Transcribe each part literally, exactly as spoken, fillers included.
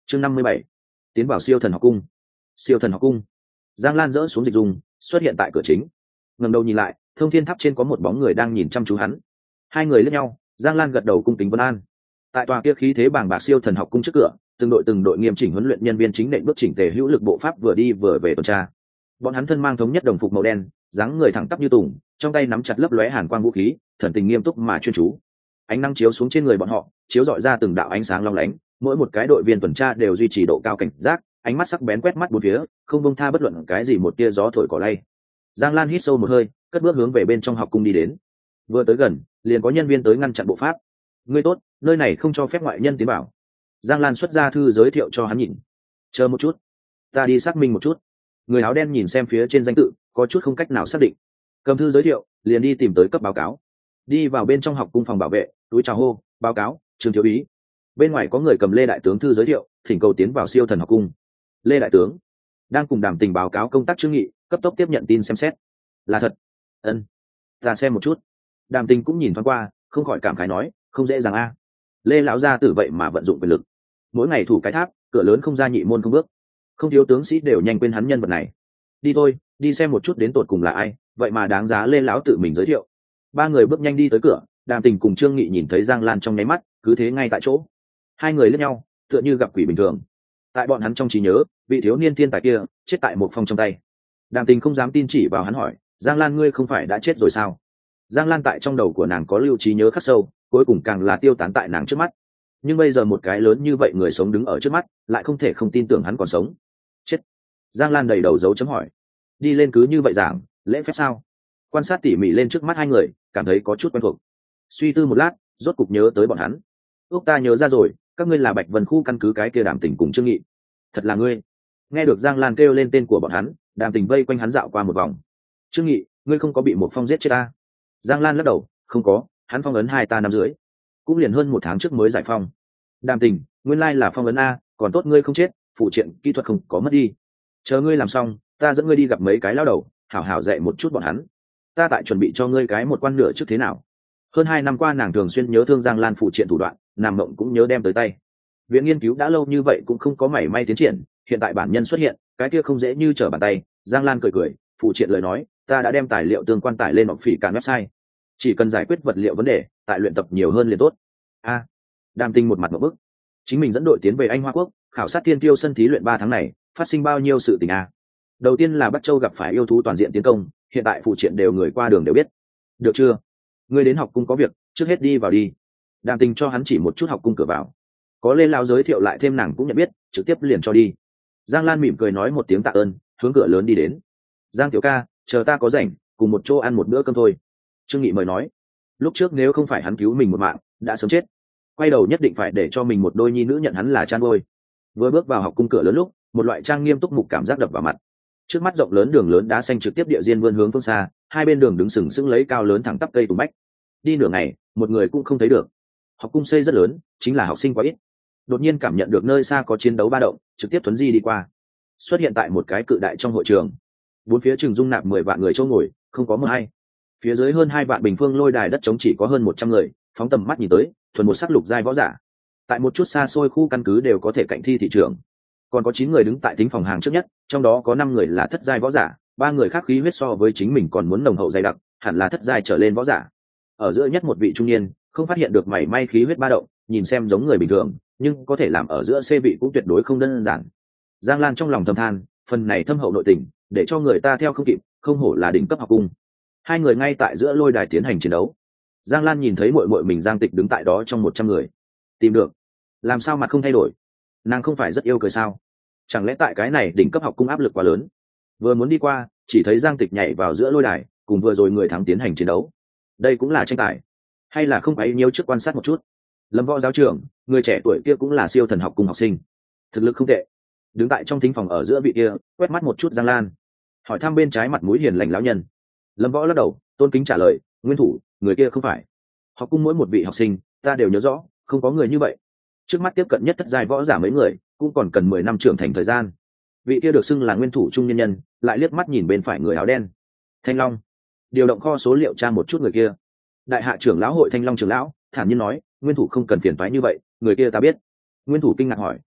chương năm mươi bảy, tiến vào siêu thần học cung. Siêu thần học cung. Giang Lan dỡ xuống dịch dung, xuất hiện tại cửa chính. Ngẩng đầu nhìn lại, thông thiên tháp trên có một bóng người đang nhìn chăm chú hắn. Hai người liếc nhau, Giang Lan gật đầu cung kính vân an. Tại tòa kia khí thế bàng bạc siêu thần học cung trước cửa, từng đội từng đội nghiêm chỉnh huấn luyện nhân viên chính nện bước chỉnh tề hữu lực bộ pháp vừa đi vừa về tuần tra. Bọn hắn thân mang thống nhất đồng phục màu đen, dáng người thẳng tắp như tùng, trong tay nắm chặt lấp lóe hàn quang vũ khí, thần tình nghiêm túc mà chuyên chú. Ánh nắng chiếu xuống trên người bọn họ, chiếu rọi ra từng đạo ánh sáng long lánh, mỗi một cái đội viên tuần tra đều duy trì độ cao cảnh giác, ánh mắt sắc bén quét mắt bốn phía, không buông tha bất luận cái gì một tia gió thổi cỏ lay. Giang Lan hít sâu một hơi, cất bước hướng về bên trong học cung đi đến. Vừa tới gần, liền có nhân viên tới ngăn chặn bộ pháp. Ngươi tốt, nơi này không cho phép ngoại nhân tiến vào. Giang Lan xuất ra thư giới thiệu cho hắn nhìn. Chờ một chút, ta đi xác minh một chút. Người áo đen nhìn xem phía trên danh tự, có chút không cách nào xác định. Cầm thư giới thiệu, liền đi tìm tới cấp báo cáo. Đi vào bên trong học cung phòng bảo vệ, túi chào hô, báo cáo, Trương thiếu úy. Bên ngoài có người cầm Lê đại tướng thư giới thiệu, thỉnh cầu tiến vào siêu thần học cung. Lê đại tướng đang cùng Đàm Tình báo cáo công tác trương nghị, cấp tốc tiếp nhận tin xem xét. Là thật? Ân, ta xem một chút. Đàm Tình cũng nhìn thoáng qua, không khỏi cảm khái nói, không dễ dàng a. Lê lão gia tử vậy mà vận dụng quyền lực, mỗi ngày thủ cái tháp, cửa lớn không ra nhị môn không bước, không thiếu tướng sĩ đều nhanh quên hắn nhân vật này. Đi thôi, đi xem một chút đến tột cùng là ai, vậy mà đáng giá Lê lão tự mình giới thiệu. Ba người bước nhanh đi tới cửa, Đàm Tình cùng Trương Nghị nhìn thấy Giang Lan trong nháy mắt, cứ thế ngay tại chỗ. Hai người liếc nhau, tựa như gặp quỷ bình thường. Tại bọn hắn trong trí nhớ, vị thiếu niên thiên tài kia chết tại một phong trong tay. Đàm Tình không dám tin chỉ vào hắn hỏi, Giang Lan ngươi không phải đã chết rồi sao? Giang Lan tại trong đầu của nàng có lưu trí nhớ khắc sâu, cuối cùng càng là tiêu tán tại nàng trước mắt. Nhưng bây giờ một cái lớn như vậy người sống đứng ở trước mắt, lại không thể không tin tưởng hắn còn sống. Chết. Giang Lan đầy đầu dấu chấm hỏi. Đi lên cứ như vậy giảng, lễ phép sao? Quan sát tỉ mỉ lên trước mắt hai người, cảm thấy có chút quen thuộc. Suy tư một lát, rốt cục nhớ tới bọn hắn. Úc ta nhớ ra rồi, các ngươi là Bạch Vân khu căn cứ cái kia Đàm Tình cùng Trương Nghị. Thật là ngươi. Nghe được Giang Lan kêu lên tên của bọn hắn, Đàm Tình vây quanh hắn dạo qua một vòng. Trương Nghị, ngươi không có bị một phong giết chết ta? Giang Lan lắc đầu, không có, hắn phong ấn hai ta năm dưới, cũng liền hơn một tháng trước mới giải phong. Đàm Tình, nguyên lai là phong ấn a, còn tốt ngươi không chết, phụ triện kỹ thuật không có mất đi. Chờ ngươi làm xong, ta dẫn ngươi đi gặp mấy cái lao đầu, hảo hảo dạy một chút bọn hắn. Ta tại chuẩn bị cho ngươi cái một quan nửa trước thế nào. Hơn hai năm qua nàng thường xuyên nhớ thương Giang Lan phụ triện thủ đoạn, nằm mộng cũng nhớ đem tới tay. Viện nghiên cứu đã lâu như vậy cũng không có mảy may tiến triển, hiện tại bản nhân xuất hiện, cái kia không dễ như trở bàn tay. Giang Lan cười cười, phụ triện lời nói, ta đã đem tài liệu tương quan tải lên nọ phỉ cản website, chỉ cần giải quyết vật liệu vấn đề, tại luyện tập nhiều hơn liền tốt. A, Đàm Tình một mặt một bức, chính mình dẫn đội tiến về Anh Hoa Quốc, khảo sát thiên tiêu sân thí luyện ba tháng này, phát sinh bao nhiêu sự tình a. Đầu tiên là Bắc Châu gặp phải yêu thú toàn diện tiến công, hiện tại phụ triện đều người qua đường đều biết. Được chưa? Ngươi đến học cung có việc, trước hết đi vào đi. Đàm Tình cho hắn chỉ một chút học cung cửa vào. Có Lê lão giới thiệu lại thêm nàng cũng nhận biết, trực tiếp liền cho đi. Giang Lan mỉm cười nói một tiếng tạ ơn, hướng cửa lớn đi đến. Giang tiểu ca, chờ ta có rảnh, cùng một chỗ ăn một bữa cơm thôi. Trương Nghị mời nói, lúc trước nếu không phải hắn cứu mình một mạng, đã sớm chết. Quay đầu nhất định phải để cho mình một đôi nhi nữ nhận hắn là chan ngôi. Vừa bước vào học cung cửa lớn lúc, một loại trang nghiêm túc mục cảm giác đập vào mặt. Trước mắt rộng lớn đường lớn đá xanh trực tiếp địa diên vươn hướng phương xa, hai bên đường đứng sừng sững lấy cao lớn thẳng tắp cây tùng bách. Đi nửa ngày, một người cũng không thấy được. Học cung xây rất lớn, chính là học sinh quá ít. Đột nhiên cảm nhận được nơi xa có chiến đấu ba động, trực tiếp thuấn di đi qua. Xuất hiện tại một cái cự đại trong hội trường. Bốn phía chừng dung nạp mười vạn người chỗ ngồi, không có một ai. Phía dưới hơn hai vạn bình phương lôi đài đất trống chỉ có hơn một trăm người, phóng tầm mắt nhìn tới, thuần một sắc lục giai võ giả. Tại một chút xa xôi khu căn cứ đều có thể cạnh thi thị trường. Còn có chín người đứng tại thính phòng hàng trước nhất, trong đó có năm người là thất giai võ giả, ba người khác khí huyết so với chính mình còn muốn nồng hậu dày đặc, hẳn là thất giai trở lên võ giả. Ở giữa nhất một vị trung niên, không phát hiện được mảy may khí huyết ba động, nhìn xem giống người bình thường, nhưng có thể làm ở giữa xê vị cũng tuyệt đối không đơn giản. Giang Lan trong lòng thầm than, phần này thâm hậu nội tình, để cho người ta theo không kịp, không hổ là đỉnh cấp học cung. Hai người ngay tại giữa lôi đài tiến hành chiến đấu. Giang Lan nhìn thấy muội muội mình Giang Tịch đứng tại đó trong một trăm người. Tìm được. Làm sao mặt không thay đổi? Nàng không phải rất yêu cười sao? Chẳng lẽ tại cái này đỉnh cấp học cung áp lực quá lớn? Vừa muốn đi qua, chỉ thấy Giang Tịch nhảy vào giữa lôi đài, cùng vừa rồi người thắng tiến hành chiến đấu. Đây cũng là tranh tài, hay là không phải nhiều trước quan sát một chút? Lâm Võ giáo trưởng, người trẻ tuổi kia cũng là siêu thần học cung học sinh, thực lực không tệ. Đứng tại trong thính phòng ở giữa vị kia, quét mắt một chút Giang Lan, hỏi thăm bên trái mặt mũi hiền lành lão nhân. Lâm Võ lắc đầu, tôn kính trả lời, nguyên thủ, người kia không phải. Học cung mỗi một vị học sinh, ta đều nhớ rõ, không có người như vậy. Trước mắt tiếp cận nhất thất giai võ giả mấy người, cũng còn cần mười năm trưởng thành thời gian. Vị kia được xưng là nguyên thủ trung nhân nhân, lại liếc mắt nhìn bên phải người áo đen. Thanh Long, điều động kho số liệu tra một chút người kia. Đại hạ trưởng lão hội Thanh Long trưởng lão thản nhiên nói, nguyên thủ không cần phiền toái như vậy, người kia ta biết. Nguyên thủ kinh ngạc hỏi,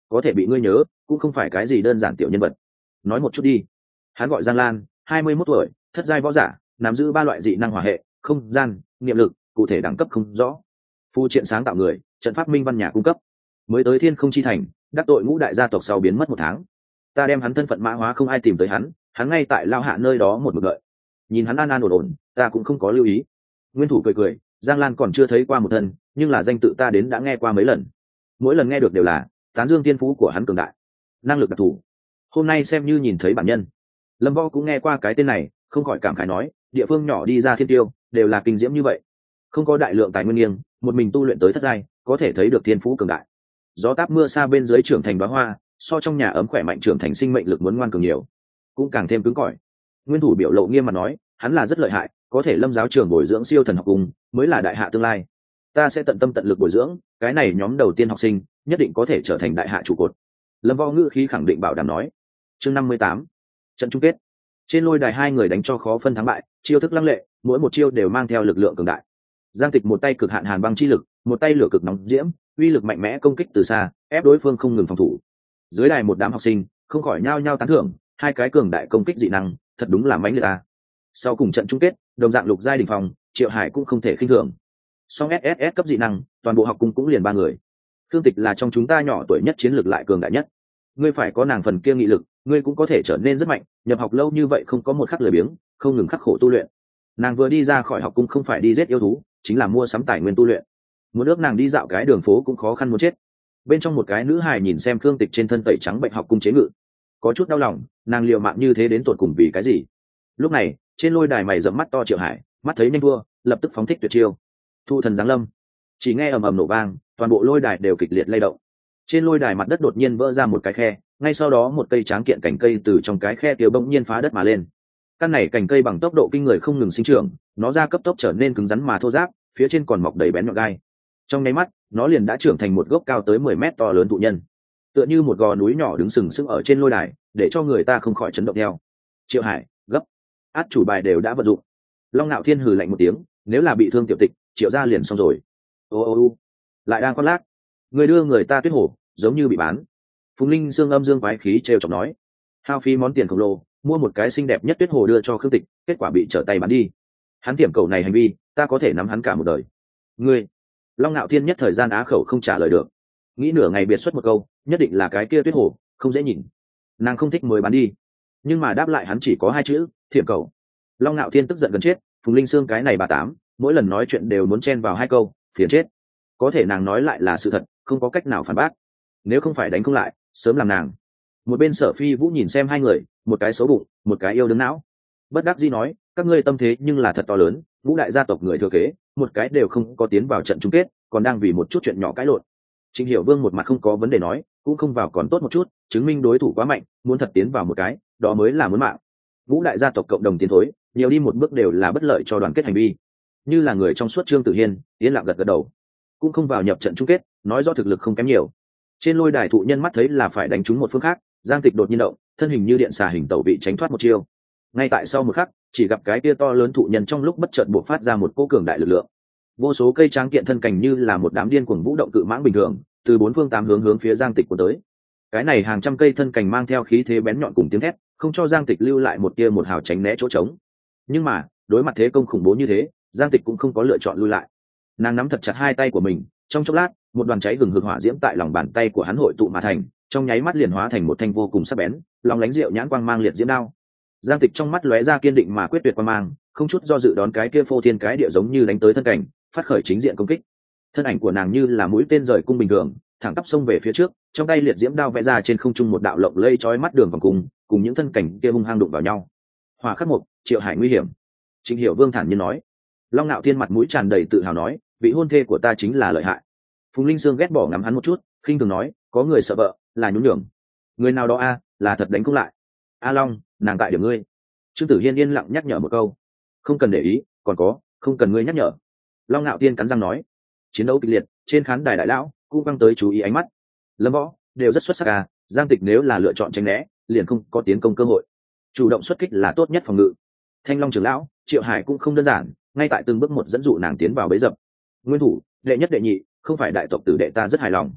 có thể bị ngươi nhớ cũng không phải cái gì đơn giản tiểu nhân vật. Nói một chút đi. Hắn gọi Giang Lan, hai mươi mốt tuổi, thất giai võ giả, nắm giữ ba loại dị năng hỏa hệ, không gian, niệm lực, cụ thể đẳng cấp không rõ. Phu triện sáng tạo người, trận pháp minh văn nhà cung cấp. Mới tới Thiên Không Chi Thành, đắc tội ngũ đại gia tộc sau biến mất một tháng. Ta đem hắn thân phận mã hóa, không ai tìm tới hắn, hắn ngay tại Lao Hạ nơi đó một mực đợi. Nhìn hắn an an ổn ổn, ta cũng không có lưu ý. Nguyên Thủ cười cười, Giang Lan còn chưa thấy qua một thân, nhưng là danh tự ta đến đã nghe qua mấy lần. Mỗi lần nghe được đều là tán dương tiên phú của hắn cường đại, năng lực đặc thù. Hôm nay xem như nhìn thấy bản nhân. Lâm Võ cũng nghe qua cái tên này, không khỏi cảm khái nói, địa phương nhỏ đi ra thiên tiêu đều là kinh diễm như vậy, không có đại lượng tài nguyên nghiêng, một mình tu luyện tới thất giai, có thể thấy được thiên phú cường đại. Gió táp mưa xa bên dưới trưởng thành bá hoa, so trong nhà ấm khỏe mạnh trưởng thành sinh mệnh lực muốn ngoan cường nhiều, cũng càng thêm cứng cỏi. Nguyên Thủ biểu lộ nghiêm mặt nói, hắn là rất lợi hại, có thể Lâm giáo trường bồi dưỡng siêu thần học cùng mới là đại hạ tương lai. Ta sẽ tận tâm tận lực bồi dưỡng, cái này nhóm đầu tiên học sinh nhất định có thể trở thành đại hạ trụ cột. Lâm Võ ngữ khí khẳng định bảo đảm nói. Chương năm mươi tám, trận chung kết. Trên lôi đài hai người đánh cho khó phân thắng bại, chiêu thức lăng lệ, mỗi một chiêu đều mang theo lực lượng cường đại. Giang Tịch một tay cực hạn hàn băng chi lực, một tay lửa cực nóng diễm, uy lực mạnh mẽ công kích từ xa, ép đối phương không ngừng phòng thủ. Dưới đài một đám học sinh không khỏi nhao nhao tán thưởng, hai cái cường đại công kích dị năng, thật đúng là mãnh liệt a. Sau cùng trận chung kết, đồng dạng lục giai đỉnh phong, Triệu Hải cũng không thể khinh thường. Song ét ét ét cấp dị năng, toàn bộ học cung cũng liền ba người. Thương Tịch là trong chúng ta nhỏ tuổi nhất, chiến lược lại cường đại nhất. Ngươi phải có nàng phần kia nghị lực, ngươi cũng có thể trở nên rất mạnh. Nhập học lâu như vậy không có một khắc lười biếng, không ngừng khắc khổ tu luyện. Nàng vừa đi ra khỏi học cung không phải đi giết yêu thú, chính là mua sắm tài nguyên tu luyện. Muốn ước nàng đi dạo cái đường phố cũng khó khăn muốn chết. Bên trong một cái nữ hài nhìn xem Thương Tịch trên thân tẩy trắng bệnh học cung chế ngự, có chút đau lòng, nàng liều mạng như thế đến tột cùng vì cái gì? Lúc này, trên lôi đài mày rậm mắt to Triệu Hải, mắt thấy nhanh thua, lập tức phóng thích tuyệt chiêu. Thu thần giáng lâm. Chỉ nghe ầm ầm nổ vang, toàn bộ lôi đài đều kịch liệt lay động. Trên lôi đài mặt đất đột nhiên vỡ ra một cái khe, ngay sau đó một cây tráng kiện cành cây từ trong cái khe kia bỗng nhiên phá đất mà lên. Căn này cành cây bằng tốc độ kinh người không ngừng sinh trưởng, nó ra cấp tốc trở nên cứng rắn mà thô ráp, phía trên còn mọc đầy bén nhọn gai. Trong nháy mắt, nó liền đã trưởng thành một gốc cao tới mười mét to lớn thụ nhân, tựa như một gò núi nhỏ đứng sừng sững ở trên lôi đài, để cho người ta không khỏi chấn động theo. Triệu Hải, gấp. Át chủ bài đều đã vận dụng. Long Nạo Thiên hừ lạnh một tiếng, nếu là bị thương tiểu tịch, Triệu gia liền xong rồi. Ô ô ô, lại đang khoác lác. Người đưa người ta tuyết hổ, giống như bị bán. Phùng Linh xương âm dương quái khí trêu chọc nói, hao phí món tiền khổng lồ mua một cái xinh đẹp nhất tuyết hồ đưa cho Khương Tịch, kết quả bị trở tay bán đi. Hắn tiệm cầu này hành vi, ta có thể nắm hắn cả một đời. Ngươi. Long Nạo Thiên nhất thời gian á khẩu không trả lời được, nghĩ nửa ngày biệt xuất một câu, nhất định là cái kia tuyết hồ không dễ nhìn, nàng không thích mới bán đi. Nhưng mà đáp lại hắn chỉ có hai chữ, thiểm cầu. Long Nạo Thiên tức giận gần chết, Phùng Linh xương cái này bà tám, mỗi lần nói chuyện đều muốn chen vào hai câu, phiền chết. Có thể nàng nói lại là sự thật, không có cách nào phản bác. Nếu không phải đánh không lại, sớm làm nàng. Một bên Sở Phi Vũ nhìn xem hai người, một cái xấu bụng, một cái yêu đứng não. Bất đắc dĩ nói, các ngươi tâm thế nhưng là thật to lớn, ngũ đại gia tộc người thừa kế, một cái đều không có tiến vào trận chung kết, còn đang vì một chút chuyện nhỏ cãi lộn. Trịnh Hiểu Vương một mặt không có vấn đề nói, cũng không vào còn tốt một chút, chứng minh đối thủ quá mạnh, muốn thật tiến vào một cái, đó mới là muốn mạng. Ngũ đại gia tộc cộng đồng tiến thối, nhiều đi một bước đều là bất lợi cho đoàn kết hành vi. Như là người trong suốt Trương Tử Hiên, yên lặng gật gật đầu, cũng không vào nhập trận chung kết, nói do thực lực không kém nhiều. Trên lôi đài thụ nhân mắt thấy là phải đánh trúng một phương khác, Giang Tịch đột nhiên động, thân hình như điện xà hình tẩu bị tránh thoát một chiêu. Ngay tại sau một khắc, chỉ gặp cái kia to lớn thụ nhân trong lúc bất chợt bộc phát ra một cỗ cường đại lực lượng. Vô số cây tráng kiện thân cảnh như là một đám điên cuồng vũ động cự mãng bình thường, từ bốn phương tám hướng hướng phía Giang Tịch của tới. Cái này hàng trăm cây thân cảnh mang theo khí thế bén nhọn cùng tiếng thét, không cho Giang Tịch lưu lại một tia một hào tránh né chỗ trống. Nhưng mà, đối mặt thế công khủng bố như thế, Giang Tịch cũng không có lựa chọn lui lại. Nàng nắm thật chặt hai tay của mình, trong chốc lát, một đoàn cháy gừng hực hỏa diễm tại lòng bàn tay của hắn hội tụ mà thành, trong nháy mắt liền hóa thành một thanh vô cùng sắc bén, lòng lánh rượu nhãn quang mang liệt diễm đao. Giang Tịch trong mắt lóe ra kiên định mà quyết tuyệt quang mang, không chút do dự đón cái kia phô thiên cái địa giống như đánh tới thân cảnh, phát khởi chính diện công kích. Thân ảnh của nàng như là mũi tên rời cung bình thường, thẳng tắp xông về phía trước, trong tay liệt diễm đao vẽ ra trên không trung một đạo lộng lây chói mắt đường vòng cung, cùng những thân cảnh kia hung hăng đụng vào nhau. Hỏa khắc mục, Triệu Hải nguy hiểm. Trịnh Hiểu Vương thản nhiên nói. Long Nạo Thiên mặt mũi tràn đầy tự hào nói, vị hôn thê của ta chính là lợi hại. Phùng Linh Sương ghét bỏ ngắm hắn một chút, khinh thường nói, có người sợ vợ, là nhún nhường. Người nào đó a, là thật đánh không lại. A Long, nàng tại điểm ngươi. Trương Tử Hiên yên lặng nhắc nhở một câu. Không cần để ý, còn có, không cần ngươi nhắc nhở. Long Nạo Thiên cắn răng nói. Chiến đấu kịch liệt, trên khán đài đại lão cũng căng tới chú ý ánh mắt. Lâm Võ đều rất xuất sắc à, Giang Tịch nếu là lựa chọn tránh né, liền không có tiến công cơ hội. Chủ động xuất kích là tốt nhất phòng ngự. Thanh Long trưởng lão, Triệu Hải cũng không đơn giản, ngay tại từng bước một dẫn dụ nàng tiến vào bẫy dập. Nguyên thủ, đệ nhất đệ nhị, không phải đại tộc tử đệ ta rất hài lòng.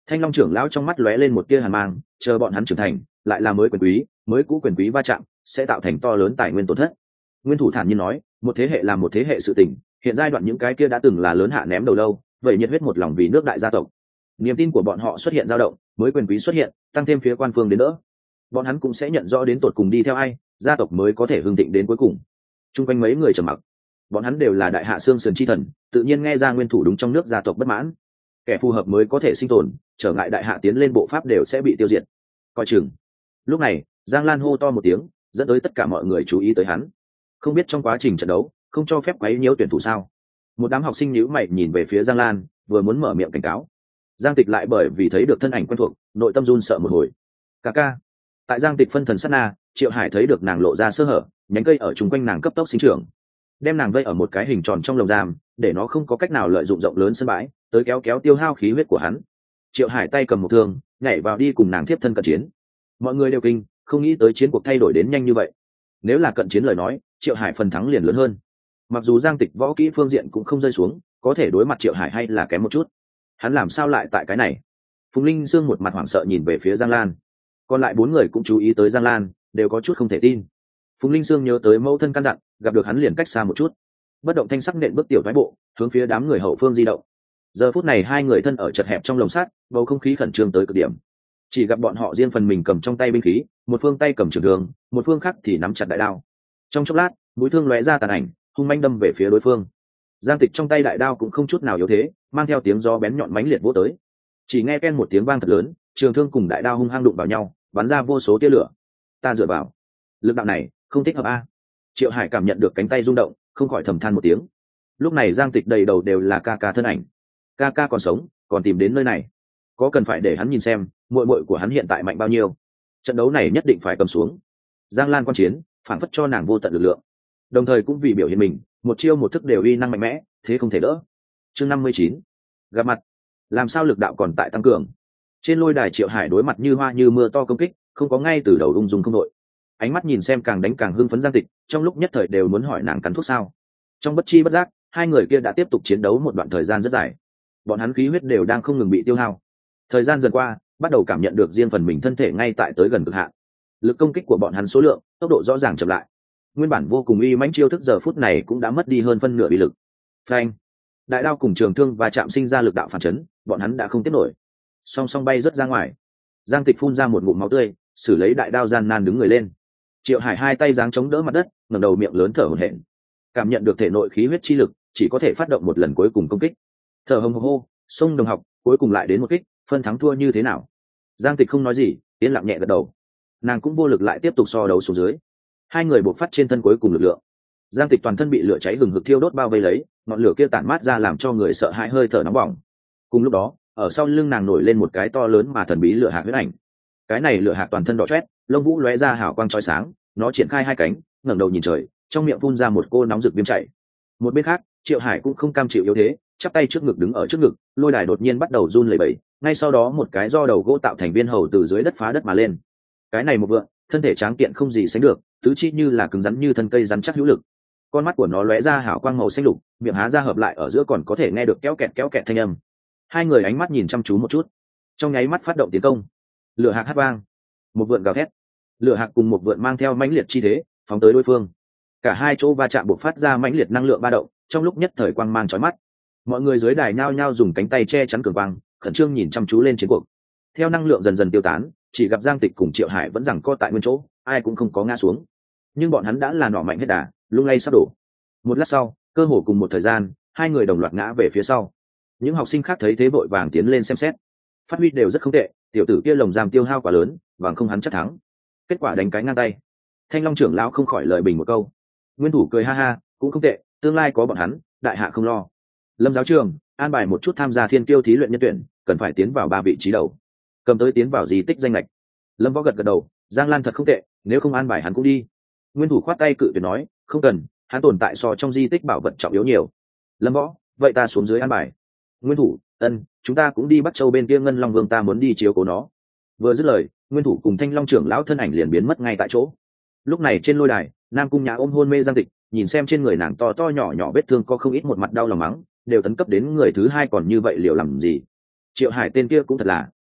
Thanh Long trưởng lão trong mắt lóe lên một tia hàn mang, chờ bọn hắn trưởng thành lại là mới quyền quý mới cũ quyền quý va chạm sẽ tạo thành to lớn tài nguyên tổn thất. Nguyên thủ thản nhiên nói, một thế hệ làm một thế hệ sự tình, hiện giai đoạn những cái kia đã từng là lớn hạ ném đầu lâu, vậy nhiệt huyết một lòng vì nước đại gia tộc, niềm tin của bọn họ xuất hiện dao động, mới quyền quý xuất hiện, tăng thêm phía quan phương đến đỡ, bọn hắn cũng sẽ nhận rõ đến tột cùng đi theo ai, gia tộc mới có thể hưng thịnh đến cuối cùng. Trung quanh mấy người trầm mặc, bọn hắn đều là đại hạ xương sườn chi thần, tự nhiên nghe ra nguyên thủ đúng trong nước gia tộc bất mãn, kẻ phù hợp mới có thể sinh tồn, trở ngại đại hạ tiến lên bộ pháp đều sẽ bị tiêu diệt. Coi chừng. Lúc này, Giang Lan hô to một tiếng, dẫn tới tất cả mọi người chú ý tới hắn. Không biết trong quá trình trận đấu, không cho phép quấy nhiễu tuyển thủ sao? Một đám học sinh nhíu mày nhìn về phía Giang Lan, vừa muốn mở miệng cảnh cáo. Giang Tịch lại bởi vì thấy được thân ảnh quen thuộc, nội tâm run sợ một hồi. Ca ca. Tại Giang Tịch phân thần sát na, Triệu Hải thấy được nàng lộ ra sơ hở, nhánh cây ở chung quanh nàng cấp tốc sinh trưởng, đem nàng vây ở một cái hình tròn trong lồng giam, để nó không có cách nào lợi dụng rộng lớn sân bãi, tới kéo kéo tiêu hao khí huyết của hắn. Triệu Hải tay cầm một thương, nhảy vào đi cùng nàng tiếp thân cận chiến. Mọi người đều kinh, không nghĩ tới chiến cuộc thay đổi đến nhanh như vậy. Nếu là cận chiến lời nói, Triệu Hải phần thắng liền lớn hơn. Mặc dù Giang Tịch võ kỹ phương diện cũng không rơi xuống, có thể đối mặt Triệu Hải hay là kém một chút. Hắn làm sao lại tại cái này? Phùng Linh Dương một mặt hoảng sợ nhìn về phía Giang Lan, còn lại bốn người cũng chú ý tới Giang Lan, đều có chút không thể tin. Phùng Linh Dương nhớ tới mẫu thân căn dặn, gặp được hắn liền cách xa một chút, bất động thanh sắc nện bước tiểu thoái bộ, hướng phía đám người hậu phương di động. Giờ phút này hai người thân ở chật hẹp trong lồng sắt, bầu không khí khẩn trương tới cực điểm. Chỉ gặp bọn họ riêng phần mình cầm trong tay binh khí, một phương tay cầm trường thương, một phương khác thì nắm chặt đại đao. Trong chốc lát, mũi thương lóe ra tàn ảnh, hung manh đâm về phía đối phương. Giang Tịch trong tay đại đao cũng không chút nào yếu thế, mang theo tiếng gió bén nhọn mãnh liệt vỗ tới. Chỉ nghe ken một tiếng vang thật lớn, trường thương cùng đại đao hung hăng đụng vào nhau, bắn ra vô số tia lửa. Ta dựa vào, lực đạo này không thích hợp a. Triệu Hải cảm nhận được cánh tay rung động, không khỏi thầm than một tiếng. Lúc này Giang Tịch đầy đầu đều là ca ca thân ảnh. Ca ca còn sống, còn tìm đến nơi này, có cần phải để hắn nhìn xem muội muội của hắn hiện tại mạnh bao nhiêu. Trận đấu này nhất định phải cầm xuống. Giang Lan quan chiến, phản phất cho nàng vô tận lực lượng, đồng thời cũng vì biểu hiện mình, một chiêu một thức đều uy năng mạnh mẽ, thế không thể đỡ. Chương năm mươi chín, gặp mặt. Làm sao lực đạo còn tại tăng cường? Trên lôi đài Triệu Hải đối mặt như hoa như mưa to công kích, không có ngay từ đầu ung dung không đội. Ánh mắt nhìn xem càng đánh càng hưng phấn Giang Tịch, trong lúc nhất thời đều muốn hỏi nàng cắn thuốc sao. Trong bất chi bất giác, hai người kia đã tiếp tục chiến đấu một đoạn thời gian rất dài. Bọn hắn khí huyết đều đang không ngừng bị tiêu hao. Thời gian dần qua, bắt đầu cảm nhận được riêng phần mình thân thể ngay tại tới gần cực hạn. Lực công kích của bọn hắn số lượng, tốc độ rõ ràng chậm lại. Nguyên bản vô cùng uy mãnh chiêu thức giờ phút này cũng đã mất đi hơn phân nửa uy lực. Phanh! Đại đao cùng trường thương và chạm sinh ra lực đạo phản chấn, bọn hắn đã không tiếp nổi, song song bay rất ra ngoài. Giang Tịch phun ra một ngụm máu tươi, xử lấy đại đao gian nan đứng người lên. Triệu Hải hai tay giáng chống đỡ mặt đất, ngẩng đầu miệng lớn thở hổn hển, cảm nhận được thể nội khí huyết chi lực, chỉ có thể phát động một lần cuối cùng công kích. Thở hồng hộc hô, sông đồng học, cuối cùng lại đến một kích, phân thắng thua như thế nào? Giang Tịch không nói gì, yên lặng nhẹ gật đầu. Nàng cũng vô lực lại tiếp tục so đấu xuống dưới. Hai người buộc phát trên thân cuối cùng lực lượng. Giang Tịch toàn thân bị lửa cháy hừng hực thiêu đốt bao vây lấy, ngọn lửa kia tản mát ra làm cho người sợ hãi hơi thở nóng bỏng. Cùng lúc đó, ở sau lưng nàng nổi lên một cái to lớn mà thần bí lửa hạt huyết ảnh. Cái này lửa hạt toàn thân đỏ chót, lông vũ lóe ra hào quang chói sáng, nó triển khai hai cánh, ngẩng đầu nhìn trời, trong miệng phun ra một cô nóng rực viêm chảy. Một bên khác, Triệu Hải cũng không cam chịu yếu thế, chắp tay trước ngực đứng ở trước ngực, lôi đài đột nhiên bắt đầu run lẩy bẩy, ngay sau đó một cái do đầu gỗ tạo thành viên hầu từ dưới đất phá đất mà lên. Cái này một vượn, thân thể tráng kiện không gì sánh được, tứ chi như là cứng rắn như thân cây rắn chắc hữu lực. Con mắt của nó lóe ra hào quang màu xanh lục, miệng há ra hợp lại ở giữa còn có thể nghe được kéo kẹt kéo kẹt thanh âm. Hai người ánh mắt nhìn chăm chú một chút, trong nháy mắt phát động tiến công. Lửa hạt hát vang, một vượn gào thét, lửa hạt cùng một vượn mang theo mãnh liệt chi thế phóng tới đối phương. Cả hai chỗ va chạm bộc phát ra mãnh liệt năng lượng ba động, trong lúc nhất thời quang mang chói mắt. Mọi người dưới đài nhao nhao dùng cánh tay che chắn cường quang, khẩn trương nhìn chăm chú lên chiến cuộc. Theo năng lượng dần dần tiêu tán, chỉ gặp Giang Tịch cùng Triệu Hải vẫn giằng co tại nguyên chỗ, ai cũng không có ngã xuống. Nhưng bọn hắn đã là nỏ mạnh hết đà, lung lay sắp đổ. Một lát sau, cơ hồ cùng một thời gian, hai người đồng loạt ngã về phía sau. Những học sinh khác thấy thế vội vàng tiến lên xem xét. Phát huy đều rất không tệ, tiểu tử kia lồng giam tiêu hao quá lớn, vàng không hắn chắc thắng. Kết quả đánh cái ngang tay. Thanh Long trưởng lão không khỏi lời bình một câu. Nguyên thủ cười ha ha, cũng không tệ, tương lai có bọn hắn, đại hạ không lo. Lâm giáo trường an bài một chút tham gia thiên kiêu thí luyện nhân tuyển, cần phải tiến vào ba vị trí đầu, cầm tới tiến vào di tích danh lệch. Lâm Võ gật gật đầu, Giang Lan thật không tệ, nếu không an bài hắn cũng đi. Nguyên thủ khoát tay cự tuyệt nói, không cần, hắn tồn tại so trong di tích bảo vật trọng yếu nhiều. Lâm Võ, vậy ta xuống dưới an bài. Nguyên thủ, ân, chúng ta cũng đi Bắc Châu bên kia Ngân Long Vương, ta muốn đi chiếu cố nó. Vừa dứt lời, Nguyên thủ cùng Thanh Long trưởng lão thân ảnh liền biến mất ngay tại chỗ. Lúc này trên lôi đài, Nam Cung Nhã ôm hôn mê Giang Tịch, nhìn xem trên người nàng to to nhỏ nhỏ vết thương có không ít, một mặt đau lòng mắng, đều tấn cấp đến người thứ hai còn như vậy liệu làm gì? Triệu Hải tên kia cũng thật là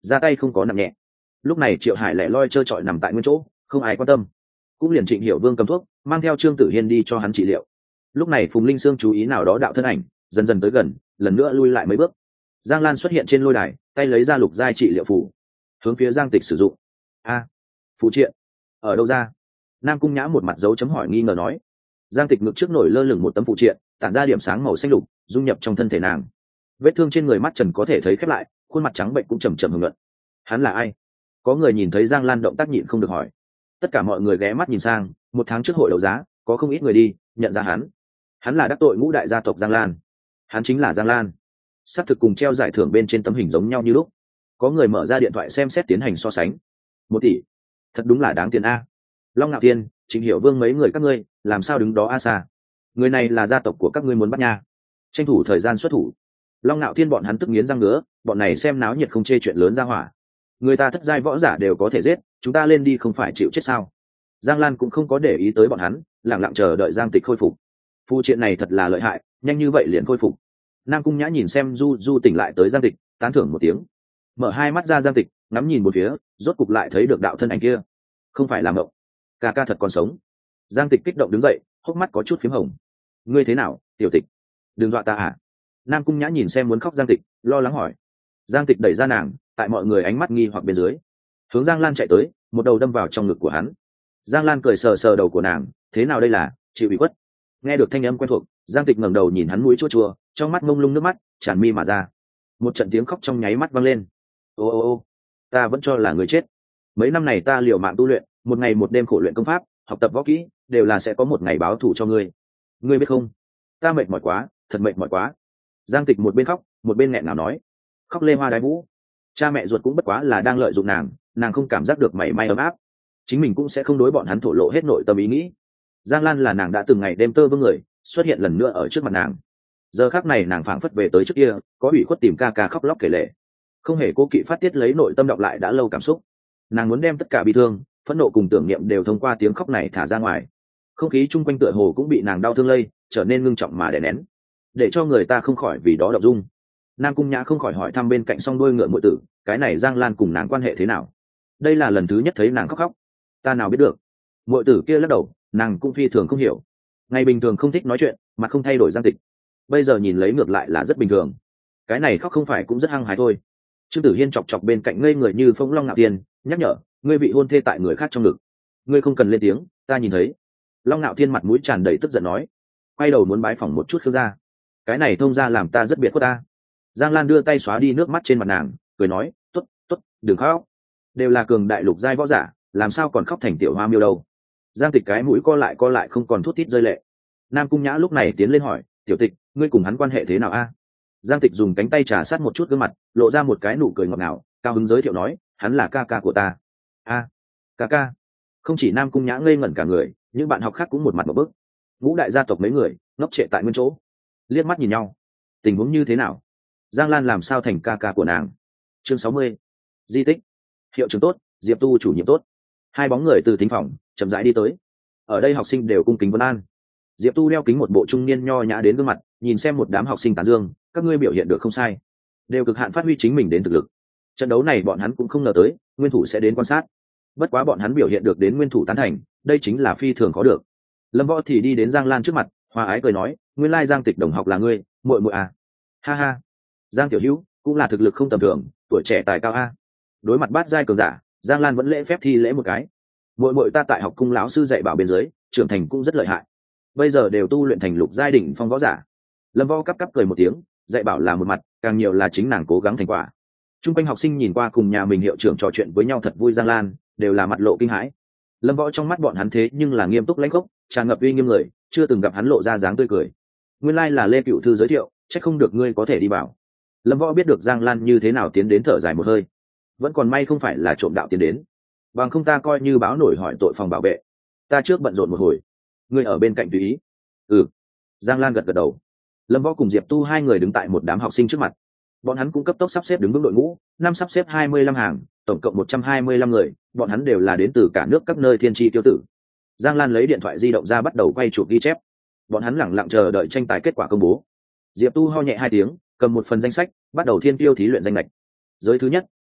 ra tay không có nặng nhẹ. Lúc này Triệu Hải lẻ loi trơ trọi nằm tại nguyên chỗ, không ai quan tâm. Cũng liền Trịnh Hiểu Vương cầm thuốc, mang theo Trương Tử Hiên đi cho hắn trị liệu. Lúc này Phùng Linh Sương chú ý nào đó đạo thân ảnh, dần dần tới gần, lần nữa lui lại mấy bước. Giang Lan xuất hiện trên lôi đài, tay lấy ra lục giai trị liệu phù, hướng phía Giang Tịch sử dụng. A, phụ triện ở đâu ra? Nam Cung Nhã một mặt dấu chấm hỏi nghi ngờ nói. Giang Tịch ngực trước nổi lơ lửng một tấm phụ triện, tản ra điểm sáng màu xanh lục, dung nhập trong thân thể nàng. Vết thương trên người mắt trần có thể thấy khép lại, khuôn mặt trắng bệnh cũng chầm chậm hưởng luận. Hắn là ai? Có người nhìn thấy Giang Lan động tác nhịn không được hỏi. Tất cả mọi người ghé mắt nhìn sang, một tháng trước hội đấu giá, có không ít người đi nhận ra hắn. Hắn là đắc tội ngũ đại gia tộc Giang Lan. Hắn chính là Giang Lan. Sắp thực cùng treo giải thưởng bên trên tấm hình giống nhau như lúc. Có người mở ra điện thoại xem xét tiến hành so sánh. Một tỷ, thật đúng là đáng tiền a. Long Nạo Thiên, Trịnh Hiểu Vương mấy người các ngươi làm sao đứng đó a xa? Người này là gia tộc của các ngươi muốn bắt nha. Tranh thủ thời gian xuất thủ. Long Nạo Thiên bọn hắn tức nghiến răng ngứa, bọn này xem náo nhiệt không chê chuyện lớn ra hỏa. Người ta thất giai võ giả đều có thể giết, chúng ta lên đi không phải chịu chết sao? Giang Lan cũng không có để ý tới bọn hắn, lặng lặng chờ đợi Giang Tịch khôi phục. Phu chuyện này thật là lợi hại, nhanh như vậy liền khôi phục. Nam Cung Nhã nhìn xem Du Du tỉnh lại tới Giang Tịch, tán thưởng một tiếng. Mở hai mắt ra Giang Tịch, ngắm nhìn một phía, rốt cục lại thấy được đạo thân ảnh kia. Không phải là mộng, ca ca thật còn sống. Giang Tịch kích động đứng dậy, hốc mắt có chút phím hồng. Ngươi thế nào, Tiểu Tịch? Đừng dọa ta à? Nam Cung Nhã nhìn xem muốn khóc Giang Tịch, lo lắng hỏi. Giang Tịch đẩy ra nàng, tại mọi người ánh mắt nghi hoặc bên dưới, hướng Giang Lan chạy tới, một đầu đâm vào trong ngực của hắn. Giang Lan cười sờ sờ đầu của nàng, thế nào đây là chịu ủy khuất? Nghe được thanh âm quen thuộc, Giang Tịch ngẩng đầu nhìn hắn mũi chua chua, trong mắt mông lung nước mắt tràn mi mà ra. Một trận tiếng khóc trong nháy mắt vang lên. Ô ô ô, ta vẫn cho là người chết. Mấy năm này ta liều mạng tu luyện, một ngày một đêm khổ luyện công pháp, học tập võ kỹ, đều là sẽ có một ngày báo thù cho ngươi. Ngươi biết không? Ta mệt mỏi quá, thật mệt mỏi quá. Giang Tịch một bên khóc, một bên nghẹn ngào nói, khóc lê hoa đái vũ. Cha mẹ ruột cũng bất quá là đang lợi dụng nàng, nàng không cảm giác được mảy may ấm áp, chính mình cũng sẽ không đối bọn hắn thổ lộ hết nội tâm ý nghĩ. Giang Lan là nàng đã từng ngày đêm tơ vương người, xuất hiện lần nữa ở trước mặt nàng. Giờ khắc này nàng phảng phất về tới trước kia, có ủy khuất tìm ca ca khóc lóc kể lể, không hề cố kỵ phát tiết lấy nội tâm đọng lại đã lâu cảm xúc. Nàng muốn đem tất cả bi thương, phẫn nộ cùng tưởng niệm đều thông qua tiếng khóc này thả ra ngoài. Không khí chung quanh tựa hồ cũng bị nàng đau thương lây, trở nên ngưng trọng mà đè nén, để cho người ta không khỏi vì đó động dung. Nam Cung Nhã không khỏi hỏi thăm bên cạnh song đuôi ngựa muội tử, cái này Giang Lan cùng nàng quan hệ thế nào? Đây là lần thứ nhất thấy nàng khóc khóc. Ta nào biết được. Muội tử kia lắc đầu, nàng cũng phi thường không hiểu. Ngày bình thường không thích nói chuyện, mà không thay đổi Giang Tịch, bây giờ nhìn lấy ngược lại là rất bình thường. Cái này khóc không phải cũng rất hăng hái thôi. Trương Tử Hiên chọc chọc bên cạnh ngây người như phong Long Nạo Thiên, nhắc nhở, ngươi bị hôn thê tại người khác trong ngực, ngươi không cần lên tiếng, ta nhìn thấy. Long Nạo Thiên mặt mũi tràn đầy tức giận nói, quay đầu muốn bái phỏng một chút Khương gia. Cái này thông ra làm ta rất biệt khuất ta. Giang Lan đưa tay xóa đi nước mắt trên mặt nàng, cười nói, tốt, tốt, đừng khóc, đều là cường đại lục giai võ giả, làm sao còn khóc thành tiểu hoa miêu đâu. Giang Tịch cái mũi co lại co lại không còn thút thít rơi lệ. Nam Cung Nhã lúc này tiến lên hỏi, Tiểu Tịch, ngươi cùng hắn quan hệ thế nào a? Giang Tịch dùng cánh tay trà sát một chút gương mặt, lộ ra một cái nụ cười ngọt ngào, cao hứng giới thiệu nói, hắn là ca ca của ta. A, ca ca. Không chỉ Nam Cung Nhã ngây ngẩn cả người, những bạn học khác cũng một mặt một bức. Ngũ đại gia tộc mấy người ngốc trệ tại nguyên chỗ, liếc mắt nhìn nhau. Tình huống như thế nào? Giang Lan làm sao thành ca ca của nàng? Chương sáu mươi. Di tích. Hiệu trưởng tốt, Diệp Tu chủ nhiệm tốt. Hai bóng người từ thính phòng chậm rãi đi tới. Ở đây học sinh đều cung kính vân an. Diệp Tu đeo kính một bộ trung niên nho nhã đến gương mặt, nhìn xem một đám học sinh tán dương, các ngươi biểu hiện được không sai, đều cực hạn phát huy chính mình đến thực lực. Trận đấu này bọn hắn cũng không ngờ tới nguyên thủ sẽ đến quan sát, bất quá bọn hắn biểu hiện được đến nguyên thủ tán thành, đây chính là phi thường có được. Lâm Võ thì đi đến Giang Lan trước mặt, hòa ái cười nói, nguyên lai Giang Tịch đồng học là ngươi, muội muội à? Ha ha, Giang tiểu hữu cũng là thực lực không tầm thường, tuổi trẻ tài cao a. Đối mặt bát giai cường giả, Giang Lan vẫn lễ phép thi lễ một cái. Muội muội ta tại học cung lão sư dạy bảo bên dưới, trưởng thành cũng rất lợi hại, bây giờ đều tu luyện thành lục giai đỉnh phong võ giả. Lâm Võ cắp cắp cười một tiếng, dạy bảo là một mặt, càng nhiều là chính nàng cố gắng thành quả. Trung quanh học sinh nhìn qua cùng nhà mình hiệu trưởng trò chuyện với nhau thật vui, Giang Lan đều là mặt lộ kinh hãi. Lâm Võ trong mắt bọn hắn thế nhưng là nghiêm túc lãnh khốc, tràn ngập uy nghiêm người, chưa từng gặp hắn lộ ra dáng tươi cười. Nguyên lai là Lê Cựu Thư giới thiệu, chắc không được ngươi có thể đi bảo. Lâm Võ biết được Giang Lan như thế nào tiến đến, thở dài một hơi, vẫn còn may không phải là trộm đạo tiến đến, bằng không ta coi như báo nổi hỏi tội phòng bảo vệ. Ta trước bận rộn một hồi, ngươi ở bên cạnh tùy ý. Ừ. Giang Lan gật gật đầu. Lâm Võ cùng Diệp Tu hai người đứng tại một đám học sinh trước mặt, bọn hắn cũng cấp tốc sắp xếp đứng vững đội ngũ, năm sắp xếp hai mươi lăm hàng, tổng cộng một trăm hai mươi lăm người, bọn hắn đều là đến từ cả nước các nơi thiên tri tiêu tử. Giang Lan lấy điện thoại di động ra bắt đầu quay chụp ghi chép, bọn hắn lẳng lặng chờ đợi tranh tài kết quả công bố. Diệp Tu ho nhẹ hai tiếng, cầm một phần danh sách, bắt đầu thiên tiêu thí luyện danh lệch. Giới thứ nhất,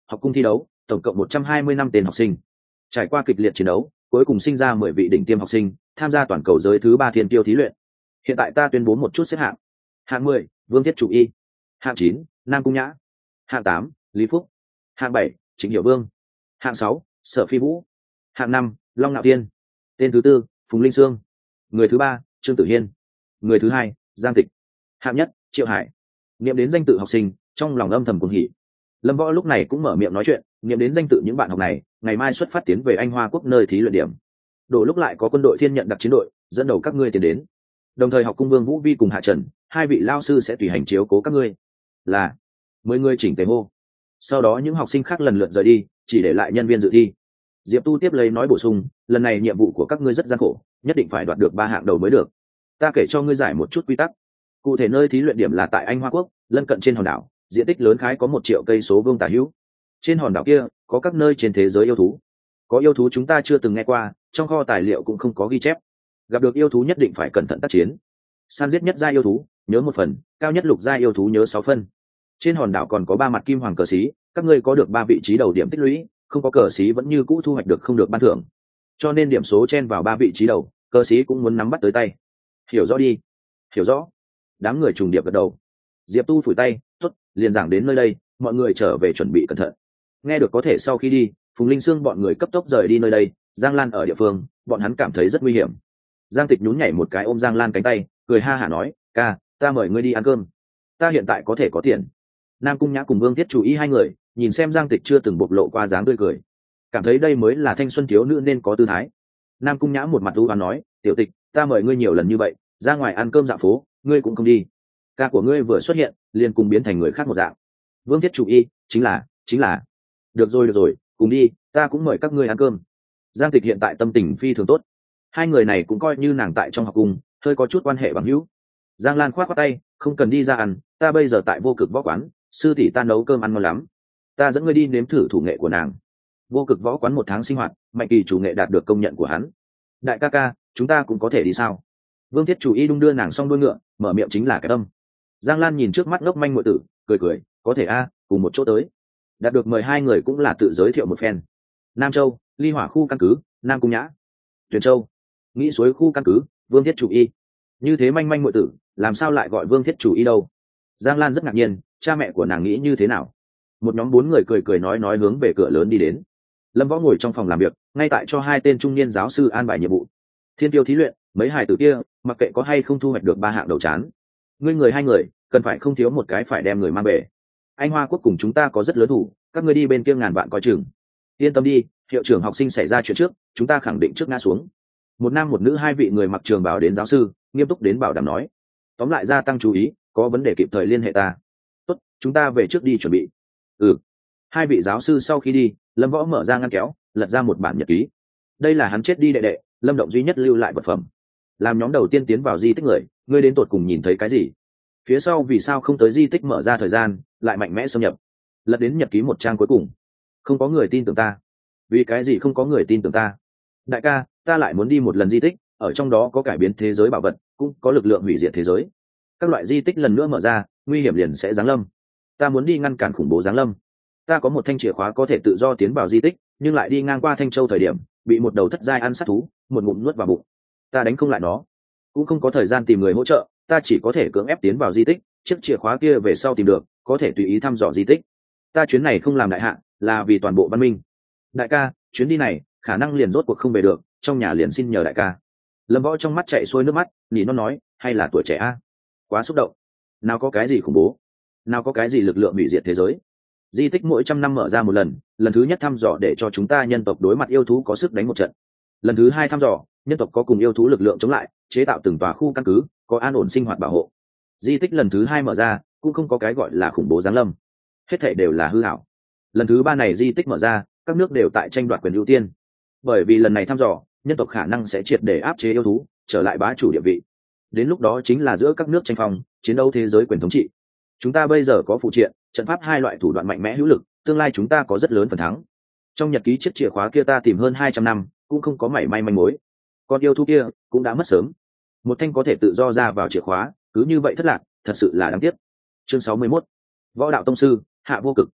học cung thi đấu tổng cộng một trăm hai mươi năm tên học sinh trải qua kịch liệt chiến đấu, cuối cùng sinh ra mười vị đỉnh tiêm học sinh tham gia toàn cầu giới thứ ba thiên tiêu thí luyện. Hiện tại ta tuyên bố một chút xếp hạng. Hạng mười, Vương Thiết Chủ Y. Hạng chín, Nam Cung Nhã. Hạng tám, Lý Phúc. Hạng bảy, Trịnh Hiểu Vương. Hạng sáu, Sở Phi Vũ. Hạng năm, Long Nạo Tiên. Tên thứ tư, Phùng Linh Sương. Người thứ ba, Trương Tử Hiên. Người thứ hai, Giang Tịch. Hạng nhất, Triệu Hải. Niệm đến danh tự học sinh, trong lòng âm thầm cuồng hỉ. Lâm Võ lúc này cũng mở miệng nói chuyện, niệm đến danh tự những bạn học này, ngày mai xuất phát tiến về Anh Hoa Quốc nơi thí luyện điểm. Đổ lúc lại có quân đội thiên nhận đặc chiến đội dẫn đầu các ngươi tiến đến. Đồng thời học cung Vương Vũ Vi cùng Hạ Trần, hai vị lao sư sẽ tùy hành chiếu cố các ngươi. Là mười người chỉnh tề hô. Sau đó những học sinh khác lần lượt rời đi, chỉ để lại nhân viên dự thi. Diệp Tu tiếp lấy nói bổ sung, lần này nhiệm vụ của các ngươi rất gian khổ, nhất định phải đoạt được ba hạng đầu mới được. Ta kể cho ngươi giải một chút quy tắc. Cụ thể nơi thí luyện điểm là tại Anh Hoa Quốc, lân cận trên hòn đảo, diện tích lớn khái có một triệu cây số vuông tả hữu. Trên hòn đảo kia có các nơi trên thế giới yêu thú, có yêu thú chúng ta chưa từng nghe qua, trong kho tài liệu cũng không có ghi chép. Gặp được yêu thú nhất định phải cẩn thận tác chiến. Săn giết nhất gia yêu thú nhớ một phần, cao nhất lục gia yêu thú nhớ sáu phân. Trên hòn đảo còn có ba mặt kim hoàng cờ xí, các ngươi có được ba vị trí đầu điểm tích lũy, không có cờ xí vẫn như cũ thu hoạch được không được ban thưởng. Cho nên điểm số chen vào ba vị trí đầu, cờ xí cũng muốn nắm bắt tới tay. Hiểu rõ đi. Hiểu rõ. Đám người trùng điệp gật đầu. Diệp Tu phủi tay, tốt, liền giảng đến nơi đây, mọi người trở về chuẩn bị cẩn thận. Nghe được có thể sau khi đi, Phùng Linh Sương bọn người cấp tốc rời đi nơi đây. Giang Lan ở địa phương, bọn hắn cảm thấy rất nguy hiểm. Giang Tịch nhún nhảy một cái ôm Giang Lan cánh tay, cười ha hả nói, ca, ta mời ngươi đi ăn cơm. Ta hiện tại có thể có tiền. Nam Cung Nhã cùng Vương Thiết Chủ Y hai người nhìn xem Giang Tịch chưa từng bộc lộ qua dáng tươi cười, cảm thấy đây mới là thanh xuân thiếu nữ nên có tư thái. Nam Cung Nhã một mặt u uất nói, tiểu Tịch, ta mời ngươi nhiều lần như vậy, ra ngoài ăn cơm dạo phố, ngươi cũng không đi. Ca của ngươi vừa xuất hiện, liền cùng biến thành người khác một dạng. Vương Thiết Chủ Y, chính là, chính là. Được rồi được rồi, cùng đi, ta cũng mời các ngươi ăn cơm. Giang Tịch hiện tại tâm tình phi thường tốt, hai người này cũng coi như nàng tại trong học cùng, hơi có chút quan hệ bằng hữu. Giang Lan khoát khoát tay, không cần đi ra ăn, ta bây giờ tại Vô Cực Võ Quán, sư tỷ ta nấu cơm ăn ngon lắm, ta dẫn ngươi đi nếm thử thủ nghệ của nàng. Vô Cực Võ Quán một tháng sinh hoạt, Mạnh Kỳ chủ nghệ đạt được công nhận của hắn. Đại ca ca, chúng ta cũng có thể đi sao? Vương Thiết Chủ Y đung đưa nàng xong đuôi ngựa, mở miệng chính là cái tâm. Giang Lan nhìn trước mắt ngốc manh muội tử, cười cười, có thể a, cùng một chỗ tới. Đạt được mời hai người cũng là tự giới thiệu một phen. Nam Châu, Ly Hỏa khu căn cứ, Nam Cung Nhã. Tuyền Châu, Nghĩ Suối khu căn cứ, Vương Thiết Chủ Y. Như thế manh manh muội tử, làm sao lại gọi Vương Thiết Chủ Y đâu? Giang Lan rất ngạc nhiên, cha mẹ của nàng nghĩ như thế nào? Một nhóm bốn người cười cười nói nói hướng về cửa lớn đi đến. Lâm Võ ngồi trong phòng làm việc, ngay tại cho hai tên trung niên giáo sư an bài nhiệm vụ. Thiên tiêu thí luyện, mấy hài tử kia, mặc kệ có hay không thu hoạch được ba hạng đầu chán, ngươi người hai người, cần phải không thiếu một cái phải đem người mang về. Anh Hoa Quốc cùng chúng ta có rất lớn thủ, các ngươi đi bên kia ngàn vạn coi chừng. Yên tâm đi, hiệu trưởng học sinh xảy ra chuyện trước, chúng ta khẳng định trước ngã xuống. Một nam một nữ hai vị người mặc trường bào đến giáo sư, nghiêm túc đến bảo đảm nói. Tóm lại gia tăng chú ý, có vấn đề kịp thời liên hệ ta. Tốt, chúng ta về trước đi chuẩn bị. Ừ. Hai vị giáo sư sau khi đi, Lâm Võ mở ra ngăn kéo, lật ra một bản nhật ký. Đây là hắn chết đi đệ đệ, Lâm Động duy nhất lưu lại vật phẩm. Làm nhóm đầu tiên tiến vào di tích người, ngươi đến tột cùng nhìn thấy cái gì? Phía sau vì sao không tới di tích mở ra thời gian, lại mạnh mẽ xâm nhập? Lật đến nhật ký một trang cuối cùng. Không có người tin tưởng ta. Vì cái gì không có người tin tưởng ta? Đại ca, ta lại muốn đi một lần di tích, ở trong đó có cải biến thế giới bảo vật, cũng có lực lượng hủy diệt thế giới. Các loại di tích lần nữa mở ra, nguy hiểm liền sẽ giáng lâm. Ta muốn đi ngăn cản khủng bố giáng lâm. Ta có một thanh chìa khóa có thể tự do tiến vào di tích, nhưng lại đi ngang qua Thanh Châu thời điểm, bị một đầu thất giai ăn sát thú, một ngụm nuốt vào bụng. Ta đánh không lại nó, cũng không có thời gian tìm người hỗ trợ, ta chỉ có thể cưỡng ép tiến vào di tích, chiếc chìa khóa kia về sau tìm được, có thể tùy ý thăm dò di tích. Ta chuyến này không làm đại hạ, là vì toàn bộ văn minh. Đại ca, chuyến đi này, khả năng liền rốt cuộc không về được, trong nhà liền xin nhờ đại ca. Lâm Võ trong mắt chạy xuôi nước mắt, nỉ nó nói, hay là tuổi trẻ a, quá xúc động. Nào có cái gì khủng bố, nào có cái gì lực lượng hủy diệt thế giới. Di tích mỗi trăm năm mở ra một lần, lần thứ nhất thăm dò để cho chúng ta nhân tộc đối mặt yêu thú có sức đánh một trận. Lần thứ hai thăm dò, nhân tộc có cùng yêu thú lực lượng chống lại, chế tạo từng tòa khu căn cứ, có an ổn sinh hoạt bảo hộ. Di tích lần thứ hai mở ra, cũng không có cái gọi là khủng bố giáng lâm, hết thảy đều là hư ảo. Lần thứ ba này di tích mở ra, các nước đều tại tranh đoạt quyền ưu tiên, bởi vì lần này thăm dò, nhân tộc khả năng sẽ triệt để áp chế yêu thú, trở lại bá chủ địa vị. Đến lúc đó chính là giữa các nước tranh phong, chiến đấu thế giới quyền thống trị. Chúng ta bây giờ có phụ triện, trận pháp hai loại thủ đoạn mạnh mẽ hữu lực, tương lai chúng ta có rất lớn phần thắng. Trong nhật ký chiếc chìa khóa kia ta tìm hơn hai trăm năm, cũng không có mảy may manh mối. Con yêu thú kia cũng đã mất sớm. Một thanh có thể tự do ra vào chìa khóa, cứ như vậy thất lạc, thật sự là đáng tiếc. Chương sáu mươi mốt. Võ đạo tông sư, Hạ Vô Cực.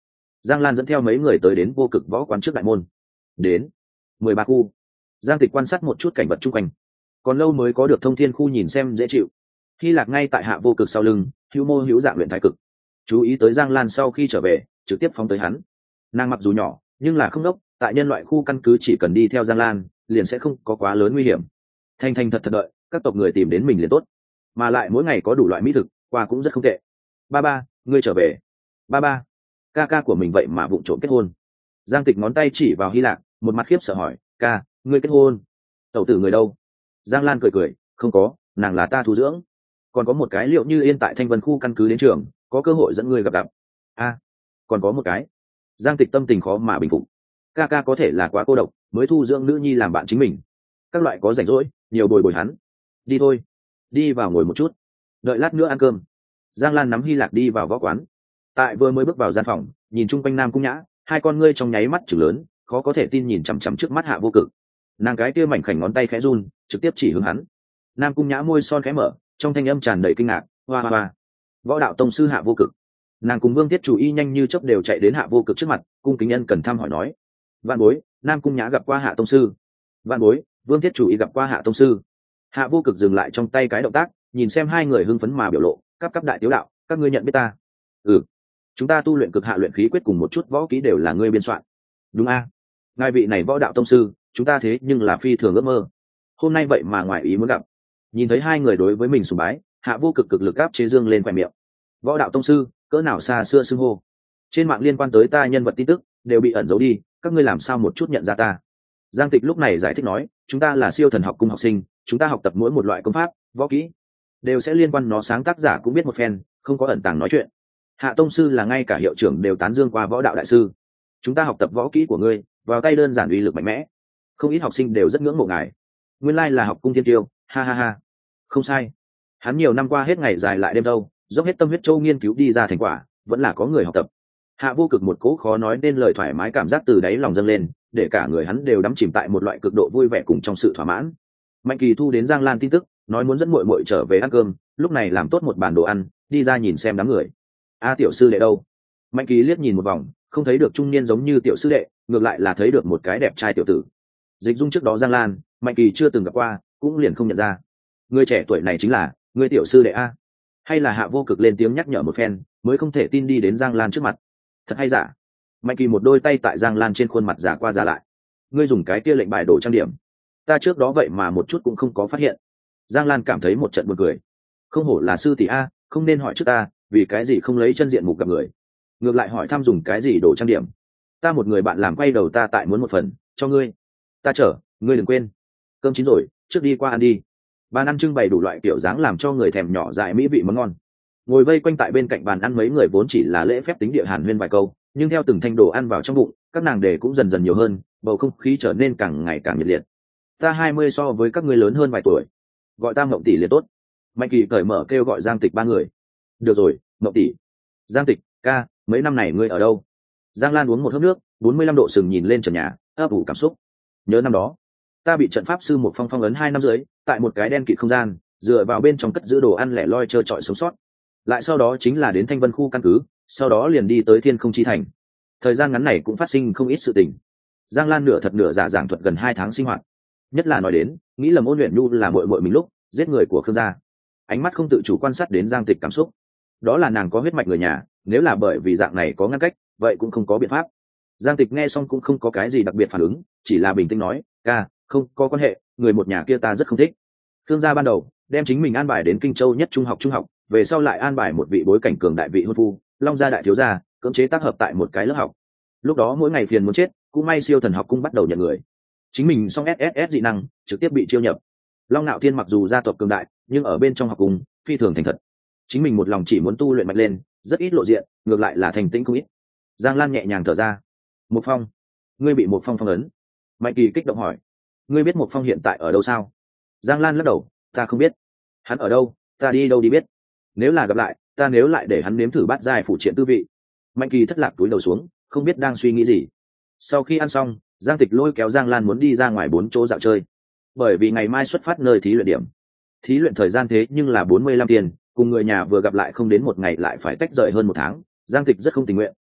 Giang Lan dẫn theo mấy người tới đến vô cực võ quán trước đại môn. Đến mười ba khu. Giang Tịch quan sát một chút cảnh vật chung quanh, còn lâu mới có được thông thiên khu nhìn xem dễ chịu. Hy Lạc ngay tại hạ vô cực sau lưng, hữu mô hữu dạng luyện thái cực. Chú ý tới Giang Lan sau khi trở về, trực tiếp phóng tới hắn. Nàng mặc dù nhỏ, nhưng là không đốc, tại nhân loại khu căn cứ chỉ cần đi theo Giang Lan, liền sẽ không có quá lớn nguy hiểm. Thanh thanh thật thật đợi, các tộc người tìm đến mình liền tốt, mà lại mỗi ngày có đủ loại mỹ thực, qua cũng rất không tệ. Ba ba, ngươi trở về. Ba ba, ca ca của mình vậy mà vụng trộm kết hôn. Giang Tịch ngón tay chỉ vào Hy Lạc, một mặt khiếp sợ hỏi, ca, ngươi kết hôn? Tẩu tử người đâu? Giang Lan cười cười, không có, nàng là ta thu dưỡng. Còn có một cái Liệu Như Yên tại Thanh Vân khu căn cứ đến trường, có cơ hội dẫn ngươi gặp gặp. A, à, còn có một cái. Giang Tịch tâm tình khó mà bình phục. Ca ca có thể là quá cô độc, mới thu dưỡng nữ nhi làm bạn chính mình. Các loại có rảnh rỗi, nhiều bồi bồi hắn. Đi thôi, đi vào ngồi một chút, đợi lát nữa ăn cơm. Giang Lan nắm Hy Lạc đi vào võ quán. Tại vừa mới bước vào gian phòng, nhìn chung quanh Nam Cung Nhã, hai con ngươi trong nháy mắt chừng lớn, khó có thể tin nhìn chằm chằm trước mắt Hạ Vô Cực. Nàng cái kia mảnh khảnh ngón tay khẽ run, trực tiếp chỉ hướng hắn. Nam Cung Nhã môi son khẽ mở, trong thanh âm tràn đầy kinh ngạc, hoa hoa hoa. Võ đạo tông sư Hạ Vô Cực. Nàng cùng Vương Tiết Chủ Y nhanh như chớp đều chạy đến Hạ Vô Cực trước mặt, cung kính nhân cần thăm hỏi nói: "Vạn bối, Nam Cung Nhã gặp qua Hạ tông sư." "Vạn bối, Vương Tiết Chủ Y gặp qua Hạ tông sư." Hạ Vô Cực dừng lại trong tay cái động tác, nhìn xem hai người hưng phấn mà biểu lộ, cấp cấp đại tiếu đạo, "Các ngươi nhận biết ta?" "Ừ, chúng ta tu luyện cực hạ luyện khí quyết cùng một chút võ kỹ đều là ngươi biên soạn." "Đúng a, ngài vị này võ đạo tông sư, chúng ta thế nhưng là phi thường ước mơ. Hôm nay vậy mà ngoài ý muốn gặp." Nhìn thấy hai người đối với mình sùng bái, Hạ Vô Cực cực lực áp chế dương lên khóe miệng. "Võ đạo tông sư, cỡ nào xa xưa xưng hô. Trên mạng liên quan tới ta nhân vật tin tức đều bị ẩn giấu đi, các ngươi làm sao một chút nhận ra ta?" Giang Tịch lúc này giải thích nói, "Chúng ta là siêu thần học cung học sinh, chúng ta học tập mỗi một loại công pháp, võ kỹ đều sẽ liên quan nó sáng tác giả cũng biết một phen, không có ẩn tàng nói chuyện. Hạ tông sư là ngay cả hiệu trưởng đều tán dương qua võ đạo đại sư. Chúng ta học tập võ kỹ của ngươi, vào tay đơn giản uy lực mạnh mẽ, không ít học sinh đều rất ngưỡng mộ ngài. Nguyên lai là học cung thiên tiêu, ha ha ha." Không sai, hắn nhiều năm qua hết ngày dài lại đêm đâu, dốc hết tâm huyết châu nghiên cứu đi ra thành quả, vẫn là có người học tập. Hạ Vô Cực một cố khó nói nên lời thoải mái cảm giác từ đáy lòng dâng lên, để cả người hắn đều đắm chìm tại một loại cực độ vui vẻ cùng trong sự thỏa mãn. Mạnh Kỳ thu đến Giang Lan tin tức, nói muốn dẫn muội muội trở về ăn cơm, lúc này làm tốt một bàn đồ ăn, đi ra nhìn xem đám người. "A tiểu sư đệ đâu?" Mạnh Kỳ liếc nhìn một vòng, không thấy được trung niên giống như tiểu sư đệ, ngược lại là thấy được một cái đẹp trai tiểu tử. Dịch Dung trước đó Giang Lan, Mạnh Kỳ chưa từng gặp qua, cũng liền không nhận ra. Người trẻ tuổi này chính là người tiểu sư đệ a? Hay là Hạ Vô Cực lên tiếng nhắc nhở một phen, mới không thể tin đi đến Giang Lan trước mặt. Thật hay giả? Mạnh Kỳ một đôi tay tại Giang Lan trên khuôn mặt giả qua giả lại. "Ngươi dùng cái kia lệnh bài đồ trang điểm, ta trước đó vậy mà một chút cũng không có phát hiện." Giang Lan cảm thấy một trận buồn cười. Không hổ là sư tỷ a, không nên hỏi trước ta, vì cái gì không lấy chân diện mục gặp người, ngược lại hỏi thăm dùng cái gì đồ trang điểm. Ta một người bạn làm quay đầu ta tại muốn một phần, cho ngươi. Ta chở, ngươi đừng quên. Cơm chín rồi, trước đi qua ăn đi. Bàn ăn trưng bày đủ loại kiểu dáng làm cho người thèm nhỏ dại mỹ vị món ngon. Ngồi vây quanh tại bên cạnh bàn ăn mấy người vốn chỉ là lễ phép tính địa hàn huyên vài câu, nhưng theo từng thanh đồ ăn vào trong bụng, các nàng đề cũng dần dần nhiều hơn, bầu không khí trở nên càng ngày càng nhiệt liệt. "Ta hai mươi so với các ngươi lớn hơn vài tuổi, gọi ta Mộng tỷ liền tốt." Mạnh Kỳ cởi mở kêu gọi Giang Tịch ba người. "Được rồi, Mộng tỷ." "Giang Tịch ca, mấy năm này ngươi ở đâu?" Giang Lan uống một hớp nước, bốn mươi lăm độ sừng nhìn lên trần nhà, ấp ủ cảm xúc. "Nhớ năm đó, ta bị trận pháp sư một phong phong ấn hai năm dưới, tại một cái đen kịt không gian, dựa vào bên trong cất giữ đồ ăn lẻ loi trơ trọi sống sót. Lại sau đó chính là đến Thanh Vân khu căn cứ, sau đó liền đi tới Thiên Không Chi Thành. Thời gian ngắn này cũng phát sinh không ít sự tình." Giang Lan nửa thật nửa giả giảng thuật gần hai tháng sinh hoạt, nhất là nói đến nghĩ lầm Ôn Luyện Nhu là muội muội mình lúc giết người của Khương gia. Ánh mắt không tự chủ quan sát đến Giang Tịch cảm xúc. Đó là nàng có huyết mạch người nhà, nếu là bởi vì dạng này có ngăn cách, vậy cũng không có biện pháp. Giang Tịch nghe xong cũng không có cái gì đặc biệt phản ứng, chỉ là bình tĩnh nói, "Ca, không có quan hệ, người một nhà kia ta rất không thích. Khương gia ban đầu đem chính mình an bài đến Kinh Châu nhất trung học trung học, về sau lại an bài một vị bối cảnh cường đại vị hôn phu, Long gia đại thiếu gia, cưỡng chế tác hợp tại một cái lớp học. Lúc đó mỗi ngày phiền muốn chết, cũng may siêu thần học cung bắt đầu nhận người. Chính mình xong ét ét ét dị năng, trực tiếp bị chiêu nhập. Long Nạo Thiên mặc dù gia tộc cường đại, nhưng ở bên trong học cung phi thường thành thật. Chính mình một lòng chỉ muốn tu luyện mạnh lên, rất ít lộ diện, ngược lại là thành tĩnh không ít." Giang Lan nhẹ nhàng thở ra. "Một Phong, ngươi bị một Phong phong ấn?" Mạnh Kỳ kích động hỏi. "Ngươi biết một Phong hiện tại ở đâu sao?" Giang Lan lắc đầu, "Ta không biết. Hắn ở đâu, ta đi đâu đi biết. Nếu là gặp lại, ta nếu lại để hắn nếm thử bát giai phụ triện tư vị." Mạnh Kỳ thất lạc túi đầu xuống, không biết đang suy nghĩ gì. Sau khi ăn xong, Giang Tịch lôi kéo Giang Lan muốn đi ra ngoài bốn chỗ dạo chơi, bởi vì ngày mai xuất phát nơi thí luyện điểm. Thí luyện thời gian thế nhưng là bốn mươi lăm tiền, cùng người nhà vừa gặp lại không đến một ngày lại phải tách rời hơn một tháng. Giang Tịch rất không tình nguyện,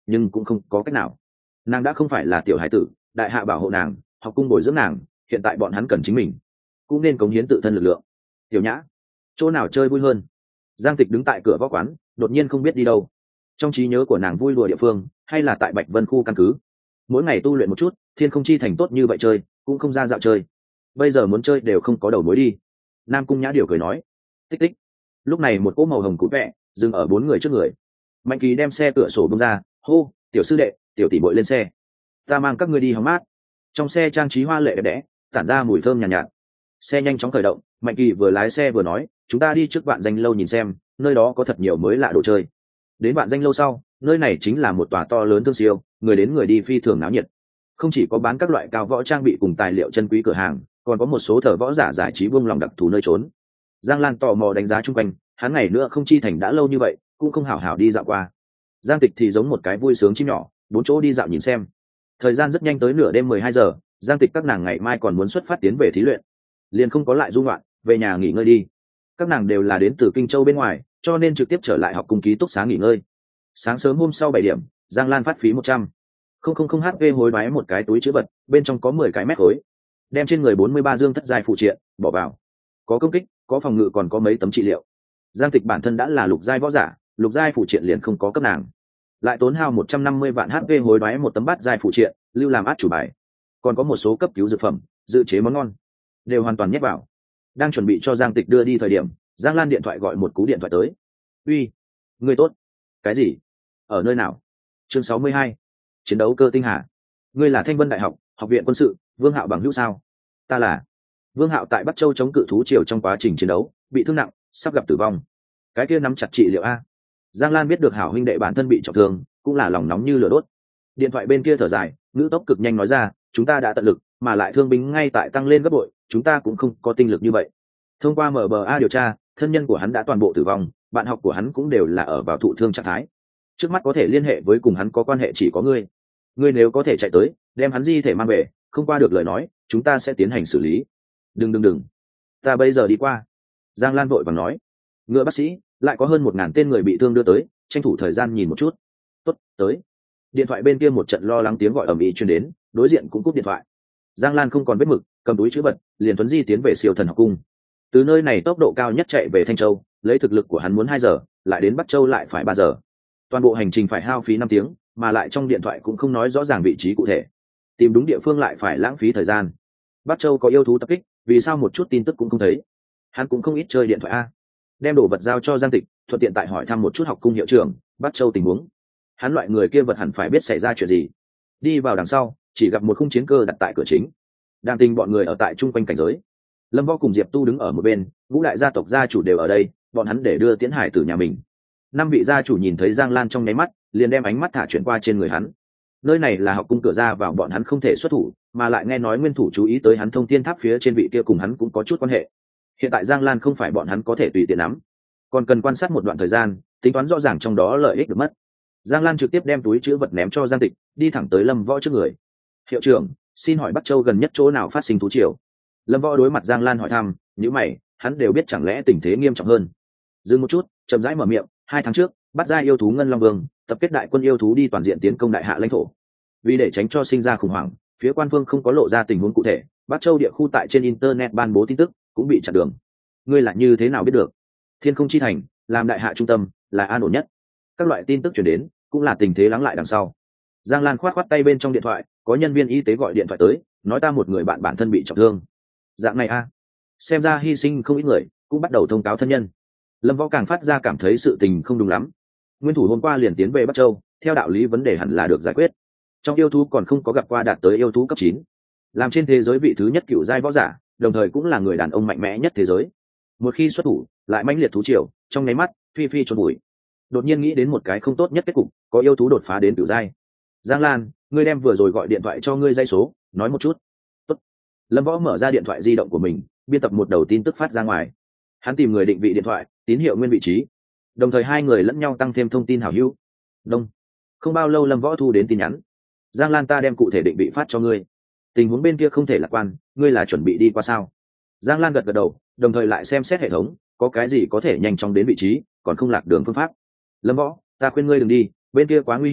nhưng cũng không có cách nào. Nàng đã không phải là tiểu hải tử, đại hạ bảo hộ nàng, học cung bồi dưỡng nàng, hiện tại bọn hắn cần chính mình cũng nên cống hiến tự thân lực lượng. Tiểu Nhã, chỗ nào chơi vui hơn? Giang Tịch đứng tại cửa võ quán, đột nhiên không biết đi đâu. Trong trí nhớ của nàng vui đùa địa phương hay là tại Bạch Vân khu căn cứ, mỗi ngày tu luyện một chút, Thiên Không Chi thành tốt như vậy chơi cũng không ra dạo chơi, bây giờ muốn chơi đều không có đầu mối đi. Nam Cung Nhã điều cười nói. Tích tích. Lúc này một cỗ màu hồng cũ vẹ dừng ở bốn người trước người. Mạnh Kỳ đem xe cửa sổ bung ra, hô, tiểu sư đệ, tiểu tỷ bội lên xe, ta mang các ngươi đi hóng mát. Trong xe trang trí hoa lệ đẹp đẽ, tản ra mùi thơm nhàn nhạt, nhạt. Xe nhanh chóng khởi động, Mạnh Kỳ vừa lái xe vừa nói, chúng ta đi trước Vạn Danh lâu nhìn xem, nơi đó có thật nhiều mới lạ đồ chơi. Đến Vạn Danh lâu sau, nơi này chính là một tòa to lớn thương siêu, người đến người đi phi thường náo nhiệt. Không chỉ có bán các loại cao võ trang bị cùng tài liệu chân quý cửa hàng, còn có một số thợ võ giả giải trí buông lòng đặc thù nơi trốn. Giang Lan tò mò đánh giá chung quanh, hắn ngày nữa không chi thành đã lâu như vậy, cũng không hảo hảo đi dạo qua. Giang Tịch thì giống một cái vui sướng chim nhỏ, bốn chỗ đi dạo nhìn xem. Thời gian rất nhanh tới nửa đêm mười hai giờ, Giang Tịch các nàng ngày mai còn muốn xuất phát tiến về thí luyện, liền không có lại dung loạn, về nhà nghỉ ngơi đi. Các nàng đều là đến từ Kinh Châu bên ngoài, cho nên trực tiếp trở lại học cung ký túc xá nghỉ ngơi. Sáng sớm hôm sau bảy điểm, Giang Lan phát phí một trăm không không không hp hối đoái một cái túi chữ vật, bên trong có mười cái mét khối, đem trên người bốn mươi ba dương thất giai phụ triện bỏ vào, có công kích, có phòng ngự, còn có mấy tấm trị liệu. Giang Tịch bản thân đã là lục giai võ giả, lục giai phụ triện liền không có cấp nàng, lại tốn hao một trăm năm mươi vạn hp hối đoái một tấm bát giai phụ triện lưu làm át chủ bài, còn có một số cấp cứu dược phẩm, dự chế món ngon, đều hoàn toàn nhét vào. Đang chuẩn bị cho Giang Tịch đưa đi thời điểm, Giang Lan điện thoại gọi một cú điện thoại tới. Uy, người tốt. Cái gì? Ở nơi nào? Chương sáu mươi hai, chiến đấu cơ tinh hà. Ngươi là Thanh Vân Đại học, học viện quân sự, Vương Hạo bằng hữu sao? Ta là. Vương Hạo tại Bắc Châu chống cự thú triều trong quá trình chiến đấu bị thương nặng, sắp gặp tử vong. Cái kia nắm chặt trị liệu a. Giang Lan biết được hảo huynh đệ bản thân bị trọng thương, cũng là lòng nóng như lửa đốt. Điện thoại bên kia thở dài, ngữ tốc cực nhanh nói ra, chúng ta đã tận lực, mà lại thương binh ngay tại tăng lên gấp bội, chúng ta cũng không có tinh lực như vậy. Thông qua em bê a điều tra, thân nhân của hắn đã toàn bộ tử vong, bạn học của hắn cũng đều là ở vào thụ thương trạng thái. Trước mắt có thể liên hệ với cùng hắn có quan hệ chỉ có ngươi. Ngươi nếu có thể chạy tới, đem hắn di thể mang về, không qua được lời nói, chúng ta sẽ tiến hành xử lý. Đừng đừng đừng, ta bây giờ đi qua. Giang Lan vội vàng nói. Ngựa bác sĩ, lại có hơn một ngàn tên người bị thương đưa tới, tranh thủ thời gian nhìn một chút. Tốt, tới. Điện thoại bên kia một trận lo lắng tiếng gọi ầm ĩ truyền đến, đối diện cũng cúp điện thoại. Giang Lan không còn vết mực, cầm túi chữ vật, liền tuấn di tiến về Siêu Thần học cung. Từ nơi này tốc độ cao nhất chạy về Thanh Châu, lấy thực lực của hắn muốn hai giờ, lại đến Bắc Châu lại phải ba giờ. Toàn bộ hành trình phải hao phí năm tiếng, mà lại trong điện thoại cũng không nói rõ ràng vị trí cụ thể. Tìm đúng địa phương lại phải lãng phí thời gian. Bắc Châu có yêu thú tập kích, vì sao một chút tin tức cũng không thấy? Hắn cũng không ít chơi điện thoại a. Đem đồ vật giao cho Giang Tịch, thuận tiện tại hỏi thăm một chút học cung hiệu trưởng, Bắc Châu tình huống. Hắn loại người kia vật hẳn phải biết xảy ra chuyện gì. Đi vào đằng sau, chỉ gặp một khung chiến cơ đặt tại cửa chính. Đang tình bọn người ở tại trung quanh cảnh giới. Lâm Võ cùng Diệp Tu đứng ở một bên, ngũ đại gia tộc gia chủ đều ở đây, bọn hắn để đưa Tiễn Hải từ nhà mình. Năm vị gia chủ nhìn thấy Giang Lan trong nháy mắt, liền đem ánh mắt thả chuyển qua trên người hắn. Nơi này là học cung cửa ra vào, bọn hắn không thể xuất thủ, mà lại nghe nói nguyên thủ chú ý tới hắn thông thiên tháp phía trên vị kia cùng hắn cũng có chút quan hệ. Hiện tại Giang Lan không phải bọn hắn có thể tùy tiện nắm, còn cần quan sát một đoạn thời gian, tính toán rõ ràng trong đó lợi ích được mất. Giang Lan trực tiếp đem túi chứa vật ném cho Giang Tịch, đi thẳng tới Lâm Võ trước người. Hiệu trưởng, xin hỏi Bắc Châu gần nhất chỗ nào phát sinh thú triều? Lâm Võ đối mặt Giang Lan hỏi thăm, nhíu mày, hắn đều biết chẳng lẽ tình thế nghiêm trọng hơn. Dừng một chút, chậm rãi mở miệng, hai tháng trước, bắt ra yêu thú Ngân Long Vương, tập kết đại quân yêu thú đi toàn diện tiến công đại hạ lãnh thổ. Vì để tránh cho sinh ra khủng hoảng, phía quan phương không có lộ ra tình huống cụ thể, Bắc Châu địa khu tại trên internet ban bố tin tức cũng bị chặn đường. Ngươi là như thế nào biết được? Thiên Không Chi thành, làm đại hạ trung tâm, là an ổn nhất. Các loại tin tức truyền đến, cũng là tình thế lắng lại đằng sau. Giang Lan khoát khoát tay bên trong điện thoại, có nhân viên y tế gọi điện thoại tới, nói ta một người bạn bản thân bị trọng thương. Dạng này a, xem ra hy sinh không ít người, cũng bắt đầu thông cáo thân nhân. Lâm Võ càng phát ra cảm thấy sự tình không đúng lắm. Nguyên thủ hôm qua liền tiến về Bắc Châu, theo đạo lý vấn đề hẳn là được giải quyết. Trong yêu thú còn không có gặp qua đạt tới yêu thú cấp chín, làm trên thế giới vị thứ nhất cựu giai võ giả, đồng thời cũng là người đàn ông mạnh mẽ nhất thế giới. Một khi xuất thủ, lại mãnh liệt thú triều, trong nháy mắt phi phi trốn bụi. Đột nhiên nghĩ đến một cái không tốt nhất kết cục, có yêu thú đột phá đến cựu giai. Giang Lan, ngươi đem vừa rồi gọi điện thoại cho ngươi dây số, nói một chút. Tốt. Lâm Võ mở ra điện thoại di động của mình, biên tập một đầu tin tức phát ra ngoài. Hắn tìm người định vị điện thoại, tín hiệu nguyên vị trí, đồng thời hai người lẫn nhau tăng thêm thông tin hảo hữu. Đông. Không bao lâu Lâm Võ thu đến tin nhắn. Giang Lan, ta đem cụ thể định vị phát cho ngươi. Tình huống bên kia không thể lạc quan, ngươi là chuẩn bị đi qua sao? Giang Lan gật gật đầu, đồng thời lại xem xét hệ thống, có cái gì có thể nhanh chóng đến vị trí, còn không lạc đường phương pháp. Lâm Võ, ta khuyên ngươi đừng đi, bên kia quá nguy hiểm,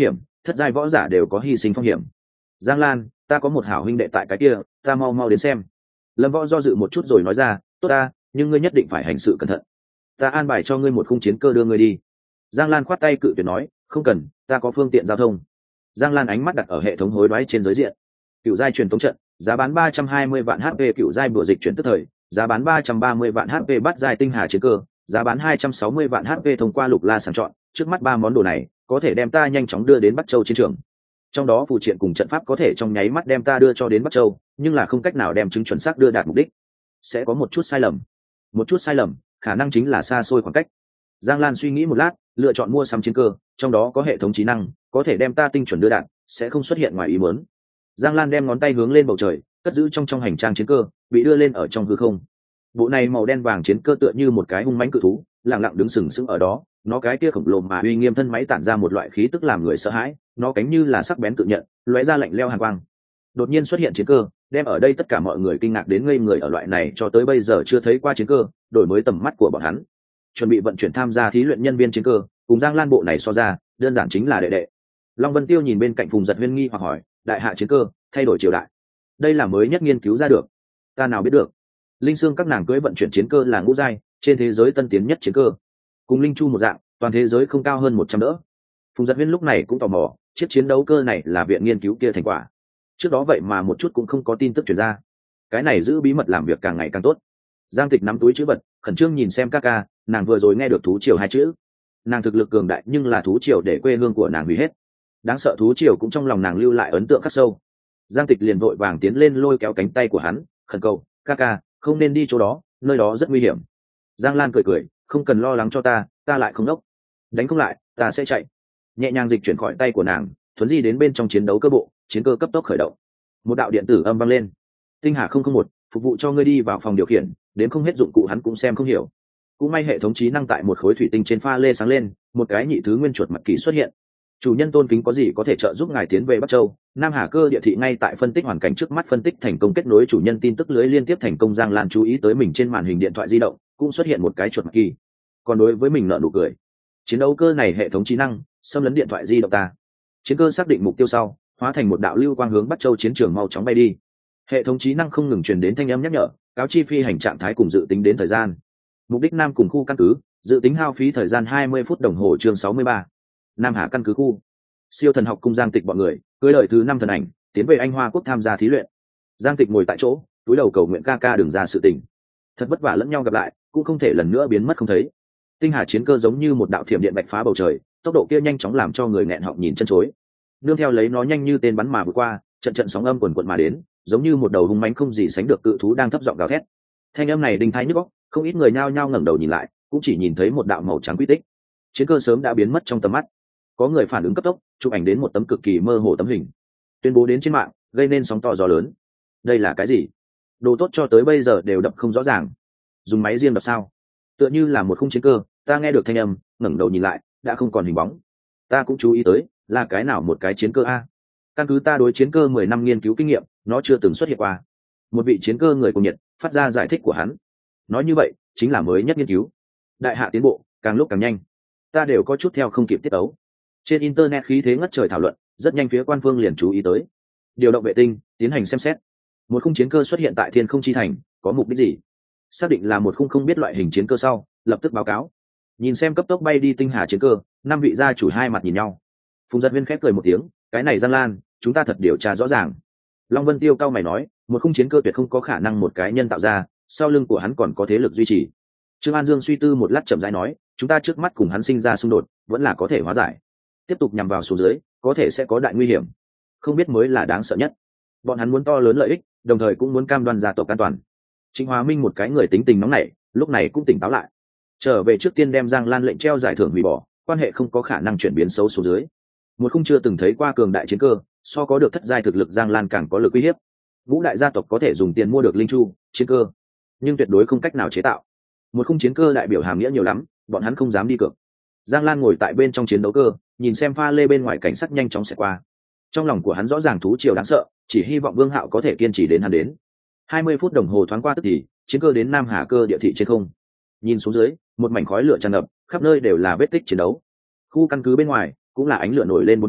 thất giai võ giả đều có hy sinh phong hiểm. Giang Lan, ta có một hảo huynh đệ tại cái kia, ta mau mau đến xem. Lâm Võ do dự một chút rồi nói ra, tốt ta, nhưng ngươi nhất định phải hành sự cẩn thận. Ta an bài cho ngươi một khung chiến cơ đưa ngươi đi. Giang Lan khoát tay cự tuyệt nói, không cần, ta có phương tiện giao thông. Giang Lan ánh mắt đặt ở hệ thống hối đoái trên giới diện. Cựu giai truyền tống trận, giá bán ba trăm hai mươi vạn hát pê cựu giai bùa dịch chuyển tức thời, giá bán ba trăm ba mươi vạn hát pê bắt giai tinh hà chiến cơ, giá bán hai trăm sáu mươi vạn hát pê thông qua lục la sàng chọn, trước mắt ba món đồ này có thể đem ta nhanh chóng đưa đến Bắc Châu chiến trường. Trong đó phù triện cùng trận pháp có thể trong nháy mắt đem ta đưa cho đến Bắc Châu, nhưng là không cách nào đem chứng chuẩn xác đưa đạt mục đích. Sẽ có một chút sai lầm. Một chút sai lầm, khả năng chính là xa xôi khoảng cách. Giang Lan suy nghĩ một lát, lựa chọn mua sắm chiến cơ, trong đó có hệ thống trí năng, có thể đem ta tinh chuẩn đưa đạn, sẽ không xuất hiện ngoài ý muốn. Giang Lan đem ngón tay hướng lên bầu trời, cất giữ trong trong hành trang chiến cơ, bị đưa lên ở trong hư không. Bộ này màu đen vàng chiến cơ tựa như một cái hung mãnh cự thú, lặng lặng đứng sừng sững ở đó, nó cái kia khổng lồ mà uy nghiêm thân máy tản ra một loại khí tức làm người sợ hãi, nó cánh như là sắc bén tự nhận, lóe ra lạnh lẽo hàn quang. Đột nhiên xuất hiện chiến cơ, đem ở đây tất cả mọi người kinh ngạc đến ngây người ở loại này cho tới bây giờ chưa thấy qua chiến cơ, đổi mới tầm mắt của bọn hắn. Chuẩn bị vận chuyển tham gia thí luyện nhân viên chiến cơ, cùng Giang Lan bộ này so ra, đơn giản chính là đệ đệ. Long Vân Tiêu nhìn bên cạnh Phùng Giật Huyên nghi hoặc hỏi, đại hạ chiến cơ, thay đổi triều đại. Đây là mới nhất nghiên cứu ra được. Ta nào biết được. Linh Xương các nàng cưỡi vận chuyển chiến cơ là ngũ giai, trên thế giới tân tiến nhất chiến cơ. Cùng Linh Chu một dạng, toàn thế giới không cao hơn một trăm đỡ. Phùng Giật Huyên lúc này cũng tò mò, chiếc chiến đấu cơ này là viện nghiên cứu kia thành quả. Trước đó vậy mà một chút cũng không có tin tức truyền ra. Cái này giữ bí mật làm việc càng ngày càng tốt. Giang Tịch nắm túi chữ vật, khẩn trương nhìn xem ca ca, nàng vừa rồi nghe được thú triều hai chữ. Nàng thực lực cường đại nhưng là thú triều để quê hương của nàng hủy hết. Đáng sợ thú triều cũng trong lòng nàng lưu lại ấn tượng khắc sâu. Giang Tịch liền vội vàng tiến lên lôi kéo cánh tay của hắn, khẩn cầu, ca ca, không nên đi chỗ đó, nơi đó rất nguy hiểm. Giang Lan cười cười, không cần lo lắng cho ta, ta lại không đốc. Đánh không lại, ta sẽ chạy. Nhẹ nhàng dịch chuyển khỏi tay của nàng, thuấn di đến bên trong chiến đấu cơ bộ, chiến cơ cấp tốc khởi động. Một đạo điện tử âm vang lên. Tinh Hà không không một, phục vụ cho ngươi đi vào phòng điều khiển, đến không hết dụng cụ hắn cũng xem không hiểu. Cũng may hệ thống trí năng tại một khối thủy tinh trên pha lê sáng lên, một cái nhị thứ nguyên chuột mặt kỳ xuất hiện. Chủ nhân tôn kính có gì có thể trợ giúp ngài tiến về Bắc Châu? Nam Hà cơ địa thị ngay tại phân tích hoàn cảnh trước mắt, phân tích thành công kết nối chủ nhân tin tức lưới liên tiếp thành công. Giang Lan chú ý tới mình trên màn hình điện thoại di động cũng xuất hiện một cái chuột mặt kỳ. Còn đối với mình nợ nụ cười. Chiến đấu cơ này hệ thống trí năng xâm lấn điện thoại di động ta. Chiến cơ xác định mục tiêu sau, hóa thành một đạo lưu quang hướng Bắc Châu chiến trường mau chóng bay đi. Hệ thống trí năng không ngừng truyền đến thanh âm nhắc nhở, cáo chi phi hành trạng thái cùng dự tính đến thời gian. Mục đích Nam cùng khu căn cứ, dự tính hao phí thời gian hai mươi phút đồng hồ. Chương sáu mươi ba. Nam Hà căn cứ khu. Siêu thần học cung Giang Tịch bọn người cưới lợi thứ năm thần ảnh tiến về Anh Hoa quốc tham gia thí luyện. Giang Tịch ngồi tại chỗ, túi đầu cầu nguyện ca ca đừng ra sự tình. Thật vất vả lẫn nhau gặp lại, cũng không thể lần nữa biến mất không thấy. Tinh Hà chiến cơ giống như một đạo thiểm điện bạch phá bầu trời, tốc độ kia nhanh chóng làm cho người nghẹn họng nhìn chân chối. Nương theo lấy nó nhanh như tên bắn mà vượt qua, trận trận sóng âm quần quần mà đến, giống như một đầu hung mãnh không gì sánh được cự thú đang thấp giọng gào thét. Thanh âm này đinh thái nhức óc, không ít người nhao nhao ngẩng đầu nhìn lại, cũng chỉ nhìn thấy một đạo màu trắng quy tích. Chiến cơ sớm đã biến mất trong tầm mắt. Có người phản ứng cấp tốc, chụp ảnh đến một tấm cực kỳ mơ hồ tấm hình, tuyên bố đến trên mạng, gây nên sóng to gió lớn. Đây là cái gì? Đồ tốt cho tới bây giờ đều đập không rõ ràng. Dùng máy riêng đập sao? Tựa như là một khung chiến cơ, ta nghe được thanh âm, ngẩng đầu nhìn lại, đã không còn hình bóng. Ta cũng chú ý tới, là cái nào một cái chiến cơ a? Căn cứ ta đối chiến cơ mười năm nghiên cứu kinh nghiệm, nó chưa từng xuất hiện qua. Một vị chiến cơ người cùng nhiệt phát ra giải thích của hắn. Nói như vậy, chính là mới nhất nghiên cứu. Đại hạ tiến bộ, càng lúc càng nhanh. Ta đều có chút theo không kịp tiết tấu. Trên internet khí thế ngất trời thảo luận, rất nhanh phía quan phương liền chú ý tới. Điều động vệ tinh, tiến hành xem xét. Một khung chiến cơ xuất hiện tại thiên không chi thành, có mục đích gì? Xác định là một khung không biết loại hình chiến cơ sau, lập tức báo cáo. Nhìn xem cấp tốc bay đi Tinh Hà chiến cơ, năm vị gia chủ hai mặt nhìn nhau. Phùng Giật Viên khép cười một tiếng, cái này Giang Lan, chúng ta thật điều tra rõ ràng. Long Vân Tiêu cao mày nói, một khung chiến cơ tuyệt không có khả năng một cái nhân tạo ra, sau lưng của hắn còn có thế lực duy trì. Trương An Dương suy tư một lát chậm rãi nói, chúng ta trước mắt cùng hắn sinh ra xung đột, vẫn là có thể hóa giải. Tiếp tục nhằm vào xuống dưới, có thể sẽ có đại nguy hiểm. Không biết mới là đáng sợ nhất. Bọn hắn muốn to lớn lợi ích, đồng thời cũng muốn cam đoan gia tộc an toàn. Trịnh Hóa Minh một cái người tính tình nóng nảy, lúc này cũng tỉnh táo lại. Trở về trước tiên đem Giang Lan lệnh treo giải thưởng hủy bỏ, quan hệ không có khả năng chuyển biến xấu xuống dưới. Một khung chưa từng thấy qua cường đại chiến cơ, so có được thất giai thực lực Giang Lan càng có lực uy hiếp. Ngũ đại gia tộc có thể dùng tiền mua được linh chu, chiến cơ, nhưng tuyệt đối không cách nào chế tạo. Một khung chiến cơ đại biểu hàm nghĩa nhiều lắm, bọn hắn không dám đi cược. Giang Lan ngồi tại bên trong chiến đấu cơ, nhìn xem pha lê bên ngoài cảnh sắc nhanh chóng xẹt qua. Trong lòng của hắn rõ ràng thú triều đáng sợ, chỉ hy vọng Vương Hạo có thể kiên trì đến hắn đến. hai mươi phút đồng hồ thoáng qua tức thì, chiến cơ đến Nam Hà cơ địa thị trên không. Nhìn xuống dưới, một mảnh khói lửa tràn ngập, khắp nơi đều là vết tích chiến đấu. Khu căn cứ bên ngoài cũng là ánh lửa nổi lên bốn phía,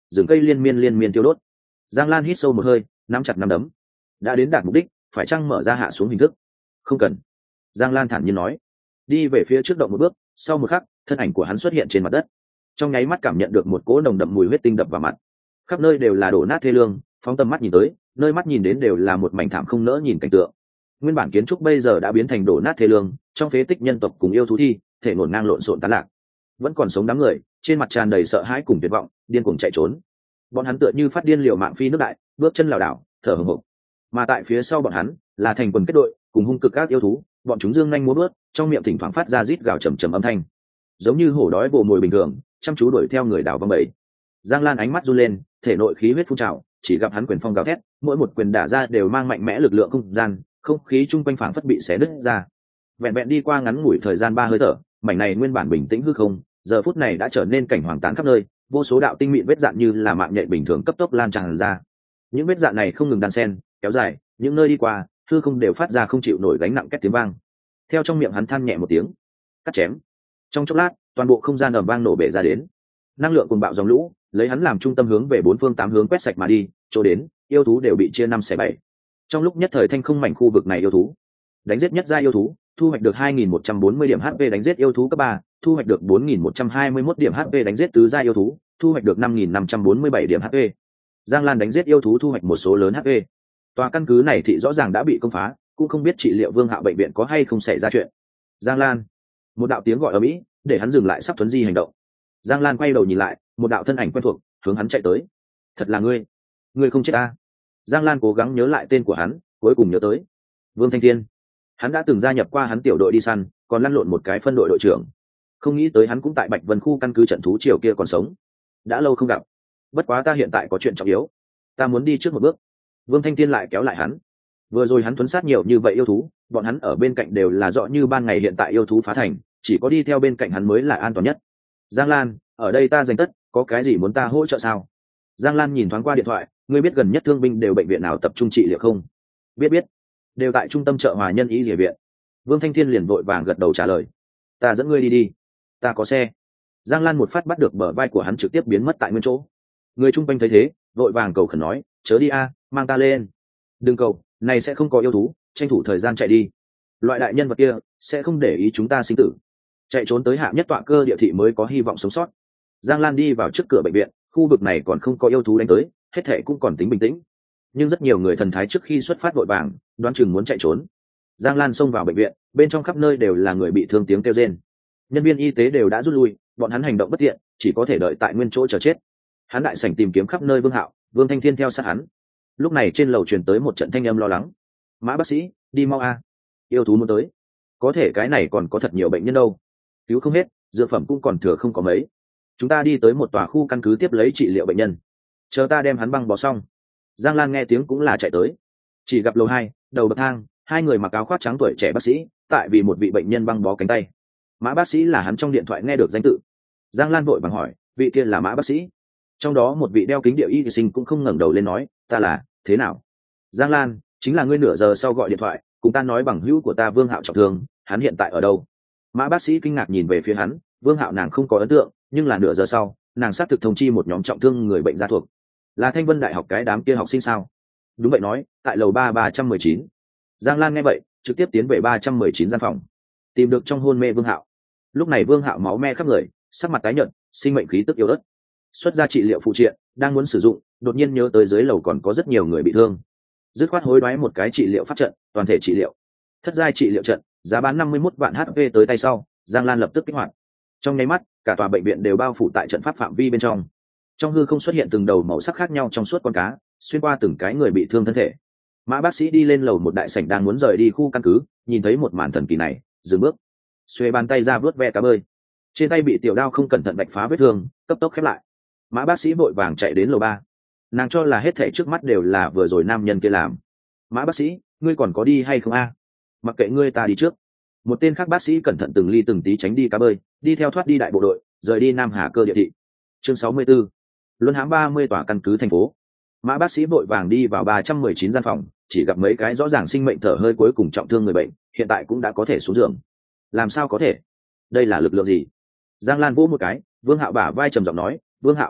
rừng cây liên miên liên miên tiêu đốt. Giang Lan hít sâu một hơi, nắm chặt nắm đấm. Đã đến đạt mục đích, phải chăng mở ra hạ xuống hình thức? Không cần. Giang Lan thản nhiên nói. Đi về phía trước động một bước, sau một khắc, thân ảnh của hắn xuất hiện trên mặt đất. Trong nháy mắt cảm nhận được một cỗ nồng đậm mùi huyết tinh đập vào mặt. Khắp nơi đều là đổ nát thê lương, phóng tầm mắt nhìn tới, nơi mắt nhìn đến đều là một mảnh thảm không nỡ nhìn cảnh tượng. Nguyên bản kiến trúc bây giờ đã biến thành đổ nát thê lương, trong phế tích nhân tộc cùng yêu thú thi, thể nổn ngang lộn xộn tán lạc. Vẫn còn sống đám người, trên mặt tràn đầy sợ hãi cùng tuyệt vọng, điên cuồng chạy trốn. Bọn hắn tựa như phát điên liều mạng phi nước đại, bước chân lảo đảo, thở hổn hộc. Mà tại phía sau bọn hắn, là thành quần kết đội, cùng hung cực các yêu thú, bọn chúng dương nhanh múa bước, trong miệng thỉnh thoảng phát ra rít gào trầm trầm âm thanh, giống như hổ đói vồ mồi bình thường, chăm chú đuổi theo người đảo vong bầy. Giang Lan ánh mắt run lên, thể nội khí huyết phun trào, chỉ gặp hắn quyền phong gào thét, mỗi một quyền đả ra đều mang mạnh mẽ lực lượng không gian, không khí chung quanh phảng phất bị xé nứt ra. Vẹn vẹn đi qua ngắn ngủi thời gian ba hơi thở, mảnh này nguyên bản bình tĩnh hư không, giờ phút này đã trở nên cảnh hoàng tàn khắp nơi, vô số đạo tinh mịn vết dạn như là mạng nhện bình thường cấp tốc lan tràn ra. Những vết dạn này không ngừng đan xen, kéo dài, những nơi đi qua, hư không đều phát ra không chịu nổi gánh nặng két tiếng vang. Theo trong miệng hắn than nhẹ một tiếng, cắt chém. Trong chốc lát, toàn bộ không gian ầm vang nổ bể ra đến. Năng lượng cuồng bạo dòng lũ, lấy hắn làm trung tâm hướng về bốn phương tám hướng quét sạch mà đi, chỗ đến, yêu thú đều bị chia năm xẻ bảy. Trong lúc nhất thời thanh không mảnh khu vực này yêu thú, đánh giết nhất gia yêu thú, thu hoạch được hai nghìn một trăm bốn mươi điểm hát pê đánh giết yêu thú cấp ba, thu hoạch được bốn nghìn một trăm hai mươi mốt điểm hát pê đánh giết tứ gia yêu thú, thu hoạch được năm nghìn năm trăm bốn mươi bảy điểm hát pê. Giang Lan đánh giết yêu thú thu hoạch một số lớn hát pê. Tòa căn cứ này thì rõ ràng đã bị công phá, cũng không biết trị liệu Vương Hạo bệnh viện có hay không xảy ra chuyện. Giang Lan, một đạo tiếng gọi ở mỹ, để hắn dừng lại sắp thuấn di hành động. Giang Lan quay đầu nhìn lại, một đạo thân ảnh quen thuộc hướng hắn chạy tới. Thật là ngươi, ngươi không chết ta? Giang Lan cố gắng nhớ lại tên của hắn, cuối cùng nhớ tới Vương Thanh Thiên. Hắn đã từng gia nhập qua hắn tiểu đội đi săn, còn lăn lộn một cái phân đội đội trưởng. Không nghĩ tới hắn cũng tại Bạch Vân khu căn cứ trận thú triều kia còn sống. Đã lâu không gặp. Bất quá ta hiện tại có chuyện trọng yếu, ta muốn đi trước một bước. Vương Thanh Thiên lại kéo lại hắn. Vừa rồi hắn thuấn sát nhiều như vậy yêu thú, bọn hắn ở bên cạnh đều là rõ như ban ngày, hiện tại yêu thú phá thành, chỉ có đi theo bên cạnh hắn mới là an toàn nhất. Giang Lan, ở đây ta giành tất, có cái gì muốn ta hỗ trợ sao? Giang Lan nhìn thoáng qua điện thoại, ngươi biết gần nhất thương binh đều bệnh viện nào tập trung trị liệu không? Biết biết, đều tại trung tâm chợ Hòa Nhân Y Dìa viện. Vương Thanh Thiên liền vội vàng gật đầu trả lời. Ta dẫn ngươi đi đi, ta có xe. Giang Lan một phát bắt được bờ vai của hắn, trực tiếp biến mất tại nguyên chỗ. Người chung quanh thấy thế, vội vàng cầu khẩn nói, chớ đi a, mang ta lên. Đừng cầu, này sẽ không có yêu thú, tranh thủ thời gian chạy đi. Loại đại nhân vật kia sẽ không để ý chúng ta sinh tử. Chạy trốn tới hạ nhất tọa cơ địa thị mới có hy vọng sống sót. Giang Lan đi vào trước cửa bệnh viện, khu vực này còn không có yêu thú đánh tới, hết thệ cũng còn tính bình tĩnh. Nhưng rất nhiều người thần thái trước khi xuất phát vội vàng, đoán chừng muốn chạy trốn. Giang Lan xông vào bệnh viện, bên trong khắp nơi đều là người bị thương, tiếng kêu rên. Nhân viên y tế đều đã rút lui, bọn hắn hành động bất tiện, chỉ có thể đợi tại nguyên chỗ chờ chết. Hắn đại sảnh tìm kiếm khắp nơi Vương Hạo, Vương Thanh Thiên theo sát hắn. Lúc này trên lầu truyền tới một trận thanh âm lo lắng. Mã bác sĩ, đi mau a, yêu thú muốn tới. Có thể cái này còn có thật nhiều bệnh nhân đâu, cứu không hết, dược phẩm cũng còn thừa không có mấy. Chúng ta đi tới một tòa khu căn cứ tiếp lấy trị liệu bệnh nhân, chờ ta đem hắn băng bó xong. Giang Lan nghe tiếng cũng là chạy tới, chỉ gặp lầu hai đầu bậc thang, hai người mặc áo khoác trắng tuổi trẻ bác sĩ tại vì một vị bệnh nhân băng bó cánh tay. Mã bác sĩ là hắn trong điện thoại nghe được danh tự. Giang Lan vội vàng hỏi, vị kia là Mã bác sĩ? Trong đó một vị đeo kính địa y sinh cũng không ngẩng đầu lên nói, ta là, thế nào? Giang Lan, chính là ngươi nửa giờ sau gọi điện thoại cùng ta nói bằng hữu của ta Vương Hạo trọng thương, hắn hiện tại ở đâu? Mã bác sĩ kinh ngạc nhìn về phía hắn. Vương Hạo nàng không có ấn tượng, nhưng là nửa giờ sau nàng xác thực thông chi một nhóm trọng thương người bệnh gia thuộc. Là Thanh Vân đại học cái đám kia học sinh sao? Đúng vậy, nói tại lầu ba ba trăm mười chín. Giang Lan nghe vậy trực tiếp tiến về ba trăm mười chín gian phòng, tìm được trong hôn mê Vương Hạo. Lúc này Vương Hạo máu me khắp người, sắc mặt tái nhợt, sinh mệnh khí tức yếu ớt. Xuất ra trị liệu phụ triện đang muốn sử dụng, đột nhiên nhớ tới dưới lầu còn có rất nhiều người bị thương, dứt khoát hối đoái một cái trị liệu pháp trận, toàn thể trị liệu. Thất giai trị liệu trận, giá bán năm mươi mốt vạn hát pê tới tay sau, Giang Lan lập tức kích hoạt. Trong nháy mắt, cả tòa bệnh viện đều bao phủ tại trận pháp phạm vi bên trong. Trong hư không xuất hiện từng đầu màu sắc khác nhau trong suốt con cá, xuyên qua từng cái người bị thương thân thể. Mã bác sĩ đi lên lầu một đại sảnh đang muốn rời đi khu căn cứ, nhìn thấy một màn thần kỳ này, dừng bước, xuề bàn tay ra vớt ve cá bơi. Trên tay bị tiểu đao không cẩn thận vạch phá vết thương, cấp tốc khép lại. Mã bác sĩ vội vàng chạy đến lầu ba. Nàng cho là hết thảy trước mắt đều là vừa rồi nam nhân kia làm. Mã bác sĩ, ngươi còn có đi hay không a? Mặc kệ ngươi, ta đi trước. Một tên khác bác sĩ cẩn thận từng ly từng tí tránh đi cá bơi, đi theo thoát đi đại bộ đội, rời đi Nam Hà Cơ địa thị. Chương sáu mươi 64. Luân hãm ba mươi tòa căn cứ thành phố. Mã bác sĩ vội vàng đi vào ba trăm mười chín gian phòng, chỉ gặp mấy cái rõ ràng sinh mệnh thở hơi cuối cùng trọng thương người bệnh, hiện tại cũng đã có thể xuống giường. Làm sao có thể? Đây là lực lượng gì? Giang Lan vỗ một cái, Vương Hạo bả vai trầm giọng nói, Vương Hạo,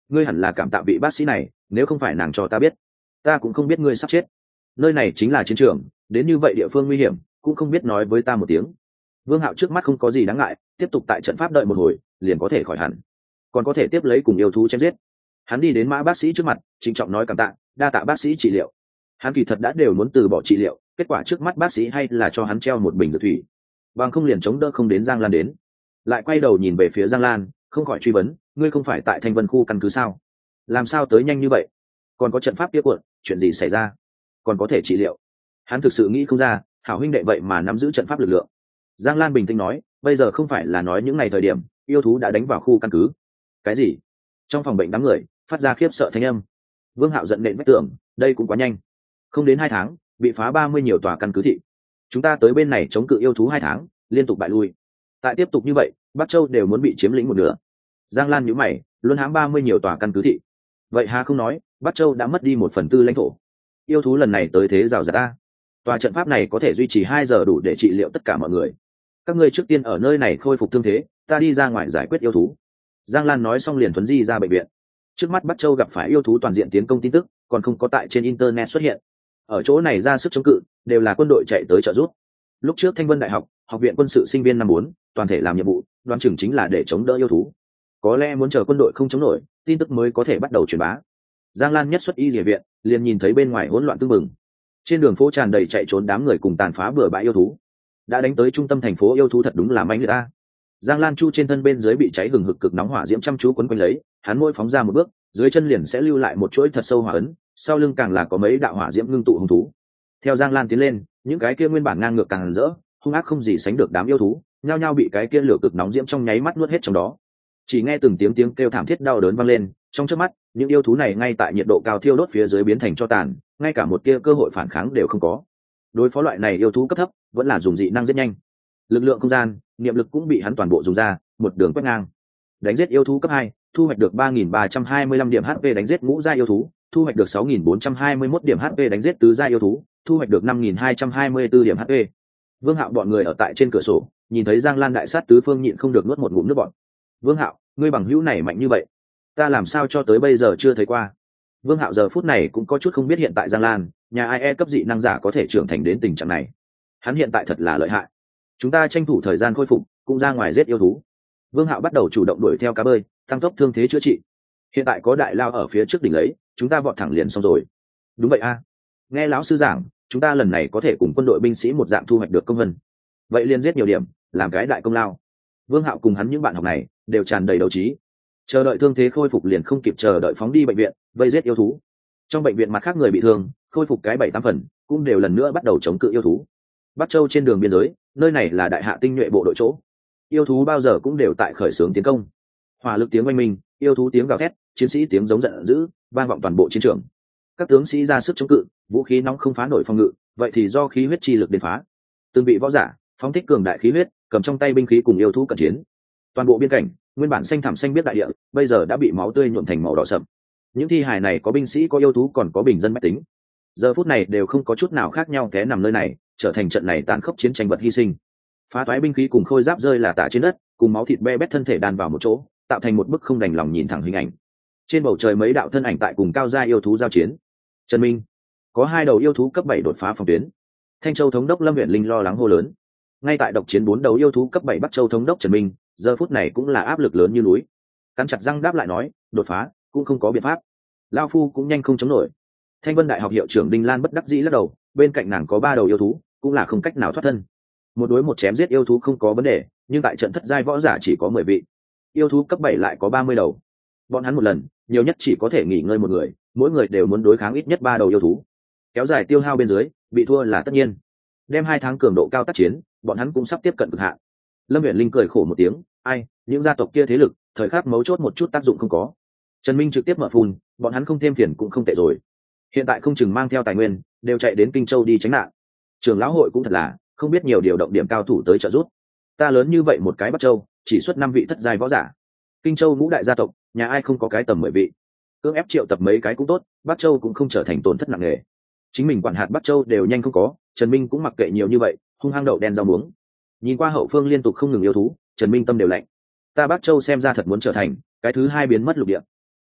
ngươi hẳn là cảm tạ vị bác sĩ này, nếu không phải nàng cho ta biết, ta cũng không biết ngươi sắp chết. Nơi này chính là chiến trường, đến như vậy địa phương nguy hiểm cũng không biết nói với ta một tiếng. Vương Hạo trước mắt không có gì đáng ngại, tiếp tục tại trận pháp đợi một hồi liền có thể khỏi hẳn, còn có thể tiếp lấy cùng yêu thú chém giết. Hắn đi đến Mã bác sĩ trước mặt, trịnh trọng nói cảm tạ, đa tạ bác sĩ trị liệu. Hắn kỳ thật đã đều muốn từ bỏ trị liệu, kết quả trước mắt bác sĩ hay là cho hắn treo một bình dược thủy, bằng không liền chống đỡ không đến Giang Lan đến. Lại quay đầu nhìn về phía Giang Lan, không khỏi truy vấn, ngươi không phải tại Thanh Vân khu căn cứ sao? Làm sao tới nhanh như vậy? Còn có trận pháp kia cuộn, chuyện gì xảy ra? Còn có thể trị liệu? Hắn thực sự nghĩ không ra, hảo huynh đệ vậy mà nắm giữ trận pháp lực lượng. Giang Lan bình tĩnh nói, bây giờ không phải là nói những ngày thời điểm yêu thú đã đánh vào khu căn cứ. Cái gì? Trong phòng bệnh đám người phát ra khiếp sợ thanh âm. Vương Hạo giận nện vách tường, đây cũng quá nhanh. Không đến hai tháng, bị phá ba mươi nhiều tòa căn cứ thị. Chúng ta tới bên này chống cự yêu thú hai tháng, liên tục bại lui. Tại tiếp tục như vậy, Bắc Châu đều muốn bị chiếm lĩnh một nửa. Giang Lan nhíu mày, luôn hãm ba mươi nhiều tòa căn cứ thị. Vậy hà không nói, Bắc Châu đã mất đi một phần tư lãnh thổ. Yêu thú lần này tới thế rào rạt ta. Tòa trận pháp này có thể duy trì hai giờ đủ để trị liệu tất cả mọi người. Các ngươi trước tiên ở nơi này khôi phục thương thế, ta đi ra ngoài giải quyết yêu thú. Giang Lan nói xong liền thuấn di ra bệnh viện. Trước mắt Bắc Châu gặp phải yêu thú toàn diện tiến công tin tức, còn không có tại trên internet xuất hiện. Ở chỗ này ra sức chống cự, đều là quân đội chạy tới trợ giúp. Lúc trước Thanh Vân Đại học, học viện quân sự sinh viên năm bốn, toàn thể làm nhiệm vụ, đoán chừng chính là để chống đỡ yêu thú. Có lẽ muốn chờ quân đội không chống nổi, tin tức mới có thể bắt đầu truyền bá. Giang Lan nhất xuất y địa viện, liền nhìn thấy bên ngoài hỗn loạn tương mừng. Trên đường phố tràn đầy chạy trốn đám người cùng tàn phá bừa bãi yêu thú. Đã đánh tới trung tâm thành phố yêu thú thật đúng là manh người ta. Giang Lan Chu trên thân bên dưới bị cháy hừng hực cực nóng hỏa diễm chăm chú quấn quanh lấy, hắn mỗi phóng ra một bước, dưới chân liền sẽ lưu lại một chuỗi thật sâu hỏa ấn, sau lưng càng là có mấy đạo hỏa diễm ngưng tụ hung thú. Theo Giang Lan tiến lên, những cái kia nguyên bản ngang ngược càng rỡ, hung ác không gì sánh được đám yêu thú, nhao nhao bị cái kia lửa cực nóng diễm trong nháy mắt nuốt hết trong đó. Chỉ nghe từng tiếng tiếng kêu thảm thiết đau đớn vang lên, trong chớp mắt, những yêu thú này ngay tại nhiệt độ cao thiêu đốt phía dưới biến thành tro tàn, ngay cả một tia cơ hội phản kháng đều không có. Đối phó loại này yêu thú cấp thấp, vẫn là dùng dị năng rất nhanh. Lực lượng không gian, niệm lực cũng bị hắn toàn bộ dùng ra, một đường quét ngang. Đánh giết yêu thú cấp hai, thu hoạch được ba nghìn ba trăm hai mươi lăm điểm hát pê, đánh giết ngũ gia yêu thú, thu hoạch được sáu nghìn bốn trăm hai mươi mốt điểm hát pê, đánh giết tứ gia yêu thú, thu hoạch được năm nghìn hai trăm hai mươi tư điểm hát pê. Vương Hạo bọn người ở tại trên cửa sổ, nhìn thấy Giang Lan đại sát tứ phương nhịn không được nuốt một ngụm nước bọt. Vương Hạo, ngươi bằng hữu này mạnh như vậy, ta làm sao cho tới bây giờ chưa thấy qua. Vương Hạo giờ phút này cũng có chút không biết hiện tại Giang Lan, nhà ai e cấp dị năng giả có thể trưởng thành đến tình trạng này. Hắn hiện tại thật là lợi hại. Chúng ta tranh thủ thời gian khôi phục, cũng ra ngoài giết yêu thú. Vương Hạo bắt đầu chủ động đuổi theo cá bơi, tăng tốc thương thế chữa trị. Hiện tại có đại lao ở phía trước đỉnh lấy, chúng ta vọt thẳng liền xong rồi. Đúng vậy a. Nghe lão sư giảng, chúng ta lần này có thể cùng quân đội binh sĩ một dạng thu hoạch được công vân. Vậy liền giết nhiều điểm, làm cái đại công lao. Vương Hạo cùng hắn những bạn học này đều tràn đầy đấu trí. Chờ đợi thương thế khôi phục liền không kịp chờ đợi phóng đi bệnh viện, vây giết yêu thú. Trong bệnh viện mặt khác người bị thương, khôi phục cái bảy tám phần, cũng đều lần nữa bắt đầu chống cự yêu thú. Bắc Châu trên đường biên giới, nơi này là đại hạ tinh nhuệ bộ đội chỗ. Yêu thú bao giờ cũng đều tại khởi xướng tiến công. Hỏa lực tiếng oanh minh, yêu thú tiếng gào thét, chiến sĩ tiếng giống giận dữ, vang vọng toàn bộ chiến trường. Các tướng sĩ ra sức chống cự, vũ khí nóng không phá nổi phòng ngự, vậy thì do khí huyết chi lực đến phá. Từng vị võ giả, phóng thích cường đại khí huyết, cầm trong tay binh khí cùng yêu thú cận chiến. Toàn bộ biên cảnh, nguyên bản xanh thẳm xanh biết đại địa, bây giờ đã bị máu tươi nhuộm thành màu đỏ sậm. Những thi hài này có binh sĩ, có yêu thú, còn có bình dân bách tính. Giờ phút này đều không có chút nào khác nhau, té nằm nơi này, trở thành trận này tàn khốc chiến tranh vật hy sinh. Phá toái binh khí cùng khôi giáp rơi là tả trên đất, cùng máu thịt be bét thân thể đan vào một chỗ, tạo thành một bức không đành lòng nhìn thẳng hình ảnh. Trên bầu trời mấy đạo thân ảnh tại cùng cao gia yêu thú giao chiến. Trần Minh, có hai đầu yêu thú cấp bảy đột phá phòng tuyến. Thanh Châu thống đốc Lâm Uyển Linh lo lắng hô lớn. Ngay tại độc chiến bốn đầu yêu thú cấp bảy Bắc Châu thống đốc Trần Minh, giờ phút này cũng là áp lực lớn như núi. Cắn chặt răng đáp lại nói, đột phá cũng không có biện pháp, lao phu cũng nhanh không chống nổi. Thanh Vân Đại học hiệu trưởng Đinh Lan bất đắc dĩ lắc đầu, bên cạnh nàng có ba đầu yêu thú, cũng là không cách nào thoát thân. Một đối một chém giết yêu thú không có vấn đề, nhưng tại trận thất giai võ giả chỉ có mười vị, yêu thú cấp bảy lại có ba mươi đầu. Bọn hắn một lần nhiều nhất chỉ có thể nghỉ ngơi một người, mỗi người đều muốn đối kháng ít nhất ba đầu yêu thú. Kéo dài tiêu hao bên dưới, bị thua là tất nhiên. Đem hai tháng cường độ cao tác chiến, bọn hắn cũng sắp tiếp cận cực hạn. Lâm Uyển Linh cười khổ một tiếng, ai, những gia tộc kia thế lực, thời khắc mấu chốt một chút tác dụng không có. Trần Minh trực tiếp mở phun, bọn hắn không thêm phiền cũng không tệ rồi. Hiện tại không chừng mang theo tài nguyên, đều chạy đến Kinh Châu đi tránh nạn. Trường lão hội cũng thật là không biết nhiều điều động điểm cao thủ tới trợ giúp. Ta lớn như vậy một cái Bắc Châu, chỉ xuất năm vị thất giai võ giả. Kinh Châu ngũ đại gia tộc, nhà ai không có cái tầm mười vị. Cưỡng ép triệu tập mấy cái cũng tốt, Bắc Châu cũng không trở thành tổn thất nặng nề. Chính mình quản hạt Bắc Châu đều nhanh không có, Trần Minh cũng mặc kệ nhiều như vậy, hung hăng đậu đen rau muống. Nhìn qua hậu phương liên tục không ngừng yêu thú, Trần Minh tâm đều lạnh. Ta Bắc Châu xem ra thật muốn trở thành cái thứ hai biến mất lục địa.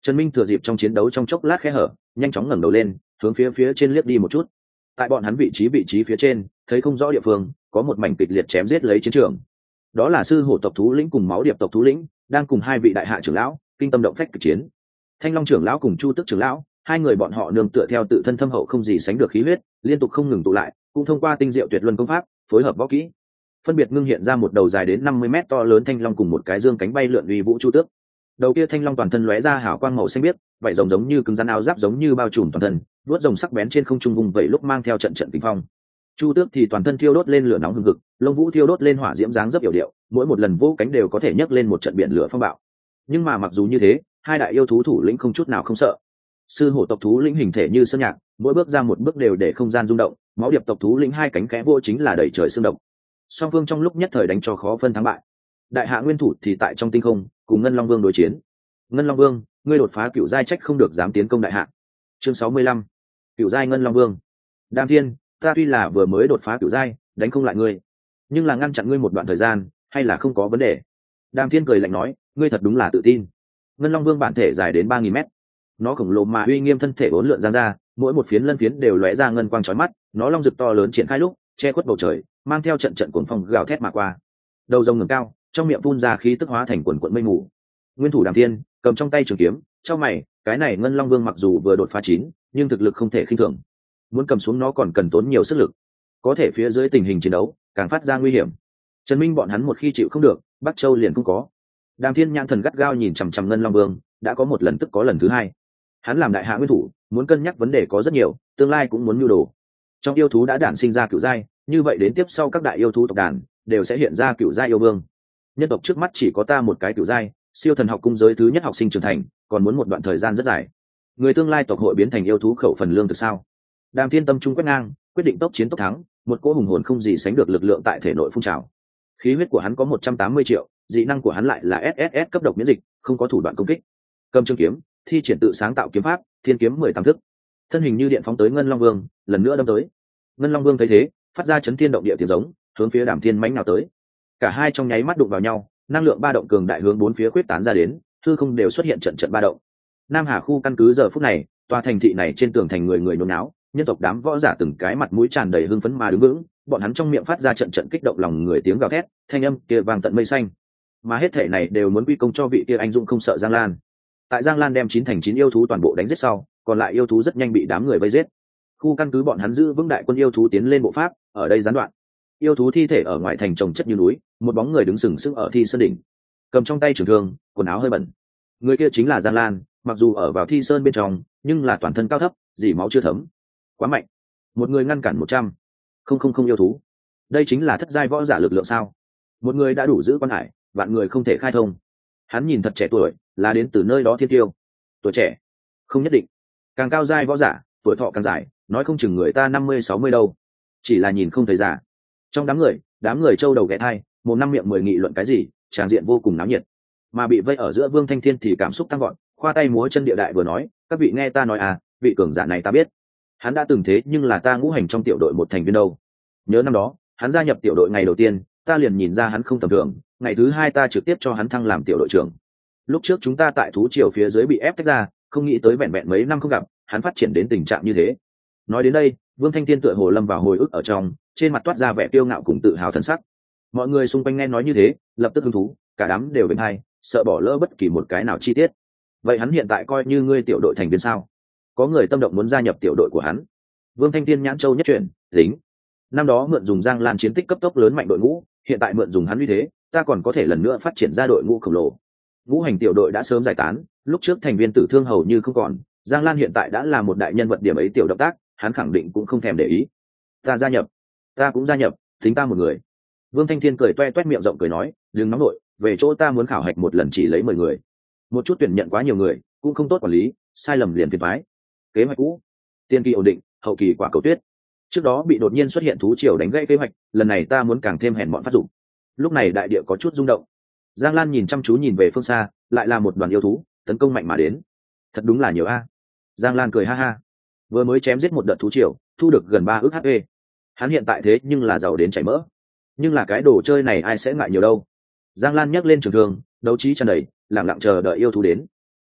Trần Minh thừa dịp trong chiến đấu trong chốc lát khe hở, nhanh chóng ngẩng đầu lên, hướng phía phía trên liếc đi một chút. Tại bọn hắn vị trí vị trí phía trên, thấy không rõ địa phương, có một mảnh kịch liệt chém giết lấy chiến trường. Đó là sư hổ tộc thú lĩnh cùng máu điệp tộc thú lĩnh, đang cùng hai vị đại hạ trưởng lão, kinh tâm động phách kịch chiến. Thanh Long trưởng lão cùng Chu Tức trưởng lão, hai người bọn họ nương tựa theo tự thân thâm hậu không gì sánh được khí huyết, liên tục không ngừng tụ lại, cũng thông qua tinh diệu tuyệt luân công pháp, phối hợp võ kỹ, phân biệt ngưng hiện ra một đầu dài đến năm mươi mét to lớn thanh long cùng một cái dương cánh bay lượn uy vũ chu tước. Đầu kia thanh long toàn thân lóe ra hào quang màu xanh biếc, vảy rồng giống như cứng rắn, áo giáp giống như bao trùm toàn thân, vuốt rồng sắc bén trên không trung vùng vẫy lúc mang theo trận trận kinh phong. Chu tước thì toàn thân thiêu đốt lên lửa nóng hừng hực, lông vũ thiêu đốt lên hỏa diễm dáng dấp yểu điệu, mỗi một lần vỗ cánh đều có thể nhấc lên một trận biển lửa phong bạo. Nhưng mà mặc dù như thế, hai đại yêu thú thủ lĩnh không chút nào không sợ. Sư hổ tộc thú lĩnh hình thể như sơn nhạc, mỗi bước ra một bước đều để không gian rung động, máu điệp tộc thú lĩnh hai cánh khẽ vỗ chính là đẩy trời xương động. Song phương trong lúc nhất thời đánh cho khó phân thắng bại. Đại hạ nguyên thủ thì tại trong tinh không cùng Ngân Long Vương đối chiến. Ngân Long Vương, ngươi đột phá cựu giai trách không được dám tiến công đại hạ. Chương sáu mươi lăm. Cựu giai Ngân Long Vương. Đàm Thiên, ta tuy là vừa mới đột phá cựu giai, đánh không lại ngươi, nhưng là ngăn chặn ngươi một đoạn thời gian, hay là không có vấn đề. Đàm Thiên cười lạnh nói, ngươi thật đúng là tự tin. Ngân Long Vương bản thể dài đến ba nghìn mét, nó khổng lồ mà uy nghiêm thân thể uốn lượn giang ra, mỗi một phiến lân phiến đều lóe ra ngân quang chói mắt, nó long rực to lớn triển khai lúc, che khuất bầu trời, mang theo trận trận cuồng phong gào thét mà qua. Đầu rồng ngẩng cao, trong miệng phun ra khí tức hóa thành quần quần mây mù. Nguyên thủ Đàm Thiên cầm trong tay trường kiếm, trong mày, cái này Ngân Long Vương mặc dù vừa đột phá chín, nhưng thực lực không thể khinh thường. Muốn cầm xuống nó còn cần tốn nhiều sức lực. Có thể phía dưới tình hình chiến đấu càng phát ra nguy hiểm. Trần Minh bọn hắn một khi chịu không được, Bắc Châu liền không có. Đàm Thiên nhãn thần gắt gao nhìn chằm chằm Ngân Long Vương, đã có một lần tức có lần thứ hai. Hắn làm đại hạ nguyên thủ, muốn cân nhắc vấn đề có rất nhiều, tương lai cũng muốn nhu đồ. Trong yêu thú đã đản sinh ra cựu giai, như vậy đến tiếp sau các đại yêu thú tộc đàn đều sẽ hiện ra cựu giai yêu vương. Nhân tộc trước mắt chỉ có ta một cái cựu giai, siêu thần học cung giới thứ nhất học sinh trưởng thành, còn muốn một đoạn thời gian rất dài. Người tương lai tộc hội biến thành yêu thú khẩu phần lương từ sao? Đàm Thiên tâm trung quét ngang, quyết định tốc chiến tốc thắng, một cỗ hùng hồn không gì sánh được lực lượng tại thể nội phun trào. Khí huyết của hắn có một trăm tám mươi triệu, dị năng của hắn lại là ét ét ét cấp độc miễn dịch, không có thủ đoạn công kích. Cầm trường kiếm, thi triển tự sáng tạo kiếm pháp, Thiên kiếm mười tám thức. Thân hình như điện phóng tới Ngân Long Vương, lần nữa đâm tới. Ngân Long Vương thấy thế, phát ra chấn thiên động địa tiếng giống, hướng phía Đàm Thiên mãnh nào tới. Cả hai trong nháy mắt đụng vào nhau, năng lượng ba động cường đại hướng bốn phía quyết tán ra đến, hư không đều xuất hiện trận trận ba động. Nam Hà khu căn cứ giờ phút này, tòa thành thị này trên tường thành người người nôn náo, nhân tộc đám võ giả từng cái mặt mũi tràn đầy hưng phấn mà đứng vững, bọn hắn trong miệng phát ra trận trận kích động lòng người tiếng gào thét, thanh âm kia vang tận mây xanh. Mà hết thể này đều muốn quy công cho vị kia anh dũng không sợ Giang Lan. Tại Giang Lan đem chín thành chín yêu thú toàn bộ đánh giết sau, còn lại yêu thú rất nhanh bị đám người vây giết. Khu căn cứ bọn hắn giữ vững đại quân yêu thú tiến lên bộ pháp, ở đây gián đoạn. Yêu thú thi thể ở ngoài thành chồng chất như núi, một bóng người đứng sừng sững ở Thi Sơn đỉnh, cầm trong tay trường thương, quần áo hơi bẩn. Người kia chính là Giang Lan, mặc dù ở vào Thi Sơn bên trong, nhưng là toàn thân cao thấp, dỉ máu chưa thấm. Quá mạnh. Một người ngăn cản một trăm. Không không không yêu thú. Đây chính là thất giai võ giả lực lượng sao? Một người đã đủ giữ quan hải, vạn người không thể khai thông. Hắn nhìn thật trẻ tuổi, là đến từ nơi đó thiên tiêu. Tuổi trẻ, không nhất định. Càng cao giai võ giả, tuổi thọ càng dài, nói không chừng người ta năm mươi sáu mươi đâu. Chỉ là nhìn không thấy già. Trong đám người, đám người trâu đầu ghé thai, một năm miệng mười nghị luận cái gì, tràng diện vô cùng náo nhiệt. Mà bị vây ở giữa Vương Thanh Thiên thì cảm xúc tăng vọt, khoa tay múa chân địa đại vừa nói, các vị nghe ta nói à, vị cường giả này ta biết. Hắn đã từng thế nhưng là ta ngũ hành trong tiểu đội một thành viên đâu. Nhớ năm đó, hắn gia nhập tiểu đội ngày đầu tiên, ta liền nhìn ra hắn không tầm thường, ngày thứ hai ta trực tiếp cho hắn thăng làm tiểu đội trưởng. Lúc trước chúng ta tại thú triều phía dưới bị ép tách ra, không nghĩ tới vẹn vẹn mấy năm không gặp, hắn phát triển đến tình trạng như thế. Nói đến đây, Vương Thanh Thiên tựa hồ lâm vào hồi ức ở trong, trên mặt toát ra vẻ kiêu ngạo cùng tự hào thân sắc. Mọi người xung quanh nghe nói như thế, lập tức hứng thú, cả đám đều bên hai, sợ bỏ lỡ bất kỳ một cái nào chi tiết. Vậy hắn hiện tại coi như ngươi tiểu đội thành viên sao? Có người tâm động muốn gia nhập tiểu đội của hắn. Vương Thanh Thiên nhãn châu nhất chuyển, tính. Năm đó mượn dùng Giang Lan chiến tích cấp tốc lớn mạnh đội ngũ, hiện tại mượn dùng hắn như thế, ta còn có thể lần nữa phát triển ra đội ngũ khổng lồ. Ngũ hành tiểu đội đã sớm giải tán, lúc trước thành viên tử thương hầu như không còn, Giang Lan hiện tại đã là một đại nhân vật, điểm ấy tiểu động tác, hắn khẳng định cũng không thèm để ý. Ta gia nhập, ta cũng gia nhập, tính ta một người. Vương Thanh Thiên cười toe toét miệng rộng cười nói, đừng nóng nội, về chỗ ta muốn khảo hạch một lần chỉ lấy mười người. Một chút tuyển nhận quá nhiều người, cũng không tốt quản lý, sai lầm liền phiền toái. Kế hoạch cũ, tiên kỳ ổn định, hậu kỳ quả cầu tuyết. Trước đó bị đột nhiên xuất hiện thú triều đánh gãy kế hoạch, lần này ta muốn càng thêm hèn mọn phát dụng. Lúc này đại địa có chút rung động. Giang Lan nhìn chăm chú nhìn về phương xa, lại là một đoàn yêu thú tấn công mạnh mà đến. Thật đúng là nhiều a. Giang Lan cười ha ha. Vừa mới chém giết một đợt thú triều, thu được gần ba ức hát pê. Hắn hiện tại thế nhưng là giàu đến chảy mỡ. Nhưng là cái đồ chơi này ai sẽ ngại nhiều đâu. Giang Lan nhấc lên trường thương, đấu trí tràn đầy, lặng lặng chờ đợi yêu thú đến.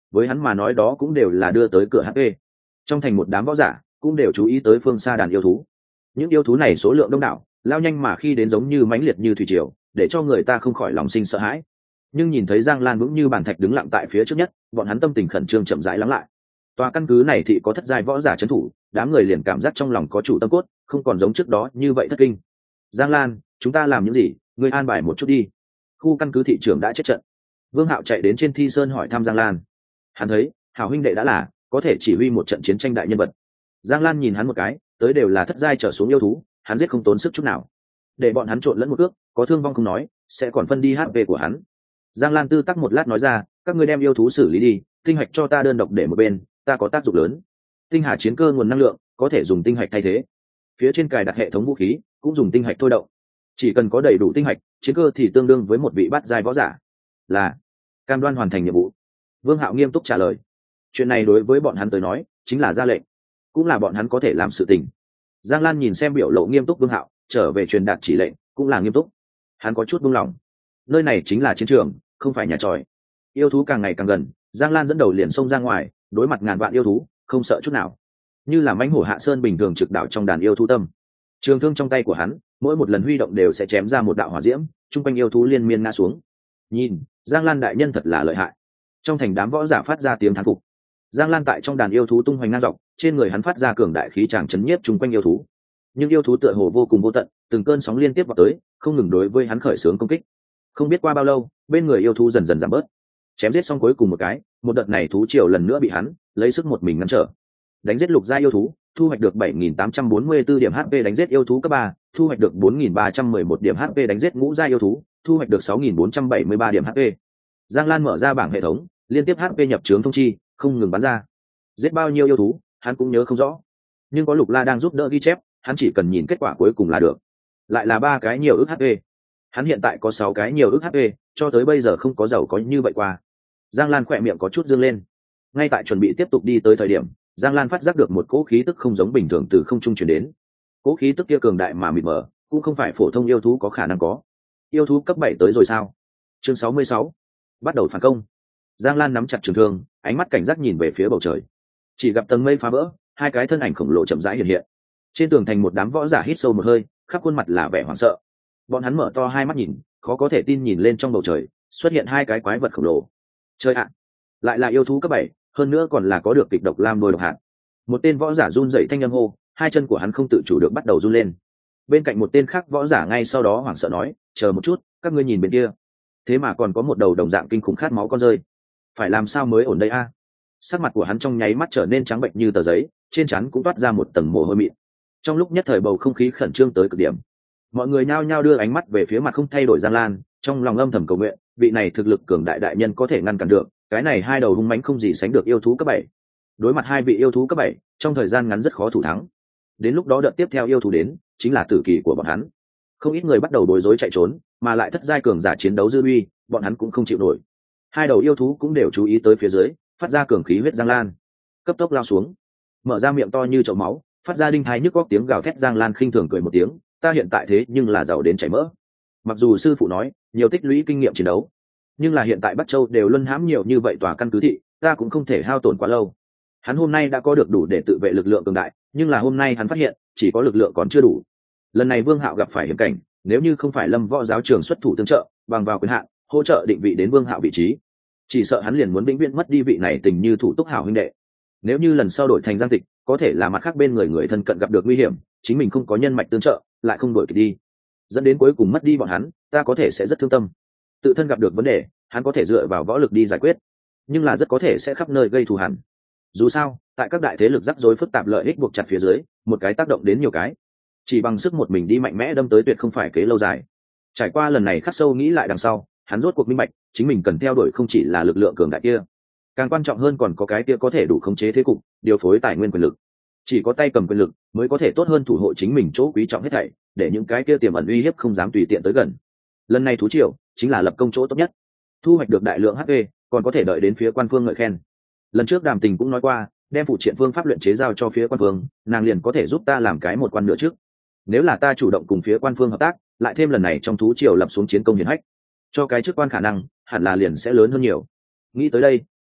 với hắn mà nói đó cũng đều là đưa tới cửa hp. Trong thành một đám võ giả cũng đều chú ý tới phương xa đàn yêu thú. Những yêu thú này số lượng đông đảo, lao nhanh mà khi đến giống như mãnh liệt như thủy triều, để cho người ta không khỏi lòng sinh sợ hãi. Nhưng nhìn thấy Giang Lan vững như bàn thạch đứng lặng tại phía trước nhất, bọn hắn tâm tình khẩn trương chậm rãi lắng lại. Tòa căn cứ này thì có thất giai võ giả trấn thủ, đám người liền cảm giác trong lòng có chủ tâm cốt, không còn giống trước đó như vậy thất kinh. Giang Lan, chúng ta làm những gì? Ngươi an bài một chút đi. Khu căn cứ thị trưởng đã chết trận. Vương Hạo chạy đến trên Thi Sơn hỏi thăm Giang Lan. Hắn thấy, hảo huynh đệ đã là có thể chỉ huy một trận chiến tranh đại nhân vật. Giang Lan nhìn hắn một cái, tới đều là thất giai trở xuống yêu thú, hắn giết không tốn sức chút nào. Để bọn hắn trộn lẫn một cước, có thương vong không nói, sẽ còn phân đi hát pê của hắn. Giang Lan tư tắc một lát nói ra, các ngươi đem yêu thú xử lý đi, tinh hạch cho ta đơn độc để một bên, ta có tác dụng lớn. Tinh hà chiến cơ nguồn năng lượng, có thể dùng tinh hạch thay thế. Phía trên cài đặt hệ thống vũ khí, cũng dùng tinh hạch thôi động. Chỉ cần có đầy đủ tinh hạch, chiến cơ thì tương đương với một vị bát giai võ giả. Là cam đoan hoàn thành nhiệm vụ. Vương Hạo nghiêm túc trả lời. Chuyện này đối với bọn hắn tới nói, chính là ra lệnh, cũng là bọn hắn có thể làm sự tình. Giang Lan nhìn xem biểu lộ nghiêm túc Vương Hạo, trở về truyền đạt chỉ lệnh, cũng là nghiêm túc. Hắn có chút buông lỏng. Nơi này chính là chiến trường, không phải nhà tròi. Yêu thú càng ngày càng gần, Giang Lan dẫn đầu liền xông ra ngoài, đối mặt ngàn vạn yêu thú, không sợ chút nào. Như là mãnh hổ hạ sơn bình thường trực đảo trong đàn yêu thú tâm. Trường thương trong tay của hắn, mỗi một lần huy động đều sẽ chém ra một đạo hỏa diễm, chung quanh yêu thú liên miên ngã xuống. Nhìn, Giang Lan đại nhân thật là lợi hại. Trong thành đám võ giả phát ra tiếng thán phục. Giang Lan tại trong đàn yêu thú tung hoành ngang dọc, trên người hắn phát ra cường đại khí tràng chấn nhiếp chung quanh yêu thú. Nhưng yêu thú tựa hồ vô cùng vô tận, từng cơn sóng liên tiếp vào tới, không ngừng đối với hắn khởi xướng công kích. Không biết qua bao lâu, bên người yêu thú dần dần giảm bớt. Chém giết xong cuối cùng một cái, một đợt này thú triều lần nữa bị hắn lấy sức một mình ngăn trở. Đánh giết lục gia yêu thú, thu hoạch được bảy nghìn tám trăm bốn mươi tư điểm hát pê. Đánh giết yêu thú cấp ba, thu hoạch được bốn nghìn ba trăm mười một điểm hát pê. Đánh giết ngũ gia yêu thú, thu hoạch được sáu nghìn bốn trăm bảy mươi ba điểm hát pê. Giang Lan mở ra bảng hệ thống, liên tiếp hát pê nhập trướng thông chi, không ngừng bắn ra. Giết bao nhiêu yêu thú, hắn cũng nhớ không rõ. Nhưng có Lục La đang giúp đỡ ghi chép, hắn chỉ cần nhìn kết quả cuối cùng là được. Lại là ba cái nhiều ức hát pê. Hắn hiện tại có sáu cái nhiều ức hát pê, cho tới bây giờ không có giàu có như vậy qua. Giang Lan khỏe miệng có chút dương lên. Ngay tại chuẩn bị tiếp tục đi tới thời điểm, Giang Lan phát giác được một cỗ khí tức không giống bình thường từ không trung truyền đến. Cỗ khí tức kia cường đại mà mịt mờ, cũng không phải phổ thông yêu thú có khả năng có. Yêu thú cấp bảy tới rồi sao? Chương sáu mươi sáu, bắt đầu phản công. Giang Lan nắm chặt trường thương, ánh mắt cảnh giác nhìn về phía bầu trời. Chỉ gặp tầng mây phá vỡ, hai cái thân ảnh khổng lồ chậm rãi hiện hiện. Trên tường thành một đám võ giả hít sâu một hơi, khắp khuôn mặt là vẻ hoảng sợ. Bọn hắn mở to hai mắt nhìn, khó có thể tin nhìn lên trong bầu trời, xuất hiện hai cái quái vật khổng lồ. Trời ạ, lại là yêu thú cấp bảy, hơn nữa còn là có được kịch độc lam đôi độc hạt. Một tên võ giả run rẩy thanh âm hô, hai chân của hắn không tự chủ được bắt đầu run lên. Bên cạnh một tên khác võ giả ngay sau đó hoảng sợ nói, chờ một chút, các ngươi nhìn bên kia, thế mà còn có một đầu đồng dạng kinh khủng khát máu con rơi. Phải làm sao mới ổn đây a? Sắc mặt của hắn trong nháy mắt trở nên trắng bệnh như tờ giấy, trên trán cũng toát ra một tầng mồ hôi mịn. Trong lúc nhất thời bầu không khí khẩn trương tới cực điểm, mọi người nhao nhao đưa ánh mắt về phía mặt không thay đổi Giang Lan, trong lòng âm thầm cầu nguyện, vị này thực lực cường đại đại nhân có thể ngăn cản được cái này hai đầu hung mãnh không gì sánh được yêu thú cấp bảy. Đối mặt hai vị yêu thú cấp bảy, trong thời gian ngắn rất khó thủ thắng. Đến lúc đó đợt tiếp theo yêu thú đến, chính là tử kỳ của bọn hắn. Không ít người bắt đầu bối rối chạy trốn, mà lại thất giai cường giả chiến đấu dư uy, bọn hắn cũng không chịu nổi. Hai đầu yêu thú cũng đều chú ý tới phía dưới, phát ra cường khí huyết Giang Lan, cấp tốc lao xuống, mở ra miệng to như chậu máu, phát ra đinh thái nhức góc tiếng gào thét. Giang Lan khinh thường cười một tiếng, ta hiện tại thế nhưng là giàu đến chảy mỡ. Mặc dù sư phụ nói nhiều tích lũy kinh nghiệm chiến đấu, nhưng là hiện tại Bắc Châu đều luân hãm nhiều như vậy tòa căn cứ thị, ta cũng không thể hao tổn quá lâu. Hắn hôm nay đã có được đủ để tự vệ lực lượng cường đại, nhưng là hôm nay hắn phát hiện chỉ có lực lượng còn chưa đủ. Lần này Vương Hạo gặp phải hiểm cảnh, nếu như không phải Lâm Võ giáo trường xuất thủ tương trợ, bằng vào quyền hạn hỗ trợ định vị đến Vương Hạo vị trí, chỉ sợ hắn liền muốn vĩnh viễn mất đi vị này tình như thủ túc hảo huynh đệ. Nếu như lần sau đổi thành Giang Tịch, có thể là mặt khác bên người người thân cận gặp được nguy hiểm, chính mình không có nhân mạch tương trợ, lại không đổi kịp đi, dẫn đến cuối cùng mất đi bọn hắn, ta có thể sẽ rất thương tâm. Tự thân gặp được vấn đề, hắn có thể dựa vào võ lực đi giải quyết, nhưng là rất có thể sẽ khắp nơi gây thù hằn. Dù sao, tại các đại thế lực rắc rối phức tạp lợi ích buộc chặt phía dưới, một cái tác động đến nhiều cái, chỉ bằng sức một mình đi mạnh mẽ đâm tới tuyệt không phải kế lâu dài. Trải qua lần này khắc sâu nghĩ lại đằng sau, hắn rốt cuộc minh bạch, chính mình cần theo đuổi không chỉ là lực lượng cường đại kia, càng quan trọng hơn còn có cái kia có thể đủ khống chế thế cục, điều phối tài nguyên quyền lực. Chỉ có tay cầm quyền lực mới có thể tốt hơn thủ hộ chính mình chỗ quý trọng hết thảy, để những cái kia tiềm ẩn uy hiếp không dám tùy tiện tới gần. Lần này thú triều chính là lập công chỗ tốt nhất, thu hoạch được đại lượng hát pê, còn có thể đợi đến phía quan phương ngợi khen. Lần trước Đàm Tình cũng nói qua, đem phụ triện phương pháp luyện chế giao cho phía quan phương, nàng liền có thể giúp ta làm cái một quan nữa trước. Nếu là ta chủ động cùng phía quan phương hợp tác, lại thêm lần này trong thú triều lập xuống chiến công hiển hách, cho cái chức quan khả năng hẳn là liền sẽ lớn hơn nhiều. Nghĩ tới đây,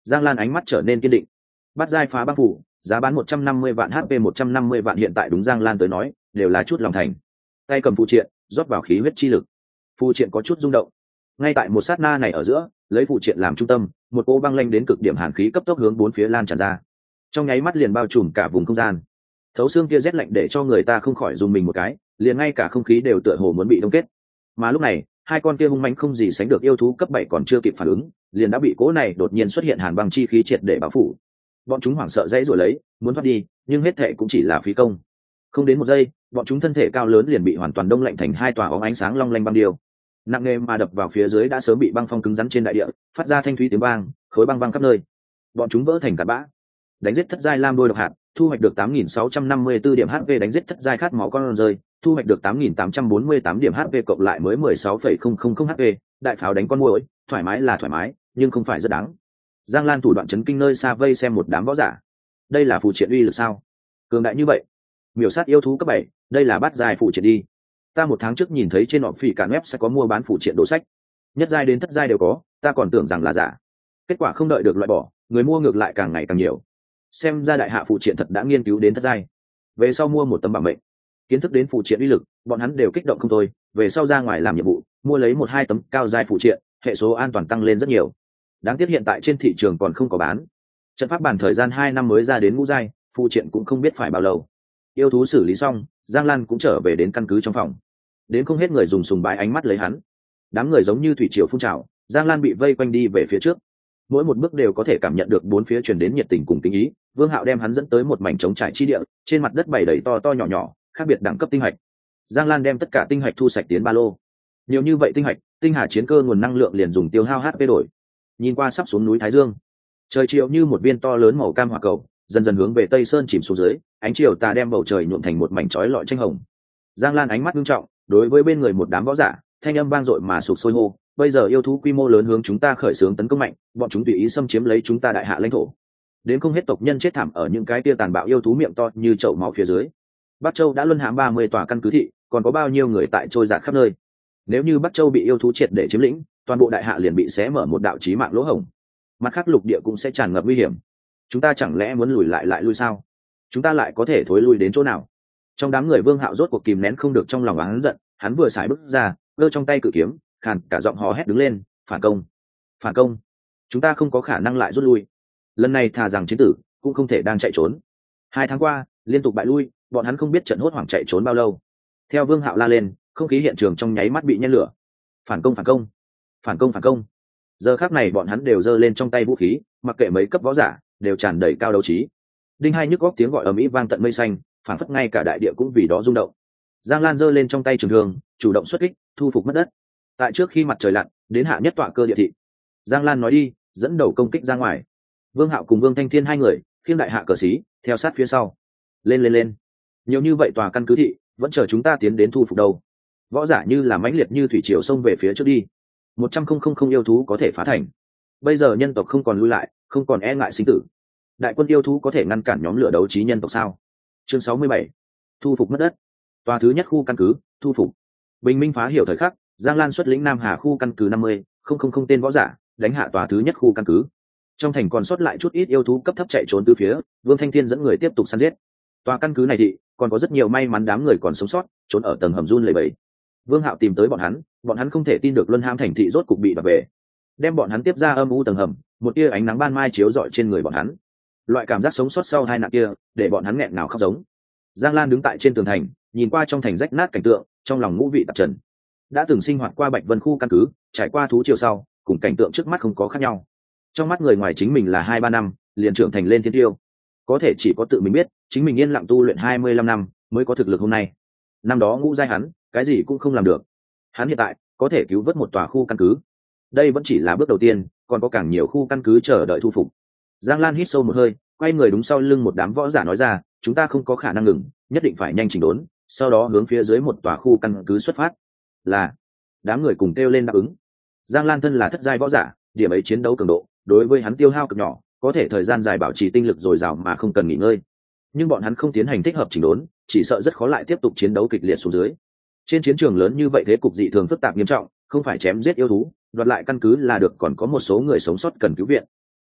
Giang Lan ánh mắt trở nên kiên định. Bắt giai phá băng phủ, giá bán một trăm năm mươi vạn hát pê, một trăm năm mươi vạn hiện tại đúng Giang Lan tới nói đều là chút lòng thành. Tay cầm phụ triện rót vào khí huyết chi lực, phụ triện có chút rung động. Ngay tại một sát na này ở giữa, lấy phụ triện làm trung tâm, một cỗ băng lanh đến cực điểm hàn khí cấp tốc hướng bốn phía lan tràn ra, trong nháy mắt liền bao trùm cả vùng không gian. Thấu xương kia rét lạnh để cho người ta không khỏi dùng mình một cái, liền ngay cả không khí đều tựa hồ muốn bị đông kết. Mà lúc này, hai con kia hung mãnh không gì sánh được yêu thú cấp bảy còn chưa kịp phản ứng, liền đã bị cỗ này đột nhiên xuất hiện hàn băng chi khí triệt để bao phủ. Bọn chúng hoảng sợ dãy rồi lấy, muốn thoát đi, nhưng hết thệ cũng chỉ là phí công. Không đến một giây, bọn chúng thân thể cao lớn liền bị hoàn toàn đông lạnh thành hai tòa óng ánh sáng long lanh băng điêu, nặng nề mà đập vào phía dưới đã sớm bị băng phong cứng rắn trên đại địa, phát ra thanh thúy tiếng vang, khối băng văng khắp nơi. Bọn chúng vỡ thành cát bã. Đánh giết thất giai lam đôi độc hạt, thu hoạch được tám nghìn sáu trăm năm mươi tư điểm hát pê. Đánh giết thất giai khát máu con rơi, thu hoạch được tám nghìn tám trăm bốn mươi tám điểm hát pê cộng lại mới mười sáu phẩy không không không hát pê. Đại pháo đánh con muỗi, thoải mái là thoải mái, nhưng không phải rất đáng. Giang Lan thủ đoạn chấn kinh nơi xa vây xem một đám võ giả. Đây là phù triện uy lực sao? Cường đại như vậy. Miểu sát yêu thú cấp bảy, đây là bát giai phù triện đi. Ta một tháng trước nhìn thấy trên họ phỉ cả web sẽ có mua bán phù triện đồ sách, nhất giai đến thất giai đều có, ta còn tưởng rằng là giả. Kết quả không đợi được loại bỏ, người mua ngược lại càng ngày càng nhiều. Xem ra đại hạ phù triện thật đã nghiên cứu đến thất giai. Về sau mua một tấm bảo mệnh, kiến thức đến phù triện uy lực, bọn hắn đều kích động không thôi. Về sau ra ngoài làm nhiệm vụ, mua lấy một hai tấm cao giai phù triện, hệ số an toàn tăng lên rất nhiều. Đáng tiếc hiện tại trên thị trường còn không có bán. Trận pháp bản thời gian hai năm mới ra đến ngũ giai, phù triện cũng không biết phải bao lâu. Yêu thú xử lý xong, Giang Lan cũng trở về đến căn cứ trong phòng. Đến không hết người dùng sùng bái ánh mắt lấy hắn. Đám người giống như thủy triều phun trào, Giang Lan bị vây quanh đi về phía trước. Mỗi một bước đều có thể cảm nhận được bốn phía truyền đến nhiệt tình cùng kính ý. Vương Hạo đem hắn dẫn tới một mảnh trống trải chi địa, trên mặt đất bày đầy to to nhỏ nhỏ, khác biệt đẳng cấp tinh hạch. Giang Lan đem tất cả tinh hạch thu sạch tiến ba lô. Nhiều như vậy tinh hạch, tinh hà chiến cơ nguồn năng lượng liền dùng tiêu hao hát pê đổi. Nhìn qua sắp xuống núi Thái Dương, trời chiều như một viên to lớn màu cam hỏa cầu, dần dần hướng về tây sơn chìm xuống dưới, ánh chiều tà đem bầu trời nhuộm thành một mảnh chói lọi tranh hồng. Giang Lan ánh mắt nghiêm trọng, đối với bên người một đám võ giả, thanh âm vang dội mà sụp sôi hô, bây giờ yêu thú quy mô lớn hướng chúng ta khởi xướng tấn công mạnh, bọn chúng tùy ý xâm chiếm lấy chúng ta đại hạ lãnh thổ. Đến không hết tộc nhân chết thảm ở những cái tia tàn bạo yêu thú miệng to như chậu máu phía dưới. Bắc Châu đã luân hãm ba mươi tòa căn cứ thị, còn có bao nhiêu người tại trôi dạt khắp nơi. Nếu như Bắc Châu bị yêu thú triệt để chiếm lĩnh, toàn bộ đại hạ liền bị xé mở một đạo chí mạng lỗ hổng. Mặt khác lục địa cũng sẽ tràn ngập nguy hiểm. Chúng ta chẳng lẽ muốn lùi lại lại lui sao? Chúng ta lại có thể thối lui đến chỗ nào? Trong đám người Vương Hạo rốt cuộc kìm nén không được trong lòng oán giận, hắn vừa xài bước ra, giơ trong tay cự kiếm, khàn cả giọng hò hét đứng lên, phản công, phản công! Chúng ta không có khả năng lại rút lui. Lần này thà rằng chiến tử, cũng không thể đang chạy trốn. Hai tháng qua, liên tục bại lui, bọn hắn không biết trận hốt hoảng chạy trốn bao lâu. Theo Vương Hạo la lên, không khí hiện trường trong nháy mắt bị nhen lửa. Phản công, phản công, phản công, phản công! Giờ khắc này bọn hắn đều giơ lên trong tay vũ khí, mặc kệ mấy cấp võ giả, đều tràn đầy cao đấu trí. Đinh hai nhức góc tiếng gọi ầm ĩ vang tận mây xanh, phản phất ngay cả đại địa cũng vì đó rung động. Giang Lan giơ lên trong tay trường thương, chủ động xuất kích, thu phục mất đất. Tại trước khi mặt trời lặn, đến hạ nhất tọa cơ địa thị. Giang Lan nói đi, dẫn đầu công kích ra ngoài. Vương Hạo cùng Vương Thanh Thiên hai người, khiêng đại hạ cờ xí, theo sát phía sau. Lên lên lên. Nhiều như vậy tòa căn cứ thị, vẫn chờ chúng ta tiến đến thu phục đâu. Võ giả như là mãnh liệt như thủy triều xông về phía trước đi. Một trăm không không không yêu thú có thể phá thành. Bây giờ nhân tộc không còn lui lại, không còn e ngại sinh tử. Đại quân yêu thú có thể ngăn cản nhóm lửa đấu trí nhân tộc sao? Chương sáu mươi bảy, thu phục mất đất. Tòa thứ nhất khu căn cứ, thu phục. Bình minh phá hiểu thời khắc, Giang Lan xuất lĩnh Nam Hà khu căn cứ năm mươi, không không không tên võ giả, đánh hạ tòa thứ nhất khu căn cứ. Trong thành còn sót lại chút ít yêu thú cấp thấp chạy trốn từ phía, Vương Thanh Thiên dẫn người tiếp tục săn giết. Tòa căn cứ này thì còn có rất nhiều may mắn đám người còn sống sót, trốn ở tầng hầm run lẩy bẩy. Vương Hạo tìm tới bọn hắn, bọn hắn không thể tin được Luân Hãm thành thị rốt cục bị đoạt về. Đem bọn hắn tiếp ra âm u tầng hầm, một tia ánh nắng ban mai chiếu rọi trên người bọn hắn. Loại cảm giác sống sót sau hai nạn kia, để bọn hắn nghẹn ngào khóc giống. Giang Lan đứng tại trên tường thành, nhìn qua trong thành rách nát cảnh tượng, trong lòng ngũ vị tạp trần. Đã từng sinh hoạt qua Bạch Vân khu căn cứ, trải qua thú triều sau, cùng cảnh tượng trước mắt không có khác nhau. Trong mắt người ngoài chính mình là hai ba năm, liền trưởng thành lên thiên tiêu. Có thể chỉ có tự mình biết, chính mình yên lặng tu luyện hai mươi lăm năm, mới có thực lực hôm nay. Năm đó ngũ giai hắn, cái gì cũng không làm được. Hắn hiện tại có thể cứu vớt một tòa khu căn cứ. Đây vẫn chỉ là bước đầu tiên, còn có càng nhiều khu căn cứ chờ đợi thu phục. Giang Lan hít sâu một hơi, quay người đúng sau lưng một đám võ giả nói ra, chúng ta không có khả năng ngừng, nhất định phải nhanh chỉnh đốn, sau đó hướng phía dưới một tòa khu căn cứ xuất phát. Là. Đám người cùng kêu lên đáp ứng. Giang Lan thân là thất giai võ giả, điểm ấy chiến đấu cường độ, đối với hắn tiêu hao cực nhỏ, có thể thời gian dài bảo trì tinh lực dồi dào mà không cần nghỉ ngơi. Nhưng bọn hắn không tiến hành thích hợp chỉnh đốn, chỉ sợ rất khó lại tiếp tục chiến đấu kịch liệt xuống dưới. Trên chiến trường lớn như vậy thế cục dị thường phức tạp nghiêm trọng, không phải chém giết yêu thú, đoạt lại căn cứ là được, còn có một số người sống sót cần cứu viện.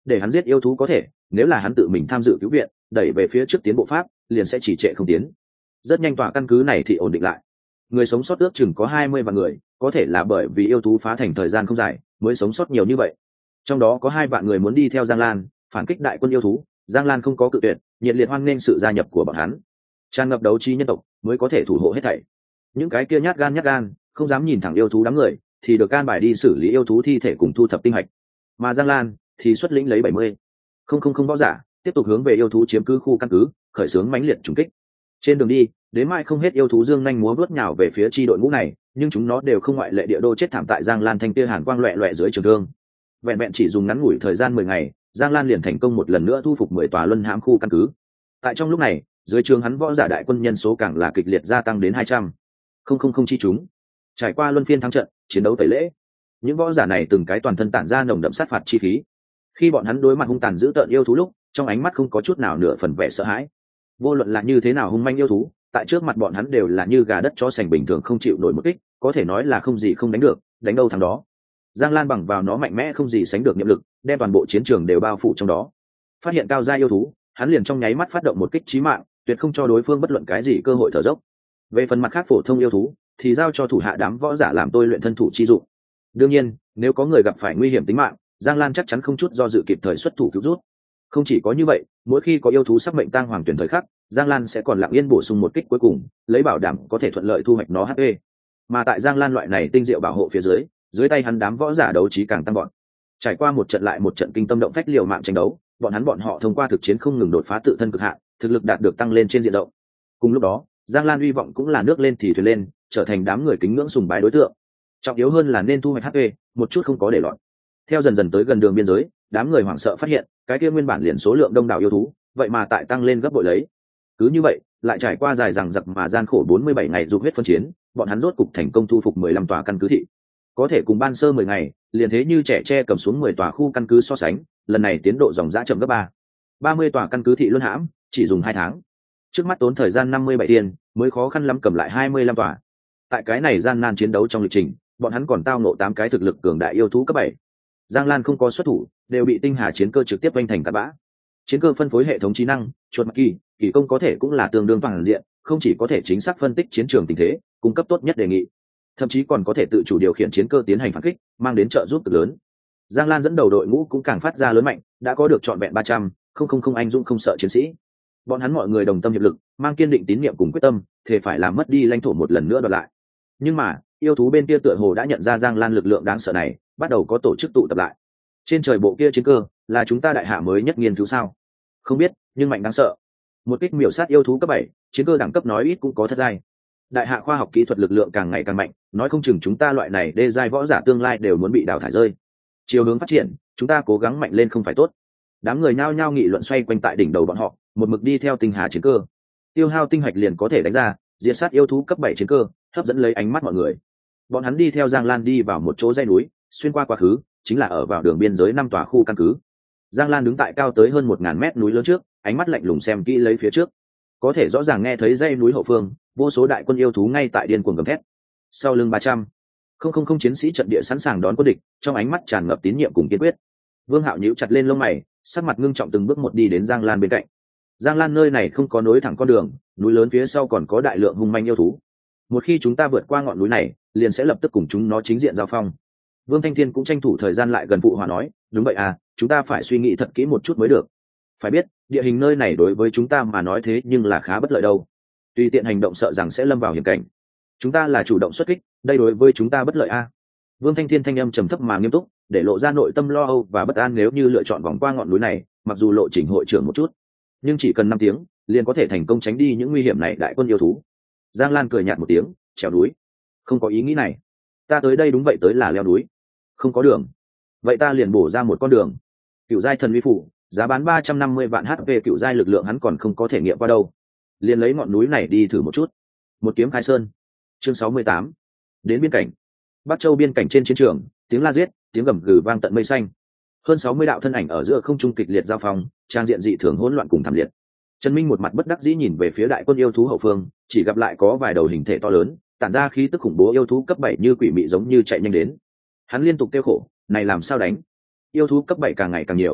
để hắn giết yêu thú có thể, nếu là hắn tự mình tham dự cứu viện, đẩy về phía trước tiến bộ pháp liền sẽ chỉ trệ không tiến. Rất nhanh tòa căn cứ này thì ổn định lại, người sống sót ước chừng có hai mươi vạn người, có thể là bởi vì yêu thú phá thành thời gian không dài mới sống sót nhiều như vậy. Trong đó có hai vạn người muốn đi theo Giang Lan phản kích đại quân yêu thú, Giang Lan không có cự tuyệt, nhiệt liệt hoan nghênh sự gia nhập của bọn hắn. Tràn ngập đấu trí nhân tộc mới có thể thủ hộ hết thảy. Những cái kia nhát gan nhát gan không dám nhìn thẳng yêu thú đám người thì được can bài đi xử lý yêu thú thi thể cùng thu thập tinh hạch, mà Giang Lan thì xuất lĩnh lấy bảy mươi không không không võ giả tiếp tục hướng về yêu thú chiếm cứ khu căn cứ khởi xướng mãnh liệt trùng kích. Trên đường đi đến mai không hết yêu thú dương nhanh múa vớt nhào về phía chi đội ngũ này, nhưng chúng nó đều không ngoại lệ địa đô chết thảm tại Giang Lan thanh tia hàn quang loẹ loẹ dưới trường thương. Vẹn vẹn chỉ dùng ngắn ngủi thời gian mười ngày, Giang Lan liền thành công một lần nữa thu phục mười tòa luân hãm khu căn cứ. Tại trong lúc này, dưới trường hắn võ giả đại quân nhân số càng là kịch liệt gia tăng đến hai trăm không không không chi chúng. Trải qua luân phiên thắng trận, chiến đấu tẩy lễ, những võ giả này từng cái toàn thân tản ra nồng đậm sát phạt chi khí. Khi bọn hắn đối mặt hung tàn dữ tợn yêu thú lúc, trong ánh mắt không có chút nào nửa phần vẻ sợ hãi. Vô luận là như thế nào hung manh yêu thú, tại trước mặt bọn hắn đều là như gà đất chó sành bình thường không chịu nổi một kích, có thể nói là không gì không đánh được, đánh đâu thắng đó. Giang Lan bằng vào nó mạnh mẽ không gì sánh được niệm lực, đem toàn bộ chiến trường đều bao phủ trong đó. Phát hiện cao gia yêu thú, hắn liền trong nháy mắt phát động một kích chí mạng, tuyệt không cho đối phương bất luận cái gì cơ hội thở dốc. Về phần mặt khác phổ thông yêu thú, thì giao cho thủ hạ đám võ giả làm tôi luyện thân thủ chi dụng. Đương nhiên, nếu có người gặp phải nguy hiểm tính mạng, Giang Lan chắc chắn không chút do dự kịp thời xuất thủ cứu rút. Không chỉ có như vậy, mỗi khi có yêu thú sắp mệnh tang hoàng tuyển thời khắc, Giang Lan sẽ còn lặng yên bổ sung một kích cuối cùng, lấy bảo đảm có thể thuận lợi thu hoạch nó hát pê. Mà tại Giang Lan loại này tinh diệu bảo hộ phía dưới, dưới tay hắn đám võ giả đấu trí càng tăng bọn. Trải qua một trận lại một trận kinh tâm động phách liều mạng tranh đấu, bọn hắn bọn họ thông qua thực chiến không ngừng đột phá tự thân cực hạn, thực lực đạt được tăng lên trên diện rộng. Cùng lúc đó, Giang Lan uy vọng cũng là nước lên thì thuyền lên, trở thành đám người kính ngưỡng sùng bái đối tượng. Trọng yếu hơn là nên thu hoạch hát pê, một chút không có để lọt. Theo dần dần tới gần đường biên giới, đám người hoảng sợ phát hiện, cái kia nguyên bản liền số lượng đông đảo yêu thú, vậy mà tại tăng lên gấp bội lấy. Cứ như vậy, lại trải qua dài dằng dặc mà gian khổ bốn mươi bảy ngày dục huyết phân chiến, bọn hắn rốt cục thành công thu phục mười lăm tòa căn cứ thị. Có thể cùng ban sơ mười ngày, liền thế như trẻ tre cầm xuống mười tòa khu căn cứ so sánh, lần này tiến độ dòng dã chậm gấp ba. ba mươi tòa căn cứ thị luân hãm, chỉ dùng hai tháng. Trước mắt tốn thời gian năm mươi bảy tiền, mới khó khăn lắm cầm lại hai mươi lăm tòa. Tại cái này gian nan chiến đấu trong lịch trình, bọn hắn còn tao ngộ tám cái thực lực cường đại yêu thú cấp bảy. Giang Lan không có xuất thủ, đều bị tinh hà chiến cơ trực tiếp vênh thành cát bã. Chiến cơ phân phối hệ thống trí năng, chuột mặt kỳ, kỳ công có thể cũng là tương đương toàn diện, không chỉ có thể chính xác phân tích chiến trường tình thế, cung cấp tốt nhất đề nghị, thậm chí còn có thể tự chủ điều khiển chiến cơ tiến hành phản kích, mang đến trợ giúp cực lớn. Giang Lan dẫn đầu đội ngũ cũng càng phát ra lớn mạnh, đã có được trọn vẹn ba trăm không không không anh dũng không sợ chiến sĩ. Bọn hắn mọi người đồng tâm hiệp lực, mang kiên định tín nhiệm cùng quyết tâm, thể phải làm mất đi lãnh thổ một lần nữa đoạt lại. Nhưng mà, yêu thú bên kia tựa hồ đã nhận ra Giang Lan lực lượng đáng sợ này, bắt đầu có tổ chức tụ tập lại. Trên trời bộ kia chiến cơ, là chúng ta đại hạ mới nhất nghiên cứu sao? Không biết, nhưng mạnh đáng sợ. Một kích miểu sát yêu thú cấp bảy, chiến cơ đẳng cấp nói ít cũng có thất giai. Đại hạ khoa học kỹ thuật lực lượng càng ngày càng mạnh, nói không chừng chúng ta loại này đê giai võ giả tương lai đều muốn bị đào thải rơi. Chiều hướng phát triển, chúng ta cố gắng mạnh lên không phải tốt. Đám người nhao nhao nghị luận xoay quanh tại đỉnh đầu bọn họ, một mực đi theo tinh hà chiến cơ. Tiêu hao tinh hạch liền có thể đánh ra, diệt sát yêu thú cấp bảy chiến cơ, hấp dẫn lấy ánh mắt mọi người. Bọn hắn đi theo Giang Lan đi vào một chỗ dãy núi, xuyên qua quá khứ, chính là ở vào đường biên giới năm tòa khu căn cứ. Giang Lan đứng tại cao tới hơn một ngàn mét núi lớn trước, ánh mắt lạnh lùng xem kỹ lấy phía trước. Có thể rõ ràng nghe thấy dãy núi hậu phương, vô số đại quân yêu thú ngay tại điên cuồng gầm thét. Sau lưng ba trăm không không không chiến sĩ trận địa sẵn sàng đón quân địch, trong ánh mắt tràn ngập tín nhiệm cùng kiên quyết. Vương Hạo nhíu chặt lên lông mày, sắc mặt ngưng trọng từng bước một đi đến Giang Lan bên cạnh. Giang Lan nơi này không có nối thẳng con đường, núi lớn phía sau còn có đại lượng hung manh yêu thú. Một khi chúng ta vượt qua ngọn núi này, liền sẽ lập tức cùng chúng nó chính diện giao phong. Vương Thanh Thiên cũng tranh thủ thời gian lại gần phụ hòa nói, đúng vậy à, chúng ta phải suy nghĩ thật kỹ một chút mới được. Phải biết, địa hình nơi này đối với chúng ta mà nói thế nhưng là khá bất lợi đâu. Tùy tiện hành động sợ rằng sẽ lâm vào hiểm cảnh. Chúng ta là chủ động xuất kích, đây đối với chúng ta bất lợi a. À. Vương Thanh Thiên thanh âm trầm thấp mà nghiêm túc, để lộ ra nội tâm lo âu và bất an nếu như lựa chọn vòng qua ngọn núi này, mặc dù lộ trình hội trưởng một chút, nhưng chỉ cần năm tiếng, liền có thể thành công tránh đi những nguy hiểm này đại quân yêu thú. Giang Lan cười nhạt một tiếng, trèo núi. Không có ý nghĩ này. Ta tới đây đúng vậy tới là leo núi. Không có đường. Vậy ta liền bổ ra một con đường. Cựu giai thần uy phủ, giá bán ba trăm năm mươi vạn hát pê, cựu giai lực lượng hắn còn không có thể nghiệm qua đâu. Liền lấy ngọn núi này đi thử một chút. Một kiếm khai sơn. Chương sáu mươi tám. Đến biên cảnh. Bắc Châu biên cảnh trên chiến trường, tiếng la giết, tiếng gầm gừ vang tận mây xanh. Hơn sáu mươi đạo thân ảnh ở giữa không trung kịch liệt giao phong, trang diện dị thường hỗn loạn cùng thảm liệt. Trần Minh một mặt bất đắc dĩ nhìn về phía đại quân yêu thú hậu phương, chỉ gặp lại có vài đầu hình thể to lớn, tản ra khí tức khủng bố yêu thú cấp bảy như quỷ mị giống như chạy nhanh đến. Hắn liên tục kêu khổ, này làm sao đánh? Yêu thú cấp bảy càng ngày càng nhiều.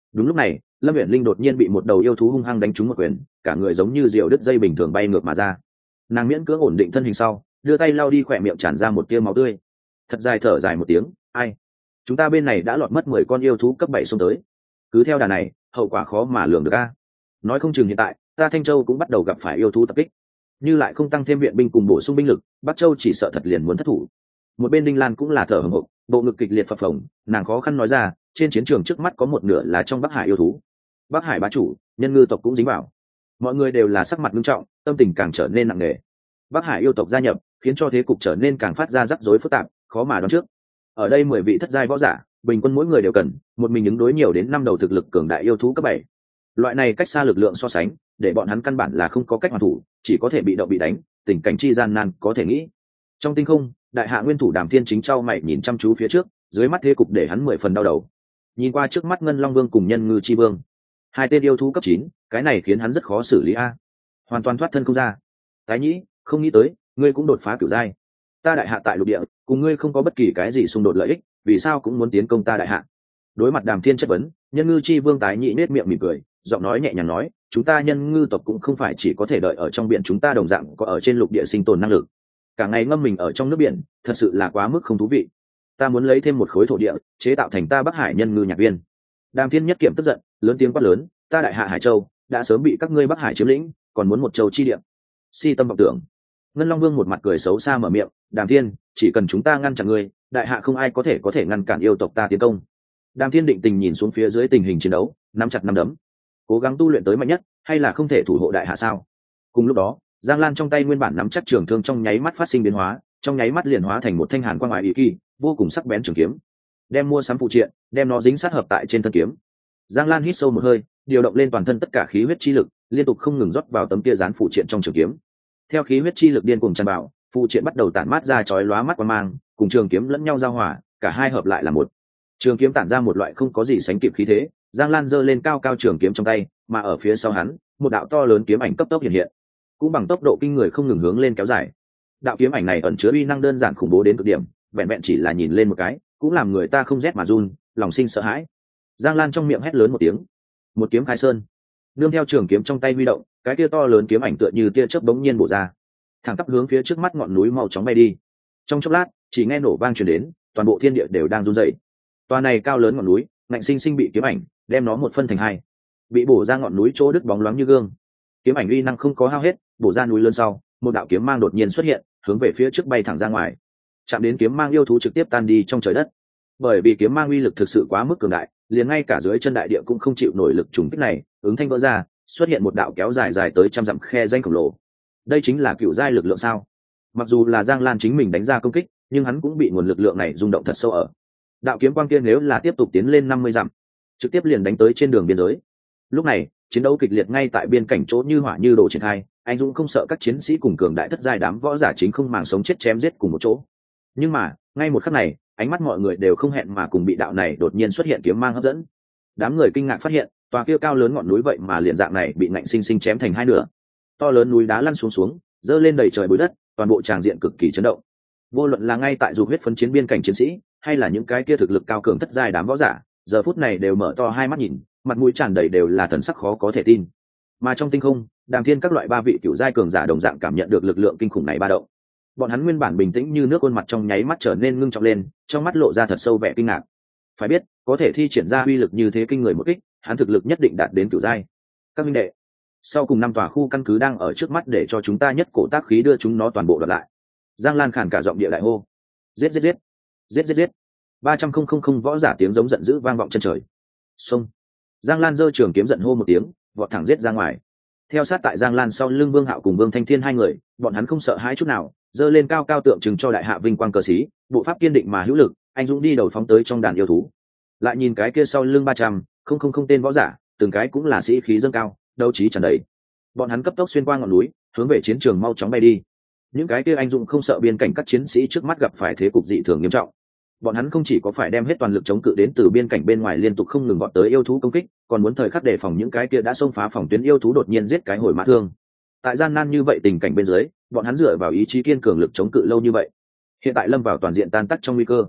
Đúng lúc này Lâm Uyển Linh đột nhiên bị một đầu yêu thú hung hăng đánh trúng một quyền, cả người giống như diều đứt dây bình thường bay ngược mà ra. Nàng miễn cưỡng ổn định thân hình sau, đưa tay lau đi khỏe miệng tràn ra một tia máu tươi, thật dài thở dài một tiếng. Ai, chúng ta bên này đã lọt mất mười con yêu thú cấp bảy xông tới, cứ theo đà này hậu quả khó mà lường được a. Nói không chừng hiện tại ta Thanh Châu cũng bắt đầu gặp phải yêu thú tập kích, như lại không tăng thêm viện binh cùng bổ sung binh lực, Bắc Châu chỉ sợ thật liền muốn thất thủ. Một bên Đinh Lan cũng là thở hổn hộc, bộ ngực kịch liệt phập phồng, nàng khó khăn nói ra, trên chiến trường trước mắt có một nửa là trong Bắc Hải yêu thú, Bắc Hải bá chủ Nhân Ngư tộc cũng dính vào. Mọi người đều là sắc mặt nghiêm trọng, tâm tình càng trở nên nặng nề. Bắc Hải yêu tộc gia nhập khiến cho thế cục trở nên càng phát ra rắc rối phức tạp, khó mà đoán trước. Ở đây mười vị thất giai võ giả, bình quân mỗi người đều cần một mình ứng đối nhiều đến năm đầu thực lực cường đại yêu thú cấp bảy. Loại này cách xa lực lượng so sánh, để bọn hắn căn bản là không có cách hoàn thủ, chỉ có thể bị động bị đánh, tình cảnh chi gian nan có thể nghĩ. Trong tinh không, đại hạ nguyên thủ Đàm Thiên chính trao mày nhìn chăm chú phía trước, dưới mắt thế cục để hắn mười phần đau đầu. Nhìn qua trước mắt Ngân Long Vương cùng Nhân Ngư Chi Vương, hai tên yêu thú cấp chín, cái này khiến hắn rất khó xử lý a. Hoàn toàn thoát thân không ra. Tái Nhĩ, không nghĩ tới, ngươi cũng đột phá cửu giai. Ta đại hạ tại lục địa, cùng ngươi không có bất kỳ cái gì xung đột lợi ích, vì sao cũng muốn tiến công ta đại hạ? Đối mặt Đàm Thiên chất vấn, Nhân Ngư Chi Vương Tái Nhĩ nết miệng mỉm cười, giọng nói nhẹ nhàng nói, chúng ta Nhân Ngư tộc cũng không phải chỉ có thể đợi ở trong biển, chúng ta đồng dạng có ở trên lục địa sinh tồn năng lực. Cả ngày ngâm mình ở trong nước biển, thật sự là quá mức không thú vị. Ta muốn lấy thêm một khối thổ địa, chế tạo thành ta Bắc Hải Nhân Ngư nhạc viên. Đàm Thiên nhất kiểm tức giận, lớn tiếng quát lớn, ta đại hạ Hải Châu đã sớm bị các ngươi Bắc Hải chiếm lĩnh, còn muốn một châu chi địa, si tâm vọng tưởng. Ngân Long Vương một mặt cười xấu xa mở miệng, Đàm Thiên, chỉ cần chúng ta ngăn chặn ngươi, đại hạ không ai có thể có thể ngăn cản yêu tộc ta tiến công. Đàm Thiên định tình nhìn xuống phía dưới tình hình chiến đấu, nắm chặt nắm đấm, cố gắng tu luyện tới mạnh nhất, hay là không thể thủ hộ đại hạ sao? Cùng lúc đó, Giang Lan trong tay nguyên bản nắm chắc trường thương trong nháy mắt phát sinh biến hóa, trong nháy mắt liền hóa thành một thanh hàn quang ngoại ý kỳ, vô cùng sắc bén trường kiếm. Đem mua sắm phụ triện, đem nó dính sát hợp tại trên thân kiếm. Giang Lan hít sâu một hơi, điều động lên toàn thân tất cả khí huyết chi lực, liên tục không ngừng rót vào tấm kia dán phụ triện trong trường kiếm. Theo khí huyết chi lực điên cuồng tràn vào, phụ triện bắt đầu tản mát ra chói lóa mắt quang mang, cùng trường kiếm lẫn nhau giao hòa, cả hai hợp lại là một. Trường kiếm tản ra một loại không có gì sánh kịp khí thế, Giang Lan giơ lên cao cao trường kiếm trong tay, mà ở phía sau hắn, một đạo to lớn kiếm ảnh cấp tốc hiện hiện, cũng bằng tốc độ kinh người không ngừng hướng lên kéo dài. Đạo kiếm ảnh này ẩn chứa uy năng đơn giản khủng bố đến cực điểm, vẹn vẹn chỉ là nhìn lên một cái, cũng làm người ta không rét mà run, lòng sinh sợ hãi. Giang Lan trong miệng hét lớn một tiếng, một kiếm khai sơn. Nương theo trường kiếm trong tay huy động, cái kia to lớn kiếm ảnh tựa như tia chớp bỗng nhiên bổ ra, thẳng tắp hướng phía trước mắt ngọn núi mau chóng bay đi. Trong chốc lát, chỉ nghe nổ vang truyền đến, toàn bộ thiên địa đều đang run rẩy. Toa này cao lớn ngọn núi, ngạnh sinh sinh bị kiếm ảnh đem nó một phân thành hai, bị bổ ra ngọn núi chỗ đứt bóng loáng như gương. Kiếm ảnh uy năng không có hao hết, bổ ra núi lớn sau, một đạo kiếm mang đột nhiên xuất hiện, hướng về phía trước bay thẳng ra ngoài, chạm đến kiếm mang yêu thú trực tiếp tan đi trong trời đất. Bởi vì kiếm mang uy lực thực sự quá mức cường đại, liền ngay cả dưới chân đại địa cũng không chịu nổi lực trùng kích này, ứng thanh vỡ ra, xuất hiện một đạo kéo dài dài tới trăm dặm khe danh khổng lồ. Đây chính là cựu giai lực lượng sao? Mặc dù là Giang Lan chính mình đánh ra công kích, nhưng hắn cũng bị nguồn lực lượng này rung động thật sâu ở. Đạo kiếm quang kia nếu là tiếp tục tiến lên năm mươi dặm, trực tiếp liền đánh tới trên đường biên giới. Lúc này, chiến đấu kịch liệt ngay tại biên cảnh chỗ như hỏa như đồ triển khai, anh dũng không sợ các chiến sĩ cùng cường đại thất giai đám võ giả chính không màng sống chết chém giết cùng một chỗ. Nhưng mà, ngay một khắc này, ánh mắt mọi người đều không hẹn mà cùng bị đạo này đột nhiên xuất hiện kiếm mang hấp dẫn. Đám người kinh ngạc phát hiện, tòa kia cao lớn ngọn núi vậy mà liền dạng này bị ngạnh sinh sinh chém thành hai nửa. To lớn núi đá lăn xuống xuống, dơ lên đầy trời bụi đất, toàn bộ tràng diện cực kỳ chấn động. Vô luận là ngay tại dù huyết phấn chiến biên cảnh chiến sĩ, hay là những cái kia thực lực cao cường thất giai đám võ giả, giờ phút này đều mở to hai mắt nhìn, mặt mũi tràn đầy đều là thần sắc khó có thể tin. Mà trong tinh không, Đàm Thiên các loại ba vị cửu giai cường giả đồng dạng cảm nhận được lực lượng kinh khủng này ba động. Bọn hắn nguyên bản bình tĩnh như nước, khuôn mặt trong nháy mắt trở nên ngưng trọng lên, trong mắt lộ ra thật sâu vẻ kinh ngạc. Phải biết, có thể thi triển ra uy lực như thế kinh người một kích, hắn thực lực nhất định đạt đến cửu giai. Các minh đệ, sau cùng năm tòa khu căn cứ đang ở trước mắt, để cho chúng ta nhất cổ tác khí đưa chúng nó toàn bộ đoạt lại. Giang Lan khàn cả giọng địa đại hô, giết giết giết, giết giết giết. ba trăm không không không võ giả tiếng giống giận dữ vang vọng chân trời. Xông! Giang Lan giơ trường kiếm giận hô một tiếng, vọt thẳng giết ra ngoài. Theo sát tại Giang Lan sau lưng Vương Hạo cùng Vương Thanh Thiên hai người, bọn hắn không sợ hãi chút nào, giơ lên cao cao tượng trưng cho đại hạ vinh quang cờ xí, bộ pháp kiên định mà hữu lực, anh dũng đi đầu phóng tới trong đàn yêu thú. Lại nhìn cái kia sau lưng ba trăm không không không tên võ giả, từng cái cũng là sĩ khí dâng cao, đấu trí tràn đầy. Bọn hắn cấp tốc xuyên qua ngọn núi, hướng về chiến trường mau chóng bay đi. Những cái kia anh dũng không sợ biên cảnh các chiến sĩ trước mắt gặp phải thế cục dị thường nghiêm trọng. Bọn hắn không chỉ có phải đem hết toàn lực chống cự đến từ biên cảnh bên ngoài liên tục không ngừng vọt tới yêu thú công kích, còn muốn thời khắc đề phòng những cái kia đã xông phá phòng tuyến yêu thú đột nhiên giết cái hồi mã thương. Tại gian nan như vậy tình cảnh bên dưới, bọn hắn dựa vào ý chí kiên cường lực chống cự lâu như vậy, hiện tại lâm vào toàn diện tan tác trong nguy cơ.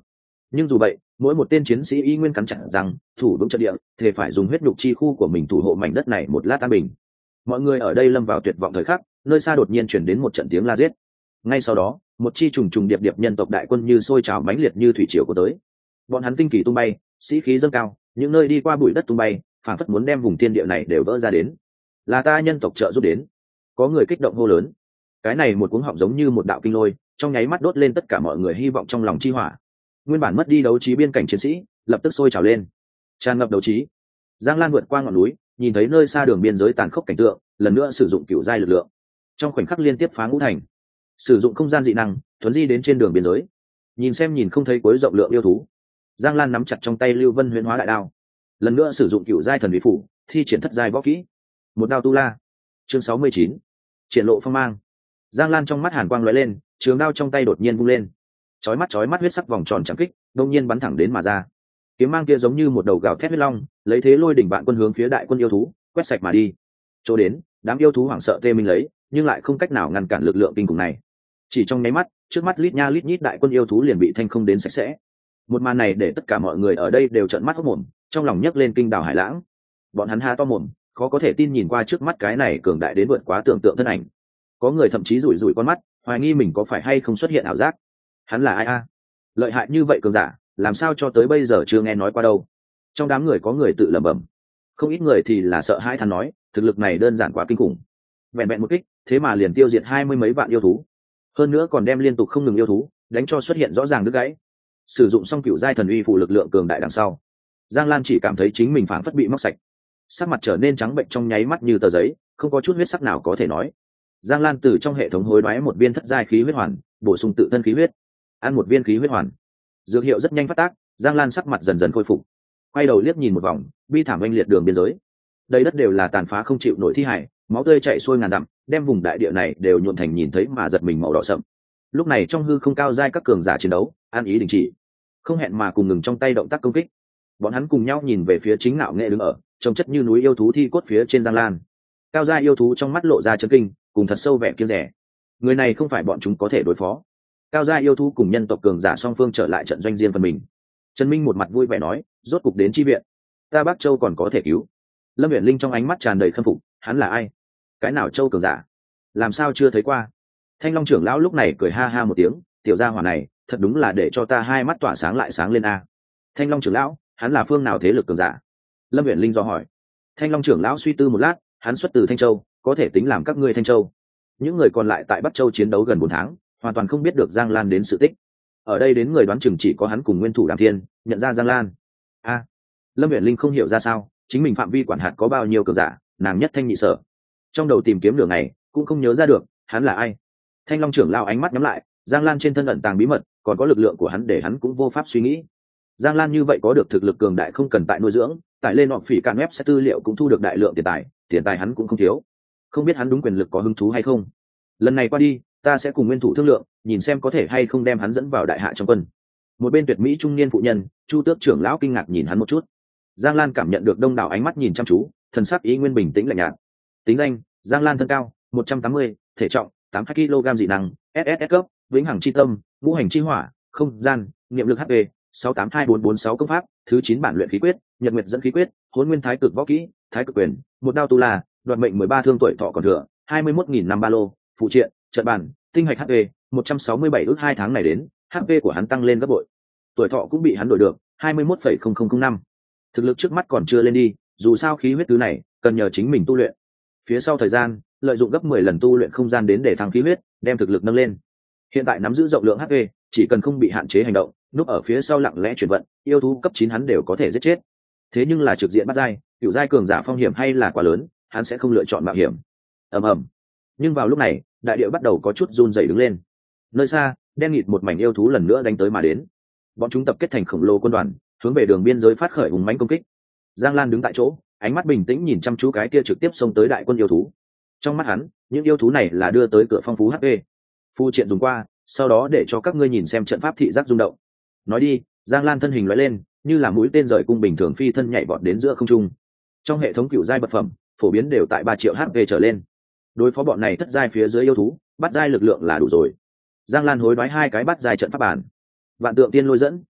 nhưng dù vậy mỗi một tên chiến sĩ y nguyên cắn chặt rằng thủ vững trận địa thì phải dùng huyết nhục chi khu của mình thủ hộ mảnh đất này một lát an bình. Mọi người ở đây lâm vào tuyệt vọng thời khắc, nơi xa đột nhiên chuyển đến một trận tiếng la giết. Ngay sau đó một chi trùng trùng điệp điệp nhân tộc đại quân như sôi trào mãnh liệt như thủy triều của tới. Bọn hắn tinh kỳ tung bay, sĩ khí dâng cao, những nơi đi qua bụi đất tung bay, phản phất muốn đem vùng thiên địa này đều vỡ ra đến. Là ta nhân tộc trợ giúp đến. Có người kích động hô lớn. Cái này một cuống họng giống như một đạo kinh lôi, trong nháy mắt đốt lên tất cả mọi người hy vọng trong lòng chi hỏa. Nguyên bản mất đi đấu trí biên cảnh chiến sĩ lập tức sôi trào lên, tràn ngập đấu trí. Giang Lan vượt qua ngọn núi, nhìn thấy nơi xa đường biên giới tàn khốc cảnh tượng, lần nữa sử dụng cửu giai lực lượng, trong khoảnh khắc liên tiếp phá ngũ thành, sử dụng không gian dị năng thuấn di đến trên đường biên giới, nhìn xem nhìn không thấy cuối rộng lượng yêu thú. Giang Lan nắm chặt trong tay Lưu Vân Huyễn Hóa Đại Đao, lần nữa sử dụng cửu giai thần uy phủ, thi triển thất giai võ kỹ, một đao tu la. Chương sáu mươi chín, triển lộ phong mang. Giang Lan trong mắt hàn quang lóe lên, trường đao trong tay đột nhiên vung lên, chói mắt chói mắt huyết sắc vòng tròn chạm kích, đột nhiên bắn thẳng đến mà ra. Kiếm mang kia giống như một đầu gào thét huyết long, lấy thế lôi đỉnh vạn quân hướng phía đại quân yêu thú quét sạch mà đi. Chỗ đến, đám yêu thú hoảng sợ tê minh lấy, nhưng lại không cách nào ngăn cản lực lượng kinh khủng này. Chỉ trong nháy mắt, trước mắt lít nha lít nhít đại quân yêu thú liền bị thanh không đến sạch sẽ. Một màn này để tất cả mọi người ở đây đều trợn mắt hốt mồm, trong lòng nhấc lên kinh đào hải lãng. Bọn hắn há to mồm, khó có thể tin nhìn qua trước mắt cái này cường đại đến vượt quá tưởng tượng thân ảnh. Có người thậm chí rủi rủi con mắt, hoài nghi mình có phải hay không xuất hiện ảo giác. Hắn là ai a? Lợi hại như vậy cường giả, làm sao cho tới bây giờ chưa nghe nói qua đâu. Trong đám người có người tự lẩm bẩm, không ít người thì là sợ hãi than nói, thực lực này đơn giản quá kinh khủng. Vẹn vẹn một kích, thế mà liền tiêu diệt hai mươi mấy vạn yêu thú, hơn nữa còn đem liên tục không ngừng yêu thú đánh cho xuất hiện rõ ràng đứt gãy. Sử dụng xong cửu giai thần uy phụ lực lượng cường đại đằng sau, Giang Lan chỉ cảm thấy chính mình phảng phất bị móc sạch, sắc mặt trở nên trắng bệnh trong nháy mắt như tờ giấy, không có chút huyết sắc nào có thể nói. Giang Lan từ trong hệ thống hối đoái một viên thất giai khí huyết hoàn, bổ sung tự thân khí huyết, ăn một viên khí huyết hoàn, dược hiệu rất nhanh phát tác. Giang Lan sắc mặt dần dần khôi phục, quay đầu liếc nhìn một vòng, bi thảm oanh liệt đường biên giới, đây đất đều là tàn phá không chịu nổi thi hải, máu tươi chảy xuôi ngàn dặm, đem vùng đại địa này đều nhuộn thành nhìn thấy mà giật mình màu đỏ sậm. Lúc này trong hư không cao giai các cường giả chiến đấu an ý đình chỉ, không hẹn mà cùng ngừng trong tay động tác công kích. Bọn hắn cùng nhau nhìn về phía chính ngạo nghệ đứng ở trông chất như núi yêu thú thi cốt phía trên Giang Lan. Cao giai yêu thú trong mắt lộ ra chấn kinh, cùng thật sâu vẻ kiêng rẻ. Người này không phải bọn chúng có thể đối phó. Cao giai yêu thú cùng nhân tộc cường giả song phương trở lại trận doanh riêng phần mình. Trần Minh một mặt vui vẻ nói, rốt cục đến chi viện, ta Bắc Châu còn có thể cứu. Lâm Uyển Linh trong ánh mắt tràn đầy khâm phục, hắn là ai? Cái nào châu cường giả? Làm sao chưa thấy qua? Thanh Long trưởng lão lúc này cười ha ha một tiếng, tiểu gia hỏa này, thật đúng là để cho ta hai mắt tỏa sáng lại sáng lên a. Thanh Long trưởng lão, hắn là phương nào thế lực cường giả? Lâm Uyển Linh do hỏi. Thanh Long trưởng lão suy tư một lát, hắn xuất từ Thanh Châu, có thể tính làm các ngươi Thanh Châu. Những người còn lại tại Bắc Châu chiến đấu gần bốn tháng, hoàn toàn không biết được Giang Lan đến sự tích. Ở đây đến người đoán chừng chỉ có hắn cùng nguyên thủ Đàm Thiên nhận ra Giang Lan. A, Lâm Uyển Linh không hiểu ra sao, chính mình phạm vi quản hạt có bao nhiêu cường giả, nàng nhất thanh nhị sở, trong đầu tìm kiếm nửa ngày cũng không nhớ ra được hắn là ai. Thanh Long trưởng lao ánh mắt nhắm lại, Giang Lan trên thân ẩn tàng bí mật, còn có lực lượng của hắn để hắn cũng vô pháp suy nghĩ. Giang Lan như vậy có được thực lực cường đại không cần tại nuôi dưỡng, tại lên họ phỉ cạn web sẽ tư liệu cũng thu được đại lượng tiền tài, tiền tài hắn cũng không thiếu. Không biết hắn đúng quyền lực có hứng thú hay không. Lần này qua đi, ta sẽ cùng nguyên thủ thương lượng, nhìn xem có thể hay không đem hắn dẫn vào đại hạ trong quân. Một bên tuyệt mỹ trung niên phụ nhân, Chu Tước trưởng lão kinh ngạc nhìn hắn một chút. Giang Lan cảm nhận được đông đảo ánh mắt nhìn chăm chú, thần sắc ý nguyên bình tĩnh lạnh nhạt. Tính danh: Giang Lan, thân cao một trăm tám mươi, thể trọng tám mươi hai ki lô gam, dị năng ét ét ét cấp, vĩnh hằng chi tâm, ngũ hành chi hỏa, không gian, niệm lực hát pê sáu tám hai bốn bốn sáu, công pháp thứ chín bản luyện khí quyết, nhật nguyệt dẫn khí quyết, hỗn nguyên thái cực võ kỹ, thái cực quyền, một đao tu la, đoạt mệnh mười ba thương, tuổi thọ còn thừa hai mươi mốt nghìn năm, ba lô, phụ triện, trận bản, tinh hạch hát pê một trăm sáu mươi bảy, ước hai tháng này đến hát pê của hắn tăng lên gấp bội, tuổi thọ cũng bị hắn đổi được hai mươi mốt phẩy không không không năm. Thực lực trước mắt còn chưa lên đi, dù sao khí huyết thứ này cần nhờ chính mình tu luyện. Phía sau thời gian, lợi dụng gấp mười lần tu luyện không gian đến để thăng khí huyết, đem thực lực nâng lên. Hiện tại nắm giữ rộng lượng hát pê, chỉ cần không bị hạn chế hành động, núp ở phía sau lặng lẽ chuyển vận, yêu thú cấp chín hắn đều có thể giết chết. Thế nhưng là trực diện bắt giai, cửu giai cường giả phong hiểm hay là quá lớn, hắn sẽ không lựa chọn mạo hiểm. Ầm ầm. Nhưng vào lúc này, đại địa bắt đầu có chút run rẩy đứng lên. Nơi xa, đen nghịt một mảnh yêu thú lần nữa đánh tới mà đến. Bọn chúng tập kết thành khổng lồ quân đoàn, hướng về đường biên giới phát khởi hùng mãnh công kích. Giang Lan đứng tại chỗ, ánh mắt bình tĩnh nhìn chăm chú cái kia trực tiếp xông tới đại quân yêu thú. Trong mắt hắn, những yêu thú này là đưa tới cửa phong phú hát pê. Phu triện dùng qua, sau đó để cho các ngươi nhìn xem trận pháp thị giác rung động. Nói đi, Giang Lan thân hình lóe lên, như là mũi tên rời cung bình thường phi thân nhảy vọt đến giữa không trung. Trong hệ thống cửu giai bậc phẩm, phổ biến đều tại ba triệu hát pê trở lên. Đối phó bọn này thất giai phía dưới yêu thú, bắt giai lực lượng là đủ rồi. Giang Lan hối đoái hai cái bắt giai trận pháp bản. Vạn tượng tiên lôi dẫn,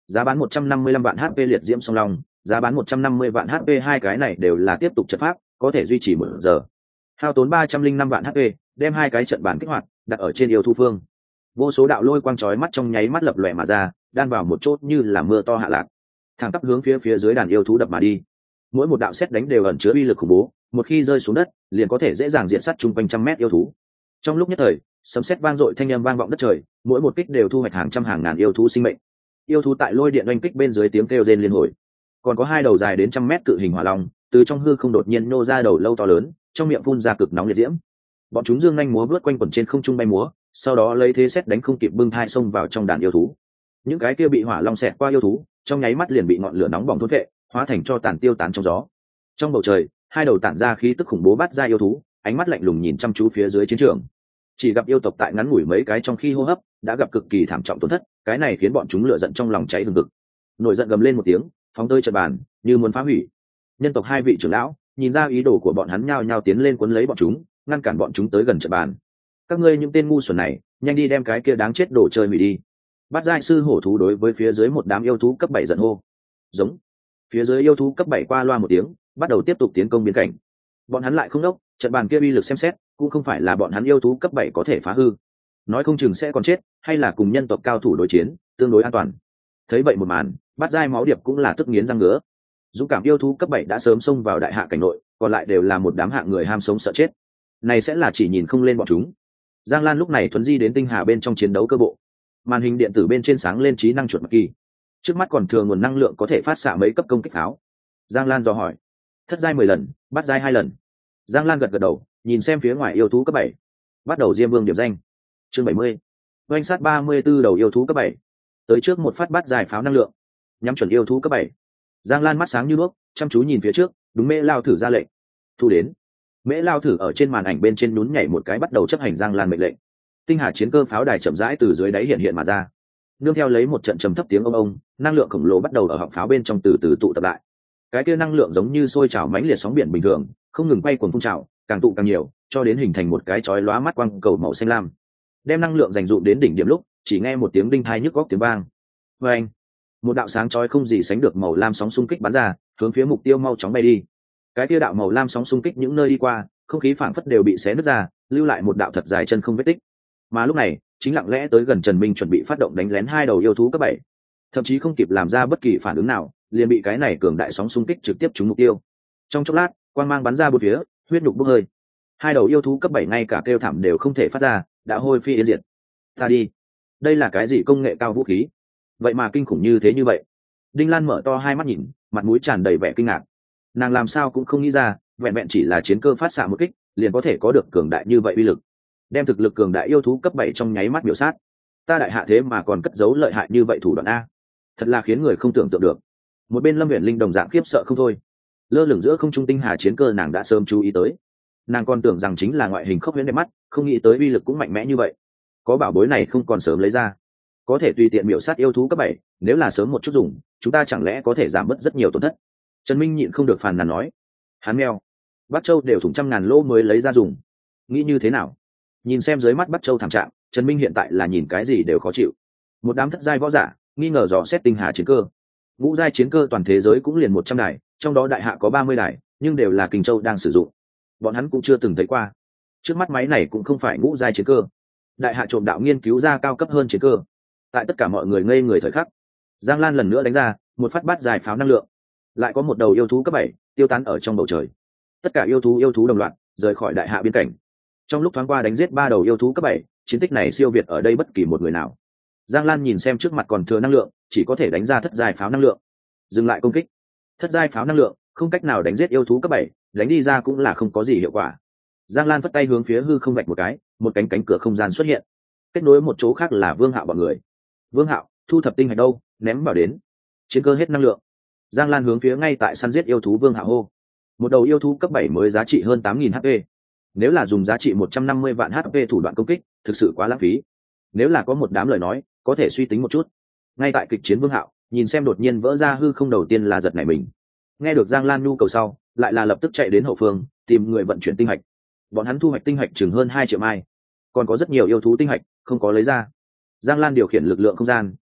Giá bán một trăm năm mươi lăm vạn hát pê liệt diễm song long, giá bán một trăm năm mươi vạn hát pê, hai cái này đều là tiếp tục trận pháp, có thể duy trì một giờ. Hao tốn ba trăm linh năm vạn hát pê, đem hai cái trận bản kích hoạt, đặt ở trên yêu thú phương. Vô số đạo lôi quang chói mắt trong nháy mắt lập lòe mà ra, đan vào một chốt như là mưa to hạ lạc, thẳng tắp hướng phía phía dưới đàn yêu thú đập mà đi. Mỗi một đạo sét đánh đều ẩn chứa uy lực khủng bố, một khi rơi xuống đất, liền có thể dễ dàng diệt sát chung quanh trăm mét yêu thú. Trong lúc nhất thời, sấm sét vang dội thanh âm vang vọng đất trời, mỗi một kích đều thu hoạch hàng trăm hàng ngàn yêu thú sinh mệnh. Yêu thú tại lôi điện oanh kích bên dưới tiếng kêu rên liên hồi. Còn có hai đầu dài đến trăm mét cự hình hỏa long, từ trong hư không đột nhiên nô ra đầu lâu to lớn, trong miệng phun ra cực nóng liệt diễm. Bọn chúng dương nhanh múa vớt quanh quẩn trên không trung bay múa, sau đó lấy thế sét đánh không kịp bưng thai xông vào trong đàn yêu thú. Những cái kia bị hỏa long xẹt qua yêu thú, trong nháy mắt liền bị ngọn lửa nóng bỏng thôn phệ, hóa thành cho tàn tiêu tán trong gió. Trong bầu trời, hai đầu tản ra khí tức khủng bố bắt ra yêu thú, ánh mắt lạnh lùng nhìn chăm chú phía dưới chiến trường. Chỉ gặp yêu tộc tại ngắn ngủi mấy cái trong khi hô hấp đã gặp cực kỳ thảm trọng tổn thất, cái này khiến bọn chúng lửa giận trong lòng cháy hừng hực, nổi giận gầm lên một tiếng, phóng tới trận bàn như muốn phá hủy. Nhân tộc hai vị trưởng lão nhìn ra ý đồ của bọn hắn, nhao nhao tiến lên cuốn lấy bọn chúng, ngăn cản bọn chúng tới gần trận bàn. Các ngươi những tên ngu xuẩn này, nhanh đi đem cái kia đáng chết đồ chơi hủy đi. Bát giai sư hổ thú đối với phía dưới một đám yêu thú cấp bảy giận hô. Giống. Phía dưới yêu thú cấp bảy qua loa một tiếng, bắt đầu tiếp tục tiến công biên cảnh. Bọn hắn lại không đốc, trận bàn kia uy lực xem xét, cũng không phải là bọn hắn yêu thú cấp bảy có thể phá hư. Nói không chừng sẽ còn chết, hay là cùng nhân tộc cao thủ đối chiến, tương đối an toàn. Thấy vậy một màn, Bát giai máu điệp cũng là tức nghiến răng ngứa. Dũng cảm yêu thú cấp bảy đã sớm xông vào đại hạ cảnh nội, còn lại đều là một đám hạng người ham sống sợ chết. Này sẽ là chỉ nhìn không lên bọn chúng. Giang Lan lúc này thuấn di đến tinh hà bên trong chiến đấu cơ bộ. Màn hình điện tử bên trên sáng lên trí năng chuột mật kỳ. Trước mắt còn thừa nguồn năng lượng có thể phát xạ mấy cấp công kích pháo. Giang Lan dò hỏi: thất giai mười lần, bát giai hai lần. Giang Lan gật gật đầu, nhìn xem phía ngoài yêu thú cấp bảy. Bắt đầu Diêm Vương điểm danh. Chương bảy mươi. Oanh sát ba mươi 34 đầu yêu thú cấp bảy. Tới trước một phát bát giai pháo năng lượng, nhắm chuẩn yêu thú cấp bảy. Giang Lan mắt sáng như đuốc, chăm chú nhìn phía trước, đúng Mễ Lao Thử ra lệnh. Thu đến. Mễ Lao Thử ở trên màn ảnh bên trên nhún nhảy một cái, bắt đầu chấp hành Giang Lan mệnh lệnh. Tinh hà chiến cơ pháo đài chậm rãi từ dưới đáy hiện hiện mà ra, nương theo lấy một trận trầm thấp tiếng ông ông, năng lượng khổng lồ bắt đầu ở họng pháo bên trong từ từ tụ tập lại. Cái kia năng lượng giống như sôi trào mãnh liệt sóng biển bình thường, không ngừng quay cuồng phun trào, càng tụ càng nhiều, cho đến hình thành một cái chói lóa mắt quang cầu màu xanh lam. Đem năng lượng dành dụm đến đỉnh điểm lúc, chỉ nghe một tiếng đinh tai nhức óc tiếng vang. Oeng! Một đạo sáng chói không gì sánh được màu lam sóng xung kích bắn ra, hướng phía mục tiêu mau chóng bay đi. Cái kia đạo màu lam sóng xung kích những nơi đi qua, không khí phảng phất đều bị xé nứt ra, lưu lại một đạo thật dài chân không vết tích. Mà lúc này, chính lặng lẽ tới gần Trần Minh chuẩn bị phát động đánh lén hai đầu yêu thú cấp bảy, thậm chí không kịp làm ra bất kỳ phản ứng nào, liền bị cái này cường đại sóng xung kích trực tiếp trúng mục tiêu. Trong chốc lát, quang mang bắn ra bốn phía, huyết nhục bốc hơi. Hai đầu yêu thú cấp bảy ngay cả kêu thảm đều không thể phát ra, đã hôi phi yên diệt. Ta đi, đây là cái gì công nghệ cao vũ khí? Vậy mà kinh khủng như thế như vậy. Đinh Lan mở to hai mắt nhìn, mặt mũi tràn đầy vẻ kinh ngạc. Nàng làm sao cũng không nghĩ ra, vẹn vẹn chỉ là chiến cơ phát xạ một kích, liền có thể có được cường đại như vậy uy lực. Đem thực lực cường đại yêu thú cấp bảy trong nháy mắt biểu sát. Ta đại hạ thế mà còn cất giấu lợi hại như vậy thủ đoạn a. Thật là khiến người không tưởng tượng được. Một bên Lâm Uyển Linh đồng dạng khiếp sợ không thôi. Lơ lửng giữa không trung tinh hà chiến cơ nàng đã sớm chú ý tới. Nàng còn tưởng rằng chính là ngoại hình khốc huyễn đẹp mắt, không nghĩ tới uy lực cũng mạnh mẽ như vậy. Có bảo bối này không còn sớm lấy ra, có thể tùy tiện biểu sát yêu thú cấp bảy, nếu là sớm một chút dùng, chúng ta chẳng lẽ có thể giảm bớt rất nhiều tổn thất. Trần Minh nhịn không được phàn nàn nói. Hắn mèo, Bắc Châu đều thủng trăm ngàn lỗ mới lấy ra dùng, nghĩ như thế nào? Nhìn xem dưới mắt Bắc Châu thảm trạng, Trần Minh hiện tại là nhìn cái gì đều khó chịu. Một đám thất giai võ giả nghi ngờ dò xét tinh hà chiến cơ. Ngũ giai chiến cơ toàn thế giới cũng liền một trăm đài, trong đó đại hạ có ba mươi đài, nhưng đều là Kinh Châu đang sử dụng. Bọn hắn cũng chưa từng thấy qua. Trước mắt máy này cũng không phải ngũ giai chiến cơ. Đại hạ trộm đạo nghiên cứu ra cao cấp hơn chiến cơ. Tại tất cả mọi người ngây người thời khắc, Giang Lan lần nữa đánh ra một phát bát dài pháo năng lượng. Lại có một đầu yêu thú cấp bảy tiêu tán ở trong bầu trời. Tất cả yêu thú yêu thú đồng loạt rời khỏi đại hạ biên cảnh. Trong lúc thoáng qua đánh giết ba đầu yêu thú cấp bảy, chiến tích này siêu việt ở đây bất kỳ một người nào. Giang Lan nhìn xem trước mặt còn thừa năng lượng, chỉ có thể đánh ra thất giai pháo năng lượng. Dừng lại công kích. Thất giai pháo năng lượng không cách nào đánh giết yêu thú cấp bảy, đánh đi ra cũng là không có gì hiệu quả. Giang Lan vất tay hướng phía hư không vạch một cái, một cánh cánh cửa không gian xuất hiện. Kết nối một chỗ khác là Vương Hạo bọn người. Vương Hạo, thu thập tinh hạch đâu, ném vào đến. Chiến cơ hết năng lượng. Giang Lan hướng phía ngay tại săn giết yêu thú Vương Hạo hô. Một đầu yêu thú cấp bảy mới giá trị hơn tám nghìn hát pê. Nếu là dùng giá trị một trăm năm mươi vạn hát pê thủ đoạn công kích, thực sự quá lãng phí. Nếu là có một đám lời nói, có thể suy tính một chút. Ngay tại kịch chiến Vương Hạo, nhìn xem đột nhiên vỡ ra hư không đầu tiên là giật nảy mình. Nghe được Giang Lan nhu cầu sau, lại là lập tức chạy đến hậu phương, tìm người vận chuyển tinh hạch. Bọn hắn thu hoạch tinh hạch chừng hơn hai triệu mai, còn có rất nhiều yêu thú tinh hạch không có lấy ra. Giang Lan điều khiển lực lượng không gian,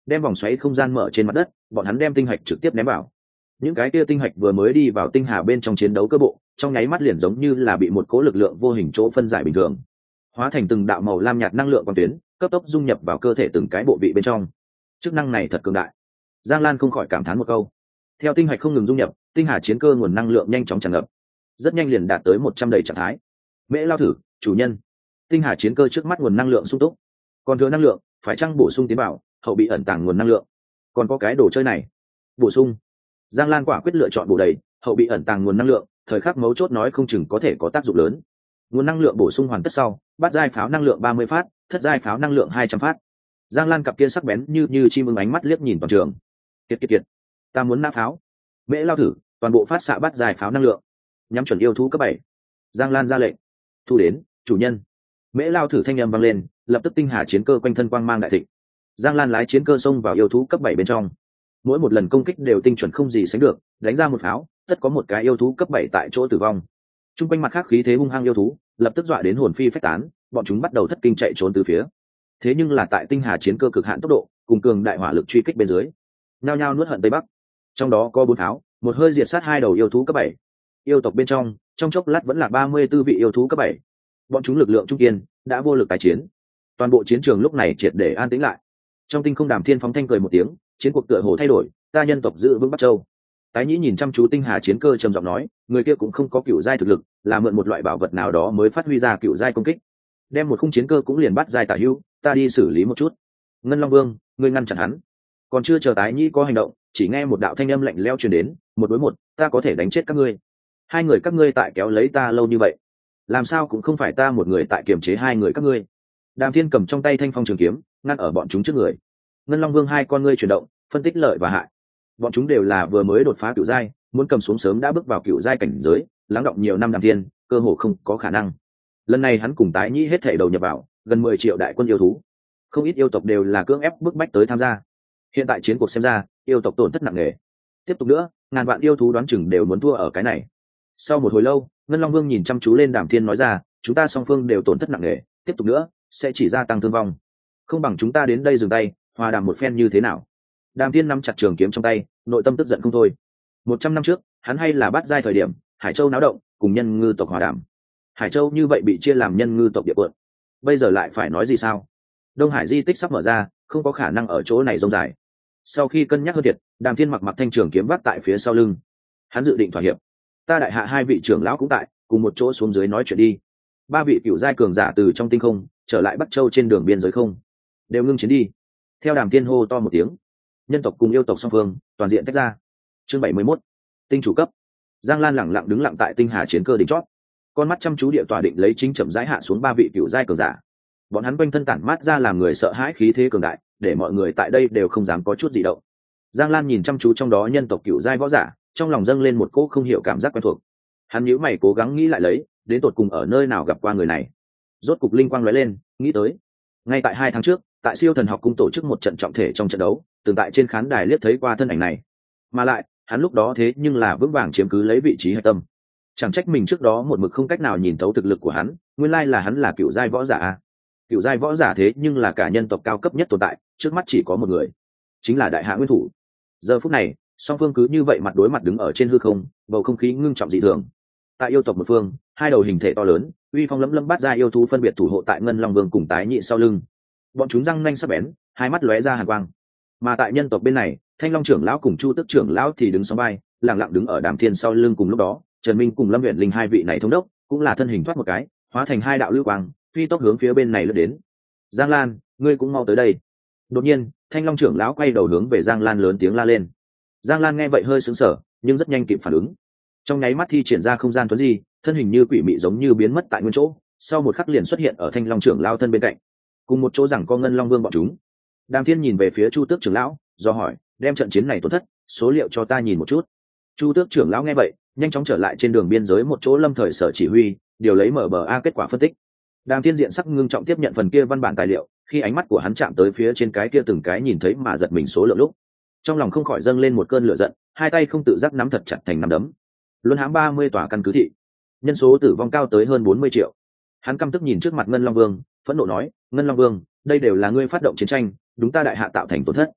đem vòng xoáy không gian mở trên mặt đất, bọn hắn đem tinh hạch trực tiếp ném vào. Những cái kia tinh hạch vừa mới đi vào tinh hà bên trong chiến đấu cơ bộ, trong nháy mắt liền giống như là bị một cỗ lực lượng vô hình chỗ phân giải bình thường, hóa thành từng đạo màu lam nhạt năng lượng quang tuyến, cấp tốc dung nhập vào cơ thể từng cái bộ vị bên trong. Chức năng này thật cường đại. Giang Lan không khỏi cảm thán một câu. Theo tinh hạch không ngừng dung nhập, tinh hà chiến cơ nguồn năng lượng nhanh chóng tràn ngập, rất nhanh liền đạt tới một trăm đầy trạng thái. Mễ Lao thử, chủ nhân. Tinh hà chiến cơ trước mắt nguồn năng lượng sung túc, còn thừa năng lượng phải chăng bổ sung tiến vào, hậu bị ẩn tàng nguồn năng lượng. Còn có cái đồ chơi này, bổ sung. Giang Lan quả quyết lựa chọn bổ đầy, hậu bị ẩn tàng nguồn năng lượng, thời khắc mấu chốt nói không chừng có thể có tác dụng lớn. Nguồn năng lượng bổ sung hoàn tất sau, bát giai pháo năng lượng ba mươi phát, thất giai pháo năng lượng hai trăm phát. Giang Lan cặp kia sắc bén như như chim ưng ánh mắt liếc nhìn toàn trường. Kiệt kiệt kiệt, ta muốn nã pháo. Mễ Lao thử, toàn bộ phát xạ bát giai pháo năng lượng, nhắm chuẩn yêu thú cấp bảy. Giang Lan ra lệnh. Thu đến, chủ nhân. Mễ Lao thử thanh âm vang lên, lập tức tinh hà chiến cơ quanh thân quang mang đại thịnh. Giang Lan lái chiến cơ xông vào yêu thú cấp bảy bên trong. Mỗi một lần công kích đều tinh chuẩn không gì sánh được, đánh ra một pháo, tất có một cái yêu thú cấp bảy tại chỗ tử vong. Trung quanh mặt khác khí thế hung hăng yêu thú, lập tức dọa đến hồn phi phách tán, bọn chúng bắt đầu thất kinh chạy trốn từ phía. Thế nhưng là tại tinh hà chiến cơ cực hạn tốc độ, cùng cường đại hỏa lực truy kích bên dưới, nhao nhao nuốt hận tây bắc. Trong đó có bốn pháo, một hơi diệt sát hai đầu yêu thú cấp bảy. Yêu tộc bên trong, trong chốc lát vẫn là ba mươi tư vị yêu thú cấp bảy. Bọn chúng lực lượng trung kiên, đã vô lực tái chiến. Toàn bộ chiến trường lúc này triệt để an tĩnh lại. Trong tinh không Đàm Thiên phóng thanh cười một tiếng, chiến cuộc tựa hồ thay đổi, ta nhân tộc giữ vững Bắc Châu. Tái Nhĩ nhìn chăm chú tinh hà chiến cơ trầm giọng nói, người kia cũng không có cựu giai thực lực, là mượn một loại bảo vật nào đó mới phát huy ra cựu giai công kích. Đem một khung chiến cơ cũng liền bắt giai tả hữu, ta đi xử lý một chút. Ngân Long Vương, ngươi ngăn chặn hắn. Còn chưa chờ Tái Nhĩ có hành động, chỉ nghe một đạo thanh âm lạnh lẽo truyền đến, một đối một, ta có thể đánh chết các ngươi. Hai người các ngươi tại kéo lấy ta lâu như vậy, làm sao cũng không phải ta một người tại kiềm chế hai người các ngươi. Đàm Thiên cầm trong tay thanh phong trường kiếm, ngăn ở bọn chúng trước người. Ngân Long Vương hai con ngươi chuyển động, phân tích lợi và hại. Bọn chúng đều là vừa mới đột phá cựu giai, muốn cầm xuống sớm đã bước vào cựu giai cảnh giới, lắng động nhiều năm Đàm Thiên, cơ hồ không có khả năng. Lần này hắn cùng Tái Nhĩ hết thảy đầu nhập vào, gần mười triệu đại quân yêu thú, không ít yêu tộc đều là cưỡng ép bức bách tới tham gia. Hiện tại chiến cuộc xem ra, yêu tộc tổn thất nặng nề. Tiếp tục nữa, ngàn vạn yêu thú đoán chừng đều muốn thua ở cái này. Sau một hồi lâu, Ngân Long Vương nhìn chăm chú lên Đàm Thiên nói ra, chúng ta song phương đều tổn thất nặng nề, tiếp tục nữa sẽ chỉ gia tăng thương vong. Không bằng chúng ta đến đây dừng tay, hòa đàm một phen như thế nào? Đàm Thiên nắm chặt trường kiếm trong tay, nội tâm tức giận không thôi. Một trăm năm trước, hắn hay là bát giai thời điểm, Hải Châu náo động, cùng nhân ngư tộc hòa đàm. Hải Châu như vậy bị chia làm nhân ngư tộc địa quận. Bây giờ lại phải nói gì sao? Đông Hải di tích sắp mở ra, không có khả năng ở chỗ này rông dài. Sau khi cân nhắc hơn thiệt, Đàm Thiên mặc mặc thanh trường kiếm vác tại phía sau lưng. Hắn dự định thỏa hiệp. Ta đại hạ hai vị trưởng lão cũng tại, cùng một chỗ xuống dưới nói chuyện đi. Ba vị cựu giai cường giả từ trong tinh không trở lại Bắc Châu trên đường biên giới không, đều ngưng chiến đi. Theo Đàm Thiên hô to một tiếng, nhân tộc cùng yêu tộc song phương toàn diện tách ra. Chương bảy mươi mốt, tinh chủ cấp. Giang Lan lẳng lặng đứng lặng tại tinh hà chiến cơ đỉnh chót, con mắt chăm chú địa tòa định lấy chính chậm rãi hạ xuống ba vị cựu giai cường giả. Bọn hắn quanh thân tản mát ra làm người sợ hãi khí thế cường đại, để mọi người tại đây đều không dám có chút gì động. Giang Lan nhìn chăm chú trong đó nhân tộc cựu giai võ giả, trong lòng dâng lên một cỗ không hiểu cảm giác quen thuộc. Hắn nhíu mày cố gắng nghĩ lại lấy, đến tột cùng ở nơi nào gặp qua người này. Rốt cục linh quang lóe lên, nghĩ tới. Ngay tại hai tháng trước, tại Siêu Thần Học Cung tổ chức một trận trọng thể trong trận đấu, từng tại trên khán đài liếc thấy qua thân ảnh này. Mà lại, hắn lúc đó thế nhưng là vững vàng chiếm cứ lấy vị trí hạch tâm. Chẳng trách mình trước đó một mực không cách nào nhìn thấu thực lực của hắn, nguyên lai là hắn là cựu giai võ giả a. Cựu giai võ giả thế nhưng là cả nhân tộc cao cấp nhất tồn tại, trước mắt chỉ có một người, chính là Đại Hạ Nguyên Thủ. Giờ phút này, song phương cứ như vậy mặt đối mặt đứng ở trên hư không, bầu không khí ngưng trọng dị thường. Tại yêu tộc một phương, hai đầu hình thể to lớn, uy phong lẫm lẫm bát giai yêu thú phân biệt thủ hộ tại Ngân Long Vương cùng Tái Nhĩ sau lưng. Bọn chúng răng nanh sắc bén, hai mắt lóe ra hàn quang. Mà tại nhân tộc bên này, Thanh Long trưởng lão cùng Chu Tức trưởng lão thì đứng song vai, lặng lặng đứng ở Đàm Thiên sau lưng. Cùng lúc đó, Trần Minh cùng Lâm Uyển Linh hai vị này thống đốc, cũng là thân hình thoát một cái, hóa thành hai đạo lưu quang, phi tốc hướng phía bên này lướt đến. Giang Lan, ngươi cũng mau tới đây. Đột nhiên, Thanh Long trưởng lão quay đầu hướng về Giang Lan lớn tiếng la lên. Giang Lan nghe vậy hơi sững sờ, nhưng rất nhanh kịp phản ứng. Trong nháy mắt thi triển ra không gian tuấn di, thân hình như quỷ mị giống như biến mất tại nguyên chỗ, sau một khắc liền xuất hiện ở Thanh Long trưởng lão thân bên cạnh, cùng một chỗ rằng có Ngân Long Vương bọn chúng. Đàm Thiên nhìn về phía Chu Tước trưởng lão, do hỏi, đem trận chiến này tổn thất, số liệu cho ta nhìn một chút. Chu Tước trưởng lão nghe vậy, nhanh chóng trở lại trên đường biên giới một chỗ lâm thời sở chỉ huy, điều lấy mở bờ a kết quả phân tích. Đàm Thiên diện sắc ngưng trọng tiếp nhận phần kia văn bản tài liệu, khi ánh mắt của hắn chạm tới phía trên cái kia từng cái nhìn thấy mà giật mình số lượng lúc, trong lòng không khỏi dâng lên một cơn lửa giận, hai tay không tự giác nắm thật chặt thành nắm đấm. Luân hãm ba mươi tòa căn cứ thị, nhân số tử vong cao tới hơn bốn mươi triệu. Hắn căm tức nhìn trước mặt Ngân Long Vương, phẫn nộ nói, Ngân Long Vương, đây đều là ngươi phát động chiến tranh, đúng ta Đại Hạ tạo thành tổn thất.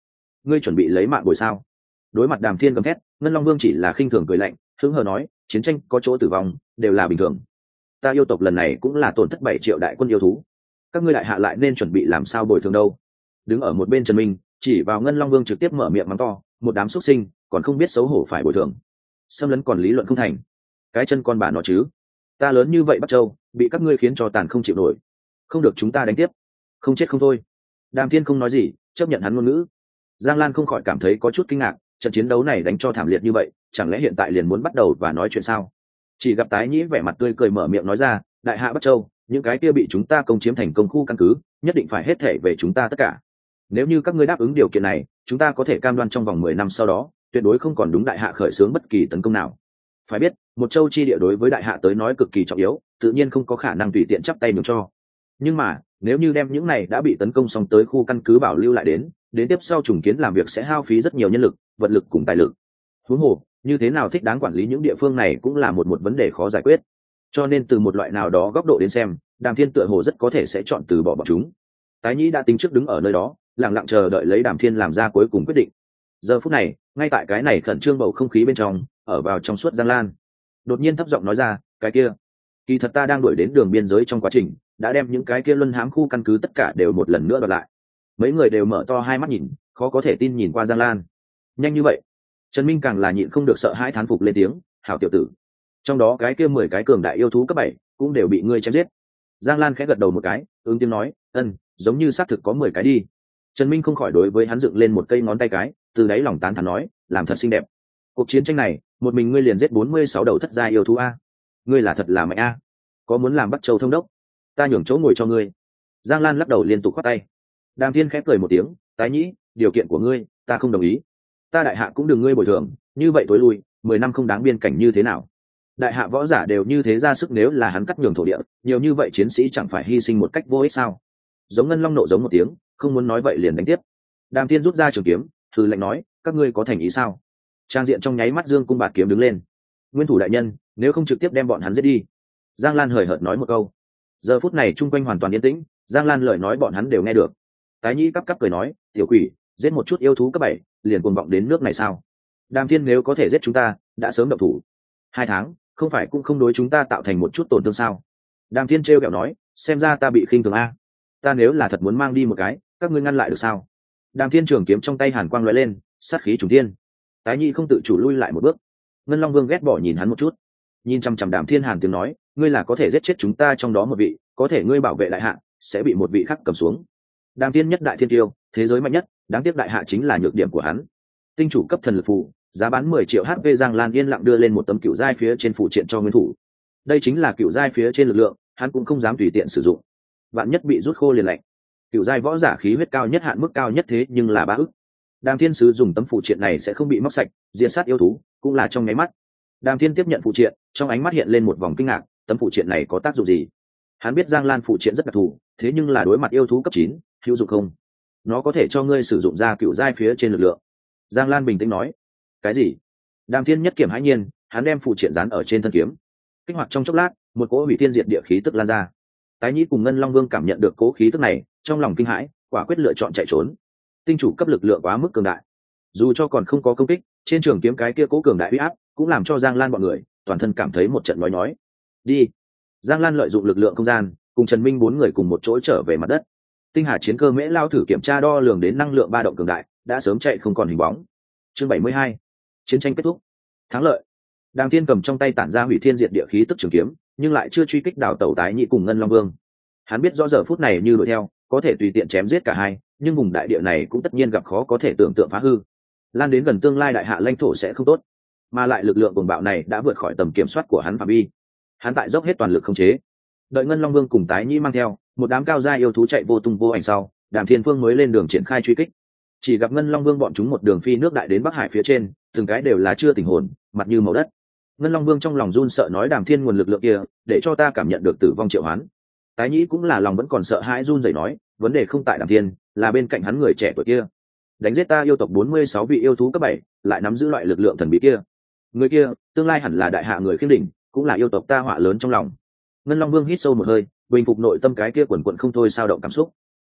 ngươi chuẩn bị lấy mạng bồi sao? Đối mặt Đàm Thiên gầm thét, Ngân Long Vương chỉ là khinh thường cười lạnh, hứng hờ nói, chiến tranh có chỗ tử vong đều là bình thường, ta yêu tộc lần này cũng là tổn thất bảy triệu đại quân yêu thú, các ngươi đại hạ lại nên chuẩn bị làm sao bồi thường đâu? Đứng ở một bên Trần Minh chỉ vào Ngân Long Vương trực tiếp mở miệng mắng to, một đám xuất sinh còn không biết xấu hổ phải bồi thường, xâm lấn còn lý luận không thành, cái chân con bà nó chứ, ta lớn như vậy Bắc Châu bị các ngươi khiến cho tàn không chịu nổi, không được chúng ta đánh tiếp, không chết không thôi. Đàm Thiên không nói gì, chấp nhận hắn ngôn ngữ. Giang Lan không khỏi cảm thấy có chút kinh ngạc, trận chiến đấu này đánh cho thảm liệt như vậy, chẳng lẽ hiện tại liền muốn bắt đầu và nói chuyện sao? Chỉ gặp Tái Nhĩ vẻ mặt tươi cười mở miệng nói ra, đại hạ Bắc Châu, những cái kia bị chúng ta công chiếm thành công khu căn cứ, nhất định phải hết thể về chúng ta tất cả. Nếu như các ngươi đáp ứng điều kiện này, chúng ta có thể cam đoan trong vòng mười năm sau đó, tuyệt đối không còn đúng đại hạ khởi xướng bất kỳ tấn công nào. Phải biết, một châu chi địa đối với đại hạ tới nói cực kỳ trọng yếu, tự nhiên không có khả năng tùy tiện chắp tay nhường cho. Nhưng mà, nếu như đem những này đã bị tấn công xong tới khu căn cứ bảo lưu lại đến, đến tiếp sau trùng kiến làm việc sẽ hao phí rất nhiều nhân lực, vật lực cùng tài lực. Huống hồ, như thế nào thích đáng quản lý những địa phương này cũng là một một vấn đề khó giải quyết. Cho nên từ một loại nào đó góc độ đến xem, Đàm Thiên tựa hồ rất có thể sẽ chọn từ bỏ bọn chúng. Tái Nhĩ đã tính trước đứng ở nơi đó, lặng lặng chờ đợi lấy Đàm Thiên làm ra cuối cùng quyết định. Giờ phút này, ngay tại cái này khẩn trương bầu không khí bên trong, ở vào trong suốt Giang Lan, đột nhiên thấp giọng nói ra, cái kia, kỳ thật ta đang đuổi đến đường biên giới trong quá trình, đã đem những cái kia luân hãm khu căn cứ tất cả đều một lần nữa đoạt lại. Mấy người đều mở to hai mắt nhìn, khó có thể tin nhìn qua Giang Lan. Nhanh như vậy? Trần Minh càng là nhịn không được sợ hãi thán phục lên tiếng, hảo tiểu tử, trong đó cái kia mười cái cường đại yêu thú cấp bảy cũng đều bị ngươi chém giết. Giang Lan khẽ gật đầu một cái, ứng tiếng nói, ân, giống như xác thực có mười cái đi. Trần Minh không khỏi đối với hắn dựng lên một cây ngón tay cái, từ đáy lòng tán thán nói, làm thật xinh đẹp. Cuộc chiến tranh này, một mình ngươi liền giết bốn mươi sáu đầu thất gia yêu thú a, ngươi là thật là mạnh a. Có muốn làm Bắc Châu thông đốc, ta nhường chỗ ngồi cho ngươi. Giang Lan lắc đầu liên tục khoát tay. Đàm Thiên khép cười một tiếng, Tái Nhĩ, điều kiện của ngươi ta không đồng ý, ta đại hạ cũng đừng ngươi bồi thường, như vậy tối lui mười năm không đáng biên cảnh như thế nào? Đại hạ võ giả đều như thế ra sức, nếu là hắn cắt nhường thổ địa, nhiều như vậy chiến sĩ chẳng phải hy sinh một cách vô ích sao? Giống Ngân Long nộ giống một tiếng, không muốn nói vậy liền đánh tiếp. Đàm Thiên rút ra trường kiếm, thử lệnh nói, các ngươi có thành ý sao? Trang diện trong nháy mắt dương cung bạt kiếm đứng lên. Nguyên thủ đại nhân, nếu không trực tiếp đem bọn hắn giết đi. Giang Lan hời hợt nói một câu. Giờ phút này chung quanh hoàn toàn yên tĩnh, Giang Lan lời nói bọn hắn đều nghe được. Tái Nhĩ cắp cắp cười nói, tiểu quỷ, giết một chút yêu thú cấp bảy, liền cuồng vọng đến nước này sao? Đàm Thiên nếu có thể giết chúng ta, đã sớm động thủ. Hai tháng, không phải cũng không đối chúng ta tạo thành một chút tổn thương sao? Đàm Thiên trêu ghẹo nói, xem ra ta bị khinh thường a. Ta nếu là thật muốn mang đi một cái, các ngươi ngăn lại được sao? Đàm Thiên trường kiếm trong tay hàn quang lóe lên, sát khí trùng thiên. Tái Nhĩ không tự chủ lui lại một bước. Ngân Long Vương ghét bỏ nhìn hắn một chút, nhìn chăm chăm Đàm Thiên hàn tiếng nói, ngươi là có thể giết chết chúng ta trong đó một vị, có thể ngươi bảo vệ đại hạ, sẽ bị một vị khác cầm xuống. Đàm Thiên nhất đại thiên tiêu, thế giới mạnh nhất, đáng tiếc đại hạ chính là nhược điểm của hắn. Tinh chủ cấp thần lực phù, giá bán mười triệu hát pê. Giang Lan yên lặng đưa lên một tấm cựu giai phía trên phụ triện cho nguyên thủ. Đây chính là cựu giai phía trên lực lượng, hắn cũng không dám tùy tiện sử dụng, vạn nhất bị rút khô liền lạnh. Cựu giai võ giả khí huyết cao nhất hạn mức cao nhất thế nhưng là ba ức. Đàm Thiên sứ dùng tấm phụ triện này sẽ không bị móc sạch, diệt sát yêu thú cũng là trong nháy mắt. Đàm Thiên tiếp nhận phụ triện, trong ánh mắt hiện lên một vòng kinh ngạc, tấm phụ triện này có tác dụng gì? Hắn biết Giang Lan phụ triện rất đặc thù, thế nhưng là đối mặt yêu thú cấp chín, hữu dụng không? Nó có thể cho ngươi sử dụng ra cựu giai phía trên lực lượng. Giang Lan bình tĩnh nói. Cái gì? Đàm Thiên nhất kiểm hãi nhiên, hắn đem phụ triện dán ở trên thân kiếm, kích hoạt trong chốc lát, một cỗ hủy thiên diệt địa khí tức lan ra. Tái Nhĩ cùng Ngân Long Vương cảm nhận được cỗ khí tức này, trong lòng kinh hãi, quả quyết lựa chọn chạy trốn. Tinh chủ cấp lực lượng quá mức cường đại, dù cho còn không có công kích, trên trường kiếm cái kia cỗ cường đại uy áp cũng làm cho Giang Lan bọn người toàn thân cảm thấy một trận nói nói. Đi. Giang Lan lợi dụng lực lượng không gian, cùng Trần Minh bốn người cùng một chỗ trở về mặt đất. Tinh hà chiến cơ mễ lao thử kiểm tra đo lường đến năng lượng ba động cường đại, đã sớm chạy không còn hình bóng. Chương bảy mươi hai, chiến tranh kết thúc, thắng lợi. Đàm Thiên cầm trong tay tản ra hủy thiên diệt địa khí tức trường kiếm, nhưng lại chưa truy kích đảo tẩu Tái Nhĩ cùng Ngân Long Vương. Hắn biết rõ giờ phút này như đuổi theo, có thể tùy tiện chém giết cả hai, nhưng vùng đại địa này cũng tất nhiên gặp khó có thể tưởng tượng phá hư. Lan đến gần tương lai đại hạ lãnh thổ sẽ không tốt, mà lại lực lượng cuồng bạo này đã vượt khỏi tầm kiểm soát của hắn phạm vi. Hắn tại dốc hết toàn lực khống chế. Đợi Ngân Long Vương cùng Tái Nhĩ mang theo một đám cao gia yêu thú chạy vô tung vô ảnh sau, Đàm Thiên Phương mới lên đường triển khai truy kích. Chỉ gặp Ngân Long Vương bọn chúng một đường phi nước đại đến Bắc Hải phía trên, từng cái đều là chưa tỉnh hồn, mặt như màu đất. Ngân Long Vương trong lòng run sợ nói, Đàm Thiên nguồn lực lượng kia, để cho ta cảm nhận được tử vong triệu hoán. Tái Nhĩ cũng là lòng vẫn còn sợ hãi run rẩy nói, vấn đề không tại Đàm Thiên, là bên cạnh hắn người trẻ tuổi kia. Đánh giết ta yêu tộc bốn mươi sáu vị yêu thú cấp bảy, lại nắm giữ loại lực lượng thần bí kia. Người kia, tương lai hẳn là đại hạ người khiêm đỉnh, cũng là yêu tộc ta họa lớn trong lòng. Ngân Long Vương hít sâu một hơi, bình phục nội tâm cái kia quần quật không thôi sao động cảm xúc.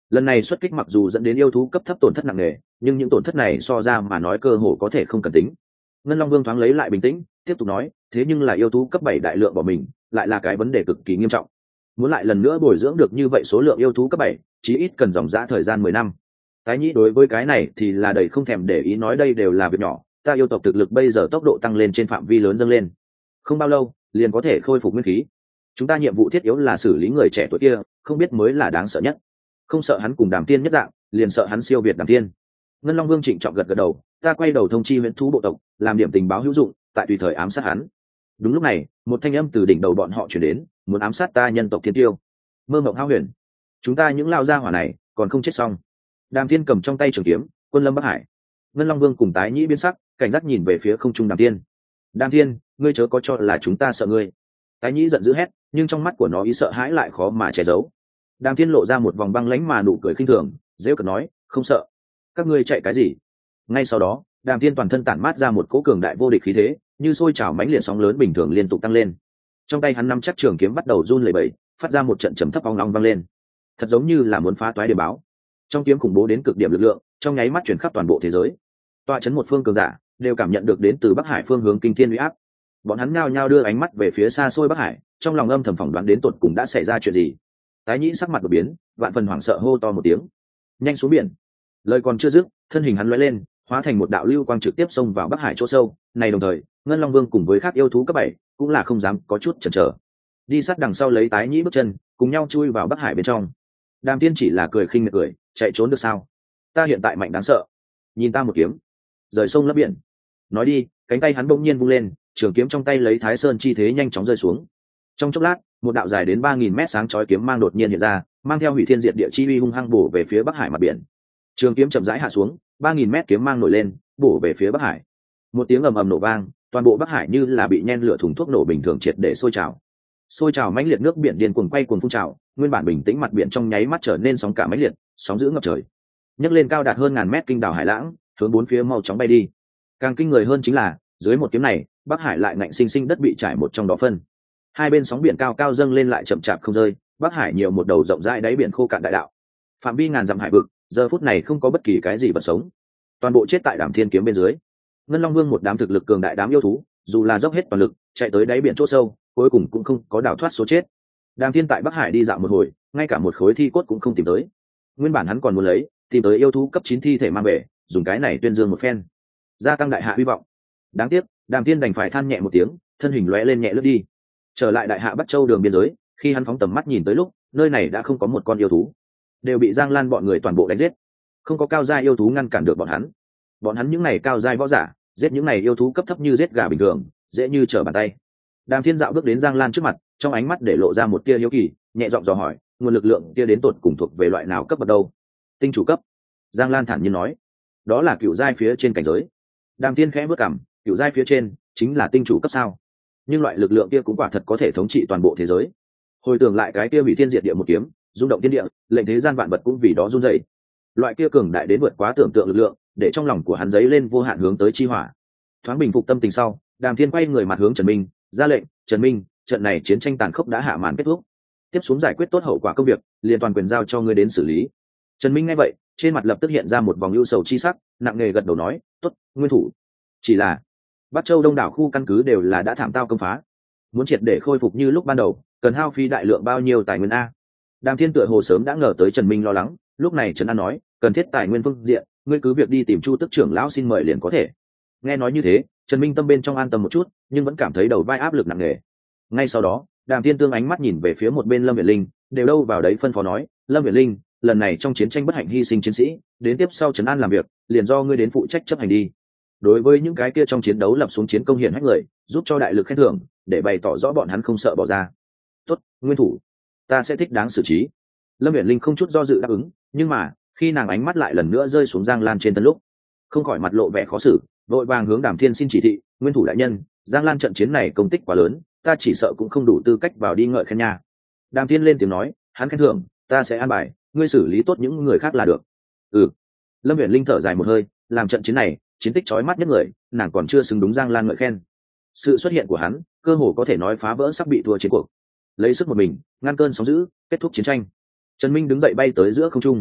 lần này xuất kích mặc dù dẫn đến yêu thú cấp thấp tổn thất nặng nề, nhưng những tổn thất này so ra mà nói cơ hồ có thể không cần tính. Ngân Long Vương thoáng lấy lại bình tĩnh, tiếp tục nói, thế nhưng là yêu thú cấp bảy đại lượng bỏ mình, lại là cái vấn đề cực kỳ nghiêm trọng. Muốn lại lần nữa bồi dưỡng được như vậy số lượng yêu thú cấp bảy, chí ít cần dòng dã thời gian mười năm. Tái Nhĩ đối với cái này thì là đầy không thèm để ý, nói đây đều là việc nhỏ, ta yêu tộc thực lực bây giờ tốc độ tăng lên trên phạm vi lớn dâng lên, không bao lâu liền có thể khôi phục nguyên khí. Chúng ta nhiệm vụ thiết yếu là xử lý người trẻ tuổi kia, không biết mới là đáng sợ nhất. Không sợ hắn cùng Đàm Tiên nhất dạng, liền sợ hắn siêu việt Đàm Tiên. Ngân Long Vương trịnh trọng gật gật đầu, ta quay đầu thông chi huyễn thú bộ tộc, làm điểm tình báo hữu dụng, tại tùy thời ám sát hắn. Đúng lúc này, một thanh âm từ đỉnh đầu bọn họ truyền đến, muốn ám sát ta nhân tộc thiên tiêu. Mơ mộng hao huyền, chúng ta những lao gia hỏa này còn không chết xong. Đàm Thiên cầm trong tay trường kiếm, quân lâm Bắc Hải. Ngân Long Vương cùng Tái Nhĩ biến sắc, cảnh giác nhìn về phía không trung Đàm Thiên. Đàm Thiên, ngươi chớ có cho là chúng ta sợ ngươi. Tái Nhĩ giận dữ hét, nhưng trong mắt của nó ý sợ hãi lại khó mà che giấu. Đàm Thiên lộ ra một vòng băng lãnh mà nụ cười khinh thường, giễu cợt nói, không sợ. Các ngươi chạy cái gì? Ngay sau đó, Đàm Thiên toàn thân tản mát ra một cỗ cường đại vô địch khí thế, như sôi trào mãnh liệt sóng lớn bình thường liên tục tăng lên. Trong tay hắn nắm chắc trường kiếm bắt đầu run lẩy bẩy, phát ra một trận trầm thấp ong ong vang lên, thật giống như là muốn phá toái điểm báo. Trong kiếm khủng bố đến cực điểm lực lượng, trong nháy mắt chuyển khắp toàn bộ thế giới. Tọa chấn một phương cường giả đều cảm nhận được đến từ Bắc Hải phương hướng kinh thiên uy áp. Bọn hắn nhao nhao đưa ánh mắt về phía xa xôi Bắc Hải, trong lòng âm thầm phỏng đoán đến tột cùng đã xảy ra chuyện gì. Tái Nhĩ sắc mặt đột biến, vạn phần hoảng sợ hô to một tiếng, nhanh xuống biển. Lời còn chưa dứt, thân hình hắn lóe lên, hóa thành một đạo lưu quang trực tiếp xông vào Bắc Hải chỗ sâu. Này đồng thời, Ngân Long Vương cùng với các yêu thú cấp bảy cũng là không dám có chút chần chờ, đi sát đằng sau lấy Tái Nhĩ bước chân, cùng nhau chui vào Bắc Hải bên trong. Đàm Tiên chỉ là cười khinh miệt cười, chạy trốn được sao? Ta hiện tại mạnh đáng sợ, nhìn ta một kiếm, rời sông lấp biển. Nói đi, cánh tay hắn bỗng nhiên vung lên, trường kiếm trong tay lấy Thái Sơn chi thế nhanh chóng rơi xuống. Trong chốc lát, một đạo dài đến ba nghìn mét sáng chói kiếm mang đột nhiên hiện ra, mang theo hủy thiên diệt địa chi uy hung hăng bổ về phía Bắc Hải mặt biển. Trường kiếm chậm rãi hạ xuống, ba nghìn mét kiếm mang nổi lên, bổ về phía Bắc Hải. Một tiếng ầm ầm nổ vang, toàn bộ Bắc Hải như là bị nhen lửa thùng thuốc nổ bình thường triệt để sôi trào. Sôi trào mãnh liệt nước biển điên cuồng quay cuồng phun trào, nguyên bản bình tĩnh mặt biển trong nháy mắt trở nên sóng cả mãnh liệt, sóng dữ ngập trời. Nhấc lên cao đạt hơn ngàn mét kinh đảo hải lãng, hướng bốn phía mau chóng bay đi. Càng kinh người hơn chính là, dưới một kiếm này, Bắc Hải lại ngạnh sinh sinh đất bị trải một trong đó phân. Hai bên sóng biển cao cao dâng lên lại chậm chạp không rơi, Bắc Hải nhiều một đầu rộng rãi đáy biển khô cạn đại đạo. Phạm vi ngàn dặm hải vực, giờ phút này không có bất kỳ cái gì vật sống, toàn bộ chết tại Đàm Thiên kiếm bên dưới. Ngân Long Vương một đám thực lực cường đại đám yêu thú, dù là dốc hết toàn lực chạy tới đáy biển chỗ sâu, cuối cùng cũng không có đào thoát số chết. Đàm Thiên tại Bắc Hải đi dạo một hồi, ngay cả một khối thi cốt cũng không tìm tới. Nguyên bản hắn còn muốn lấy tìm tới yêu thú cấp chín thi thể mang về, dùng cái này tuyên dương một phen, gia tăng đại hạ hy vọng. Đáng tiếc, Đàm Thiên đành phải than nhẹ một tiếng, thân hình lóe lên nhẹ lướt đi, trở lại đại hạ Bắc Châu đường biên giới. Khi hắn phóng tầm mắt nhìn tới lúc, nơi này đã không có một con yêu thú, đều bị Giang Lan bọn người toàn bộ đánh giết. Không có cao giai yêu thú ngăn cản được bọn hắn. Bọn hắn những này cao giai võ giả, giết những này yêu thú cấp thấp như giết gà bình thường, dễ như trở bàn tay. Đàm Thiên dạo bước đến Giang Lan trước mặt, trong ánh mắt để lộ ra một tia hiếu kỳ, nhẹ giọng dò hỏi, nguồn lực lượng kia đến tột cùng thuộc về loại nào cấp bậc đâu? Tinh chủ cấp. Giang Lan thản nhiên nói, đó là cựu giai phía trên cảnh giới. Đàm Thiên khẽ bước cằm, cựu giai phía trên chính là tinh chủ cấp sao? Nhưng loại lực lượng kia cũng quả thật có thể thống trị toàn bộ thế giới. Hồi tưởng lại cái kia hủy thiên diệt địa một kiếm, rung động thiên địa, lệnh thế gian vạn vật cũng vì đó run rẩy. Loại kia cường đại đến vượt quá tưởng tượng lực lượng, để trong lòng của hắn dấy lên vô hạn hướng tới chi hỏa. Thoáng bình phục tâm tình sau, Đàm Thiên quay người mặt hướng Trần Minh, ra lệnh, Trần Minh, trận này chiến tranh tàn khốc đã hạ màn kết thúc, tiếp xuống giải quyết tốt hậu quả công việc, liền toàn quyền giao cho ngươi đến xử lý. Trần Minh nghe vậy, trên mặt lập tức hiện ra một vòng ưu sầu chi sắc, nặng nề gật đầu nói, tốt, nguyên thủ. Chỉ là Bắc Châu đông đảo khu căn cứ đều là đã thảm tao công phá, muốn triệt để khôi phục như lúc ban đầu, cần hao phí đại lượng bao nhiêu tài nguyên a? Đàm Thiên tựa hồ sớm đã ngờ tới Trần Minh lo lắng, lúc này Trần An nói, cần thiết tài nguyên phương diện, ngươi cứ việc đi tìm Chu Tức trưởng lão xin mời liền có thể. Nghe nói như thế, Trần Minh tâm bên trong an tâm một chút, nhưng vẫn cảm thấy đầu vai áp lực nặng nề. Ngay sau đó, Đàm Thiên tương ánh mắt nhìn về phía một bên Lâm Viễn Linh, đều đâu vào đấy phân phó nói, Lâm Viễn Linh, lần này trong chiến tranh bất hạnh hy sinh chiến sĩ, đến tiếp sau Trần An làm việc, liền do ngươi đến phụ trách chấp hành đi. Đối với những cái kia trong chiến đấu lập xuống chiến công hiển hách người, giúp cho đại lực khen thưởng, để bày tỏ rõ bọn hắn không sợ bỏ ra. Tốt, nguyên thủ, ta sẽ thích đáng xử trí. Lâm Viễn Linh không chút do dự đáp ứng, nhưng mà khi nàng ánh mắt lại lần nữa rơi xuống Giang Lan trên thân lúc, không khỏi mặt lộ vẻ khó xử, vội vàng hướng Đàm Thiên xin chỉ thị, nguyên thủ đại nhân, Giang Lan trận chiến này công tích quá lớn, ta chỉ sợ cũng không đủ tư cách vào đi ngợi khen nha. Đàm Thiên lên tiếng nói, hắn khen thưởng, ta sẽ an bài, ngươi xử lý tốt những người khác là được. Ừ. Lâm Viễn Linh thở dài một hơi, làm trận chiến này chiến tích chói mắt nhất người, nàng còn chưa xứng đúng Giang Lan ngợi khen. Sự xuất hiện của hắn, cơ hồ có thể nói phá vỡ sắp bị thua chiến cuộc, lấy sức một mình ngăn cơn sóng dữ, kết thúc chiến tranh. Trần Minh đứng dậy bay tới giữa không trung,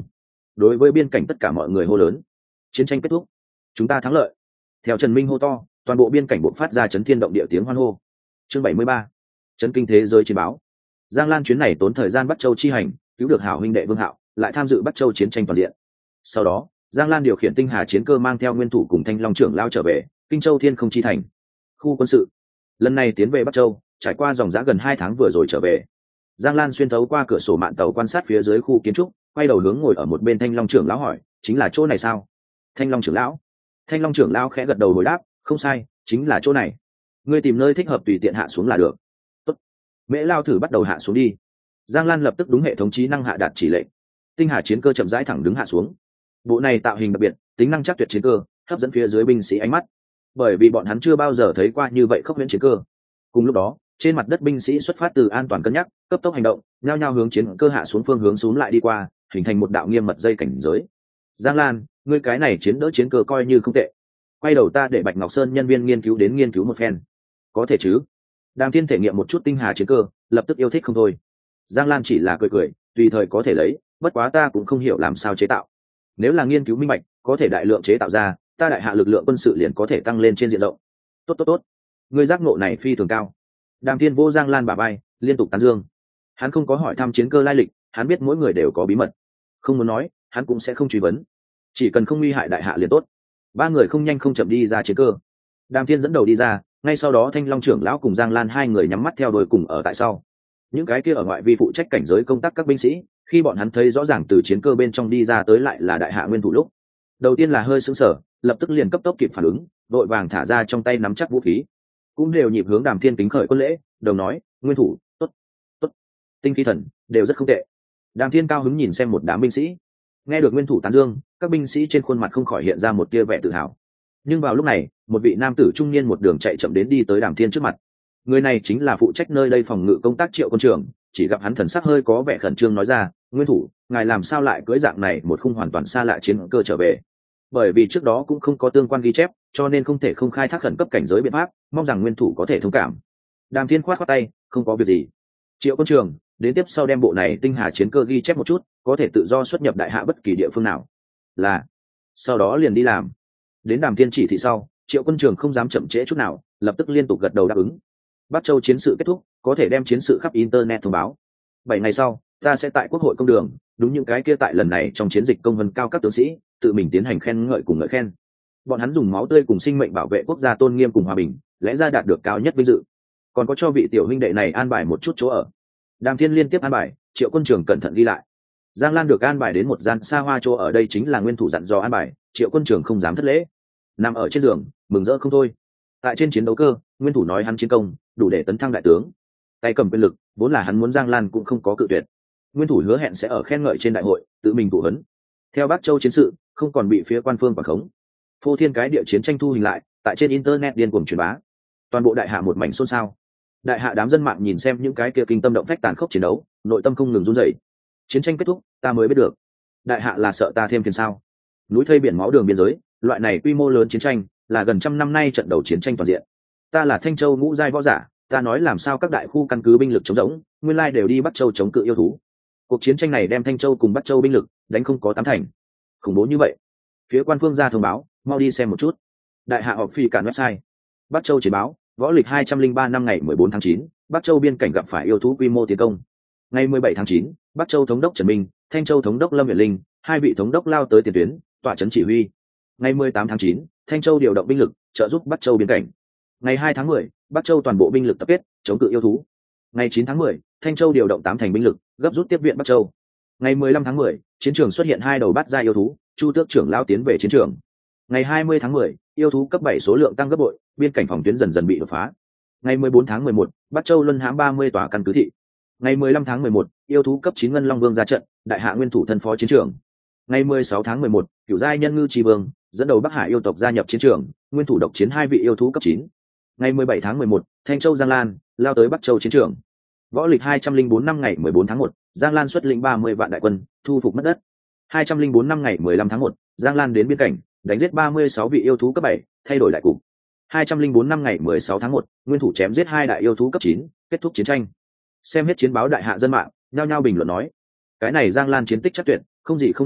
đối với biên cảnh tất cả mọi người hô lớn: chiến tranh kết thúc, chúng ta thắng lợi. Theo Trần Minh hô to, toàn bộ biên cảnh bộc phát ra chấn thiên động địa tiếng hoan hô. Chương bảy mươi ba, chấn kinh thế giới chiến báo. Giang Lan chuyến này tốn thời gian Bắc Châu chi hành, cứu được hảo huynh đệ Vương Hạo, lại tham dự Bắc Châu chiến tranh toàn diện. Sau đó, Giang Lan điều khiển tinh hà chiến cơ mang theo nguyên thủ cùng Thanh Long trưởng lao trở về Kinh Châu Thiên Không Chi thành. Khu quân sự. Lần này tiến về Bắc Châu, trải qua dòng dã gần hai tháng vừa rồi trở về. Giang Lan xuyên thấu qua cửa sổ mạn tàu quan sát phía dưới khu kiến trúc, quay đầu hướng ngồi ở một bên Thanh Long trưởng lão hỏi: chính là chỗ này sao? Thanh Long trưởng lão. Thanh Long trưởng lão khẽ gật đầu hồi đáp: không sai, chính là chỗ này. Ngươi tìm nơi thích hợp tùy tiện hạ xuống là được. Tốt. Mễ Lao thử bắt đầu hạ xuống đi. Giang Lan lập tức đúng hệ thống trí năng hạ đạt chỉ lệnh. Tinh hà chiến cơ chậm rãi thẳng đứng hạ xuống. Bộ này tạo hình đặc biệt, tính năng chắc tuyệt chiến cơ, hấp dẫn phía dưới binh sĩ ánh mắt, bởi vì bọn hắn chưa bao giờ thấy qua như vậy khốc huyễn chiến cơ. Cùng lúc đó, trên mặt đất binh sĩ xuất phát từ an toàn cân nhắc, cấp tốc hành động, nhao nhao hướng chiến cơ hạ xuống phương hướng xuống lại đi qua, hình thành một đạo nghiêm mật dây cảnh giới. Giang Lan, ngươi cái này chiến đỡ chiến cơ coi như không tệ. Quay đầu ta để Bạch Ngọc Sơn nhân viên nghiên cứu đến nghiên cứu một phen. Có thể chứ? Đàm Thiên thể nghiệm một chút tinh hà chiến cơ, lập tức yêu thích không thôi. Giang Lan chỉ là cười cười, tùy thời có thể lấy, bất quá ta cũng không hiểu làm sao chế tạo. Nếu là nghiên cứu minh bạch, có thể đại lượng chế tạo ra, ta đại hạ lực lượng quân sự liền có thể tăng lên trên diện rộng. Tốt tốt tốt, ngươi giác ngộ này phi thường cao. Đàm Thiên vô Giang Lan bả vai, liên tục tán dương. Hắn không có hỏi thăm chiến cơ lai lịch, hắn biết mỗi người đều có bí mật, không muốn nói, hắn cũng sẽ không truy vấn. Chỉ cần không nguy hại đại hạ liền tốt. Ba người không nhanh không chậm đi ra chiến cơ. Đàm Thiên dẫn đầu đi ra, ngay sau đó Thanh Long trưởng lão cùng Giang Lan hai người nhắm mắt theo đuôi cùng ở tại sau. Những cái kia ở ngoại vi phụ trách cảnh giới công tác các binh sĩ, khi bọn hắn thấy rõ ràng từ chiến cơ bên trong đi ra tới lại là đại hạ nguyên thủ lúc, đầu tiên là hơi sững sờ, lập tức liền cấp tốc kịp phản ứng, vội vàng thả ra trong tay nắm chắc vũ khí, cũng đều nhịp hướng Đàm Thiên kính khởi quân lễ, đồng nói: nguyên thủ, tốt, tốt, tinh khí thần đều rất không tệ. Đàm Thiên cao hứng nhìn xem một đám binh sĩ, nghe được nguyên thủ tán dương, các binh sĩ trên khuôn mặt không khỏi hiện ra một tia vẻ tự hào. Nhưng vào lúc này, một vị nam tử trung niên một đường chạy chậm đến đi tới Đàm Thiên trước mặt. Người này chính là phụ trách nơi đây phòng ngự công tác Triệu Quân Trường, chỉ gặp hắn thần sắc hơi có vẻ khẩn trương nói ra: nguyên thủ, ngài làm sao lại cưỡi dạng này một khung hoàn toàn xa lạ chiến cơ trở về? Bởi vì trước đó cũng không có tương quan ghi chép, cho nên không thể không khai thác khẩn cấp cảnh giới biện pháp, mong rằng nguyên thủ có thể thông cảm. Đàm Thiên khoát khoát tay: không có việc gì. Triệu Quân Trường, đến tiếp sau đem bộ này tinh hà chiến cơ ghi chép một chút, có thể tự do xuất nhập đại hạ bất kỳ địa phương nào. Là. Sau đó liền đi làm. Đến Đàm Thiên chỉ thị sau, Triệu Quân Trường không dám chậm trễ chút nào, lập tức liên tục gật đầu đáp ứng. Bắc Châu chiến sự kết thúc, có thể đem chiến sự khắp internet thông báo. Bảy ngày sau, ta sẽ tại quốc hội công đường, đúng những cái kia tại lần này trong chiến dịch công vân cao các tướng sĩ, tự mình tiến hành khen ngợi cùng ngợi khen. Bọn hắn dùng máu tươi cùng sinh mệnh bảo vệ quốc gia tôn nghiêm cùng hòa bình, lẽ ra đạt được cao nhất vinh dự. Còn có cho vị tiểu huynh đệ này an bài một chút chỗ ở. Đàm Thiên liên tiếp an bài, Triệu Quân Trường cẩn thận ghi lại. Giang Lan được an bài đến một gian xa hoa chỗ ở, đây chính là nguyên thủ dặn dò an bài, Triệu Quân Trường không dám thất lễ. Nằm ở trên giường, mừng rỡ không thôi. Tại trên chiến đấu cơ, nguyên thủ nói hắn chiến công đủ để tấn thăng đại tướng, tay cầm quyền lực, vốn là hắn muốn Giang Lan cũng không có cự tuyệt. Nguyên thủ hứa hẹn sẽ ở khen ngợi trên đại hội tự mình tụ huấn. Theo Bắc Châu chiến sự không còn bị phía quan phương quản khống, phô thiên cái địa chiến tranh thu hình lại, tại trên internet điên cuồng truyền bá, toàn bộ đại hạ một mảnh xôn xao. Đại hạ đám dân mạng nhìn xem những cái kia kinh tâm động phách tàn khốc chiến đấu, nội tâm không ngừng run rẩy. Chiến tranh kết thúc, ta mới biết được, đại hạ là sợ ta thêm phiền sao? Núi thây biển máu đường biên giới, loại này quy mô lớn chiến tranh, là gần trăm năm nay trận đầu chiến tranh toàn diện. Ta là Thanh Châu ngũ giai võ giả, ta nói làm sao các đại khu căn cứ binh lực chống rỗng, nguyên lai đều đi Bắc Châu chống cự yêu thú. Cuộc chiến tranh này đem Thanh Châu cùng Bắc Châu binh lực đánh không có tám thành. Khủng bố như vậy. Phía quan phương ra thông báo, mau đi xem một chút. Đại hạ họp phi cản website. Bắc Châu chiến báo, võ lịch hai trăm linh ba năm ngày mười bốn tháng chín, Bắc Châu biên cảnh gặp phải yêu thú quy mô tiến công. Ngày mười bảy tháng chín, Bắc Châu thống đốc Trần Minh, Thanh Châu thống đốc Lâm Viễn Linh, hai vị thống đốc lao tới tiền tuyến, tọa trấn chỉ huy. Ngày mười tám tháng chín, Thanh Châu điều động binh lực trợ giúp Bắc Châu biên cảnh. Ngày hai tháng mười, Bắc Châu toàn bộ binh lực tập kết chống cự yêu thú. Ngày chín tháng mười, Thanh Châu điều động tám thành binh lực gấp rút tiếp viện Bắc Châu. Ngày mười lăm tháng mười, chiến trường xuất hiện hai đầu bát giai yêu thú, Chu Tước trưởng lao tiến về chiến trường. Ngày hai mươi tháng mười, yêu thú cấp bảy số lượng tăng gấp bội, biên cảnh phòng tuyến dần dần bị đột phá. Ngày mười bốn tháng mười một, Bắc Châu luân hãm ba mươi tòa căn cứ thị. Ngày mười lăm tháng mười một, yêu thú cấp chín ngân long vương ra trận, đại hạ nguyên thủ thân phó chiến trường. Ngày mười sáu tháng mười một, cửu giai nhân ngư trì vương dẫn đầu Bắc Hải yêu tộc gia nhập chiến trường, nguyên thủ độc chiến hai vị yêu thú cấp chín. Ngày mười bảy tháng mười một, Thanh Châu Giang Lan lao tới Bắc Châu chiến trường. Võ lịch hai trăm linh bốn năm ngày mười bốn tháng một, Giang Lan xuất lĩnh ba mươi vạn đại quân, thu phục mất đất. hai trăm linh bốn năm ngày mười lăm tháng một, Giang Lan đến biên cảnh, đánh giết ba mươi sáu vị yêu thú cấp bảy, thay đổi đại cục. hai trăm linh bốn năm ngày mười sáu tháng một, nguyên thủ chém giết hai đại yêu thú cấp chín, kết thúc chiến tranh. Xem hết chiến báo đại hạ dân mạng, nhao nhao bình luận nói: cái này Giang Lan chiến tích chắc tuyệt, không gì không đánh được,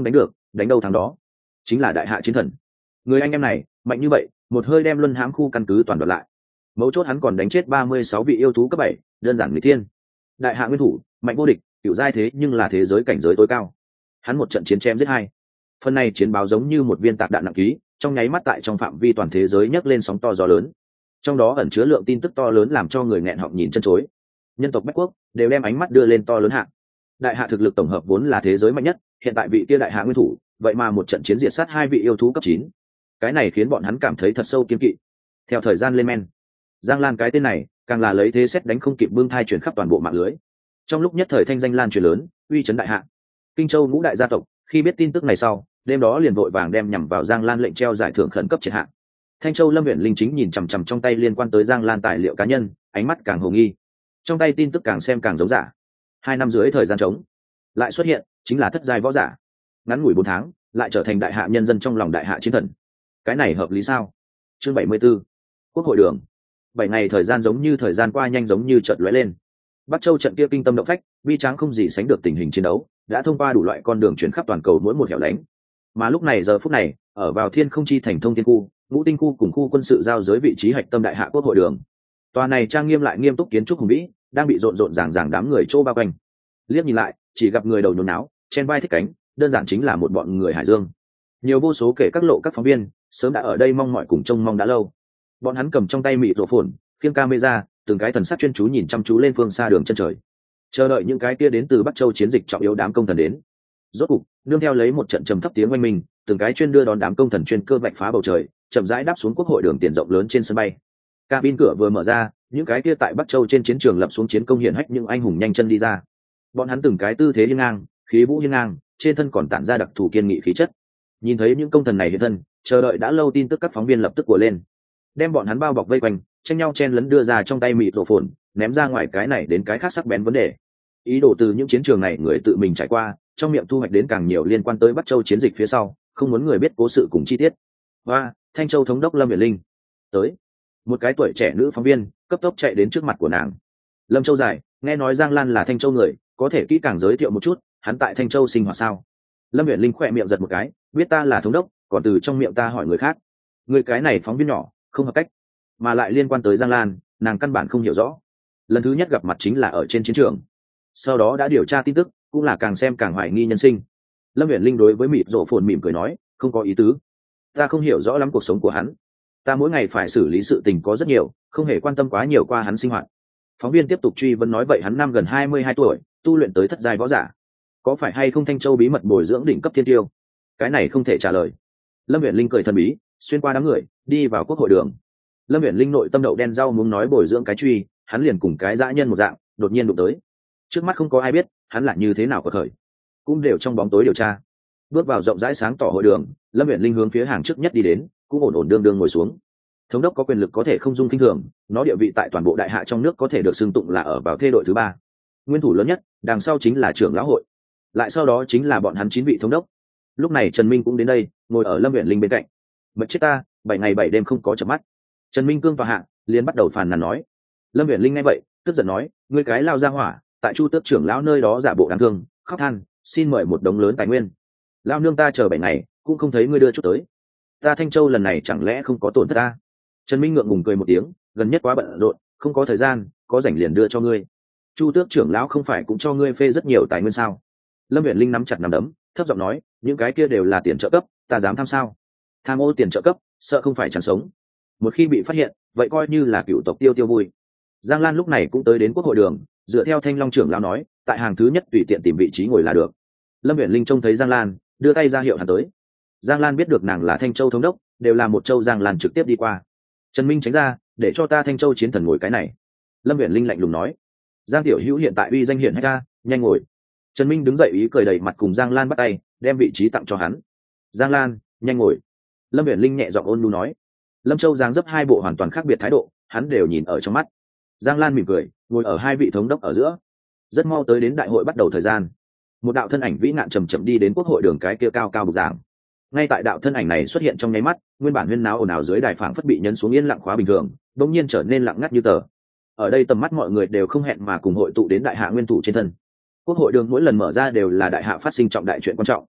đánh đâu thắng đó, chính là đại hạ chiến thần. Người anh em này mạnh như vậy, một hơi đem luân hãm khu căn cứ toàn đoạt lại. Mấu chốt hắn còn đánh chết ba mươi sáu vị yêu thú cấp bảy, đơn giản người thiên. Đại hạ nguyên thủ mạnh vô địch, cựu giai thế nhưng là thế giới cảnh giới tối cao. Hắn một trận chiến chém giết hai. Phần này chiến báo giống như một viên tạc đạn nặng ký, trong nháy mắt tại trong phạm vi toàn thế giới nhấc lên sóng to gió lớn. Trong đó ẩn chứa lượng tin tức to lớn làm cho người nghẹn họng nhìn chân chối. Nhân tộc Bách Quốc đều đem ánh mắt đưa lên to lớn hạ. Đại hạ thực lực tổng hợp vốn là thế giới mạnh nhất, hiện tại vị kia đại hạ nguyên thủ, vậy mà một trận chiến diệt sát hai vị yêu thú cấp chín. Cái này khiến bọn hắn cảm thấy thật sâu kiên kỵ. Theo thời gian lên men, Giang Lan cái tên này càng là lấy thế xét đánh không kịp bưng thai chuyển khắp toàn bộ mạng lưới. Trong lúc nhất thời thanh danh lan truyền lớn, uy chấn đại hạ. Kinh Châu ngũ đại gia tộc khi biết tin tức này sau, đêm đó liền vội vàng đem nhằm vào Giang Lan lệnh treo giải thưởng khẩn cấp triệt hạ. Thanh Châu Lâm Uyển Linh chính nhìn chằm chằm trong tay liên quan tới Giang Lan tài liệu cá nhân, ánh mắt càng hồ nghi. Trong tay tin tức càng xem càng giống giả. Hai năm dưới thời gian trống, lại xuất hiện chính là thất giai võ giả. Ngắn ngủi bốn tháng, lại trở thành đại hạ nhân dân trong lòng đại hạ chiến thần. Cái này hợp lý sao? Chương bảy mươi 74. Quốc hội đường. Bảy ngày thời gian giống như thời gian qua nhanh giống như chợt lóe lên. Bắc Châu trận kia kinh tâm động phách, bi tráng không gì sánh được tình hình chiến đấu, đã thông qua đủ loại con đường chuyển khắp toàn cầu mỗi một hẻo lánh. Mà lúc này giờ phút này, ở vào Thiên Không Chi thành Thông Thiên khu, Ngũ Tinh khu cùng khu quân sự giao giới vị trí hạch tâm đại hạ quốc hội đường. Tòa này trang nghiêm lại nghiêm túc kiến trúc hùng vĩ, đang bị rộn rộn ràng ràng đám người trô bao quanh. Liếc nhìn lại, chỉ gặp người đầu nhốn náo, trên vai thích cánh, đơn giản chính là một bọn người hải dương. Nhiều vô số kể các lộ các phóng viên, sớm đã ở đây mong mỏi cùng trông mong đã lâu. Bọn hắn cầm trong tay mịt rổ phồn, khiêng camera, từng cái thần sắc chuyên chú nhìn chăm chú lên phương xa đường chân trời, chờ đợi những cái kia đến từ Bắc Châu chiến dịch trọng yếu đám công thần đến. Rốt cục, nương theo lấy một trận trầm thấp tiếng oanh minh, từng cái chuyên đưa đón đám công thần chuyên cơ vạch phá bầu trời, chậm rãi đáp xuống quốc hội đường tiền rộng lớn trên sân bay. Cabin cửa vừa mở ra, những cái kia tại Bắc Châu trên chiến trường lập xuống chiến công hiển hách những anh hùng nhanh chân đi ra. Bọn hắn từng cái tư thế hiên ngang, khí vũ hiên ngang, trên thân còn tản ra đặc thù kiên nghị khí chất. Nhìn thấy những công thần này hiện thân, chờ đợi đã lâu tin tức các phóng viên lập tức của lên, đem bọn hắn bao bọc vây quanh, tranh nhau chen lấn đưa ra trong tay mịt rổ phồn, ném ra ngoài cái này đến cái khác sắc bén vấn đề. Ý đồ từ những chiến trường này người tự mình trải qua, trong miệng thu hoạch đến càng nhiều liên quan tới Bắc Châu chiến dịch phía sau, không muốn người biết cố sự cùng chi tiết. Và Thanh Châu thống đốc Lâm Uyển Linh tới, một cái tuổi trẻ nữ phóng viên cấp tốc chạy đến trước mặt của nàng. Lâm Châu dài, nghe nói Giang Lan là Thanh Châu người, có thể kỹ càng giới thiệu một chút, hắn tại Thanh Châu sinh hoạt sao? Lâm Uyển Linh khỏe miệng giật một cái, biết ta là thống đốc, còn từ trong miệng ta hỏi người khác. Người cái này phóng viên nhỏ, không hợp cách, mà lại liên quan tới Giang Lan, nàng căn bản không hiểu rõ. Lần thứ nhất gặp mặt chính là ở trên chiến trường, sau đó đã điều tra tin tức, cũng là càng xem càng hoài nghi nhân sinh. Lâm Uyển Linh đối với mịt rổ phồn mỉm cười nói, không có ý tứ, ta không hiểu rõ lắm cuộc sống của hắn, ta mỗi ngày phải xử lý sự tình có rất nhiều, không hề quan tâm quá nhiều qua hắn sinh hoạt. Phóng viên tiếp tục truy vấn nói, vậy hắn năm gần hai mươi hai tuổi, tu luyện tới thất giai võ giả, có phải hay không Thanh Châu bí mật bồi dưỡng đỉnh cấp thiên tiêu? Cái này không thể trả lời. Lâm Uyển Linh cười thần bí, xuyên qua đám người, đi vào quốc hội đường. Lâm Uyển Linh nội tâm đậu đen rau muốn nói bồi dưỡng cái truy, hắn liền cùng cái dã nhân một dạng, đột nhiên đụng tới. Trước mắt không có ai biết hắn là như thế nào của thời, cũng đều trong bóng tối điều tra. Bước vào rộng rãi sáng tỏ hội đường, Lâm Uyển Linh hướng phía hàng trước nhất đi đến, cũng ổn ổn đương đương ngồi xuống. Thống đốc có quyền lực có thể không dung kinh thường, nó địa vị tại toàn bộ đại hạ trong nước có thể được xưng tụng là ở vào thê đội thứ ba. Nguyên thủ lớn nhất, đằng sau chính là trưởng lão hội, lại sau đó chính là bọn hắn chín vị thống đốc. Lúc này Trần Minh cũng đến đây, ngồi ở Lâm Uyển Linh bên cạnh. Mệt chết ta, bảy ngày bảy đêm không có chợp mắt. Trần Minh cương tòa hạ, liền bắt đầu phàn nàn nói. Lâm Uyển Linh nghe vậy, tức giận nói, ngươi cái lao ra hỏa, tại Chu Tước trưởng lão nơi đó giả bộ đáng thương, khóc than, xin mời một đống lớn tài nguyên. Lao nương ta chờ bảy ngày, cũng không thấy ngươi đưa chút tới. Ta Thanh Châu lần này chẳng lẽ không có tổn thất ta? Trần Minh ngượng ngùng cười một tiếng, gần nhất quá bận rộn, không có thời gian, có rảnh liền đưa cho ngươi. Chu Tước trưởng lão không phải cũng cho ngươi phê rất nhiều tài nguyên sao? Lâm Uyển Linh nắm chặt nắm đấm, thấp giọng nói, những cái kia đều là tiền trợ cấp, ta dám tham sao? Tham ô tiền trợ cấp, sợ không phải chẳng sống. Một khi bị phát hiện, vậy coi như là cựu tộc tiêu tiêu vui. Giang Lan lúc này cũng tới đến quốc hội đường, dựa theo Thanh Long trưởng lão nói, tại hàng thứ nhất tùy tiện tìm vị trí ngồi là được. Lâm Uyển Linh trông thấy Giang Lan, đưa tay ra hiệu hắn tới. Giang Lan biết được nàng là Thanh Châu thống đốc, đều là một châu Giang Lan trực tiếp đi qua. Trần Minh tránh ra, để cho ta Thanh Châu chiến thần ngồi cái này. Lâm Uyển Linh lạnh lùng nói, Giang tiểu hữu hiện tại uy danh hiển hách ta, nhanh ngồi. Trần Minh đứng dậy ý cười đầy mặt cùng Giang Lan bắt tay, đem vị trí tặng cho hắn. Giang Lan, nhanh ngồi. Lâm Uyển Linh nhẹ giọng ôn nhu nói. Lâm Châu giáng dấp hai bộ hoàn toàn khác biệt thái độ, hắn đều nhìn ở trong mắt. Giang Lan mỉm cười, ngồi ở hai vị thống đốc ở giữa. Rất mau tới đến đại hội bắt đầu thời gian. Một đạo thân ảnh vĩ nạn chậm chậm đi đến quốc hội đường cái kia cao cao bục giảng. Ngay tại đạo thân ảnh này xuất hiện trong nháy mắt, nguyên bản huyên náo ồn ào dưới đài phảng phất bị nhấn xuống yên lặng khóa bình thường, bỗng nhiên trở nên lặng ngắt như tờ. Ở đây tầm mắt mọi người đều không hẹn mà cùng hội tụ đến đại hạ nguyên thủ trên thân. Quốc hội đường mỗi lần mở ra đều là đại hạ phát sinh trọng đại chuyện quan trọng.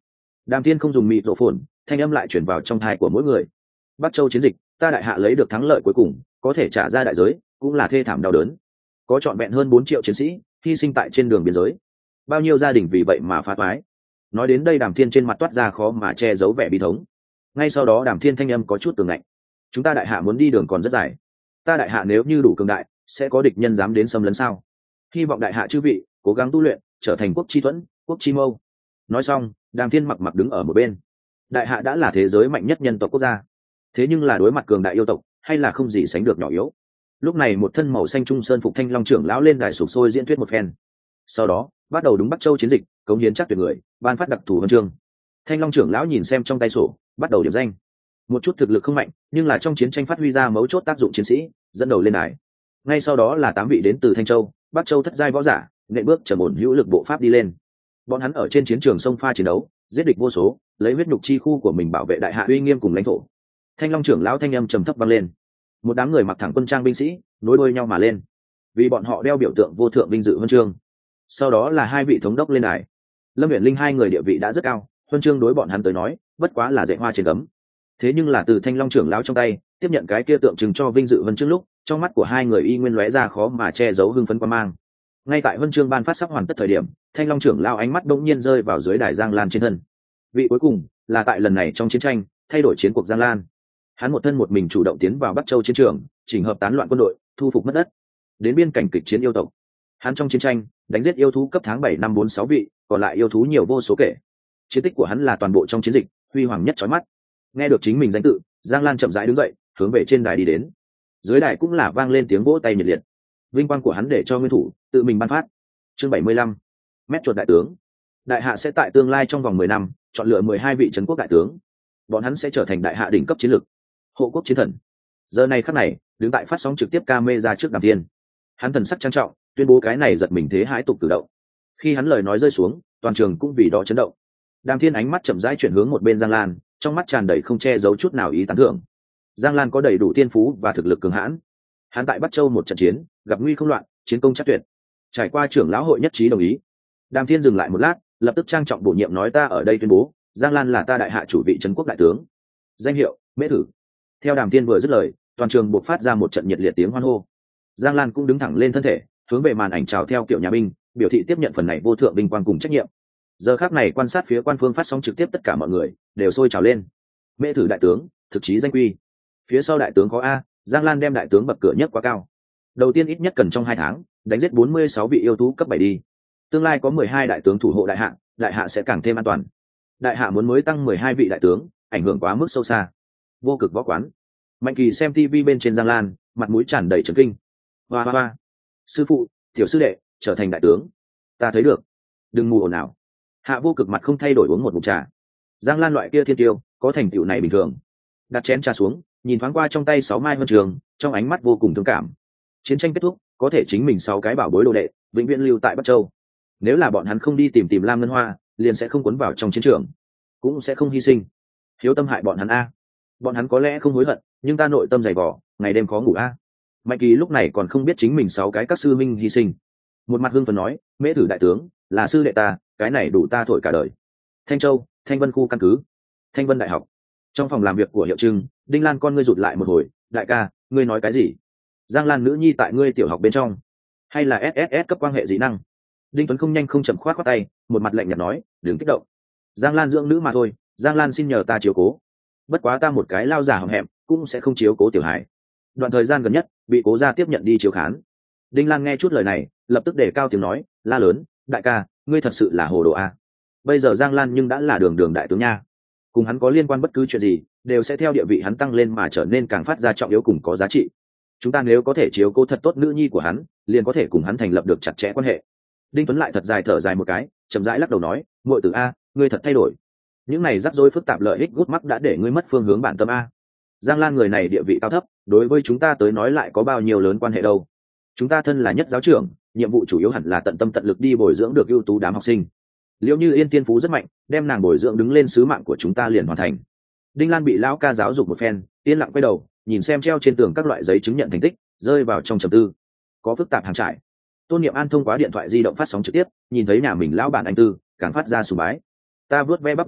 Đàm Thiên không dùng mịt rộ phồn, thanh âm lại chuyển vào trong thai của mỗi người. Bắc Châu chiến dịch, ta đại hạ lấy được thắng lợi cuối cùng, có thể trả ra đại giới, cũng là thê thảm đau đớn. Có trọn vẹn hơn bốn triệu chiến sĩ hy sinh tại trên đường biên giới, bao nhiêu gia đình vì vậy mà phá toái. Nói đến đây Đàm Thiên trên mặt toát ra khó mà che giấu vẻ bi thống. Ngay sau đó Đàm Thiên thanh âm có chút tường ngạnh. Chúng ta đại hạ muốn đi đường còn rất dài. Ta đại hạ nếu như đủ cường đại, sẽ có địch nhân dám đến xâm lấn sao? Hy vọng đại hạ chư vị cố gắng tu luyện, trở thành quốc chi thuẫn, quốc chi mâu. Nói xong, Đàm Thiên mặc mặc đứng ở một bên. Đại hạ đã là thế giới mạnh nhất nhân tộc quốc gia, thế nhưng là đối mặt cường đại yêu tộc, hay là không gì sánh được nhỏ yếu. Lúc này một thân màu xanh trung sơn phục Thanh Long trưởng lão lên đài sục sôi diễn thuyết một phen. Sau đó bắt đầu đúng Bắc Châu chiến dịch, cống hiến chắc tuyệt người, ban phát đặc thù huân chương. Thanh Long trưởng lão nhìn xem trong tay sổ, bắt đầu điểm danh. Một chút thực lực không mạnh, nhưng là trong chiến tranh phát huy ra mấu chốt tác dụng chiến sĩ, dẫn đầu lên đài. Ngay sau đó là tám vị đến từ Thanh Châu, Bắc Châu thất giai võ giả, nện bước trầm ổn hữu lực bộ pháp đi lên. Bọn hắn ở trên chiến trường sông pha chiến đấu, giết địch vô số, lấy huyết nhục chi khu của mình bảo vệ đại hạ uy nghiêm cùng lãnh thổ. Thanh Long trưởng lão thanh âm trầm thấp vang lên. Một đám người mặc thẳng quân trang binh sĩ nối đuôi nhau mà lên, vì bọn họ đeo biểu tượng vô thượng vinh dự huân chương. Sau đó là hai vị thống đốc lên đài. Lâm Viễn Linh hai người địa vị đã rất cao, huân chương đối bọn hắn tới nói bất quá là dạy hoa trên gấm. Thế nhưng là từ Thanh Long trưởng lão trong tay tiếp nhận cái kia tượng trưng cho vinh dự huân chương lúc, trong mắt của hai người y nguyên lóe ra khó mà che giấu hưng phấn quan mang. Ngay tại huân chương ban phát sắp hoàn tất thời điểm, Thanh Long trưởng lão ánh mắt đột nhiên rơi vào dưới đài Giang Lan trên thân. Vị cuối cùng là tại lần này trong chiến tranh thay đổi chiến cuộc Giang Lan. Hắn một thân một mình chủ động tiến vào Bắc Châu chiến trường, chỉnh hợp tán loạn quân đội, thu phục mất đất, đến biên cảnh kịch chiến yêu tộc. Hắn trong chiến tranh đánh giết yêu thú cấp tháng bảy năm bốn sáu vị, còn lại yêu thú nhiều vô số kể. Chiến tích của hắn là toàn bộ trong chiến dịch huy hoàng nhất chói mắt. Nghe được chính mình danh tự, Giang Lan chậm rãi đứng dậy, hướng về trên đài đi đến. Dưới đài cũng là vang lên tiếng vỗ tay nhiệt liệt. Vinh quang của hắn để cho nguyên thủ tự mình ban phát. Chương bảy mươi lăm, mét chuột đại tướng. Đại hạ sẽ tại tương lai trong vòng mười năm chọn lựa mười hai vị trấn quốc đại tướng. Bọn hắn sẽ trở thành đại hạ đỉnh cấp chiến lược, hộ quốc chiến thần. Giờ này khắc này, đứng tại phát sóng trực tiếp camera trước Đàm Thiên, hắn thần sắc trang trọng tuyên bố cái này giật mình thế hãi tục cử động. Khi hắn lời nói rơi xuống, toàn trường cũng vì đó chấn động. Đàm Thiên ánh mắt chậm rãi chuyển hướng một bên Giang Lan, trong mắt tràn đầy không che giấu chút nào ý tán thưởng. Giang Lan có đầy đủ thiên phú và thực lực cường hãn. Hắn tại Bắc Châu một trận chiến, gặp nguy không loạn, chiến công chắc tuyệt. Trải qua trưởng lão hội nhất trí đồng ý. Đàm Thiên dừng lại một lát, lập tức trang trọng bổ nhiệm nói ta ở đây tuyên bố, Giang Lan là ta đại hạ chủ vị trấn quốc đại tướng. Danh hiệu, Mễ Thử. Theo Đàm Thiên vừa dứt lời, toàn trường buộc phát ra một trận nhiệt liệt tiếng hoan hô. Giang Lan cũng đứng thẳng lên thân thể, hướng về màn ảnh chào theo kiểu nhà binh, biểu thị tiếp nhận phần này vô thượng vinh quang cùng trách nhiệm. Giờ khắc này quan sát phía quan phương phát sóng trực tiếp tất cả mọi người đều sôi trào lên. Mễ Thử đại tướng, thực chí danh quy. Phía sau đại tướng có a, Giang Lan đem đại tướng bậc cửa nhất quá cao. Đầu tiên ít nhất cần trong hai tháng đánh giết bốn mươi sáu vị yêu thú cấp bảy đi. Tương lai có mười hai đại tướng thủ hộ đại hạ, đại hạ sẽ càng thêm an toàn. Đại hạ muốn mới tăng mười hai vị đại tướng, ảnh hưởng quá mức sâu xa. Vô cực võ quán. Mạnh Kỳ xem tivi bên trên Giang Lan, mặt mũi tràn đầy chấn kinh. Hoa hoa hoa. Sư phụ, tiểu sư đệ trở thành đại tướng, ta thấy được. Đừng mù ồn nào. Hạ Vô Cực mặt không thay đổi uống một ngụm trà. Giang Lan loại kia thiên tiêu, có thành tựu này bình thường. Đặt chén trà xuống, nhìn thoáng qua trong tay sáu mai huân trường, trong ánh mắt vô cùng thương cảm. Chiến tranh kết thúc, có thể chính mình sáu cái bảo bối đồ đệ vĩnh viễn lưu tại Bắc Châu. Nếu là bọn hắn không đi tìm tìm Lam Ngân Hoa, liền sẽ không cuốn vào trong chiến trường, cũng sẽ không hy sinh. Hiếu tâm hại bọn hắn a. Bọn hắn có lẽ không hối hận, nhưng ta nội tâm dày vò, ngày đêm khó ngủ a. Mạnh Kỳ lúc này còn không biết chính mình sáu cái các sư minh hy sinh. Một mặt hưng phấn nói, Mễ Thử đại tướng là sư đệ ta, cái này đủ ta thổi cả đời. Thanh Châu, Thanh Vân khu căn cứ, Thanh Vân đại học. Trong phòng làm việc của hiệu trưng, Đinh Lan con ngươi rụt lại một hồi, đại ca, ngươi nói cái gì? Giang Lan nữ nhi tại ngươi tiểu học bên trong, hay là ét ét ét cấp quan hệ dị năng? Đinh Tuấn không nhanh không chậm khoát khoát tay, một mặt lạnh nhạt nói, đừng kích động. Giang Lan dưỡng nữ mà thôi, Giang Lan xin nhờ ta chiếu cố. Bất quá ta một cái lao giả hậm hẹm, cũng sẽ không chiếu cố tiểu hải. Đoạn thời gian gần nhất, bị cố gia tiếp nhận đi chiếu khán. Đinh Lan nghe chút lời này, lập tức đề cao tiếng nói, la lớn, đại ca, ngươi thật sự là hồ đồ a. Bây giờ Giang Lan nhưng đã là đường đường đại tướng nha, cùng hắn có liên quan bất cứ chuyện gì, đều sẽ theo địa vị hắn tăng lên mà trở nên càng phát ra trọng yếu cùng có giá trị. Chúng ta nếu có thể chiếu cố thật tốt nữ nhi của hắn, liền có thể cùng hắn thành lập được chặt chẽ quan hệ. Đinh Tuấn lại thật dài thở dài một cái, chậm rãi lắc đầu nói, muội tử a, ngươi thật thay đổi. Những này rắc rối phức tạp lợi ích gút mắc đã để ngươi mất phương hướng bản tâm a. Giang Lan người này địa vị cao thấp, đối với chúng ta tới nói lại có bao nhiêu lớn quan hệ đâu. Chúng ta thân là nhất giáo trưởng, nhiệm vụ chủ yếu hẳn là tận tâm tận lực đi bồi dưỡng được ưu tú đám học sinh. Liệu như Yên tiên phú rất mạnh, đem nàng bồi dưỡng đứng lên sứ mạng của chúng ta liền hoàn thành. Đinh Lan bị lão ca giáo dục một phen, yên lặng quay đầu, nhìn xem treo trên tường các loại giấy chứng nhận thành tích, rơi vào trong trầm tư. Có phức tạp hàng trải. Tôn Niệm An thông qua điện thoại di động phát sóng trực tiếp, nhìn thấy nhà mình lão bản anh Tư, càng phát ra sùng bái. Ta vớt ve bắp đùi này,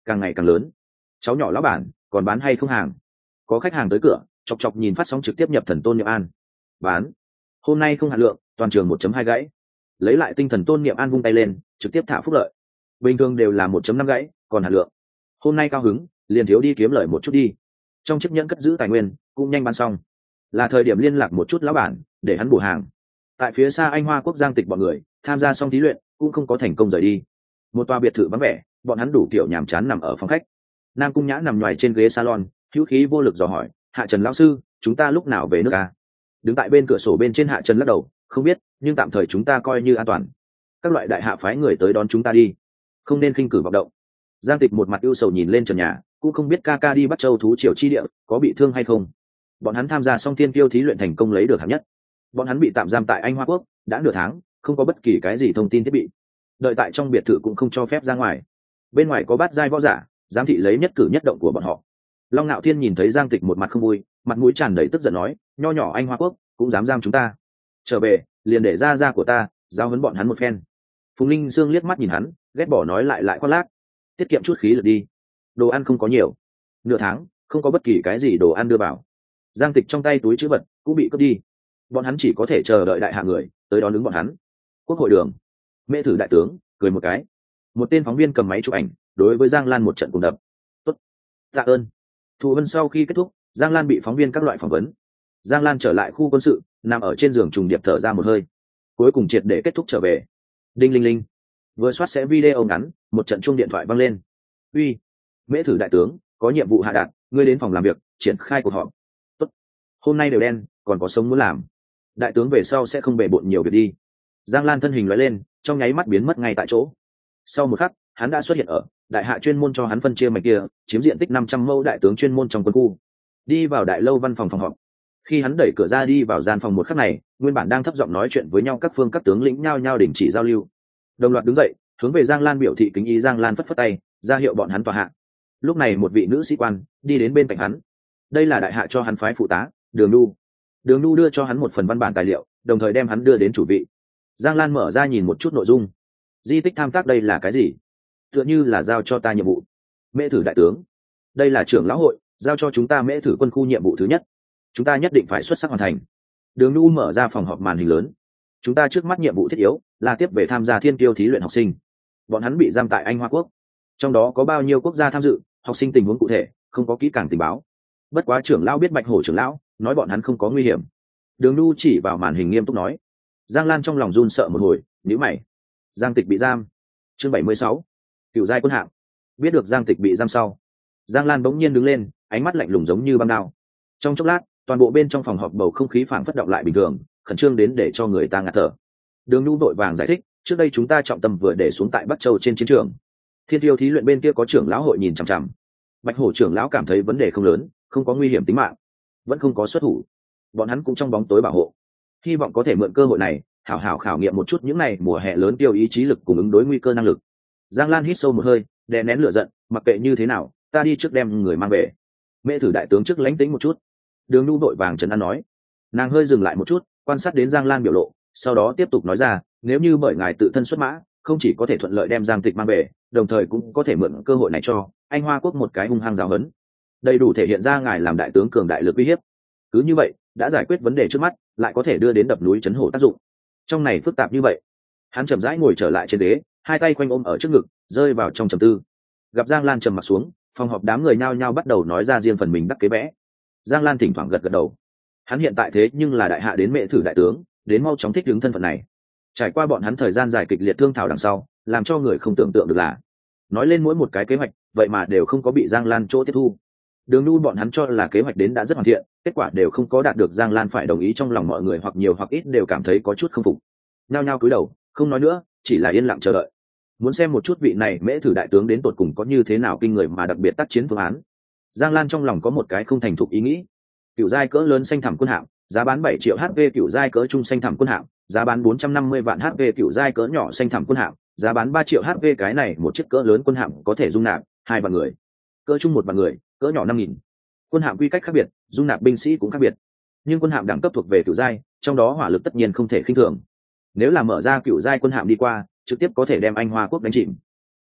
càng ngày càng lớn. Cháu nhỏ lão bản còn bán hay không hàng? Có khách hàng tới cửa, chọc chọc nhìn phát sóng trực tiếp nhập thần Tôn Niệm An. Bán. Hôm nay không hạn lượng, toàn trường một chấm hai gãy. Lấy lại tinh thần Tôn Niệm An vung tay lên, trực tiếp thả phúc lợi. Bình thường đều là một chấm năm gãy, còn hạn lượng. Hôm nay cao hứng, liền thiếu đi kiếm lợi một chút đi. Trong chiếc nhẫn cất giữ tài nguyên, cũng nhanh bán xong. Là thời điểm liên lạc một chút lão bản, để hắn bổ hàng. Tại phía xa Anh Hoa Quốc Giang Tịch bọn người, tham gia xong thí luyện, cũng không có thành công rời đi. Một tòa biệt thự vắng vẻ, bọn hắn đủ kiểu nhàm chán nằm ở phòng khách. Nam Cung Nhã nằm nhoài trên ghế salon, hữu khí vô lực dò hỏi, Hạ Trần lão sư, chúng ta lúc nào về nước à? Đứng tại bên cửa sổ bên trên, Hạ Trần lắc đầu, không biết, nhưng tạm thời chúng ta coi như an toàn. Các loại đại hạ phái người tới đón chúng ta đi, không nên khinh cử vọng động. Giang Tịch một mặt ưu sầu nhìn lên trần nhà, cũng không biết ca ca đi bắt châu thú triều chi địa có bị thương hay không. Bọn hắn tham gia xong thiên kiêu thí luyện thành công lấy được hạng nhất. Bọn hắn bị tạm giam tại Anh Hoa Quốc đã nửa tháng, không có bất kỳ cái gì thông tin thiết bị. Đợi tại trong biệt thự cũng không cho phép ra ngoài. Bên ngoài có bát giai võ giả giám thị lấy nhất cử nhất động của bọn họ. Long Nạo Thiên nhìn thấy Giang Tịch một mặt không vui, mặt mũi tràn đầy tức giận nói, nho nhỏ Anh Hoa Quốc cũng dám giam chúng ta, trở về liền để ra ra của ta giao huấn bọn hắn một phen. Phùng Linh Dương liếc mắt nhìn hắn, ghét bỏ nói lại lại khoác lác, tiết kiệm chút khí lực đi, đồ ăn không có nhiều, nửa tháng không có bất kỳ cái gì đồ ăn đưa vào. Giang Tịch trong tay túi trữ vật cũng bị cướp đi, bọn hắn chỉ có thể chờ đợi đại hạ người tới đón ứng bọn hắn. Quốc hội đường, Mễ Thử đại tướng cười một cái, một tên phóng viên cầm máy chụp ảnh đối với Giang Lan một trận cùng đập. Tốt, tạ ơn. Thụ Vân sau khi kết thúc, Giang Lan bị phóng viên các loại phỏng vấn. Giang Lan trở lại khu quân sự, nằm ở trên giường trùng điệp thở ra một hơi, cuối cùng triệt để kết thúc trở về. Đinh linh linh, vừa soát sẽ video ngắn, một trận chuông điện thoại vang lên. Uy, Mễ Thử đại tướng, có nhiệm vụ hạ đạt, ngươi đến phòng làm việc triển khai cuộc họp. Tốt, hôm nay đều đen, còn có sống muốn làm. Đại tướng về sau sẽ không bề bộn nhiều việc đi. Giang Lan thân hình lóe lên, trong nháy mắt biến mất ngay tại chỗ. Sau một khắc, hắn đã xuất hiện ở đại hạ chuyên môn cho hắn phân chia mạch kia, chiếm diện tích năm trăm mẫu đại tướng chuyên môn trong quân khu. Đi vào đại lâu văn phòng phòng họp. Khi hắn đẩy cửa ra đi vào gian phòng một khắc này, nguyên bản đang thấp giọng nói chuyện với nhau các phương các tướng lĩnh nhao nhao đình chỉ giao lưu. Đồng loạt đứng dậy, hướng về Giang Lan biểu thị kính ý. Giang Lan phất phất tay, ra hiệu bọn hắn tòa hạ. Lúc này một vị nữ sĩ quan đi đến bên cạnh hắn. Đây là đại hạ cho hắn phái phụ tá, Đường Nu. Đường Nu đưa cho hắn một phần văn bản tài liệu, đồng thời đem hắn đưa đến chủ vị. Giang Lan mở ra nhìn một chút nội dung. Di tích tham tác đây là cái gì? Tựa như là giao cho ta nhiệm vụ. Mễ Thử đại tướng, đây là trưởng lão hội giao cho chúng ta Mễ Thử quân khu nhiệm vụ thứ nhất, chúng ta nhất định phải xuất sắc hoàn thành. Đường Nu mở ra phòng họp màn hình lớn. Chúng ta trước mắt nhiệm vụ thiết yếu là tiếp về tham gia thiên kiêu thí luyện học sinh. Bọn hắn bị giam tại Anh Hoa Quốc, trong đó có bao nhiêu quốc gia tham dự, học sinh tình huống cụ thể không có kỹ càng tình báo. Bất quá trưởng lão biết Bạch Hổ trưởng lão nói bọn hắn không có nguy hiểm. Đường Nu chỉ vào màn hình nghiêm túc nói. Giang Lan trong lòng run sợ một hồi, nhíu mày. Giang Tịch bị giam. Chương bảy mươi sáu, cựu giai quân hạng. Biết được Giang Tịch bị giam sau, Giang Lan bỗng nhiên đứng lên, ánh mắt lạnh lùng giống như băng đao. Trong chốc lát, toàn bộ bên trong phòng họp bầu không khí phảng phất động lại bình thường, khẩn trương đến để cho người ta ngạt thở. Đường Nu vội vàng giải thích, trước đây chúng ta trọng tâm vừa để xuống tại Bắc Châu trên chiến trường. Thiên tiêu thí luyện bên kia có trưởng lão hội nhìn chằm chằm. Bạch Hổ trưởng lão cảm thấy vấn đề không lớn, không có nguy hiểm tính mạng, vẫn không có xuất thủ. Bọn hắn cũng trong bóng tối bảo hộ, hy vọng có thể mượn cơ hội này hảo hảo khảo nghiệm một chút những này mùa hè lớn tiêu ý chí lực cùng ứng đối nguy cơ năng lực. Giang Lan hít sâu một hơi, đè nén lửa giận, mặc kệ như thế nào, ta đi trước đem người mang về. Mễ Thử đại tướng trước lánh tính một chút. Đường Nu vội vàng trấn an nói. Nàng hơi dừng lại một chút, quan sát đến Giang Lan biểu lộ, sau đó tiếp tục nói ra, nếu như bởi ngài tự thân xuất mã, không chỉ có thể thuận lợi đem Giang Tịch mang về, đồng thời cũng có thể mượn cơ hội này cho Anh Hoa Quốc một cái hung hăng giáo huấn, đầy đủ thể hiện ra ngài làm đại tướng cường đại lực uy hiếp. Cứ như vậy, đã giải quyết vấn đề trước mắt, lại có thể đưa đến đập núi chấn hổ tác dụng. Trong này phức tạp như vậy. Hắn chậm rãi ngồi trở lại trên ghế, hai tay quanh ôm ở trước ngực, rơi vào trong trầm tư. Gặp Giang Lan trầm mặt xuống, phòng họp đám người nhao nhao bắt đầu nói ra riêng phần mình đắc kế vẽ. Giang Lan thỉnh thoảng gật gật đầu. Hắn hiện tại thế nhưng là đại hạ đến Mễ Thử đại tướng, đến mau chóng thích ứng thân phận này. Trải qua bọn hắn thời gian dài kịch liệt thương thảo đằng sau, làm cho người không tưởng tượng được là, nói lên mỗi một cái kế hoạch, vậy mà đều không có bị Giang Lan chỗ tiếp thu. Đường Nu bọn hắn cho là kế hoạch đến đã rất hoàn thiện, kết quả đều không có đạt được Giang Lan phải đồng ý, trong lòng mọi người hoặc nhiều hoặc ít đều cảm thấy có chút không phục. Nhao nhao cúi đầu, không nói nữa, chỉ là yên lặng chờ đợi. Muốn xem một chút vị này Mễ Thử đại tướng đến tột cùng có như thế nào kinh người mà đặc biệt tác chiến phương án. Giang Lan trong lòng có một cái không thành thục ý nghĩ. Cựu giai cỡ lớn xanh thẳm quân hạm, giá bán bảy triệu hát pê. Cựu giai cỡ trung xanh thẳm quân hạm, giá bán bốn trăm năm mươi vạn hát pê. Cựu giai cỡ nhỏ xanh thẳm quân hạm, giá bán ba triệu hát pê. Cái này một chiếc cỡ lớn quân hạm có thể dung nạp hai vạn người, cỡ trung một vạn người, cỡ nhỏ năm nghìn. Quân hạm quy cách khác biệt, dung nạp binh sĩ cũng khác biệt, nhưng quân hạm đẳng cấp thuộc về cựu giai, trong đó hỏa lực tất nhiên không thể khinh thường. Nếu là mở ra cựu giai quân hạm đi qua, trực tiếp có thể đem Anh Hoa Quốc đánh chìm.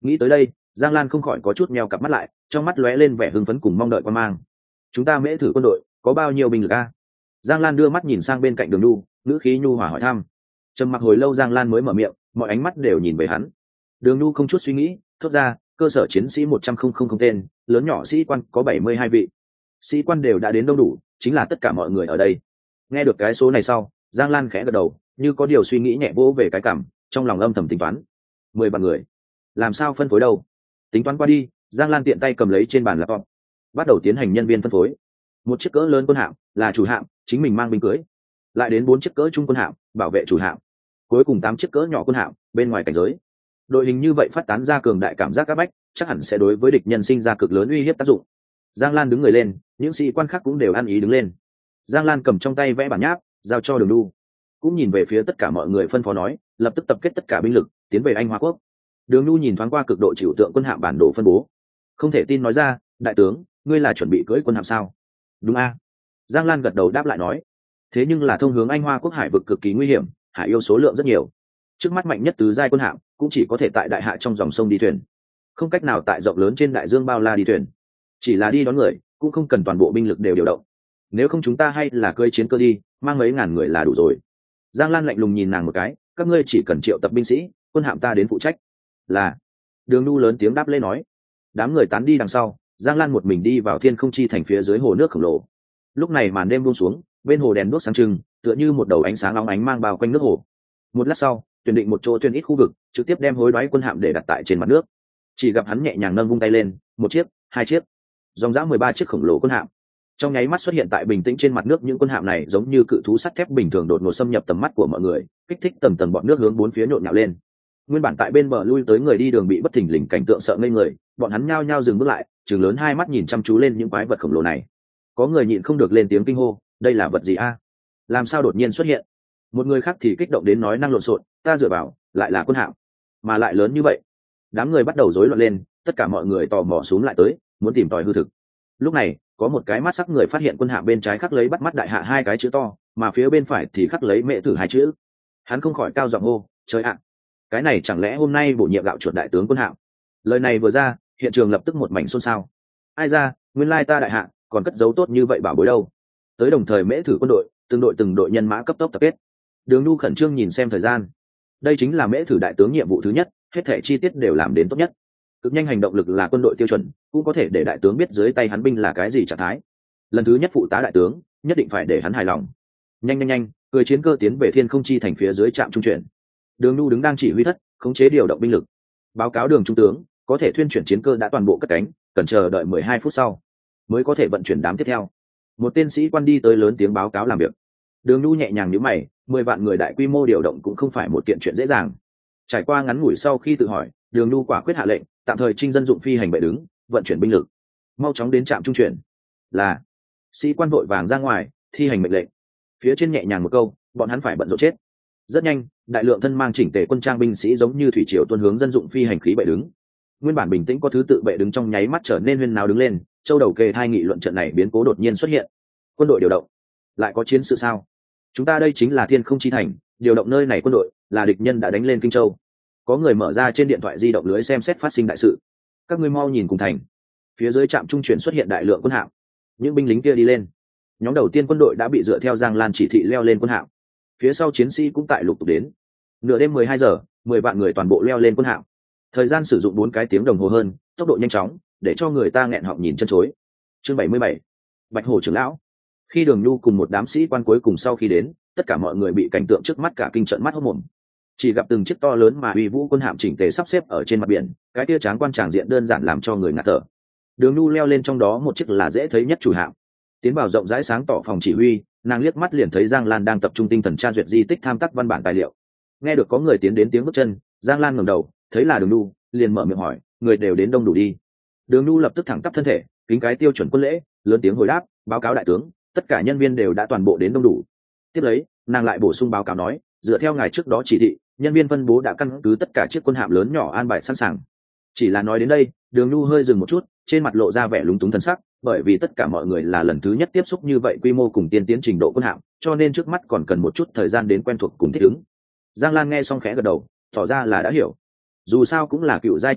Nghĩ tới đây, Giang Lan không khỏi có chút meo cặp mắt lại, trong mắt lóe lên vẻ hưng phấn cùng mong đợi quan mang. Chúng ta mễ thử quân đội có bao nhiêu binh lực a? Giang Lan đưa mắt nhìn sang bên cạnh Đường Nhu, ngữ khí nhu hòa hỏi thăm. Trầm mặc hồi lâu Giang Lan mới mở miệng, mọi ánh mắt đều nhìn về hắn. Đường Nhu không chút suy nghĩ, thốt ra, cơ sở chiến sĩ một trăm không không không tên, lớn nhỏ sĩ quan có bảy mươi hai vị. Sĩ quan đều đã đến đông đủ, chính là tất cả mọi người ở đây. Nghe được cái số này sau, Giang Lan khẽ gật đầu, như có điều suy nghĩ nhẹ vỗ về cái cằm, trong lòng âm thầm tính toán. Mười vạn người, làm sao phân phối đâu? Tính toán qua đi, Giang Lan tiện tay cầm lấy trên bàn laptop, bắt đầu tiến hành nhân viên phân phối. Một chiếc cỡ lớn quân hạm là chủ hạm, chính mình mang binh cưới, lại đến bốn chiếc cỡ trung quân hạm bảo vệ chủ hạm, cuối cùng tám chiếc cỡ nhỏ quân hạm bên ngoài cảnh giới. Đội hình như vậy phát tán ra cường đại cảm giác áp bách, chắc hẳn sẽ đối với địch nhân sinh ra cực lớn uy hiếp tác dụng. Giang Lan đứng người lên, những sĩ quan khác cũng đều ăn ý đứng lên. Giang Lan cầm trong tay vẽ bản nháp, giao cho Đường Nhu, cũng nhìn về phía tất cả mọi người phân phó nói, lập tức tập kết tất cả binh lực tiến về Anh Hoa Quốc. Đường Nhu nhìn thoáng qua cực độ chịu tượng quân hạm bản đồ phân bố, không thể tin nói ra, đại tướng, ngươi là chuẩn bị cưỡi quân hạm sao? Đúng a. Giang Lan gật đầu đáp lại nói, thế nhưng là thông hướng Anh Hoa Quốc hải vực cực kỳ nguy hiểm, hải yêu số lượng rất nhiều, trước mắt mạnh nhất tứ giai quân hạm cũng chỉ có thể tại đại hạ trong dòng sông đi thuyền, không cách nào tại rộng lớn trên đại dương bao la đi thuyền, chỉ là đi đón người cũng không cần toàn bộ binh lực đều điều động, nếu không chúng ta hay là cưỡi chiến cơ đi, mang mấy ngàn người là đủ rồi. Giang Lan lạnh lùng nhìn nàng một cái, các ngươi chỉ cần triệu tập binh sĩ, quân hạm ta đến phụ trách. Là. Đường Nhu lớn tiếng đáp lễ nói. Đám người tán đi đằng sau, Giang Lan một mình đi vào thiên không chi thành phía dưới hồ nước khổng lồ. Lúc này màn đêm buông xuống, bên hồ đèn đuốc sáng trưng, tựa như một đầu ánh sáng óng ánh mang bao quanh nước hồ. Một lát sau, tuyển định một chỗ tuyển ít khu vực, trực tiếp đem hối đoái quân hạm để đặt tại trên mặt nước. Chỉ gặp hắn nhẹ nhàng nâng vung tay lên, một chiếc, hai chiếc, dòng dã mười ba chiếc khổng lồ quân hạm. Trong nháy mắt xuất hiện tại bình tĩnh trên mặt nước, những quân hạm này giống như cự thú sắt thép bình thường đột ngột xâm nhập tầm mắt của mọi người, kích thích tầng tầng bọn nước hướng bốn phía nhộn nhạo lên. Nguyên bản tại bên bờ lui tới người đi đường bị bất thình lình cảnh tượng sợ ngây người, bọn hắn nhao nhao dừng bước lại, trừng lớn hai mắt nhìn chăm chú lên những quái vật khổng lồ này. Có người nhịn không được lên tiếng kinh hô, đây là vật gì a? Làm sao đột nhiên xuất hiện? Một người khác thì kích động đến nói năng lộn xộn, ta dựa vào, lại là quân hạm, mà lại lớn như vậy. Đám người bắt đầu rối loạn lên, tất cả mọi người tò mò xuống lại tới, muốn tìm tòi hư thực. Lúc này, có một cái mắt sắc người phát hiện quân hạm bên trái khắc lấy bắt mắt đại hạ hai cái chữ to, mà phía bên phải thì khắc lấy mẹ thử hai chữ. Hắn không khỏi cao giọng hô, trời ạ, cái này chẳng lẽ hôm nay bổ nhiệm gạo chuột đại tướng quân hạm? Lời này vừa ra, hiện trường lập tức một mảnh xôn xao. Ai ra, nguyên lai ta đại hạ còn cất giấu tốt như vậy bảo bối đâu? Tới đồng thời mễ thử quân đội, từng đội từng đội nhân mã cấp tốc tập kết. Đường Nhu khẩn trương nhìn xem thời gian. Đây chính là mễ thử đại tướng nhiệm vụ thứ nhất, hết thảy chi tiết đều làm đến tốt nhất. Cực nhanh hành động lực là quân đội tiêu chuẩn, cũng có thể để đại tướng biết dưới tay hắn binh là cái gì trạng thái. Lần thứ nhất phụ tá đại tướng, nhất định phải để hắn hài lòng. Nhanh nhanh nhanh, cười chiến cơ tiến về thiên không chi thành phía dưới trạm trung chuyển. Đường Nhu đứng đang chỉ huy thất, khống chế điều động binh lực. Báo cáo Đường trung tướng, có thể thuyên chuyển chiến cơ đã toàn bộ cất cánh, cần chờ đợi mười hai phút sau mới có thể vận chuyển đám tiếp theo. Một tên sĩ quan đi tới lớn tiếng báo cáo làm việc. Đường Nhu nhẹ nhàng nhíu mày, mười vạn người đại quy mô điều động cũng không phải một kiện chuyện dễ dàng. Trải qua ngắn ngủi sau khi tự hỏi, Đường Nhu quả quyết hạ lệnh, tạm thời trinh dân dụng phi hành bệ đứng, vận chuyển binh lực, mau chóng đến trạm trung chuyển. Là. Sĩ quan vội vàng ra ngoài, thi hành mệnh lệnh. Phía trên nhẹ nhàng một câu, bọn hắn phải bận rộn chết. Rất nhanh, đại lượng thân mang chỉnh tề quân trang binh sĩ giống như thủy triều tuôn hướng dân dụng phi hành khí bệ đứng. Nguyên bản bình tĩnh có thứ tự bệ đứng trong nháy mắt trở nên huyên náo đứng lên, châu đầu kề thai nghị luận trận này biến cố đột nhiên xuất hiện. Quân đội điều động, lại có chiến sự sao? Chúng ta đây chính là thiên không chi thành, điều động nơi này quân đội, là địch nhân đã đánh lên Kinh Châu. Có người mở ra trên điện thoại di động lưới xem xét phát sinh đại sự. Các ngươi mau nhìn cùng thành. Phía dưới trạm trung chuyển xuất hiện đại lượng quân hạm. Những binh lính kia đi lên. Nhóm đầu tiên quân đội đã bị dựa theo Giang Lan chỉ thị leo lên quân hạm. Phía sau chiến sĩ cũng tại lục tục đến. Nửa đêm mười hai giờ, mười vạn người toàn bộ leo lên quân hạm. Thời gian sử dụng bốn cái tiếng đồng hồ hơn, tốc độ nhanh chóng, để cho người ta nghẹn họng nhìn chân chối. Chương bảy mươi bảy, Bạch Hổ trưởng lão. Khi Đường Nhu cùng một đám sĩ quan cuối cùng sau khi đến, tất cả mọi người bị cảnh tượng trước mắt cả kinh trợn mắt hốt mồm. Chỉ gặp từng chiếc to lớn mà uy vũ quân hạm chỉnh tề sắp xếp ở trên mặt biển, cái tia tráng quan tràng diện đơn giản làm cho người ngạt thở. Đường Nhu leo lên trong đó một chiếc là dễ thấy nhất chủ hạm. Tiến vào rộng rãi sáng tỏ phòng chỉ huy, nàng liếc mắt liền thấy Giang Lan đang tập trung tinh thần tra duyệt di tích tham tác văn bản tài liệu. Nghe được có người tiến đến tiếng bước chân, Giang Lan ngẩng đầu, thấy là Đường Nhu, liền mở miệng hỏi, người đều đến đông đủ đi. Đường Nhu lập tức thẳng tắp thân thể, kính cái tiêu chuẩn quân lễ, lớn tiếng hồi đáp, báo cáo đại tướng, tất cả nhân viên đều đã toàn bộ đến đông đủ. Tiếp lấy, nàng lại bổ sung báo cáo nói, dựa theo ngài trước đó chỉ thị, nhân viên phân bố đã căn cứ tất cả chiếc quân hạm lớn nhỏ an bài sẵn sàng. Chỉ là nói đến đây, Đường Nhu hơi dừng một chút, trên mặt lộ ra vẻ lúng túng thần sắc, bởi vì tất cả mọi người là lần thứ nhất tiếp xúc như vậy quy mô cùng tiên tiến trình độ quân hạm, cho nên trước mắt còn cần một chút thời gian đến quen thuộc cùng thích ứng. Giang Lan nghe xong khẽ gật đầu, tỏ ra là đã hiểu. Dù sao cũng là cựu giai chiến hạm,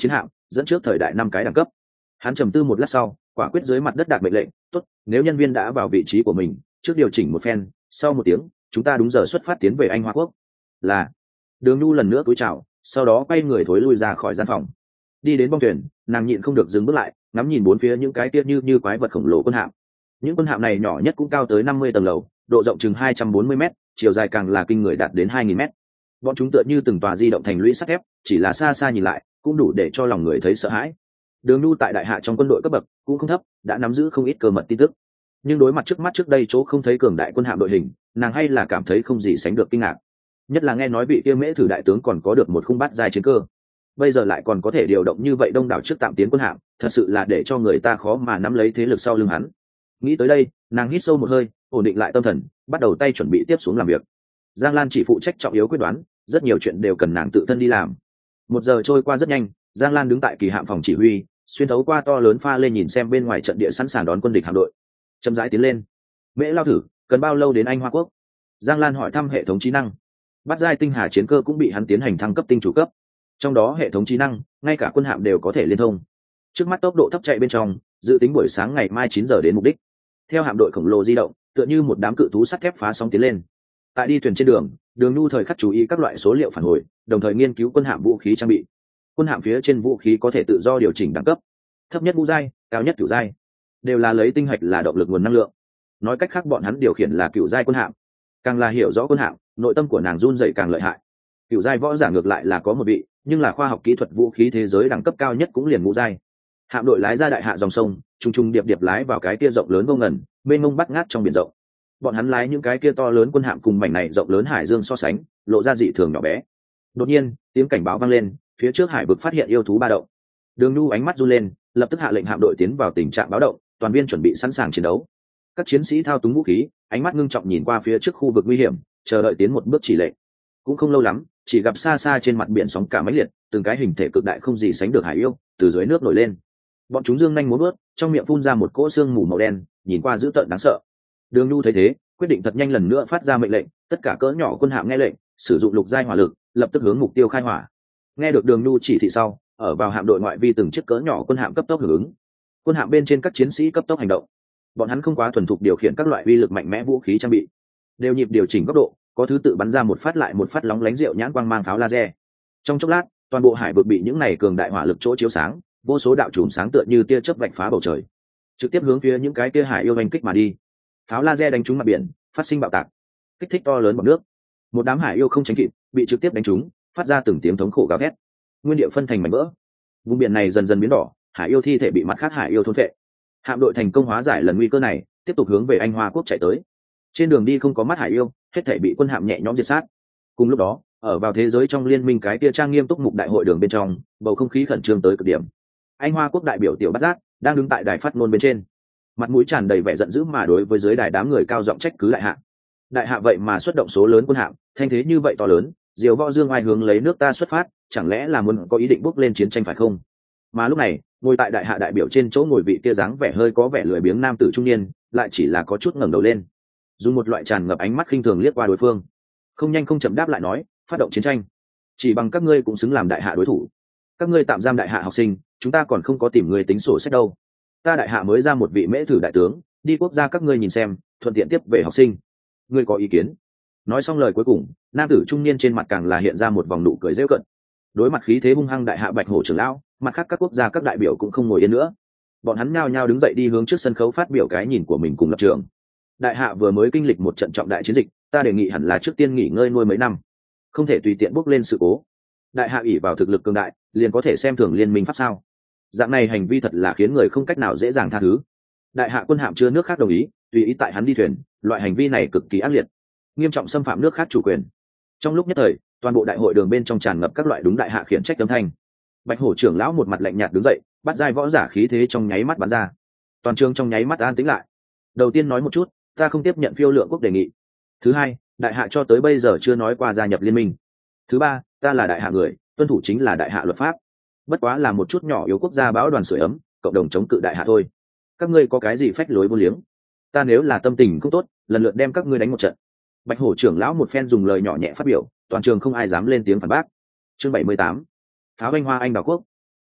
dẫn trước thời đại năm cái đẳng cấp. Hắn trầm tư một lát sau, quả quyết dưới mặt đất đạt mệnh lệnh, tốt, nếu nhân viên đã vào vị trí của mình, trước điều chỉnh một phen, sau một tiếng chúng ta đúng giờ xuất phát tiến về Anh Hoa Quốc. Là. Đường Nhu lần nữa cúi chào, sau đó quay người thối lui ra khỏi gian phòng. Đi đến bong thuyền, nàng nhịn không được dừng bước lại, ngắm nhìn bốn phía những cái kia như như quái vật khổng lồ quân hạm. Những quân hạm này nhỏ nhất cũng cao tới năm mươi tầng lầu, độ rộng chừng hai trăm bốn mươi mét, chiều dài càng là kinh người đạt đến hai nghìn mét. Bọn chúng tựa như từng tòa di động thành lũy sắt thép, chỉ là xa xa nhìn lại cũng đủ để cho lòng người thấy sợ hãi. Đường Nhu tại đại hạ trong quân đội cấp bậc cũng không thấp, đã nắm giữ không ít cơ mật tin tức. Nhưng đối mặt trước mắt trước đây chỗ không thấy cường đại quân hạm đội hình, nàng hay là cảm thấy không gì sánh được kinh ngạc. Nhất là nghe nói vị kia Mễ Thử đại tướng còn có được một khung bát giai chiến cơ, bây giờ lại còn có thể điều động như vậy đông đảo trước tạm tiến quân hạm, thật sự là để cho người ta khó mà nắm lấy thế lực sau lưng hắn. Nghĩ tới đây, nàng hít sâu một hơi, ổn định lại tâm thần, bắt đầu tay chuẩn bị tiếp xuống làm việc. Giang Lan chỉ phụ trách trọng yếu quyết đoán, rất nhiều chuyện đều cần nàng tự thân đi làm. Một giờ trôi qua rất nhanh, Giang Lan đứng tại kỳ hạm phòng chỉ huy, xuyên thấu qua to lớn pha lên nhìn xem bên ngoài trận địa sẵn sàng đón quân địch hạm đội. Chậm rãi tiến lên. Mễ Lao Thử, cần bao lâu đến Anh Hoa Quốc? Giang Lan hỏi thăm hệ thống trí năng. Bát giai tinh hà chiến cơ cũng bị hắn tiến hành thăng cấp tinh chủ cấp. Trong đó hệ thống trí năng, ngay cả quân hạm đều có thể liên thông. Trước mắt tốc độ thấp chạy bên trong, dự tính buổi sáng ngày mai chín giờ đến mục đích. Theo hạm đội khổng lồ di động, tựa như một đám cự thú sắt thép phá sóng tiến lên. Tại đi thuyền trên đường, Đường Nhu thời khắc chú ý các loại số liệu phản hồi, đồng thời nghiên cứu quân hạm vũ khí trang bị. Quân hạm phía trên vũ khí có thể tự do điều chỉnh đẳng cấp, thấp nhất ngũ giai, cao nhất cửu giai, đều là lấy tinh hạch là động lực nguồn năng lượng. Nói cách khác bọn hắn điều khiển là cửu giai quân hạm. Càng là hiểu rõ quân hạm, nội tâm của nàng run rẩy càng lợi hại. Cửu giai võ giả ngược lại là có một vị, nhưng là khoa học kỹ thuật vũ khí thế giới đẳng cấp cao nhất cũng liền ngũ giai. Hạm đội lái ra đại hạ dòng sông, trung trung điệp điệp lái vào cái kia rộng lớn vô ngần, mênh mông bắt ngát trong biển rộng. Bọn hắn lái những cái kia to lớn quân hạm cùng mảnh này rộng lớn hải dương so sánh, lộ ra dị thường nhỏ bé. Đột nhiên, tiếng cảnh báo vang lên, phía trước hải vực phát hiện yêu thú ba động. Đường Nhu ánh mắt run lên, lập tức hạ lệnh hạm đội tiến vào tình trạng báo động, toàn viên chuẩn bị sẵn sàng chiến đấu. Các chiến sĩ thao túng vũ khí, ánh mắt ngưng trọng nhìn qua phía trước khu vực nguy hiểm, chờ đợi tiến một bước chỉ lệnh. Cũng không lâu lắm, chỉ gặp xa xa trên mặt biển sóng cả mãnh liệt, từng cái hình thể cực đại không gì sánh được hải yêu từ dưới nước nổi lên. Bọn chúng dương nhanh múa bước, trong miệng phun ra một cỗ xương mù màu đen, nhìn qua dữ tợn đáng sợ. Đường Nhu thấy thế, quyết định thật nhanh lần nữa phát ra mệnh lệnh, tất cả cỡ nhỏ quân hạm nghe lệnh, sử dụng lục giai hỏa lực, lập tức hướng mục tiêu khai hỏa. Nghe được Đường Nhu chỉ thị sau, ở vào hạm đội ngoại vi từng chiếc cỡ nhỏ quân hạm cấp tốc hưởng ứng. Quân hạm bên trên các chiến sĩ cấp tốc hành động. Bọn hắn không quá thuần thục điều khiển các loại uy lực mạnh mẽ vũ khí trang bị, đều nhịp điều chỉnh góc độ, có thứ tự bắn ra một phát lại một phát lóng lánh rượu nhãn quang mang pháo laser. Trong chốc lát, toàn bộ hải vực bị những này cường đại hỏa lực chỗ chiếu sáng, vô số đạo chùm sáng tựa như tia chớp vạch phá bầu trời, trực tiếp hướng phía những cái tia hải yêu đánh kích mà đi. Pháo laser đánh trúng mặt biển, phát sinh bạo tạc, kích thích to lớn bọt nước. Một đám hải yêu không tránh kịp, bị trực tiếp đánh trúng, phát ra từng tiếng thống khổ gào thét, nguyên địa phân thành mảnh vỡ. Vùng biển này dần dần biến đỏ, hải yêu thi thể bị mặt khác hải yêu thôn phệ. Hạm đội thành công hóa giải lần nguy cơ này, tiếp tục hướng về Anh Hoa Quốc chạy tới. Trên đường đi không có mắt hải yêu, hết thể bị quân hạm nhẹ nhõm diệt sát. Cùng lúc đó, ở vào thế giới trong liên minh cái tia trang nghiêm túc mục đại hội đường bên trong, bầu không khí khẩn trương tới cực điểm. Anh Hoa Quốc đại biểu Tiểu Bát Giác đang đứng tại đài phát ngôn bên trên, mặt mũi tràn đầy vẻ giận dữ mà đối với dưới đài đám người cao giọng trách cứ đại hạ. Đại hạ vậy mà xuất động số lớn quân hạm, thanh thế như vậy to lớn, diều võ dương ai hướng lấy nước ta xuất phát, chẳng lẽ là muốn có ý định bước lên chiến tranh phải không? Mà lúc này, ngồi tại đại hạ đại biểu trên chỗ ngồi vị kia dáng vẻ hơi có vẻ lười biếng nam tử trung niên, lại chỉ là có chút ngẩng đầu lên, dùng một loại tràn ngập ánh mắt khinh thường liếc qua đối phương, không nhanh không chậm đáp lại nói, phát động chiến tranh, chỉ bằng các ngươi cũng xứng làm đại hạ đối thủ. Các ngươi tạm giam đại hạ học sinh, chúng ta còn không có tìm người tính sổ sách đâu. Ta đại hạ mới ra một vị Mễ Thử đại tướng, đi quốc gia các ngươi nhìn xem, thuận tiện tiếp về học sinh. Ngươi có ý kiến? Nói xong lời cuối cùng, nam tử trung niên trên mặt càng là hiện ra một vòng nụ cười rêu cận. Đối mặt khí thế hung hăng đại hạ Bạch Hổ trưởng lão, mặt khác các quốc gia các đại biểu cũng không ngồi yên nữa, bọn hắn nhao nhao đứng dậy đi hướng trước sân khấu phát biểu cái nhìn của mình cùng lập trường. Đại hạ vừa mới kinh lịch một trận trọng đại chiến dịch, ta đề nghị hẳn là trước tiên nghỉ ngơi nuôi mấy năm, không thể tùy tiện bước lên sự cố. Đại hạ ỷ vào thực lực cường đại, liền có thể xem thường liên minh pháp sao? Dạng này hành vi thật là khiến người không cách nào dễ dàng tha thứ. Đại hạ quân hạm chưa nước khác đồng ý, tùy ý tại hắn đi thuyền, loại hành vi này cực kỳ ác liệt, nghiêm trọng xâm phạm nước khác chủ quyền. Trong lúc nhất thời, toàn bộ đại hội đường bên trong tràn ngập các loại đúng đại hạ khiển trách âm thanh. Bạch Hổ trưởng lão một mặt lạnh nhạt đứng dậy, bắt giai võ giả khí thế trong nháy mắt bắn ra. Toàn trường trong nháy mắt an tĩnh lại. Đầu tiên nói một chút, ta không tiếp nhận phiêu lượng quốc đề nghị. Thứ hai, đại hạ cho tới bây giờ chưa nói qua gia nhập liên minh. Thứ ba, ta là đại hạ người, tuân thủ chính là đại hạ luật pháp. Bất quá là một chút nhỏ yếu quốc gia bão đoàn sưởi ấm, cộng đồng chống cự đại hạ thôi. Các ngươi có cái gì phách lối vô liếng? Ta nếu là tâm tình không tốt, lần lượt đem các ngươi đánh một trận. Bạch Hổ trưởng lão một phen dùng lời nhỏ nhẹ phát biểu, toàn trường không ai dám lên tiếng phản bác. Chương bảy mươi tám, pháo anh hoa anh đào quốc.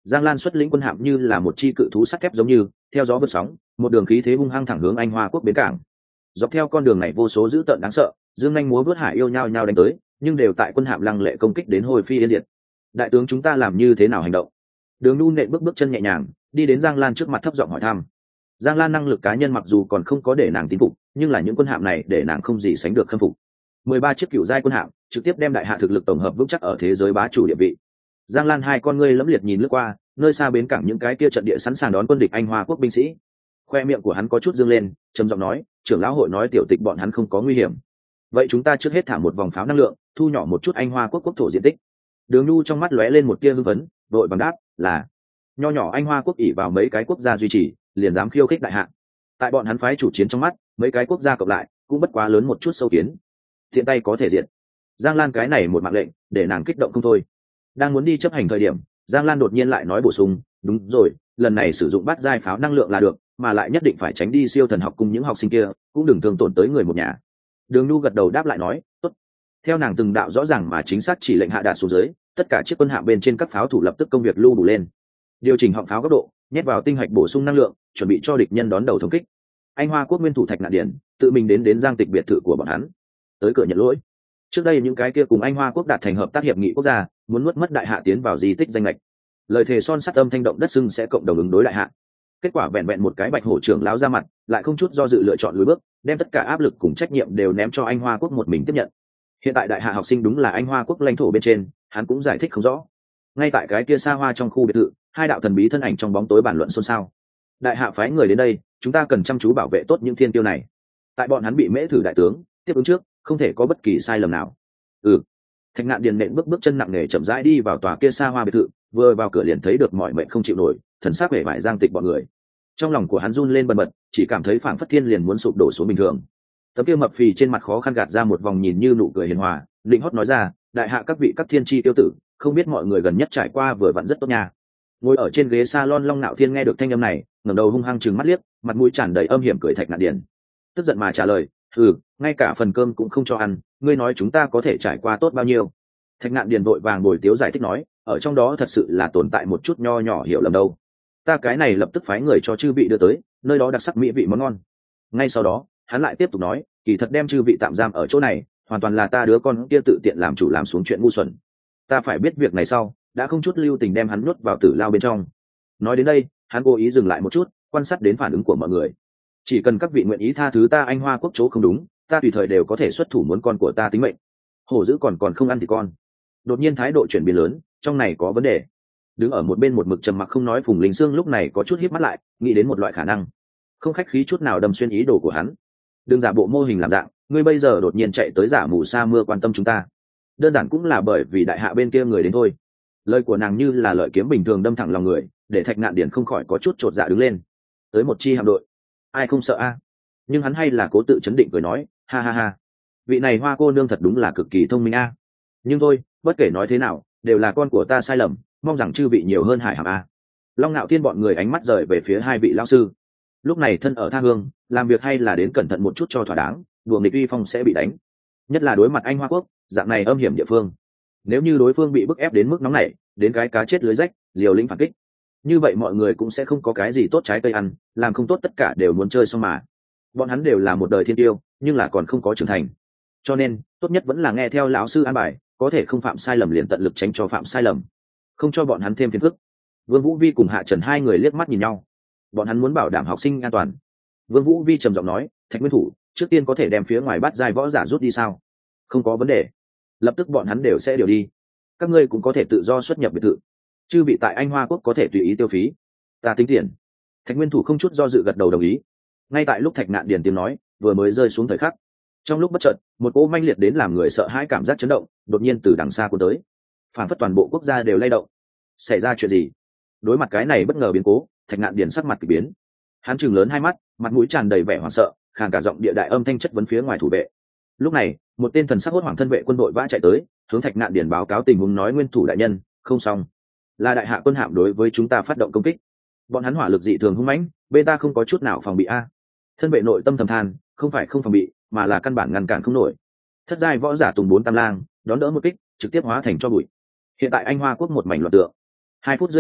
Giang Lan xuất lĩnh quân hạm như là một chi cự thú sắt thép giống như theo gió vượt sóng, một đường khí thế hung hăng thẳng hướng Anh Hoa quốc bến cảng. Dọc theo con đường này vô số dữ tợn đáng sợ, dương nhanh múa vớt hải yêu nhau nhau đánh tới, nhưng đều tại quân hạm lăng lệ công kích đến hồi phi yên diệt. Đại tướng chúng ta làm như thế nào hành động? Đường Nu nện bước bước chân nhẹ nhàng, đi đến Giang Lan trước mặt thấp giọng hỏi thăm. Giang Lan năng lực cá nhân mặc dù còn không có để nàng tín phục, nhưng là những quân hạm này để nàng không gì sánh được khâm phục. Mười ba chiếc cựu giai quân hạm trực tiếp đem đại hạ thực lực tổng hợp vững chắc ở thế giới bá chủ địa vị. Giang Lan hai con ngươi lẫm liệt nhìn lướt qua, nơi xa bến cảng những cái kia trận địa sẵn sàng đón quân địch Anh Hoa quốc binh sĩ. Khoe miệng của hắn có chút dương lên, trầm giọng nói, trưởng lão hội nói tiểu tịch bọn hắn không có nguy hiểm. Vậy chúng ta trước hết thả một vòng pháo năng lượng, thu nhỏ một chút Anh Hoa quốc quốc thổ diện tích. Đường Nu trong mắt lóe lên một tia hưng phấn, đội bằng đáp là nho nhỏ Anh Hoa quốc ỷ vào mấy cái quốc gia duy trì, liền dám khiêu khích đại hạ. Tại bọn hắn phái chủ chiến trong mắt, mấy cái quốc gia cộng lại cũng bất quá lớn một chút sâu kiến, thiện tay có thể diệt. Giang Lan cái này một mạng lệnh để nàng kích động không thôi. Đang muốn đi chấp hành thời điểm, Giang Lan đột nhiên lại nói bổ sung, đúng rồi, lần này sử dụng bát giai pháo năng lượng là được, mà lại nhất định phải tránh đi siêu thần học cùng những học sinh kia, cũng đừng thương tổn tới người một nhà. Đường Nu gật đầu đáp lại nói, tốt. Theo nàng từng đạo rõ ràng mà chính xác chỉ lệnh hạ đạt xuống dưới, tất cả chiếc quân hạm bên trên các pháo thủ lập tức công việc lưu đủ lên, điều chỉnh họng pháo góc độ, nhét vào tinh hạch bổ sung năng lượng, chuẩn bị cho địch nhân đón đầu thống kích. Anh Hoa quốc nguyên thủ Thạch Ngạn Điển tự mình đến đến Giang Tịch biệt thự của bọn hắn, tới cửa nhận lỗi. Trước đây những cái kia cùng Anh Hoa quốc đạt thành hợp tác hiệp nghị quốc gia, muốn nuốt mất đại hạ tiến vào di tích danh lệch. Lời thề son sắt âm thanh động đất sưng sẽ cộng đồng ứng đối đại hạ. Kết quả vẹn vẹn một cái bạch hổ trưởng lão ra mặt, lại không chút do dự lựa chọn lùi bước, đem tất cả áp lực cùng trách nhiệm đều ném cho Anh Hoa quốc một mình tiếp nhận. Hiện tại đại hạ học sinh đúng là Anh Hoa quốc lãnh thổ bên trên, hắn cũng giải thích không rõ. Ngay tại cái kia xa hoa trong khu biệt thự, hai đạo thần bí thân ảnh trong bóng tối bàn luận xôn xao. Đại hạ phái người đến đây, chúng ta cần chăm chú bảo vệ tốt những thiên tiêu này. Tại bọn hắn bị mễ thử đại tướng tiếp ứng trước, không thể có bất kỳ sai lầm nào. Ừ. Thạch Ngạn Điền nện bước bước chân nặng nề chậm rãi đi vào tòa kia xa hoa biệt thự, vừa vào cửa liền thấy được mọi mệnh không chịu nổi, thần sắc vẻ vải Giang Tịch bọn người. Trong lòng của hắn run lên bần bật, chỉ cảm thấy phảng phất thiên liền muốn sụp đổ xuống bình thường. Tấm kia mập phì trên mặt khó khăn gạt ra một vòng nhìn như nụ cười hiền hòa, định hót nói ra, đại hạ các vị các thiên chi tiêu tử, không biết mọi người gần nhất trải qua vừa vặn rất tốt nha. Ngồi ở trên ghế salon Long Nạo Thiên nghe được thanh âm này, ngẩng đầu hung hăng trừng mắt liếc, mặt mũi tràn đầy âm hiểm cười Thạch Ngạn Điền. Tức giận mà trả lời, ừ, ngay cả phần cơm cũng không cho ăn, ngươi nói chúng ta có thể trải qua tốt bao nhiêu? Thạch Ngạn Điền vội vàng bồi tiếu giải thích nói, ở trong đó thật sự là tồn tại một chút nho nhỏ hiểu lầm đâu. Ta cái này lập tức phái người cho chư vị đưa tới, nơi đó đặc sắc mỹ vị món ngon. Ngay sau đó, hắn lại tiếp tục nói, kỳ thật đem chư vị tạm giam ở chỗ này, hoàn toàn là ta đứa con kia tự tiện làm chủ làm xuống chuyện ngu xuẩn. Ta phải biết việc này sau, đã không chút lưu tình đem hắn nuốt vào tử lao bên trong. Nói đến đây, hắn cố ý dừng lại một chút, quan sát đến phản ứng của mọi người. Chỉ cần các vị nguyện ý tha thứ ta Anh Hoa quốc chỗ không đúng, ta tùy thời đều có thể xuất thủ muốn con của ta tính mệnh. Hổ dữ còn còn không ăn thì con. Đột nhiên thái độ chuyển biến lớn, trong này có vấn đề. Đứng ở một bên một mực trầm mặc không nói Phùng Linh Sương lúc này có chút híp mắt lại, nghĩ đến một loại khả năng, không khách khí chút nào đâm xuyên ý đồ của hắn. Đừng giả bộ mô hình làm dạng, ngươi bây giờ đột nhiên chạy tới giả mù sa mưa quan tâm chúng ta, đơn giản cũng là bởi vì đại hạ bên kia người đến thôi. Lời của nàng như là lợi kiếm bình thường đâm thẳng lòng người, để Thạch Ngạn Điển không khỏi có chút chột dạ đứng lên. Tới một chi hạm đội, ai không sợ a? Nhưng hắn hay là cố tự chấn định cười nói, ha ha ha, vị này Hoa cô nương thật đúng là cực kỳ thông minh a. Nhưng thôi, bất kể nói thế nào, đều là con của ta sai lầm, mong rằng chư vị nhiều hơn hải hàm a. Long Nạo Thiên bọn người ánh mắt rời về phía hai vị lão sư. Lúc này thân ở tha hương, làm việc hay là đến cẩn thận một chút cho thỏa đáng, đùa nghịch uy phong sẽ bị đánh. Nhất là đối mặt Anh Hoa quốc, dạng này âm hiểm địa phương. Nếu như đối phương bị bức ép đến mức nóng này, đến cái cá chết lưới rách, liều lĩnh phản kích, như vậy mọi người cũng sẽ không có cái gì tốt trái cây ăn, làm không tốt tất cả đều muốn chơi xong mà. Bọn hắn đều là một đời thiên tiêu, nhưng là còn không có trưởng thành, cho nên tốt nhất vẫn là nghe theo lão sư an bài, có thể không phạm sai lầm liền tận lực tránh cho phạm sai lầm, không cho bọn hắn thêm phiền phức. Vương Vũ Vi cùng Hạ Trần hai người liếc mắt nhìn nhau, bọn hắn muốn bảo đảm học sinh an toàn. Vương Vũ Vi trầm giọng nói, Thạch Nguyên thủ, trước tiên có thể đem phía ngoài bắt giai võ giả rút đi sao? Không có vấn đề, lập tức bọn hắn đều sẽ điều đi. Các ngươi cũng có thể tự do xuất nhập biệt thự, chư vị tại Anh Hoa quốc có thể tùy ý tiêu phí, ta tính tiền. Thạch Nguyên thủ không chút do dự gật đầu đồng ý. Ngay tại lúc Thạch Ngạn Điền tiếng nói vừa mới rơi xuống thời khắc, trong lúc bất chợt, một cỗ manh liệt đến làm người sợ hãi cảm giác chấn động đột nhiên từ đằng xa cuốn tới, phản phất toàn bộ quốc gia đều lay động. Xảy ra chuyện gì? Đối mặt cái này bất ngờ biến cố, Thạch Ngạn Điền sắc mặt kỳ biến. Hắn trừng lớn hai mắt, mặt mũi tràn đầy vẻ hoảng sợ, khàn cả giọng địa đại âm thanh chất vấn phía ngoài thủ vệ. Lúc này, một tên thần sắc hốt hoảng thân vệ quân đội vã chạy tới, hướng Thạch Ngạn Điền báo cáo tình huống nói, Nguyên thủ đại nhân, không xong, là đại hạ quân hạm đối với chúng ta phát động công kích. Bọn hắn hỏa lực dị thường hung mãnh, bên ta không có chút nào phòng bị a. Thân vệ nội tâm thầm than, không phải không phòng bị, mà là căn bản ngăn cản không nổi. Thất giai võ giả Tùng Bốn Tam Lang đón đỡ một kích, trực tiếp hóa thành cho bụi. Hiện tại Anh Hoa quốc một mảnh loạn tượng. Hai phút rưỡi trước,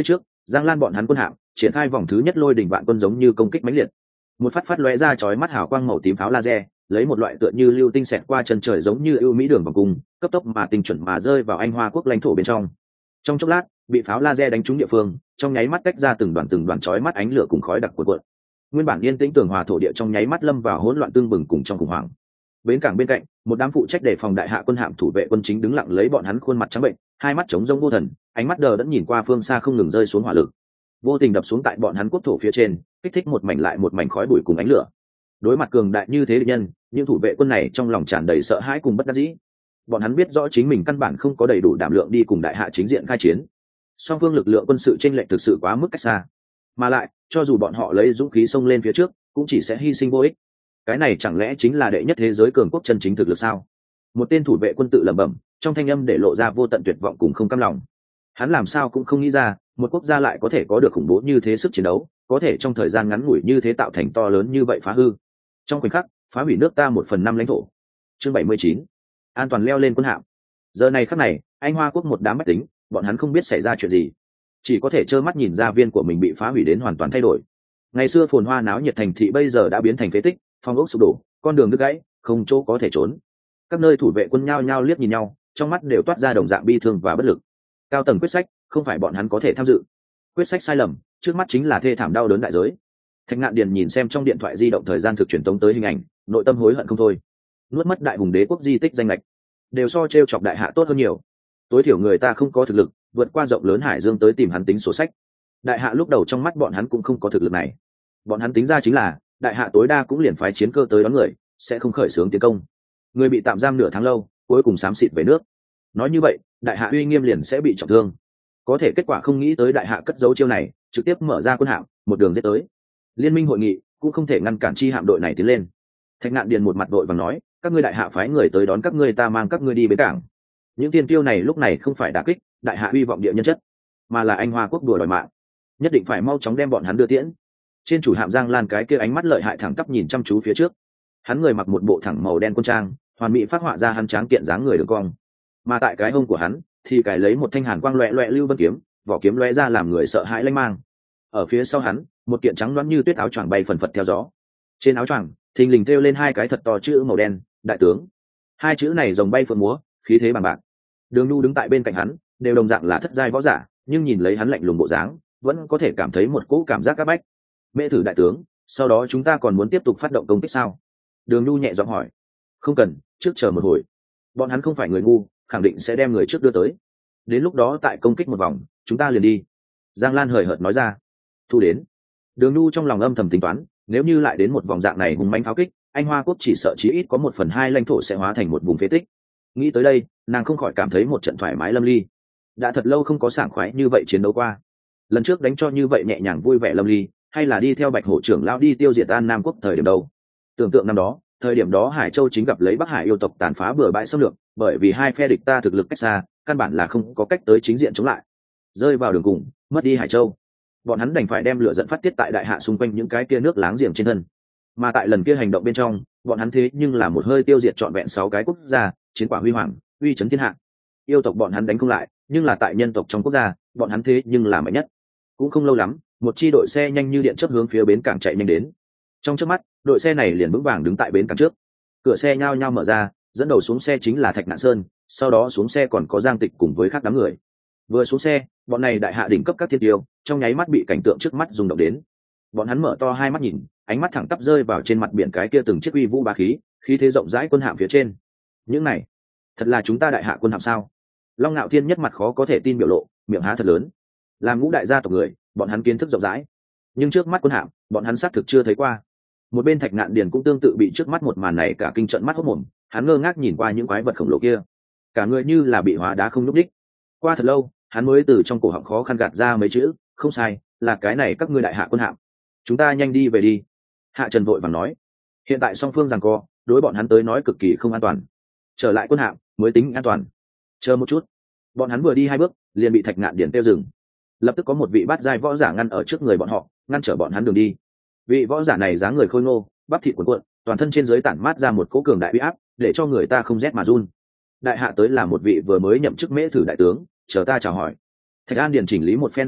Giang Lan bọn hắn quân hạm triển khai vòng thứ nhất lôi đỉnh vạn quân giống như công kích mãnh liệt, một phát phát lóe ra chói mắt hào quang màu tím pháo laser, lấy một loại tựa như lưu tinh xẹt qua chân trời giống như ưu mỹ đường vòng cung, cấp tốc mà tinh chuẩn mà rơi vào Anh Hoa quốc lãnh thổ bên trong. Trong chốc lát, bị pháo laser đánh trúng địa phương, trong nháy mắt tách ra từng đoàn từng đoàn chói mắt ánh lửa cùng khói đặc cuộn cuộn. Nguyên bản yên tĩnh tường hòa thổ địa trong nháy mắt lâm vào hỗn loạn tương bừng cùng trong khủng hoảng. Bến cảng bên cạnh, một đám phụ trách đề phòng đại hạ quân hạm thủ vệ quân chính đứng lặng lấy bọn hắn khuôn mặt trắng bệnh, hai mắt trống rỗng vô thần, ánh mắt đờ đẫn nhìn qua phương xa không ngừng rơi xuống hỏa lực, vô tình đập xuống tại bọn hắn quốc thổ phía trên, kích thích một mảnh lại một mảnh khói bụi cùng ánh lửa. Đối mặt cường đại như thế địch nhân, những thủ vệ quân này trong lòng tràn đầy sợ hãi cùng bất đắc dĩ. Bọn hắn biết rõ chính mình căn bản không có đầy đủ đảm lượng đi cùng đại hạ chính diện khai chiến. Song phương lực lượng quân sự chênh lệch thực sự quá mức cách xa, mà lại cho dù bọn họ lấy dũng khí xông lên phía trước, cũng chỉ sẽ hy sinh vô ích. Cái này chẳng lẽ chính là đệ nhất thế giới cường quốc chân chính thực lực sao? Một tên thủ vệ quân tự lẩm bẩm, trong thanh âm để lộ ra vô tận tuyệt vọng cùng không cam lòng. Hắn làm sao cũng không nghĩ ra, một quốc gia lại có thể có được khủng bố như thế sức chiến đấu, có thể trong thời gian ngắn ngủi như thế tạo thành to lớn như vậy phá hư. Trong khoảnh khắc, phá hủy nước ta một phần năm lãnh thổ. Chương bảy mươi chín, an toàn leo lên quân hạm. Giờ này khắc này, Anh Hoa quốc một đám bách tính, bọn hắn không biết xảy ra chuyện gì, chỉ có thể trơ mắt nhìn gia viên của mình bị phá hủy đến hoàn toàn thay đổi. Ngày xưa phồn hoa náo nhiệt thành thị bây giờ đã biến thành phế tích, phong ốc sụp đổ, con đường đứt gãy, không chỗ có thể trốn. Các nơi thủ vệ quân nhao nhao liếc nhìn nhau, trong mắt đều toát ra đồng dạng bi thương và bất lực. Cao tầng quyết sách, không phải bọn hắn có thể tham dự. Quyết sách sai lầm, trước mắt chính là thê thảm đau đớn đại giới. Thạch Ngạn Điền nhìn xem trong điện thoại di động thời gian thực truyền tống tới hình ảnh, nội tâm hối hận không thôi. Nuốt mất đại hùng đế quốc di tích danh lệch, đều so trêu chọc đại hạ tốt hơn nhiều. Tối thiểu người ta không có thực lực vượt qua rộng lớn hải dương tới tìm hắn tính sổ sách. Đại hạ lúc đầu trong mắt bọn hắn cũng không có thực lực này. Bọn hắn tính ra chính là đại hạ tối đa cũng liền phái chiến cơ tới đón người, sẽ không khởi xướng tiến công. Người bị tạm giam nửa tháng lâu, cuối cùng xám xịt về nước. Nói như vậy, đại hạ uy nghiêm liền sẽ bị trọng thương. Có thể kết quả không nghĩ tới đại hạ cất giấu chiêu này, trực tiếp mở ra quân hạm, một đường giết tới. Liên minh hội nghị cũng không thể ngăn cản chi hạm đội này tiến lên. Thạch Ngạn Điền một mặt đội vàng nói, các ngươi đại hạ phái người tới đón các ngươi, ta mang các ngươi đi bến cảng. Những tiên tiêu này lúc này không phải đả kích đại hạ uy vọng địa nhân chất, mà là Anh Hoa quốc đùa đòi mạng, nhất định phải mau chóng đem bọn hắn đưa tiễn. Trên chủ hạm Giang Lan cái kia ánh mắt lợi hại thẳng tắp nhìn chăm chú phía trước. Hắn người mặc một bộ thẳng màu đen quân trang, hoàn mỹ phát họa ra hắn tráng kiện dáng người đường cong, mà tại cái hông của hắn thì cài lấy một thanh hàn quang loẹt loẹt lưu vân kiếm, vỏ kiếm lóe ra làm người sợ hãi lanh mang. Ở phía sau hắn, một kiện trắng loáng như tuyết áo choàng bay phần phật theo gió. Trên áo choàng thình lình thêu lên hai cái thật to chữ màu đen, đại tướng. Hai chữ này rồng bay phượng múa, khí thế bằng bạc. Đường Nhu đứng tại bên cạnh hắn, đều đồng dạng là thất giai võ giả, nhưng nhìn lấy hắn lạnh lùng bộ dáng, vẫn có thể cảm thấy một cỗ cảm giác áp bách. Mễ thử đại tướng, sau đó chúng ta còn muốn tiếp tục phát động công kích sao? Đường Nhu nhẹ giọng hỏi. Không cần, trước chờ một hồi. Bọn hắn không phải người ngu, khẳng định sẽ đem người trước đưa tới. Đến lúc đó tại công kích một vòng, chúng ta liền đi. Giang Lan hời hợt nói ra. Thu đến. Đường Nhu trong lòng âm thầm tính toán, nếu như lại đến một vòng dạng này hùng mãnh pháo kích, Anh Hoa quốc chỉ sợ chí ít có một phần hai lãnh thổ sẽ hóa thành một vùng phế tích. Nghĩ tới đây, nàng không khỏi cảm thấy một trận thoải mái lâm ly. Đã thật lâu không có sảng khoái như vậy chiến đấu qua. Lần trước đánh cho như vậy nhẹ nhàng vui vẻ lâm ly, hay là đi theo Bạch Hổ trưởng lão đi tiêu diệt An Nam quốc thời điểm đâu. Tưởng tượng năm đó, thời điểm đó Hải Châu chính gặp lấy Bắc Hải yêu tộc tàn phá bừa bãi xâm lược, bởi vì hai phe địch ta thực lực cách xa, căn bản là không có cách tới chính diện chống lại. Rơi vào đường cùng, mất đi Hải Châu. Bọn hắn đành phải đem lửa giận phát tiết tại đại hạ xung quanh những cái kia nước láng giềng trên thân. Mà tại lần kia hành động bên trong, bọn hắn thế nhưng là một hơi tiêu diệt trọn vẹn sáu cái quốc gia, chiến quả huy hoàng, uy chấn thiên hạ. Yêu tộc bọn hắn đánh không lại, nhưng là tại nhân tộc trong quốc gia, bọn hắn thế nhưng là mạnh nhất. Cũng không lâu lắm, một chi đội xe nhanh như điện chớp hướng phía bến cảng chạy nhanh đến. Trong chớp mắt, đội xe này liền vững vàng đứng tại bến cảng trước. Cửa xe nhao nhao mở ra, dẫn đầu xuống xe chính là Thạch Nạn Sơn, sau đó xuống xe còn có Giang Tịch cùng với các đám người. Vừa xuống xe, bọn này đại hạ đỉnh cấp các thiên tiêu, trong nháy mắt bị cảnh tượng trước mắt rung động đến. Bọn hắn mở to hai mắt nhìn, ánh mắt thẳng tắp rơi vào trên mặt biển cái kia từng chiếc uy vũ bá khí, khí thế rộng rãi quân hạm phía trên. Những này, thật là chúng ta đại hạ quân hạm sao? Long Nạo Thiên nhất mặt khó có thể tin biểu lộ, miệng há thật lớn. Làm ngũ đại gia tộc người, bọn hắn kiến thức rộng rãi, nhưng trước mắt quân hạm, bọn hắn xác thực chưa thấy qua. Một bên Thạch Ngạn Điền cũng tương tự bị trước mắt một màn này cả kinh trận mắt hốt mồm, hắn ngơ ngác nhìn qua những quái vật khổng lồ kia, cả người như là bị hóa đá không nhúc nhích. Qua thật lâu, hắn mới từ trong cổ họng khó khăn gạt ra mấy chữ, không sai, là cái này các ngươi đại hạ quân hạm. Chúng ta nhanh đi về đi. Hạ Trần vội vàng nói, hiện tại song phương giằng co, đối bọn hắn tới nói cực kỳ không an toàn. Trở lại quân hạm mới tính an toàn. Chờ một chút. Bọn hắn vừa đi hai bước, liền bị Thạch Ngạn Điền tiêu dừng. Lập tức có một vị bát giai võ giả ngăn ở trước người bọn họ, ngăn trở bọn hắn đường đi. Vị võ giả này dáng người khôi ngô, bắp thịt cuộn cuộn, toàn thân trên dưới tản mát ra một cỗ cường đại uy áp, để cho người ta không rét mà run. Đại hạ tới là một vị vừa mới nhậm chức mễ thử đại tướng, chờ ta chào hỏi. Thạch An Điền chỉnh lý một phen ăn mặc,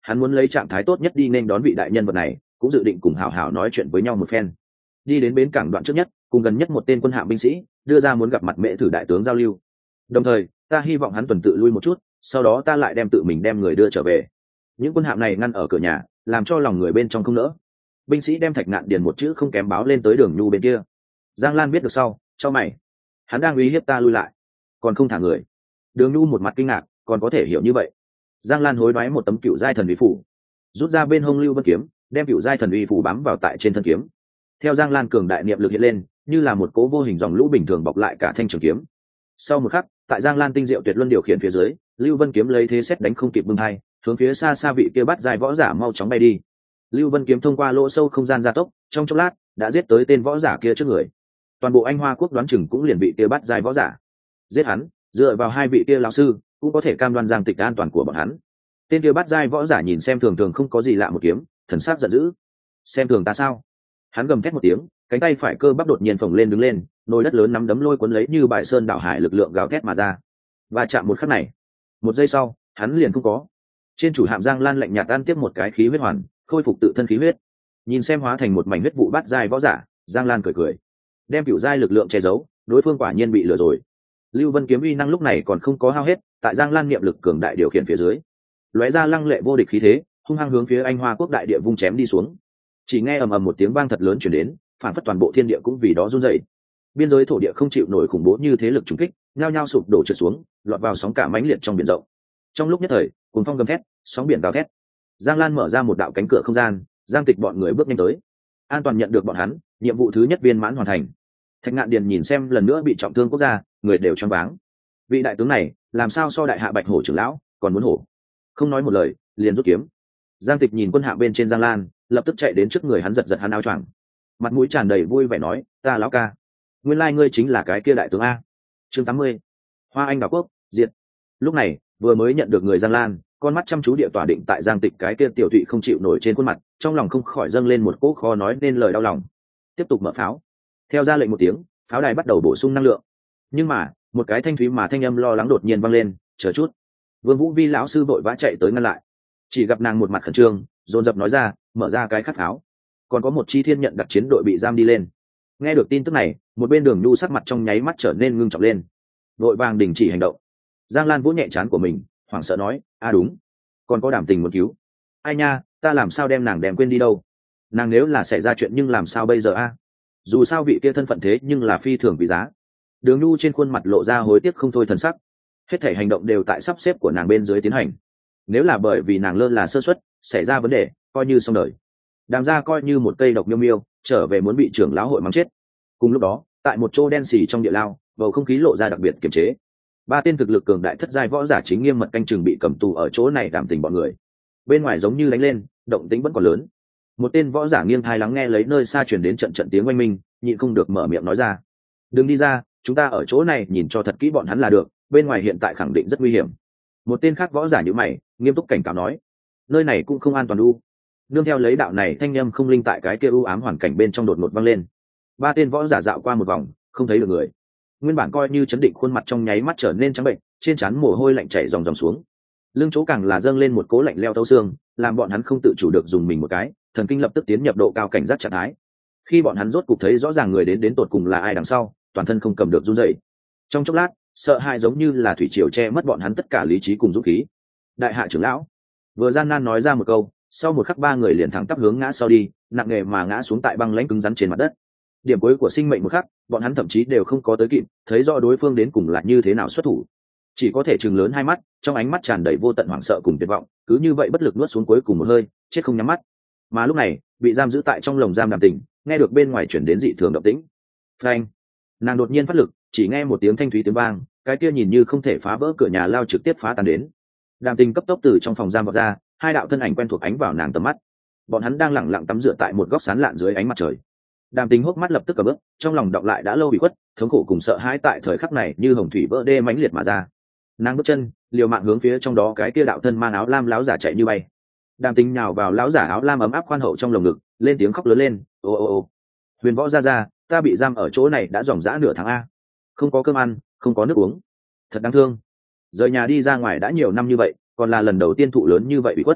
hắn muốn lấy trạng thái tốt nhất đi nên đón vị đại nhân vật này, cũng dự định cùng hảo hảo nói chuyện với nhau một phen. Đi đến bến cảng đoạn trước nhất, cùng gần nhất một tên quân hạm binh sĩ đưa ra muốn gặp mặt mễ thử đại tướng giao lưu. Đồng thời ta hy vọng hắn tuần tự lui một chút, sau đó ta lại đem tự mình đem người đưa trở về. Những quân hạm này ngăn ở cửa nhà, làm cho lòng người bên trong không nỡ. Binh sĩ đem Thạch Ngạn Điền một chữ không kém báo lên tới Đường Nhu bên kia. Giang Lan biết được sau, cho mày, hắn đang uy hiếp ta lui lại, còn không thả người. Đường Nhu một mặt kinh ngạc, còn có thể hiểu như vậy. Giang Lan hối đoái một tấm cựu giai thần uy phủ, rút ra bên hông lưu vân kiếm, đem cựu giai thần uy phủ bám vào tại trên thân kiếm. Theo Giang Lan cường đại niệm lực hiện lên, như là một cố vô hình dòng lũ bình thường bọc lại cả thanh trường kiếm. Sau một khắc, tại Giang Lan tinh diệu tuyệt luân điều khiển phía dưới, lưu vân kiếm lấy thế xét đánh không kịp bưng hai, hướng phía xa xa vị kia bắt dài võ giả mau chóng bay đi. Lưu vân kiếm thông qua lỗ sâu không gian gia tốc, trong chốc lát đã giết tới tên võ giả kia trước người. Toàn bộ Anh Hoa quốc đoán chừng cũng liền bị kia bắt dài võ giả giết hắn, dựa vào hai vị kia lão sư cũng có thể cam đoan Giang Tịch an toàn của bọn hắn. Tên kia bắt dài võ giả nhìn xem thường thường không có gì lạ một kiếm, thần sắc giận dữ. Xem thường ta sao? Hắn gầm thét một tiếng, cánh tay phải cơ bắp đột nhiên phồng lên đứng lên, nồi đất lớn nắm đấm lôi cuốn lấy như bài sơn đảo hải lực lượng gào thét mà ra. Và chạm một khắc này, một giây sau, hắn liền không có. Trên chủ hạm Giang Lan lạnh nhạt ăn tiếp một cái khí huyết hoàn, khôi phục tự thân khí huyết. Nhìn xem hóa thành một mảnh huyết vụ bắt giai võ giả, Giang Lan cười cười, đem cựu giai lực lượng che giấu, đối phương quả nhiên bị lừa rồi. Lưu Vân kiếm uy năng lúc này còn không có hao hết, tại Giang Lan niệm lực cường đại điều khiển phía dưới, lóe ra lăng lệ vô địch khí thế, hung hăng hướng phía Anh Hoa quốc đại địa vung chém đi xuống. Chỉ nghe ầm ầm một tiếng vang thật lớn truyền đến, phản phất toàn bộ thiên địa cũng vì đó run rẩy. Biên giới thổ địa không chịu nổi khủng bố như thế lực trùng kích, nhao nhao sụp đổ trượt xuống, lọt vào sóng cả mãnh liệt trong biển rộng. Trong lúc nhất thời, cuồng phong gầm thét, sóng biển gào thét. Giang Lan mở ra một đạo cánh cửa không gian, Giang Tịch bọn người bước nhanh tới. An toàn nhận được bọn hắn, nhiệm vụ thứ nhất viên mãn hoàn thành. Thạch Ngạn Điền nhìn xem lần nữa bị trọng thương quốc gia, người đều choáng váng. Vị đại tướng này, làm sao so đại hạ Bạch Hổ trưởng lão, còn muốn hổ. Không nói một lời, liền rút kiếm. Giang Tịch nhìn quân hạ bên trên Giang Lan, lập tức chạy đến trước người hắn giật giật hắn áo choàng. Mặt mũi tràn đầy vui vẻ nói, ta lão ca, nguyên lai ngươi chính là cái kia đại tướng a. Chương tám mươi. Hoa Anh đảo quốc diệt. Lúc này vừa mới nhận được người Giang Lan, con mắt chăm chú địa tỏa định tại Giang Tịch cái kia tiểu thụy không chịu nổi trên khuôn mặt, trong lòng không khỏi dâng lên một cỗ khó nói nên lời đau lòng. Tiếp tục mở pháo. Theo ra lệnh một tiếng, pháo đài bắt đầu bổ sung năng lượng. Nhưng mà một cái thanh thúy mà thanh âm lo lắng đột nhiên vang lên, chờ chút. Vương Vũ Vi lão sư vội vã chạy tới ngăn lại. Chỉ gặp nàng một mặt khẩn trương, dồn dập nói ra, mở ra cái khắc pháo. Còn có một chi thiên nhận đặc chiến đội bị giam đi lên. Nghe được tin tức này, một bên Đường Nhu sắc mặt trong nháy mắt trở nên ngưng trọng lên, vội vàng đình chỉ hành động. Giang Lan vỗ nhẹ trán của mình, hoảng sợ nói, a đúng, còn có Đàm Tình muốn cứu. Ai nha, ta làm sao đem nàng đem quên đi đâu? Nàng nếu là xảy ra chuyện nhưng làm sao bây giờ a? Dù sao vị kia thân phận thế nhưng là phi thường quý giá. Đường Nhu trên khuôn mặt lộ ra hối tiếc không thôi thần sắc. Hết thảy hành động đều tại sắp xếp của nàng bên dưới tiến hành. Nếu là bởi vì nàng lơ là sơ suất, xảy ra vấn đề, coi như xong đời. Đàm gia coi như một cây độc miêu miêu, trở về muốn bị trưởng lão hội mắng chết. Cùng lúc đó, tại một chỗ đen xì trong địa lao, bầu không khí lộ ra đặc biệt kiềm chế. Ba tên thực lực cường đại thất giai võ giả chính nghiêm mật canh chừng bị cầm tù ở chỗ này Đàm Tình bọn người. Bên ngoài giống như đánh lên, động tĩnh vẫn còn lớn. Một tên võ giả nghiêng thai lắng nghe lấy nơi xa truyền đến trận trận tiếng oanh minh, nhịn không được mở miệng nói ra, đừng đi ra, chúng ta ở chỗ này nhìn cho thật kỹ bọn hắn là được, bên ngoài hiện tại khẳng định rất nguy hiểm. Một tên khác võ giả nhíu mày, nghiêm túc cảnh cáo nói, nơi này cũng không an toàn u. Nương theo lấy đạo này thanh âm không linh tại cái kia u ám hoàn cảnh bên trong đột ngột vang lên. Ba tên võ giả dạo qua một vòng, không thấy được người. Nguyên bản coi như chấn định khuôn mặt trong nháy mắt trở nên trắng bệnh, trên trán mồ hôi lạnh chảy ròng ròng xuống. Lưng chỗ càng là dâng lên một cố lạnh leo thấu xương, làm bọn hắn không tự chủ được dùng mình một cái, thần kinh lập tức tiến nhập độ cao cảnh giác trạng thái. Khi bọn hắn rốt cục thấy rõ ràng người đến đến tột cùng là ai đằng sau, toàn thân không cầm được run rẩy. Trong chốc lát, sợ hãi giống như là thủy triều che mất bọn hắn tất cả lý trí cùng dũng khí. Đại hạ trưởng lão vừa gian nan nói ra một câu, sau một khắc ba người liền thẳng tắp hướng ngã sau đi, nặng nề mà ngã xuống tại băng lãnh cứng rắn trên mặt đất. Điểm cuối của sinh mệnh một khắc, bọn hắn thậm chí đều không có tới kịp thấy rõ đối phương đến cùng là như thế nào xuất thủ, chỉ có thể chừng lớn hai mắt, trong ánh mắt tràn đầy vô tận hoảng sợ cùng tuyệt vọng, cứ như vậy bất lực nuốt xuống cuối cùng một hơi, chết không nhắm mắt. Mà lúc này, bị giam giữ tại trong lồng giam Đàm Tình, nghe được bên ngoài chuyển đến dị thường động tĩnh. Phanh! Nàng đột nhiên phát lực, chỉ nghe một tiếng thanh thúy tiếng vang, cái kia nhìn như không thể phá vỡ cửa nhà lao trực tiếp phá tan đến. Đàm Tình cấp tốc từ trong phòng giam vọt ra, hai đạo thân ảnh quen thuộc ánh vào nàng tầm mắt. Bọn hắn đang lẳng lặng tắm rửa tại một góc sán lạn dưới ánh mặt trời. Đàm Tình hốc mắt lập tức cầm ướp, trong lòng đọng lại đã lâu bị khuất, thống khổ cùng sợ hãi tại thời khắc này như hồng thủy vỡ đê mãnh liệt mà ra. Nàng bước chân, liều mạng hướng phía trong đó cái kia đạo thân mang áo lam láo giả chạy như bay. Đàm Tình nhào vào láo giả áo lam ấm áp khoan hậu trong lồng ngực, lên tiếng khóc lớn lên, ô ô ô, Huyền Võ gia gia, ta bị giam ở chỗ này đã dòng dã nửa tháng a, không có cơm ăn, không có nước uống, thật đáng thương. Rời nhà đi ra ngoài đã nhiều năm như vậy, còn là lần đầu tiên thụ lớn như vậy bị khuất.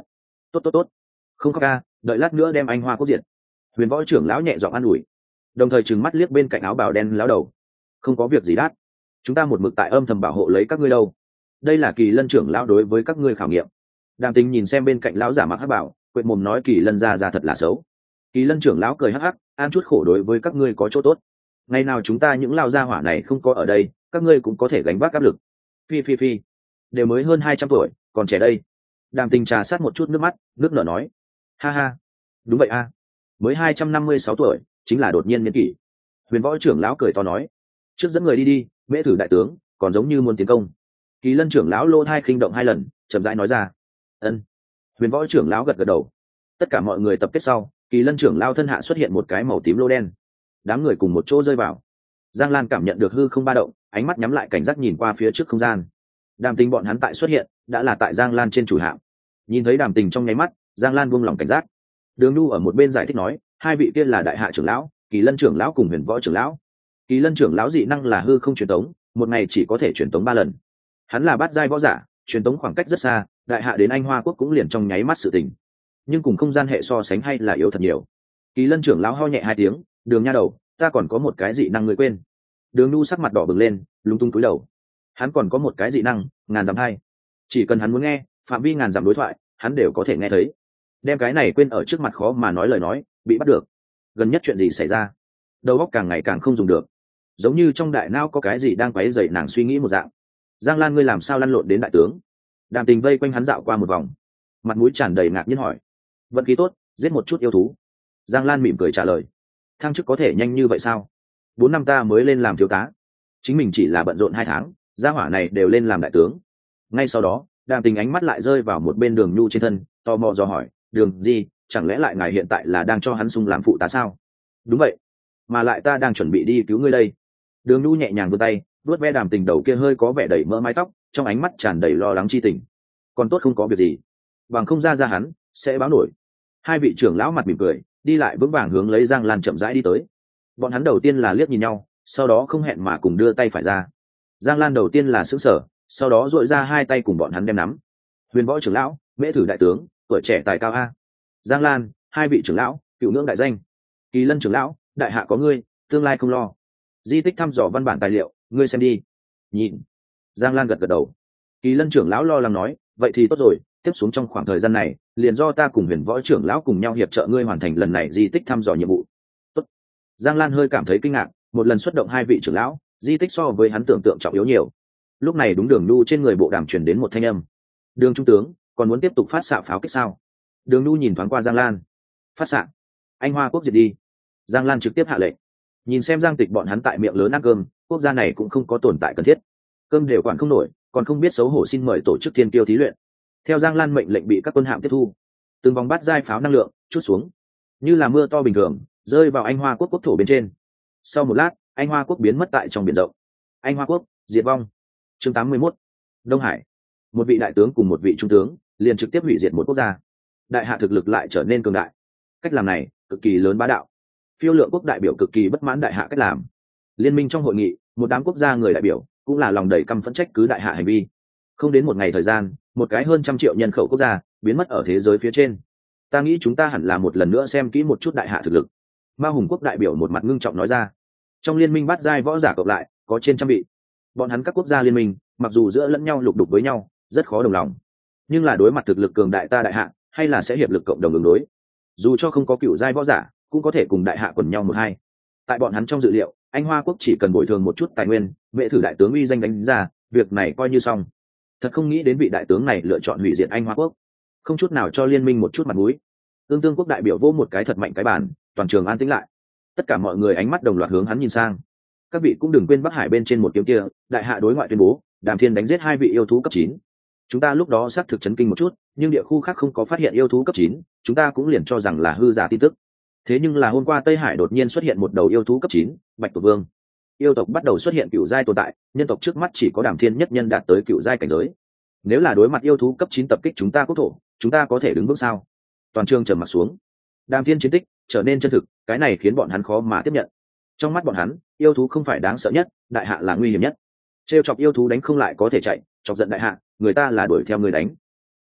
tốt tốt tốt, không khóc ca, đợi lát nữa đem anh hoa quốc diệt. Huyền võ trưởng lão nhẹ giọng an ủi, đồng thời trừng mắt liếc bên cạnh áo bào đen lão đầu. Không có việc gì đát, chúng ta một mực tại âm thầm bảo hộ lấy các ngươi đâu. Đây là Kỳ Lân trưởng lão đối với các ngươi khảo nghiệm. Đàm Tình nhìn xem bên cạnh lão giả mặc hắc bảo, quệt mồm nói Kỳ Lân ra ra thật là xấu. Kỳ Lân trưởng lão cười hắc hắc, an chút khổ đối với các ngươi có chỗ tốt. Ngày nào chúng ta những lao gia hỏa này không có ở đây, các ngươi cũng có thể gánh vác áp lực. Phi phi phi, đều mới hơn hai trăm tuổi, còn trẻ đây. Đàm Tình trà sát một chút nước mắt, nước nở nói, ha ha, đúng vậy a, mới hai trăm năm mươi sáu tuổi, chính là đột nhiên niên kỷ. Huyền võ trưởng lão cười to nói, trước dẫn người đi đi, mễ thử đại tướng, còn giống như muốn tiến công. Kỳ Lân trưởng lão lô thai khinh động hai lần, chậm rãi nói ra, ân. Huyền võ trưởng lão gật gật đầu. Tất cả mọi người tập kết sau, Kỳ Lân trưởng lão thân hạ xuất hiện một cái màu tím lô đen, đám người cùng một chỗ rơi vào. Giang Lan cảm nhận được hư không ba động, ánh mắt nhắm lại cảnh giác nhìn qua phía trước không gian. Đàm Tình bọn hắn tại xuất hiện, đã là tại Giang Lan trên chủ hạm. Nhìn thấy Đàm Tình trong nháy mắt, Giang Lan buông lòng cảnh giác. Đường Nhu ở một bên giải thích nói, hai vị kia là đại hạ trưởng lão, Kỳ Lân trưởng lão cùng Huyền võ trưởng lão. Kỳ Lân trưởng lão dị năng là hư không truyền tống, một ngày chỉ có thể truyền tống ba lần. Hắn là bát giai võ giả, truyền tống khoảng cách rất xa, đại hạ đến Anh Hoa quốc cũng liền trong nháy mắt sự tình. Nhưng cùng không gian hệ so sánh hay là yếu thật nhiều. Kỳ Lân trưởng lão ho nhẹ hai tiếng, Đường nha đầu, ta còn có một cái dị năng người quên. Đường Nhu sắc mặt đỏ bừng lên, lúng túng cúi đầu. Hắn còn có một cái dị năng, ngàn dặm hai. Chỉ cần hắn muốn nghe, phạm vi ngàn dặm đối thoại, hắn đều có thể nghe thấy. Đem cái này quên ở trước mặt khó mà nói lời nói, bị bắt được. Gần nhất chuyện gì xảy ra? Đầu óc càng ngày càng không dùng được, giống như trong đại não có cái gì đang quấy rầy nàng suy nghĩ một dạng. Giang Lan, ngươi làm sao lăn lộn đến đại tướng? Đàm Tình vây quanh hắn dạo qua một vòng, mặt mũi tràn đầy ngạc nhiên hỏi. Vận khí tốt, giết một chút yêu thú. Giang Lan mỉm cười trả lời. Thăng chức có thể nhanh như vậy sao? Bốn năm ta mới lên làm thiếu tá, chính mình chỉ là bận rộn hai tháng, gia hỏa này đều lên làm đại tướng. Ngay sau đó, Đàm Tình ánh mắt lại rơi vào một bên Đường Nhu trên thân, tò mò do hỏi, Đường gì, chẳng lẽ lại ngài hiện tại là đang cho hắn sung làm phụ tá sao? Đúng vậy, mà lại ta đang chuẩn bị đi cứu ngươi đây. Đường Nhu nhẹ nhàng vươn tay, vuốt ve Đàm Tình đầu kia hơi có vẻ đầy mỡ mái tóc, trong ánh mắt tràn đầy lo lắng chi tình. Còn tốt không có việc gì, bằng không ra ra hắn sẽ báo nổi. Hai vị trưởng lão mặt mỉm cười, đi lại vững vàng hướng lấy Giang Lan chậm rãi đi tới. Bọn hắn đầu tiên là liếc nhìn nhau, sau đó không hẹn mà cùng đưa tay phải ra. Giang Lan đầu tiên là sững sờ, sau đó duỗi ra hai tay cùng bọn hắn đem nắm. Huyền võ trưởng lão, mễ thử đại tướng, tuổi trẻ tài cao a. Giang Lan, hai vị trưởng lão, cựu ngưỡng đại danh. Kỳ Lân trưởng lão, đại hạ có ngươi, tương lai không lo. Di tích thăm dò văn bản tài liệu, ngươi xem đi. Nhìn. Giang Lan gật gật đầu. Kỳ Lân trưởng lão lo lắng nói, vậy thì tốt rồi, tiếp xuống trong khoảng thời gian này, liền do ta cùng Huyền võ trưởng lão cùng nhau hiệp trợ ngươi hoàn thành lần này di tích thăm dò nhiệm vụ. Tốt. Giang Lan hơi cảm thấy kinh ngạc, một lần xuất động hai vị trưởng lão, di tích so với hắn tưởng tượng trọng yếu nhiều. Lúc này đúng Đường Nhu trên người bộ đàm truyền đến một thanh âm. Đường trung tướng, còn muốn tiếp tục phát xạ pháo kích sao? Đường Nhu nhìn thoáng qua Giang Lan. Phát xạ. Anh Hoa quốc diệt đi. Giang Lan trực tiếp hạ lệnh. Nhìn xem Giang Tịch bọn hắn tại miệng lớn ăn cơm, quốc gia này cũng không có tồn tại cần thiết. Cơm đều quản không nổi, còn không biết xấu hổ xin mời tổ chức thiên kiêu thí luyện. Theo Giang Lan mệnh lệnh bị các quân hạm tiếp thu, từng vòng bát giai pháo năng lượng chút xuống, như là mưa to bình thường, rơi vào Anh Hoa quốc quốc thổ bên trên. Sau một lát, Anh Hoa quốc biến mất tại trong biển rộng. Anh Hoa quốc diệt vong. Chương tám mươi mốt. Đông Hải. Một vị đại tướng cùng một vị trung tướng liền trực tiếp hủy diệt một quốc gia. Đại hạ thực lực lại trở nên cường đại. Cách làm này cực kỳ lớn bá đạo. Phiêu Lượng quốc đại biểu cực kỳ bất mãn đại hạ cách làm. Liên minh trong hội nghị, một đám quốc gia người đại biểu cũng là lòng đầy căm phẫn trách cứ đại hạ hành vi. Không đến một ngày thời gian, một cái hơn trăm triệu nhân khẩu quốc gia biến mất ở thế giới phía trên. Ta nghĩ chúng ta hẳn là một lần nữa xem kỹ một chút đại hạ thực lực. Ma Hùng quốc đại biểu một mặt ngưng trọng nói ra. Trong liên minh bát giai võ giả cộng lại có trên trăm vị. Bọn hắn các quốc gia liên minh, mặc dù giữa lẫn nhau lục đục với nhau, rất khó đồng lòng, nhưng là đối mặt thực lực cường đại ta đại hạ, hay là sẽ hiệp lực cộng đồng ứng đối. Dù cho không có cựu giai võ giả, cũng có thể cùng đại hạ quần nhau một hai. Tại bọn hắn trong dự liệu, Anh Hoa quốc chỉ cần bồi thường một chút tài nguyên, mẹ thử đại tướng uy danh đánh ra, việc này coi như xong. Thật không nghĩ đến vị đại tướng này lựa chọn hủy diệt Anh Hoa quốc, không chút nào cho liên minh một chút mặt mũi. Tương Tương quốc đại biểu vỗ một cái thật mạnh cái bàn, toàn trường an tĩnh lại. Tất cả mọi người ánh mắt đồng loạt hướng hắn nhìn sang. Các vị cũng đừng quên Bắc Hải bên trên một kiếm kia, đại hạ đối ngoại tuyên bố, Đàm Thiên đánh giết hai vị yêu thú cấp chín. Chúng ta lúc đó xác thực chấn kinh một chút, nhưng địa khu khác không có phát hiện yêu thú cấp chín, chúng ta cũng liền cho rằng là hư giả tin tức. Thế nhưng là hôm qua Tây Hải đột nhiên xuất hiện một đầu yêu thú cấp chín, Bạch Tuộc Vương. Yêu tộc bắt đầu xuất hiện cựu giai tồn tại, nhân tộc trước mắt chỉ có Đàm Thiên nhất nhân đạt tới cựu giai cảnh giới. Nếu là đối mặt yêu thú cấp chín tập kích chúng ta quốc thổ, chúng ta có thể đứng vững sao? Toàn trường trầm mặt xuống. Đàm Thiên chiến tích trở nên chân thực, cái này khiến bọn hắn khó mà tiếp nhận. Trong mắt bọn hắn, yêu thú không phải đáng sợ nhất, đại hạ là nguy hiểm nhất. Trêu chọc yêu thú đánh không lại có thể chạy, chọc giận đại hạ, người ta là đuổi theo người đánh.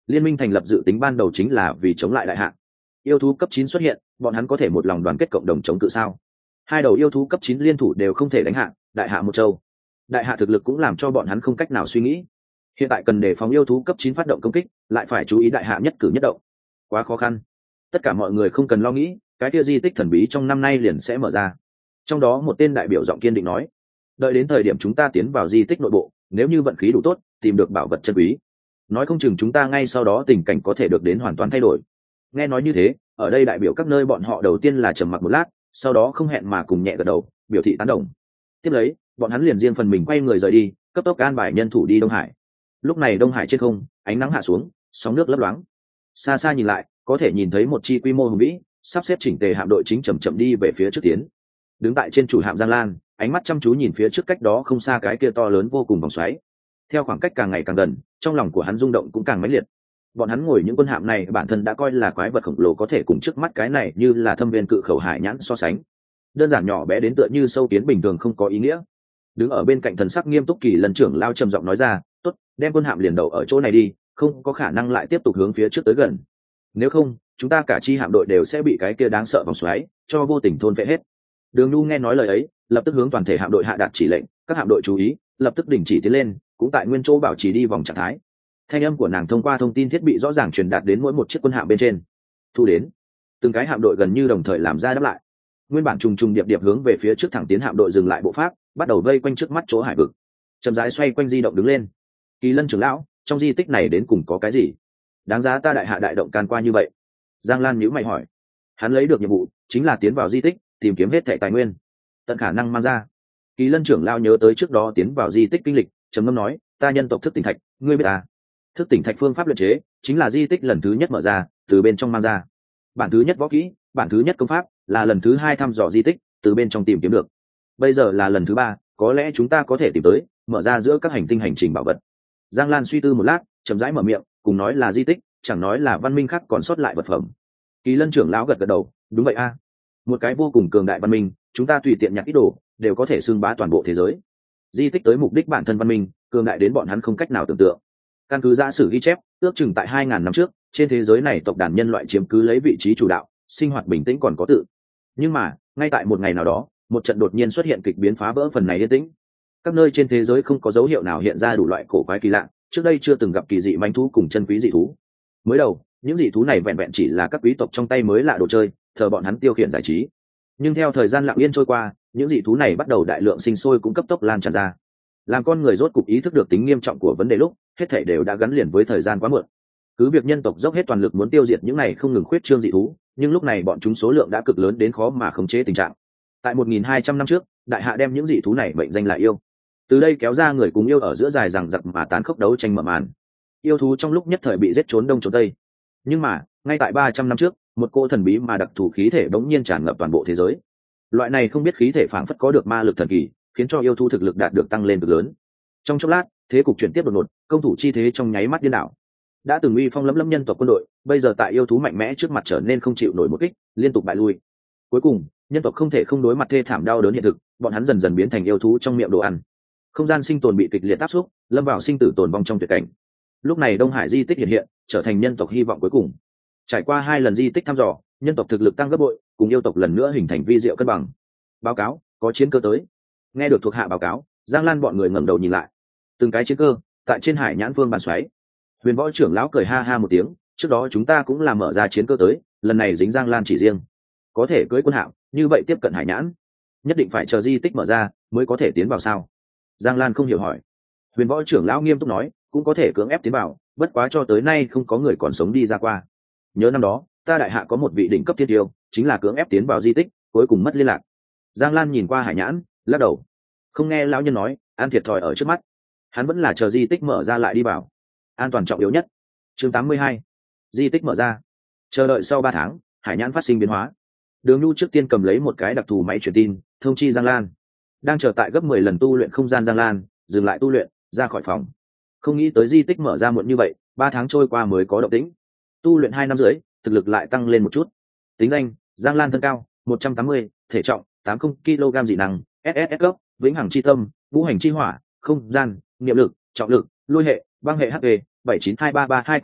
Liên minh thành lập dự tính ban đầu chính là vì chống lại đại hạ. Yêu thú cấp chín xuất hiện, bọn hắn có thể một lòng đoàn kết cộng đồng chống cự sao? Hai đầu yêu thú cấp chín liên thủ đều không thể đánh hạ đại hạ một châu. Đại hạ thực lực cũng làm cho bọn hắn không cách nào suy nghĩ. Hiện tại cần đề phòng yêu thú cấp chín phát động công kích, lại phải chú ý đại hạ nhất cử nhất động. Quá khó khăn. Tất cả mọi người không cần lo nghĩ, cái kia di tích thần bí trong năm nay liền sẽ mở ra. Trong đó một tên đại biểu giọng kiên định nói, đợi đến thời điểm chúng ta tiến vào di tích nội bộ, nếu như vận khí đủ tốt, tìm được bảo vật chân quý, nói không chừng chúng ta ngay sau đó tình cảnh có thể được đến hoàn toàn thay đổi. Nghe nói như thế, ở đây đại biểu các nơi bọn họ đầu tiên là trầm mặc một lát, sau đó không hẹn mà cùng nhẹ gật đầu, biểu thị tán đồng. Tiếp lấy, bọn hắn liền riêng phần mình quay người rời đi, cấp tốc an bài nhân thủ đi Đông Hải. Lúc này Đông Hải trên không, ánh nắng hạ xuống, sóng nước lấp loáng. Xa xa nhìn lại, có thể nhìn thấy một chi quy mô hùng vĩ, sắp xếp chỉnh tề hạm đội chính chậm chậm đi về phía trước tiến. Đứng tại trên chủ hạm Giang Lan, ánh mắt chăm chú nhìn phía trước cách đó không xa cái kia to lớn vô cùng vòng xoáy. Theo khoảng cách càng ngày càng gần, trong lòng của hắn rung động cũng càng mãnh liệt. Bọn hắn ngồi những quân hạm này bản thân đã coi là quái vật khổng lồ, có thể cùng trước mắt cái này như là thâm viên cự khẩu hải nhãn so sánh, đơn giản nhỏ bé đến tựa như sâu kiến bình thường, không có ý nghĩa. Đứng ở bên cạnh thần sắc nghiêm túc Kỳ Lân trưởng lao trầm giọng nói ra, tốt, đem quân hạm liền đầu ở chỗ này đi, không có khả năng lại tiếp tục hướng phía trước tới gần. Nếu không, chúng ta cả chi hạm đội đều sẽ bị cái kia đáng sợ vòng xoáy cho vô tình thôn phệ hết. Đường Nhu nghe nói lời ấy, lập tức hướng toàn thể hạm đội hạ đạt chỉ lệnh, các hạm đội chú ý, lập tức đình chỉ tiến lên, cũng tại nguyên chỗ bảo trì đi vòng trạng thái. Thanh âm của nàng thông qua thông tin thiết bị rõ ràng truyền đạt đến mỗi một chiếc quân hạm bên trên. Thu đến. Từng cái hạm đội gần như đồng thời làm ra đáp lại. Nguyên bản trùng trùng điệp điệp hướng về phía trước thẳng tiến hạm đội dừng lại bộ pháp, bắt đầu vây quanh trước mắt chỗ hải vực. Chậm rãi xoay quanh di động đứng lên. Kỳ Lân trưởng lão, trong di tích này đến cùng có cái gì? Đáng giá ta đại hạ đại động can qua như vậy? Giang Lan nhíu mày hỏi. Hắn lấy được nhiệm vụ chính là tiến vào di tích, tìm kiếm hết thảy tài nguyên, tận khả năng mang ra. Kỳ Lân trưởng lão nhớ tới trước đó tiến vào di tích kinh lịch, trầm ngâm nói, ta nhân tộc thức tỉnh thạch, ngươi biết à? Thức tỉnh thạch phương pháp luyện chế chính là di tích lần thứ nhất mở ra, từ bên trong mang ra. Bản thứ nhất võ kỹ, bản thứ nhất công pháp là lần thứ hai thăm dò di tích, từ bên trong tìm kiếm được. Bây giờ là lần thứ ba, có lẽ chúng ta có thể tìm tới, mở ra giữa các hành tinh hành trình bảo vật. Giang Lan suy tư một lát, chậm rãi mở miệng, cùng nói là di tích, chẳng nói là văn minh khác còn sót lại vật phẩm. Kỳ Lân trưởng lão gật gật đầu, đúng vậy a, một cái vô cùng cường đại văn minh, chúng ta tùy tiện nhặt ít đồ, đều có thể xưng bá toàn bộ thế giới. Di tích tới mục đích bản thân văn minh, cường đại đến bọn hắn không cách nào tưởng tượng. Căn cứ giả sử ghi chép, ước chừng tại hai ngàn năm trước, trên thế giới này tộc đàn nhân loại chiếm cứ lấy vị trí chủ đạo, sinh hoạt bình tĩnh còn có tự. Nhưng mà, ngay tại một ngày nào đó, một trận đột nhiên xuất hiện kịch biến phá vỡ phần này yên tĩnh. Các nơi trên thế giới không có dấu hiệu nào hiện ra đủ loại cổ quái kỳ lạ, trước đây chưa từng gặp kỳ dị manh thú cùng chân quý dị thú. Mới đầu, những dị thú này vẹn vẹn chỉ là các quý tộc trong tay mới lạ đồ chơi, thờ bọn hắn tiêu khiển giải trí. Nhưng theo thời gian lặng yên trôi qua, những dị thú này bắt đầu đại lượng sinh sôi cũng cấp tốc lan tràn ra. Làm con người rốt cục ý thức được tính nghiêm trọng của vấn đề lúc, hết thảy đều đã gắn liền với thời gian quá muộn. Cứ việc nhân tộc dốc hết toàn lực muốn tiêu diệt những này không ngừng khuyết trương dị thú, nhưng lúc này bọn chúng số lượng đã cực lớn đến khó mà khống chế tình trạng. Tại một nghìn hai trăm năm trước, đại hạ đem những dị thú này mệnh danh là yêu. Từ đây kéo ra người cùng yêu ở giữa dài rằng giặc mà tàn khốc đấu tranh mở màn. Yêu thú trong lúc nhất thời bị giết trốn đông trốn tây. Nhưng mà, ngay tại ba trăm năm trước, một cô thần bí mà đặc thù khí thể bỗng nhiên tràn ngập toàn bộ thế giới. Loại này không biết khí thể phảng phất có được ma lực thần kỳ, khiến cho yêu thú thực lực đạt được tăng lên cực lớn. Trong chốc lát, thế cục chuyển tiếp đột ngột, công thủ chi thế trong nháy mắt điên đảo. Đã từng uy phong lẫm lẫm nhân tộc quân đội, bây giờ tại yêu thú mạnh mẽ trước mặt trở nên không chịu nổi một kích, liên tục bại lui. Cuối cùng, nhân tộc không thể không đối mặt thê thảm đau đớn hiện thực, bọn hắn dần dần biến thành yêu thú trong miệng đồ ăn. Không gian sinh tồn bị kịch liệt áp xúc, lâm vào sinh tử tồn vong trong tuyệt cảnh. Lúc này Đông Hải di tích hiện hiện, trở thành nhân tộc hy vọng cuối cùng. Trải qua hai lần di tích thăm dò, nhân tộc thực lực tăng gấp bội, cùng yêu tộc lần nữa hình thành vi diệu cân bằng. Báo cáo, có chiến cơ tới. Nghe được thuộc hạ báo cáo, Giang Lan bọn người ngẩng đầu nhìn lại. Từng cái chiến cơ tại trên hải nhãn phương bàn xoáy. Huyền Võ trưởng lão cười ha ha một tiếng, trước đó chúng ta cũng làm mở ra chiến cơ tới, lần này dính Giang Lan chỉ riêng, có thể cưỡi quân hạm, như vậy tiếp cận hải nhãn, nhất định phải chờ di tích mở ra mới có thể tiến vào sao? Giang Lan không hiểu hỏi. Huyền Võ trưởng lão nghiêm túc nói, cũng có thể cưỡng ép tiến vào, bất quá cho tới nay không có người còn sống đi ra qua. Nhớ năm đó, ta đại hạ có một vị đỉnh cấp thiên tiêu, chính là cưỡng ép tiến vào di tích, cuối cùng mất liên lạc. Giang Lan nhìn qua hải nhãn, lắc đầu. Không nghe lão nhân nói, an thiệt thòi ở trước mắt. Hắn vẫn là chờ di tích mở ra lại đi vào. An toàn trọng yếu nhất. Chương tám mươi hai. Di tích mở ra. Chờ đợi sau ba tháng, hải nhãn phát sinh biến hóa. Đường Nhu trước tiên cầm lấy một cái đặc thù máy truyền tin, thông chi Giang Lan. Đang chờ tại gấp mười lần tu luyện không gian Giang Lan, dừng lại tu luyện, ra khỏi phòng. Không nghĩ tới di tích mở ra muộn như vậy, ba tháng trôi qua mới có động tĩnh. Tu luyện hai năm rưỡi, thực lực lại tăng lên một chút. Tính danh: Giang Lan, thân cao một trăm tám mươi, thể trọng tám mươi ki lô gam, dị năng ét ét ét cấp, vĩnh hằng chi tâm, ngũ hành chi hỏa, không gian, niệm lực, trọng lực, lôi hệ, băng hệ hát pê bảy chín hai ba ba hai, công pháp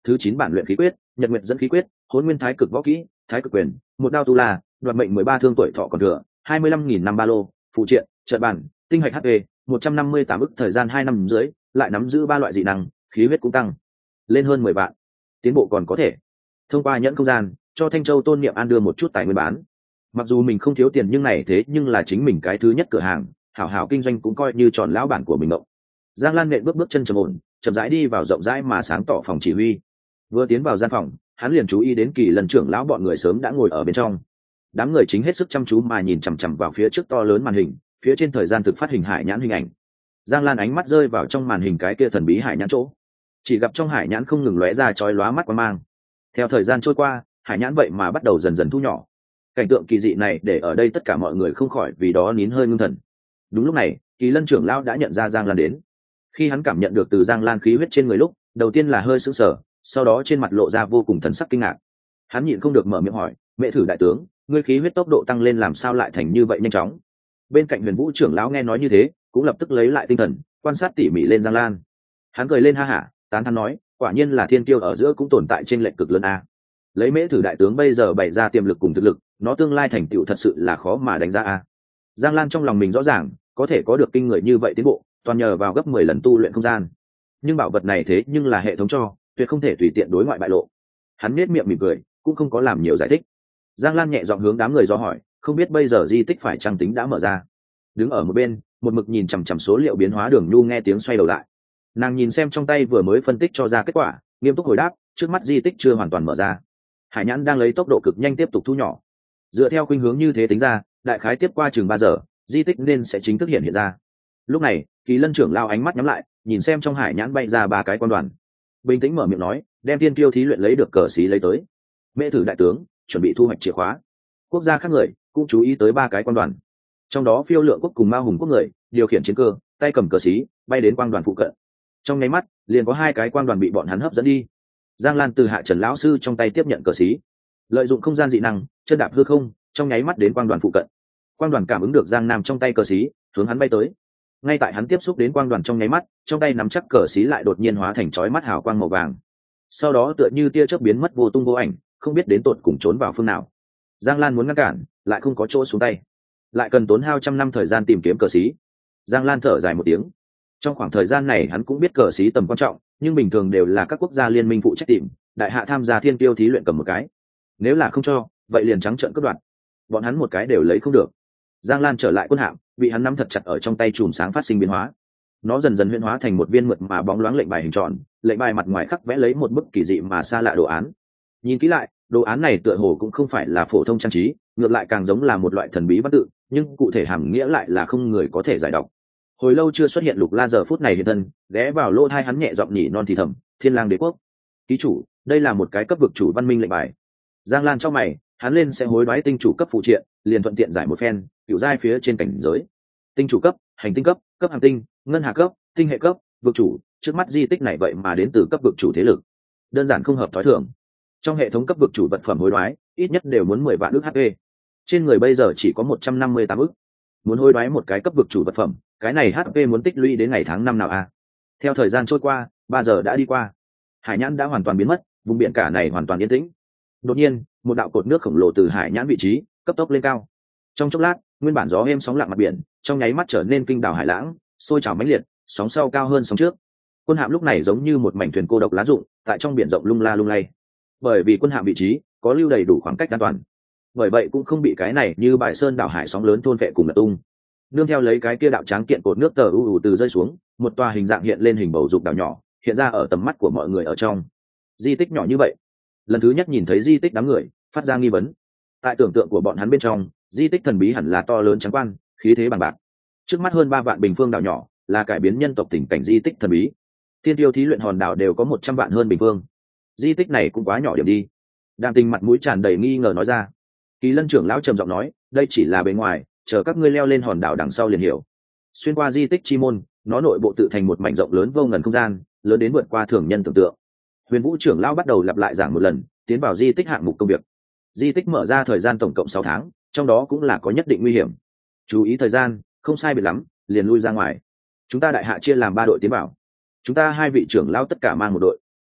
thứ chín bản luyện khí quyết, nhật nguyệt dẫn khí quyết, hỗn nguyên thái cực võ kỹ, thái cực quyền, một đao tu la, đoạt mệnh mười ba thương tuổi thọ còn thừa, hai mươi lăm nghìn năm ba lô, phụ triện, trận bản, tinh hạch hp, một trăm năm mươi tám ức thời gian hai năm dưới, lại nắm giữ ba loại dị năng, khí huyết cũng tăng lên hơn mười vạn. Tiến bộ còn có thể. Thông qua nhẫn không gian, cho Thanh Châu Tôn Niệm An đưa một chút tài nguyên bán. Mặc dù mình không thiếu tiền nhưng này thế nhưng là chính mình cái thứ nhất cửa hàng, hảo hảo kinh doanh cũng coi như tròn lão bản của mình động. Giang Lan nện bước bước chân trầm ổn, chậm rãi đi vào rộng rãi mà sáng tỏ phòng chỉ huy. Vừa tiến vào gian phòng, hắn liền chú ý đến Kỳ Lân trưởng lão bọn người sớm đã ngồi ở bên trong. Đám người chính hết sức chăm chú mà nhìn chằm chằm vào phía trước to lớn màn hình, phía trên thời gian thực phát hình hải nhãn hình ảnh. Giang Lan ánh mắt rơi vào trong màn hình cái kia thần bí hải nhãn chỗ, chỉ gặp trong hải nhãn không ngừng lóe ra chói lóa mắt quang mang. Theo thời gian trôi qua, hải nhãn vậy mà bắt đầu dần dần thu nhỏ. Cảnh tượng kỳ dị này để ở đây tất cả mọi người không khỏi vì đó nín hơi ngưng thần. Đúng lúc này, Kỳ Lân trưởng lão đã nhận ra Giang Lan đến. Khi hắn cảm nhận được từ Giang Lan khí huyết trên người lúc, đầu tiên là hơi sững sờ, sau đó trên mặt lộ ra vô cùng thần sắc kinh ngạc. Hắn nhịn không được mở miệng hỏi, "Mẹ thử đại tướng, ngươi khí huyết tốc độ tăng lên làm sao lại thành như vậy nhanh chóng?" Bên cạnh Huyền Vũ trưởng lão nghe nói như thế, cũng lập tức lấy lại tinh thần, quan sát tỉ mỉ lên Giang Lan. Hắn cười lên ha hả, tán thán nói, "Quả nhiên là thiên tiêu ở giữa cũng tồn tại trên lệnh cực lớn a. Lấy Mễ thử đại tướng bây giờ bày ra tiềm lực cùng thực lực, nó tương lai thành tựu thật sự là khó mà đánh giá a." Giang Lan trong lòng mình rõ ràng, có thể có được kinh người như vậy tiến bộ, toàn nhờ vào gấp mười lần tu luyện không gian. Nhưng bảo vật này thế nhưng là hệ thống cho, tuyệt không thể tùy tiện đối ngoại bại lộ. Hắn nhếch miệng mỉm cười, cũng không có làm nhiều giải thích. Giang Lan nhẹ giọng hướng đám người do hỏi, không biết bây giờ di tích phải trang tính đã mở ra. Đứng ở một bên, một mực nhìn chằm chằm số liệu biến hóa Đường Nhu nghe tiếng xoay đầu lại. Nàng nhìn xem trong tay vừa mới phân tích cho ra kết quả, nghiêm túc hồi đáp, trước mắt di tích chưa hoàn toàn mở ra. Hải nhãn đang lấy tốc độ cực nhanh tiếp tục thu nhỏ. Dựa theo khuynh hướng như thế tính ra, đại khái tiếp qua chừng ba giờ, di tích nên sẽ chính thức hiện hiện ra. Lúc này, Kỳ Lân trưởng lao ánh mắt nhắm lại, nhìn xem trong hải nhãn bay ra ba cái quan đoàn, bình tĩnh mở miệng nói, đem tiên tiêu thí luyện lấy được cờ xí lấy tới. Mễ thử đại tướng chuẩn bị thu hoạch chìa khóa. Quốc gia khác người cũng chú ý tới ba cái quan đoàn, trong đó Phiêu Lượng quốc cùng Ma Hùng quốc người điều khiển chiến cơ, tay cầm cờ xí bay đến quang đoàn phụ cận. Trong nháy mắt, liền có hai cái quang đoàn bị bọn hắn hấp dẫn đi. Giang Lan từ Hạ Trần lão sư trong tay tiếp nhận cờ xí, lợi dụng không gian dị năng, chân đạp hư không, trong nháy mắt đến quang đoàn phụ cận. Quang đoàn cảm ứng được Giang Nam trong tay cờ xí, hướng hắn bay tới. Ngay tại hắn tiếp xúc đến quang đoàn trong nháy mắt, trong tay nắm chắc cờ xí lại đột nhiên hóa thành chói mắt hào quang màu vàng. Sau đó tựa như tia chớp biến mất vô tung vô ảnh, không biết đến tột cùng trốn vào phương nào. Giang Lan muốn ngăn cản, lại không có chỗ xuống tay, lại cần tốn hao trăm năm thời gian tìm kiếm cờ xí. Giang Lan thở dài một tiếng. Trong khoảng thời gian này hắn cũng biết cờ xí tầm quan trọng, nhưng bình thường đều là các quốc gia liên minh phụ trách tìm, đại hạ tham gia thiên tiêu thí luyện cầm một cái. Nếu là không cho, vậy liền trắng trợn cướp đoạt. Bọn hắn một cái đều lấy không được. Giang Lan trở lại quân hạm, bị hắn nắm thật chặt ở trong tay chùm sáng phát sinh biến hóa. Nó dần dần huyễn hóa thành một viên mượt mà bóng loáng lệnh bài hình tròn, lệnh bài mặt ngoài khắc vẽ lấy một bức kỳ dị mà xa lạ đồ án. Nhìn kỹ lại, đồ án này tựa hồ cũng không phải là phổ thông trang trí, ngược lại càng giống là một loại thần bí văn tự, nhưng cụ thể hàm nghĩa lại là không người có thể giải đọc. Hồi lâu chưa xuất hiện Lục La giờ phút này hiện thân, ghé vào lỗ tai hắn nhẹ giọng nhỉ non thì thầm, Thiên Lang Đế quốc ký chủ, đây là một cái cấp vực chủ văn minh lệnh bài. Giang Lan trong mày, hắn lên sẽ hối đoái tinh chủ cấp phụ triện, liền thuận tiện giải một phen, cựu giai phía trên cảnh giới. Tinh chủ cấp, hành tinh cấp, cấp hành tinh, ngân hà cấp, tinh hệ cấp, vực chủ, trước mắt di tích này vậy mà đến từ cấp vực chủ thế lực. Đơn giản không hợp thói thường. Trong hệ thống cấp vực chủ vật phẩm hối đoái, ít nhất đều muốn mười vạn ức hát pê. Trên người bây giờ chỉ có một trăm năm mươi tám ức. Muốn hối đoái một cái cấp vực chủ vật phẩm, cái này hát pê muốn tích lũy đến ngày tháng năm nào a? Theo thời gian trôi qua, ba giờ đã đi qua. Hải nhãn đã hoàn toàn biến mất, vùng biển cả này hoàn toàn yên tĩnh. Đột nhiên, một đạo cột nước khổng lồ từ hải nhãn vị trí cấp tốc lên cao. Trong chốc lát, nguyên bản gió êm sóng lặng mặt biển, trong nháy mắt trở nên kinh đảo hải lãng, sôi trào mãnh liệt, sóng sau cao hơn sóng trước. Quân hạm lúc này giống như một mảnh thuyền cô độc lá rụng, tại trong biển rộng lung la lung lay. Bởi vì quân hạm vị trí có lưu đầy đủ khoảng cách an toàn, bởi vậy cũng không bị cái này như bãi sơn đảo hải sóng lớn thôn vệ cùng lật tung. Nương theo lấy cái kia đạo tráng kiện cột nước tờ u u từ rơi xuống, một tòa hình dạng hiện lên hình bầu dục đảo nhỏ hiện ra ở tầm mắt của mọi người ở trong. Di tích nhỏ như vậy, lần thứ nhất nhìn thấy di tích, đám người phát ra nghi vấn. Tại tưởng tượng của bọn hắn bên trong, di tích thần bí hẳn là to lớn trắng quan, khí thế bằng bạc. Trước mắt hơn ba vạn bình phương đảo nhỏ là cải biến nhân tộc tình cảnh di tích thần bí. Thiên tiêu thí luyện hòn đảo đều có một trăm vạn hơn bình phương, di tích này cũng quá nhỏ điểm đi. Đàm Tình mặt mũi tràn đầy nghi ngờ nói ra. Kỳ Lân trưởng lão trầm giọng nói, đây chỉ là bề ngoài, chờ các ngươi leo lên hòn đảo đằng sau liền hiểu. Xuyên qua di tích chi môn, nó nội bộ tự thành một mảnh rộng lớn vô ngần không gian, lớn đến vượt qua thường nhân tưởng tượng. Huyền Vũ trưởng lão bắt đầu lặp lại giảng một lần, tiến vào di tích hạng mục công việc. Di tích mở ra thời gian tổng cộng sáu tháng, trong đó cũng là có nhất định nguy hiểm. Chú ý thời gian, không sai biệt lắm, liền lui ra ngoài. Chúng ta đại hạ chia làm ba đội tiến vào. Chúng ta hai vị trưởng lão tất cả mang một đội.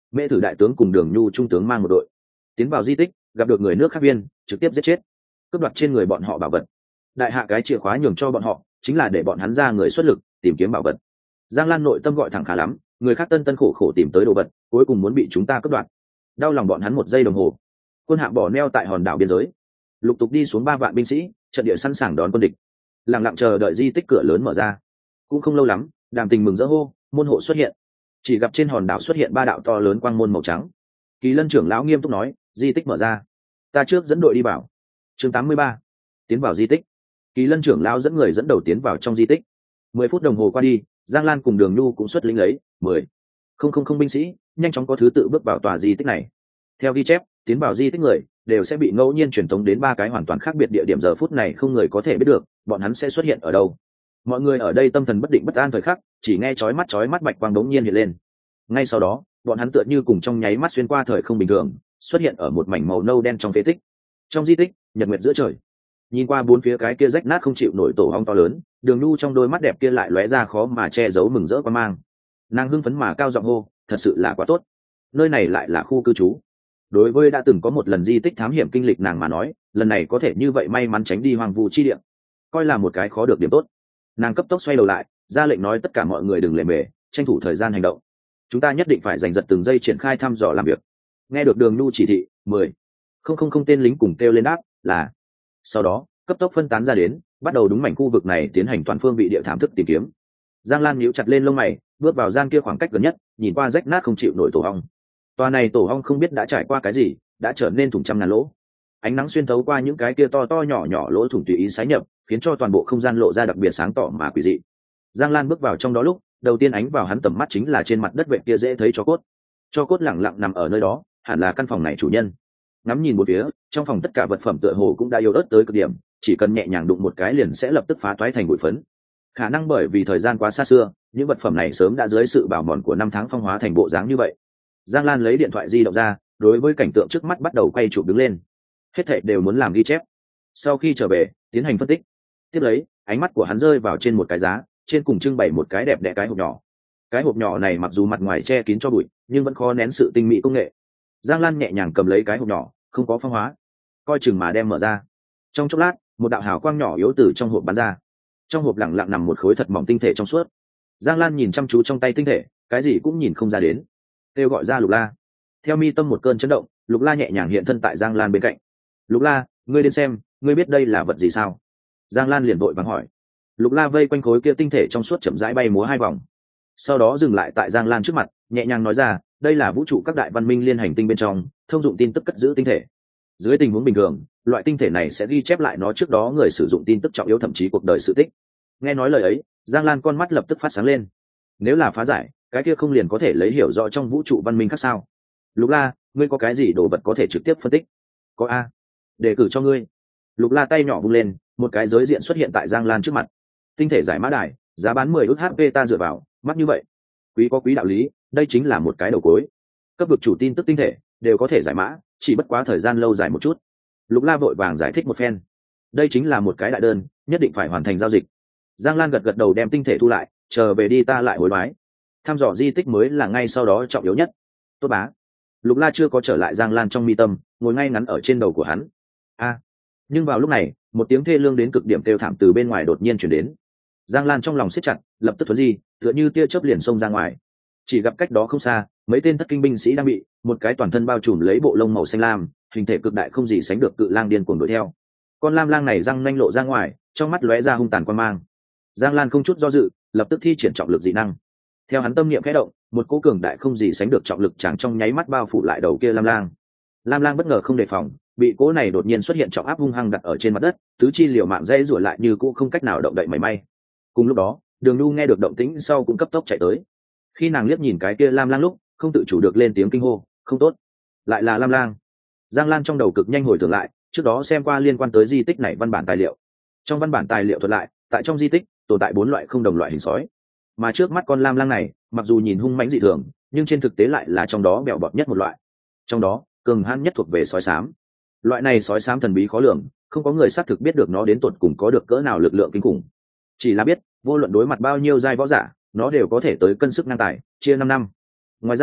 Mễ Thử đại tướng cùng Đường Nhu trung tướng mang một đội tiến vào di tích, gặp được người nước khác viên, trực tiếp giết chết, cướp đoạt trên người bọn họ bảo vật. Đại hạ cái chìa khóa nhường cho bọn họ, chính là để bọn hắn ra người xuất lực tìm kiếm bảo vật. Giang Lan nội tâm gọi thẳng khá lắm, người khác tân tân khổ khổ tìm tới đồ vật, cuối cùng muốn bị chúng ta cướp đoạt. Đau lòng bọn hắn một giây đồng hồ. Quân hạm bỏ neo tại hòn đảo biên giới, lục tục đi xuống ba vạn binh sĩ, trận địa sẵn sàng đón quân địch. Lặng lặng chờ đợi di tích cửa lớn mở ra. Cũng không lâu lắm, Đàm Tình mừng rỡ hô, môn hộ xuất hiện. Chỉ gặp trên hòn đảo xuất hiện ba đạo to lớn quang môn màu trắng. Kỳ Lân trưởng lão nghiêm túc nói, di tích mở ra, ta trước dẫn đội đi vào. Chương tám mươi ba, tiến vào di tích. Kỳ Lân trưởng lão dẫn người dẫn đầu tiến vào trong di tích. Mười phút đồng hồ qua đi, Giang Lan cùng Đường Nhu cũng xuất lĩnh lấy mười không không không binh sĩ, nhanh chóng có thứ tự bước vào tòa di tích này. Theo ghi chép, tiến vào di tích người đều sẽ bị ngẫu nhiên truyền tống đến ba cái hoàn toàn khác biệt địa điểm, giờ phút này không người có thể biết được bọn hắn sẽ xuất hiện ở đâu. Mọi người ở đây tâm thần bất định bất an thời khắc, chỉ nghe chói mắt chói mắt bạch quang đống nhiên hiện lên. Ngay sau đó, bọn hắn tựa như cùng trong nháy mắt xuyên qua thời không bình thường, xuất hiện ở một mảnh màu nâu đen trong phế tích. Trong di tích, nhật nguyệt giữa trời. Nhìn qua bốn phía cái kia rách nát không chịu nổi tổ ong to lớn, Đường Nhu trong đôi mắt đẹp kia lại lóe ra khó mà che giấu mừng rỡ quan mang. Nàng hưng phấn mà cao giọng hô, thật sự là quá tốt. Nơi này lại là khu cư trú. Đối với đã từng có một lần di tích thám hiểm kinh lịch nàng mà nói, lần này có thể như vậy may mắn tránh đi hoang vu chi địa, coi là một cái khó được điểm tốt. Nàng cấp tốc xoay đầu lại, ra lệnh nói tất cả mọi người đừng lề mề, tranh thủ thời gian hành động. Chúng ta nhất định phải giành giật từng giây triển khai thăm dò làm việc. Nghe được Đường Nhu chỉ thị, mười không không không tên lính cùng kêu lên đáp là. Sau đó, cấp tốc phân tán ra đến, bắt đầu đúng mảnh khu vực này tiến hành toàn phương vị địa thám thức tìm kiếm. Giang Lan nhíu chặt lên lông mày, bước vào gian kia khoảng cách gần nhất, nhìn qua rách nát không chịu nổi tổ ong. Tòa này tổ ong không biết đã trải qua cái gì, đã trở nên thủng trăm ngàn lỗ. Ánh nắng xuyên thấu qua những cái kia to to nhỏ nhỏ lỗ thủng tùy ý xé nhập, khiến cho toàn bộ không gian lộ ra đặc biệt sáng tỏ mà quỷ dị. Giang Lan bước vào trong đó lúc, đầu tiên ánh vào hắn tầm mắt chính là trên mặt đất vệ kia dễ thấy cho cốt. Cho cốt lẳng lặng nằm ở nơi đó, hẳn là căn phòng này chủ nhân. Ngắm nhìn một phía, trong phòng tất cả vật phẩm tựa hồ cũng đã yếu ớt tới cực điểm, chỉ cần nhẹ nhàng đụng một cái liền sẽ lập tức phá toái thành bụi phấn. Khả năng bởi vì thời gian quá xa xưa, những vật phẩm này sớm đã dưới sự bảo mòn của năm tháng phong hóa thành bộ dáng như vậy. Giang Lan lấy điện thoại di động ra, đối với cảnh tượng trước mắt bắt đầu quay chụp đứng lên. Hết thảy đều muốn làm ghi chép. Sau khi trở về, tiến hành phân tích. Tiếp lấy, ánh mắt của hắn rơi vào trên một cái giá, trên cùng trưng bày một cái đẹp đẽ cái hộp nhỏ. Cái hộp nhỏ này mặc dù mặt ngoài che kín cho bụi, nhưng vẫn khó nén sự tinh mỹ công nghệ. Giang Lan nhẹ nhàng cầm lấy cái hộp nhỏ, không có phong hóa, coi chừng mà đem mở ra. Trong chốc lát, một đạo hào quang nhỏ yếu từ trong hộp bắn ra. Trong hộp lặng lặng nằm một khối thật mỏng tinh thể trong suốt. Giang Lan nhìn chăm chú trong tay tinh thể, cái gì cũng nhìn không ra đến. Kêu gọi ra Lục La. Theo mi tâm một cơn chấn động, Lục La nhẹ nhàng hiện thân tại Giang Lan bên cạnh. Lục La, ngươi đến xem, ngươi biết đây là vật gì sao? Giang Lan liền vội vàng hỏi. Lục La vây quanh khối kia tinh thể trong suốt chậm rãi bay múa hai vòng, sau đó dừng lại tại Giang Lan trước mặt, nhẹ nhàng nói ra, đây là vũ trụ các đại văn minh liên hành tinh bên trong thông dụng tin tức cất giữ tinh thể. Dưới tình huống bình thường, loại tinh thể này sẽ ghi chép lại nó trước đó người sử dụng tin tức trọng yếu, thậm chí cuộc đời sự tích. Nghe nói lời ấy, Giang Lan con mắt lập tức phát sáng lên. Nếu là phá giải, cái kia không liền có thể lấy hiểu rõ trong vũ trụ văn minh khác sao? Lục La, ngươi có cái gì đồ vật có thể trực tiếp phân tích? Có a, đề cử cho ngươi. Lục La tay nhỏ vung lên, một cái giới diện xuất hiện tại Giang Lan trước mặt. Tinh thể giải mã đài, giá bán mười ức hát pê ta dựa vào, mắc như vậy. Quý có quý đạo lý, đây chính là một cái đầu cối. Cấp vực chủ tin tức tinh thể đều có thể giải mã, chỉ bất quá thời gian lâu dài một chút. Lục La vội vàng giải thích một phen. Đây chính là một cái đại đơn, nhất định phải hoàn thành giao dịch. Giang Lan gật gật đầu đem tinh thể thu lại, chờ về đi ta lại hối đoái. Thăm dò di tích mới là ngay sau đó trọng yếu nhất. Tốt bá. Lục La chưa có trở lại Giang Lan trong mi tâm, ngồi ngay ngắn ở trên đầu của hắn. A. Nhưng vào lúc này, một tiếng thê lương đến cực điểm kêu thảm từ bên ngoài đột nhiên truyền đến. Giang Lan trong lòng siết chặt, lập tức thuấn di, tựa như tia chớp liền xông ra ngoài. Chỉ gặp cách đó không xa, mấy tên thất kinh binh sĩ đang bị một cái toàn thân bao trùm lấy bộ lông màu xanh lam, hình thể cực đại không gì sánh được cự lang điên cuồng đuổi theo. Con lam lang này răng nanh lộ ra ngoài, trong mắt lóe ra hung tàn quan mang. Giang Lan không chút do dự, lập tức thi triển trọng lực dị năng. Theo hắn tâm niệm khẽ động, một cỗ cường đại không gì sánh được trọng lực chẳng trong nháy mắt bao phủ lại đầu kia lam lang. Lam lang bất ngờ không đề phòng, bị cỗ này đột nhiên xuất hiện trọng áp hung hăng đặt ở trên mặt đất, tứ chi liều mạng dây rủa lại như cũ không cách nào động đậy mảy may. Cùng lúc đó, Đường Nhu nghe được động tĩnh sau cũng cấp tốc chạy tới. Khi nàng liếc nhìn cái kia lam lang lúc, không tự chủ được lên tiếng kinh hô, không tốt, lại là lam lang. Giang Lan trong đầu cực nhanh hồi tưởng lại, trước đó xem qua liên quan tới di tích này văn bản tài liệu. Trong văn bản tài liệu thuật lại, tại trong di tích tồn tại bốn loại không đồng loại hình sói, mà trước mắt con lam lang này, mặc dù nhìn hung mãnh dị thường, nhưng trên thực tế lại là trong đó bèo bọt nhất một loại. Trong đó, cường hãn nhất thuộc về sói xám. Loại này sói xám thần bí khó lường, không có người xác thực biết được nó đến tột cùng có được cỡ nào lực lượng kinh khủng. Chỉ là biết, vô luận đối mặt bao nhiêu giai võ giả, nó đều có thể tới cân sức ngang tài, chia năm năm. Ngoài ra,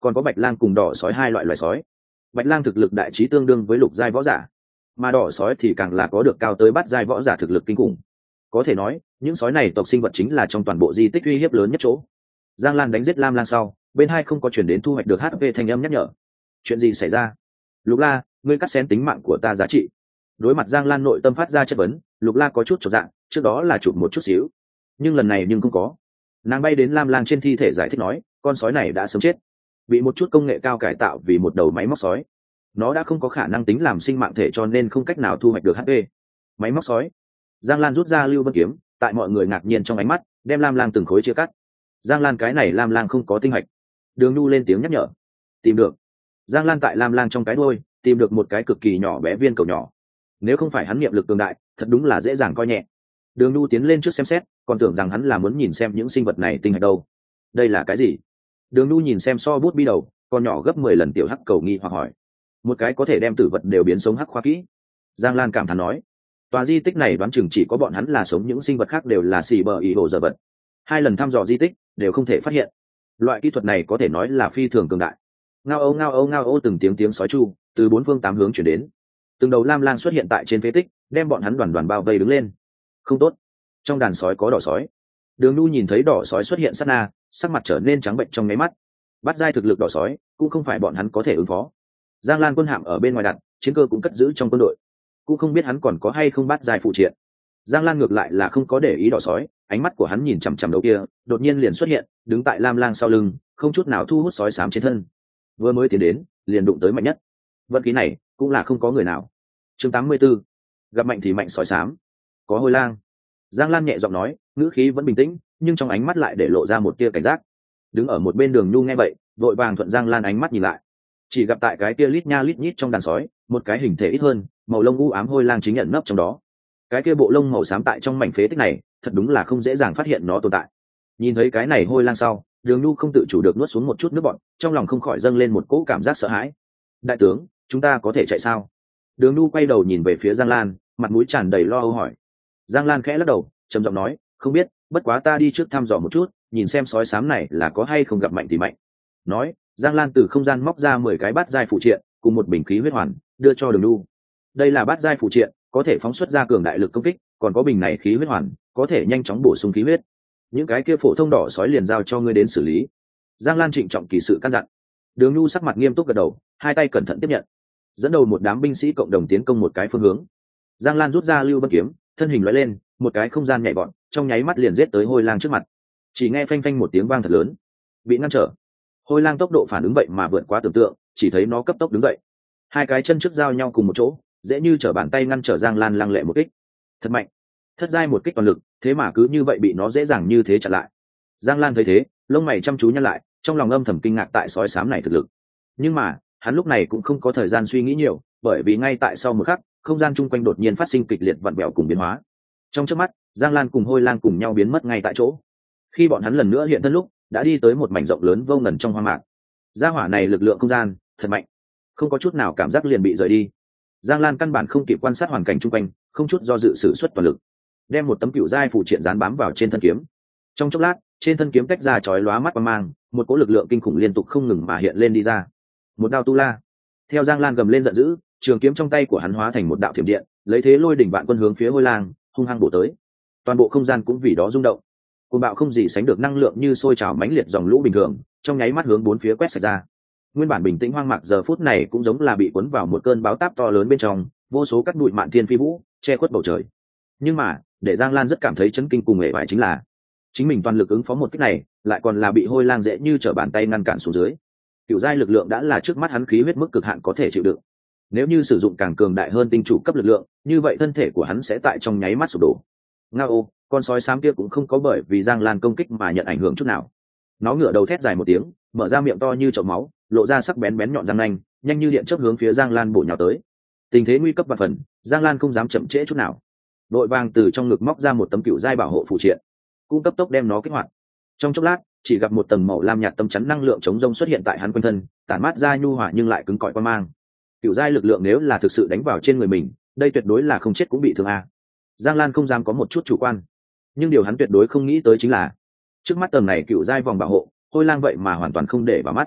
còn có bạch lang cùng đỏ sói hai loại loài sói. Bạch lang thực lực đại trí tương đương với lục giai võ giả, mà đỏ sói thì càng là có được cao tới bát giai võ giả thực lực kinh khủng. Có thể nói những sói này tộc sinh vật chính là trong toàn bộ di tích uy hiếp lớn nhất chỗ. Giang Lan đánh giết lam lang sau, bên hai không có chuyển đến thu hoạch được hát pê thanh âm nhắc nhở. Chuyện gì xảy ra? Lục La, ngươi cắt xén tính mạng của ta giá trị. Đối mặt Giang Lan nội tâm phát ra chất vấn, Lục La có chút chột dạ, trước đó là chụp một chút xíu, nhưng lần này nhưng không có. Nàng bay đến lam lang trên thi thể giải thích nói, con sói này đã sớm chết, bị một chút công nghệ cao cải tạo vì một đầu máy móc sói. Nó đã không có khả năng tính làm sinh mạng thể cho nên không cách nào thu hoạch được hát pê. Máy móc sói. Giang Lan rút ra lưu vân kiếm, tại mọi người ngạc nhiên trong ánh mắt, đem lam lang từng khối chia cắt. Giang Lan cái này lam lang không có tinh hạch. Đường Nhu lên tiếng nhắc nhở. Tìm được. Giang Lan tại lam lang trong cái đuôi tìm được một cái cực kỳ nhỏ bé viên cầu nhỏ. Nếu không phải hắn niệm lực cường đại, thật đúng là dễ dàng coi nhẹ. Đường Nhu tiến lên trước xem xét, còn tưởng rằng hắn là muốn nhìn xem những sinh vật này tinh hạch đâu. Đây là cái gì? Đường Nhu nhìn xem so bút bi đầu, còn nhỏ gấp mười lần tiểu hắc cầu nghi hoặc hỏi. Một cái có thể đem tử vật đều biến sống hắc khoa kỹ. Giang Lan cảm thán nói. Tòa di tích này đoán chừng chỉ có bọn hắn là sống, những sinh vật khác đều là xì bờ ý hồ giờ vật. Hai lần thăm dò di tích đều không thể phát hiện. Loại kỹ thuật này có thể nói là phi thường cường đại. Ngao âu ngao âu ngao âu, từng tiếng tiếng sói chu từ bốn phương tám hướng chuyển đến. Từng đầu lam lang xuất hiện tại trên phế tích, đem bọn hắn đoàn đoàn bao vây đứng lên. Không tốt, trong đàn sói có đỏ sói. Đường Nhu nhìn thấy đỏ sói xuất hiện sát na, sắc mặt trở nên trắng bệnh trong nháy mắt. Bắt giai thực lực đỏ sói cũng không phải bọn hắn có thể ứng phó. Giang Lan quân hạm ở bên ngoài đặt, chiến cơ cũng cất giữ trong quân đội, cũng không biết hắn còn có hay không bắt giai phụ triện. Giang Lan ngược lại là không có để ý đỏ sói, ánh mắt của hắn nhìn chằm chằm đầu kia, đột nhiên liền xuất hiện, đứng tại lam lang sau lưng, không chút nào thu hút sói xám trên thân. Vừa mới tiến đến, liền đụng tới mạnh nhất. Vận khí này cũng là không có người nào. Chương tám mươi 84. Gặp mạnh thì mạnh sói xám. Có hôi lang. Giang Lan nhẹ giọng nói, ngữ khí vẫn bình tĩnh, nhưng trong ánh mắt lại để lộ ra một tia cảnh giác. Đứng ở một bên Đường Nhu nghe vậy, vội vàng thuận Giang Lan ánh mắt nhìn lại. Chỉ gặp tại cái kia lít nha lít nhít trong đàn sói, một cái hình thể ít hơn, màu lông u ám hôi lang chính nhận nấp trong đó. Cái kia bộ lông màu xám tại trong mảnh phế tích này, thật đúng là không dễ dàng phát hiện nó tồn tại. Nhìn thấy cái này hôi lang sau, Đường Nhu không tự chủ được nuốt xuống một chút nước bọt, trong lòng không khỏi dâng lên một cỗ cảm giác sợ hãi. Đại tướng, chúng ta có thể chạy sao? Đường Nhu quay đầu nhìn về phía Giang Lan, mặt mũi tràn đầy lo âu hỏi. Giang Lan khẽ lắc đầu, trầm giọng nói, không biết, bất quá ta đi trước thăm dò một chút, nhìn xem sói xám này là có hay không gặp mạnh thì mạnh. Nói, Giang Lan từ không gian móc ra mười cái bát giai phụ triện cùng một bình khí huyết hoàn, đưa cho Đường Nhu. Đây là bát giai phụ triện, có thể phóng xuất ra cường đại lực công kích, còn có bình này khí huyết hoàn, có thể nhanh chóng bổ sung khí huyết. Những cái kia phổ thông đỏ sói liền giao cho ngươi đến xử lý. Giang Lan trịnh trọng kỳ sự căn dặn. Đường Nhu sắc mặt nghiêm túc gật đầu, hai tay cẩn thận tiếp nhận, dẫn đầu một đám binh sĩ cộng đồng tiến công một cái phương hướng. Giang Lan rút ra lưu vân kiếm, thân hình lóe lên, một cái không gian nhảy vọt, trong nháy mắt liền giết tới hôi lang trước mặt. Chỉ nghe phanh phanh một tiếng vang thật lớn, bị ngăn trở. Hôi lang tốc độ phản ứng vậy mà vượt quá tưởng tượng, chỉ thấy nó cấp tốc đứng dậy, hai cái chân trước giao nhau cùng một chỗ, dễ như trở bàn tay ngăn trở Giang Lan lăng lệ một kích. Thật mạnh, thất giai một kích toàn lực, thế mà cứ như vậy bị nó dễ dàng như thế chặn lại. Giang Lan thấy thế, lông mày chăm chú nhăn lại, trong lòng âm thầm kinh ngạc tại sói xám này thực lực. Nhưng mà hắn lúc này cũng không có thời gian suy nghĩ nhiều, bởi vì ngay tại sau một khắc, không gian chung quanh đột nhiên phát sinh kịch liệt vặn vẹo cùng biến hóa. Trong chớp mắt, Giang Lan cùng hôi lang cùng nhau biến mất ngay tại chỗ. Khi bọn hắn lần nữa hiện thân lúc, đã đi tới một mảnh rộng lớn vô ngần trong hoang mạc. Gia hỏa này lực lượng không gian thật mạnh, không có chút nào cảm giác liền bị rời đi. Giang Lan căn bản không kịp quan sát hoàn cảnh chung quanh, không chút do dự sử xuất toàn lực, đem một tấm cựu giai phụ triện dán bám vào trên thân kiếm. Trong chốc lát, trên thân kiếm tách ra chói lóa mắt quang mang, một cỗ lực lượng kinh khủng liên tục không ngừng mà hiện lên đi ra. Một đao tu la. Theo Giang Lan gầm lên giận dữ, trường kiếm trong tay của hắn hóa thành một đạo thiểm điện, lấy thế lôi đỉnh vạn quân hướng phía hôi lang hung hăng bổ tới. Toàn bộ không gian cũng vì đó rung động. Cuồng bạo không gì sánh được năng lượng như sôi trào mãnh liệt dòng lũ bình thường, trong nháy mắt hướng bốn phía quét sạch ra. Nguyên bản bình tĩnh hoang mạc giờ phút này cũng giống là bị cuốn vào một cơn bão táp to lớn bên trong, vô số cát bụi mạn thiên phi vũ, che khuất bầu trời. Nhưng mà, để Giang Lan rất cảm thấy chấn kinh cùng nghệ bại chính là, chính mình toàn lực ứng phó một kích này, lại còn là bị hôi lang dễ như trở bàn tay ngăn cản xuống dưới. Cựu giai lực lượng đã là trước mắt hắn khí huyết mức cực hạn có thể chịu đựng. Nếu như sử dụng càng cường đại hơn tinh chủ cấp lực lượng, như vậy thân thể của hắn sẽ tại trong nháy mắt sụp đổ. Ngao, con sói xám kia cũng không có bởi vì Giang Lan công kích mà nhận ảnh hưởng chút nào. Nó ngửa đầu thét dài một tiếng, mở ra miệng to như chậu máu, lộ ra sắc bén bén nhọn răng nanh, nhanh như điện chớp hướng phía Giang Lan bổ nhào tới. Tình thế nguy cấp và phần, Giang Lan không dám chậm trễ chút nào, đội vàng từ trong ngực móc ra một tấm cựu giai bảo hộ phụ triện, cũng cấp tốc đem nó kích hoạt. Trong chốc lát, chỉ gặp một tầng màu lam nhạt tấm chắn năng lượng chống rông xuất hiện tại hắn quanh thân, tản mát ra nhu hòa nhưng lại cứng cỏi quan mang. Cựu giai lực lượng nếu là thực sự đánh vào trên người mình, đây tuyệt đối là không chết cũng bị thương a. Giang Lan không dám có một chút chủ quan, nhưng điều hắn tuyệt đối không nghĩ tới chính là, trước mắt tầng này cựu giai vòng bảo hộ, hôi lang vậy mà hoàn toàn không để vào mắt.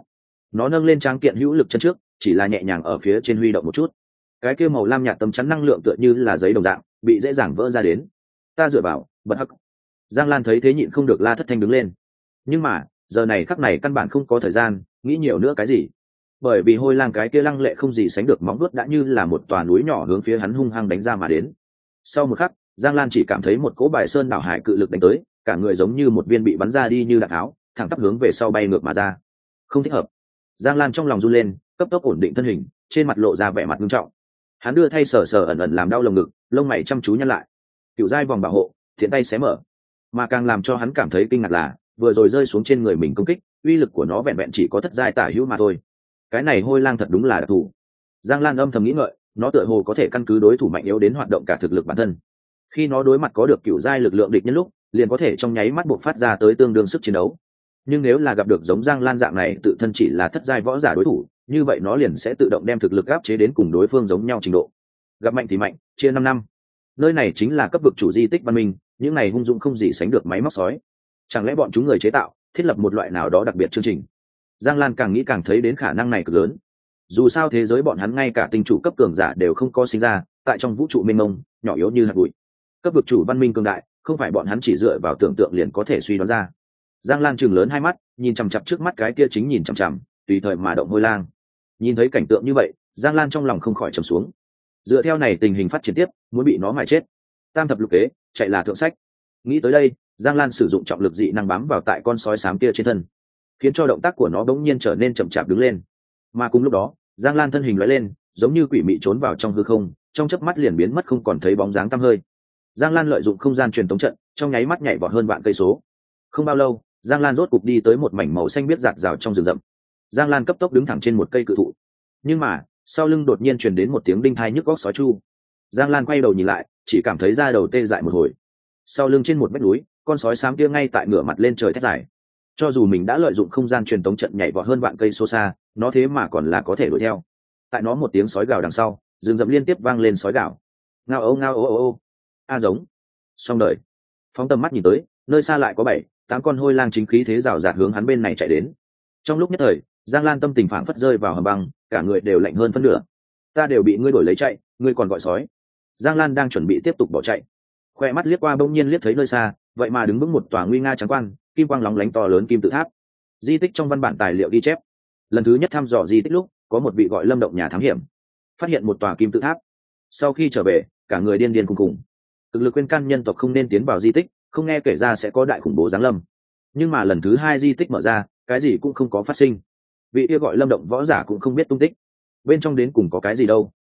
nó nâng lên tráng kiện hữu lực chân trước, chỉ là nhẹ nhàng ở phía trên huy động một chút, cái kia màu lam nhạt tấm chắn năng lượng tựa như là giấy đồng dạng bị dễ dàng vỡ ra đến. Ta dựa vào, bật hắc. Giang Lan thấy thế nhịn không được la thất thanh đứng lên, nhưng mà giờ này khắc này căn bản không có thời gian nghĩ nhiều nữa cái gì, bởi vì hôi lang cái kia lăng lệ không gì sánh được móng vuốt đã như là một tòa núi nhỏ hướng phía hắn hung hăng đánh ra mà đến. Sau một khắc, Giang Lan chỉ cảm thấy một cỗ bài sơn đảo hải cự lực đánh tới, cả người giống như một viên bị bắn ra đi như đạn tháo, thẳng tắp hướng về sau bay ngược mà ra. Không thích hợp. Giang Lan trong lòng run lên, cấp tốc ổn định thân hình, trên mặt lộ ra vẻ mặt nghiêm trọng. Hắn đưa thay sờ sờ ẩn ẩn làm đau lồng ngực, lông mày chăm chú nhăn lại. Cựu giai vòng bảo hộ, thiện tay xé mở. Mà càng làm cho hắn cảm thấy kinh ngạc là, vừa rồi rơi xuống trên người mình công kích, uy lực của nó vẹn vẹn chỉ có thất giai tả hữu mà thôi. Cái này hôi lang thật đúng là đặc thù. Giang Lan âm thầm nghĩ ngợi, nó tựa hồ có thể căn cứ đối thủ mạnh yếu đến hoạt động cả thực lực bản thân. Khi nó đối mặt có được cựu giai lực lượng địch nhân lúc, liền có thể trong nháy mắt bộc phát ra tới tương đương sức chiến đấu. Nhưng nếu là gặp được giống Giang Lan dạng này tự thân chỉ là thất giai võ giả đối thủ, như vậy nó liền sẽ tự động đem thực lực áp chế đến cùng đối phương giống nhau trình độ. Gặp mạnh thì mạnh, chia năm năm. Nơi này chính là cấp vực chủ di tích văn minh, những này hung dũng không gì sánh được máy móc sói. Chẳng lẽ bọn chúng người chế tạo, thiết lập một loại nào đó đặc biệt chương trình? Giang Lan càng nghĩ càng thấy đến khả năng này cực lớn. Dù sao thế giới bọn hắn ngay cả tinh chủ cấp cường giả đều không có sinh ra, tại trong vũ trụ mênh mông, nhỏ yếu như hạt bụi. Cấp vực chủ văn minh cường đại, không phải bọn hắn chỉ dựa vào tưởng tượng liền có thể suy đoán ra. Giang Lan trừng lớn hai mắt, nhìn chằm chằm trước mắt cái kia chính nhìn chằm chằm, tùy thời mà động hôi lang. Nhìn thấy cảnh tượng như vậy, Giang Lan trong lòng không khỏi trầm xuống. Dựa theo này tình hình phát triển tiếp, muốn bị nó mài chết. Tam thập lục kế, chạy là thượng sách. Nghĩ tới đây, Giang Lan sử dụng trọng lực dị năng bám vào tại con sói xám kia trên thân, khiến cho động tác của nó bỗng nhiên trở nên chậm chạp đứng lên. Mà cùng lúc đó, Giang Lan thân hình lóe lên, giống như quỷ mị trốn vào trong hư không, trong chớp mắt liền biến mất không còn thấy bóng dáng tăm hơi. Giang Lan lợi dụng không gian truyền tống trận, trong nháy mắt nhảy vọt hơn vạn cây số. Không bao lâu, Giang Lan rốt cục đi tới một mảnh màu xanh biếc rạc rào trong rừng rậm. Giang Lan cấp tốc đứng thẳng trên một cây cự thụ, nhưng mà sau lưng đột nhiên truyền đến một tiếng đinh thai nhức góc sói chu. Giang Lan quay đầu nhìn lại, chỉ cảm thấy da đầu tê dại một hồi. Sau lưng trên một vách núi, con sói xám kia ngay tại ngửa mặt lên trời thét dài. Cho dù mình đã lợi dụng không gian truyền tống trận nhảy vọt hơn vạn cây số xa, nó thế mà còn là có thể đuổi theo. Tại nó một tiếng sói gào đằng sau, rừng rậm liên tiếp vang lên sói gào. Ngao ấu ngao ấu ấu ấu. A giống. Xong đời. Phóng tầm mắt nhìn tới, nơi xa lại có bảy, tám con hôi lang chính khí thế rào rạt hướng hắn bên này chạy đến. Trong lúc nhất thời, Giang Lan tâm tình phảng phất rơi vào hầm băng, cả người đều lạnh hơn phân nửa. Ta đều bị ngươi đổi lấy chạy, ngươi còn gọi sói. Giang Lan đang chuẩn bị tiếp tục bỏ chạy, khoe mắt liếc qua bỗng nhiên liếc thấy nơi xa, vậy mà đứng vững một tòa nguy nga trắng quan, kim quang lóng lánh to lớn kim tự tháp. Di tích trong văn bản tài liệu ghi chép, lần thứ nhất thăm dò di tích lúc, có một vị gọi Lâm Động nhà thám hiểm, phát hiện một tòa kim tự tháp. Sau khi trở về, cả người điên điên khùng khùng. Thực lực khuyên can nhân tộc không nên tiến vào di tích, không nghe kể ra sẽ có đại khủng bố giáng lâm. Nhưng mà lần thứ hai di tích mở ra, cái gì cũng không có phát sinh. Vị kia gọi Lâm Động võ giả cũng không biết tung tích. Bên trong đến cùng có cái gì đâu?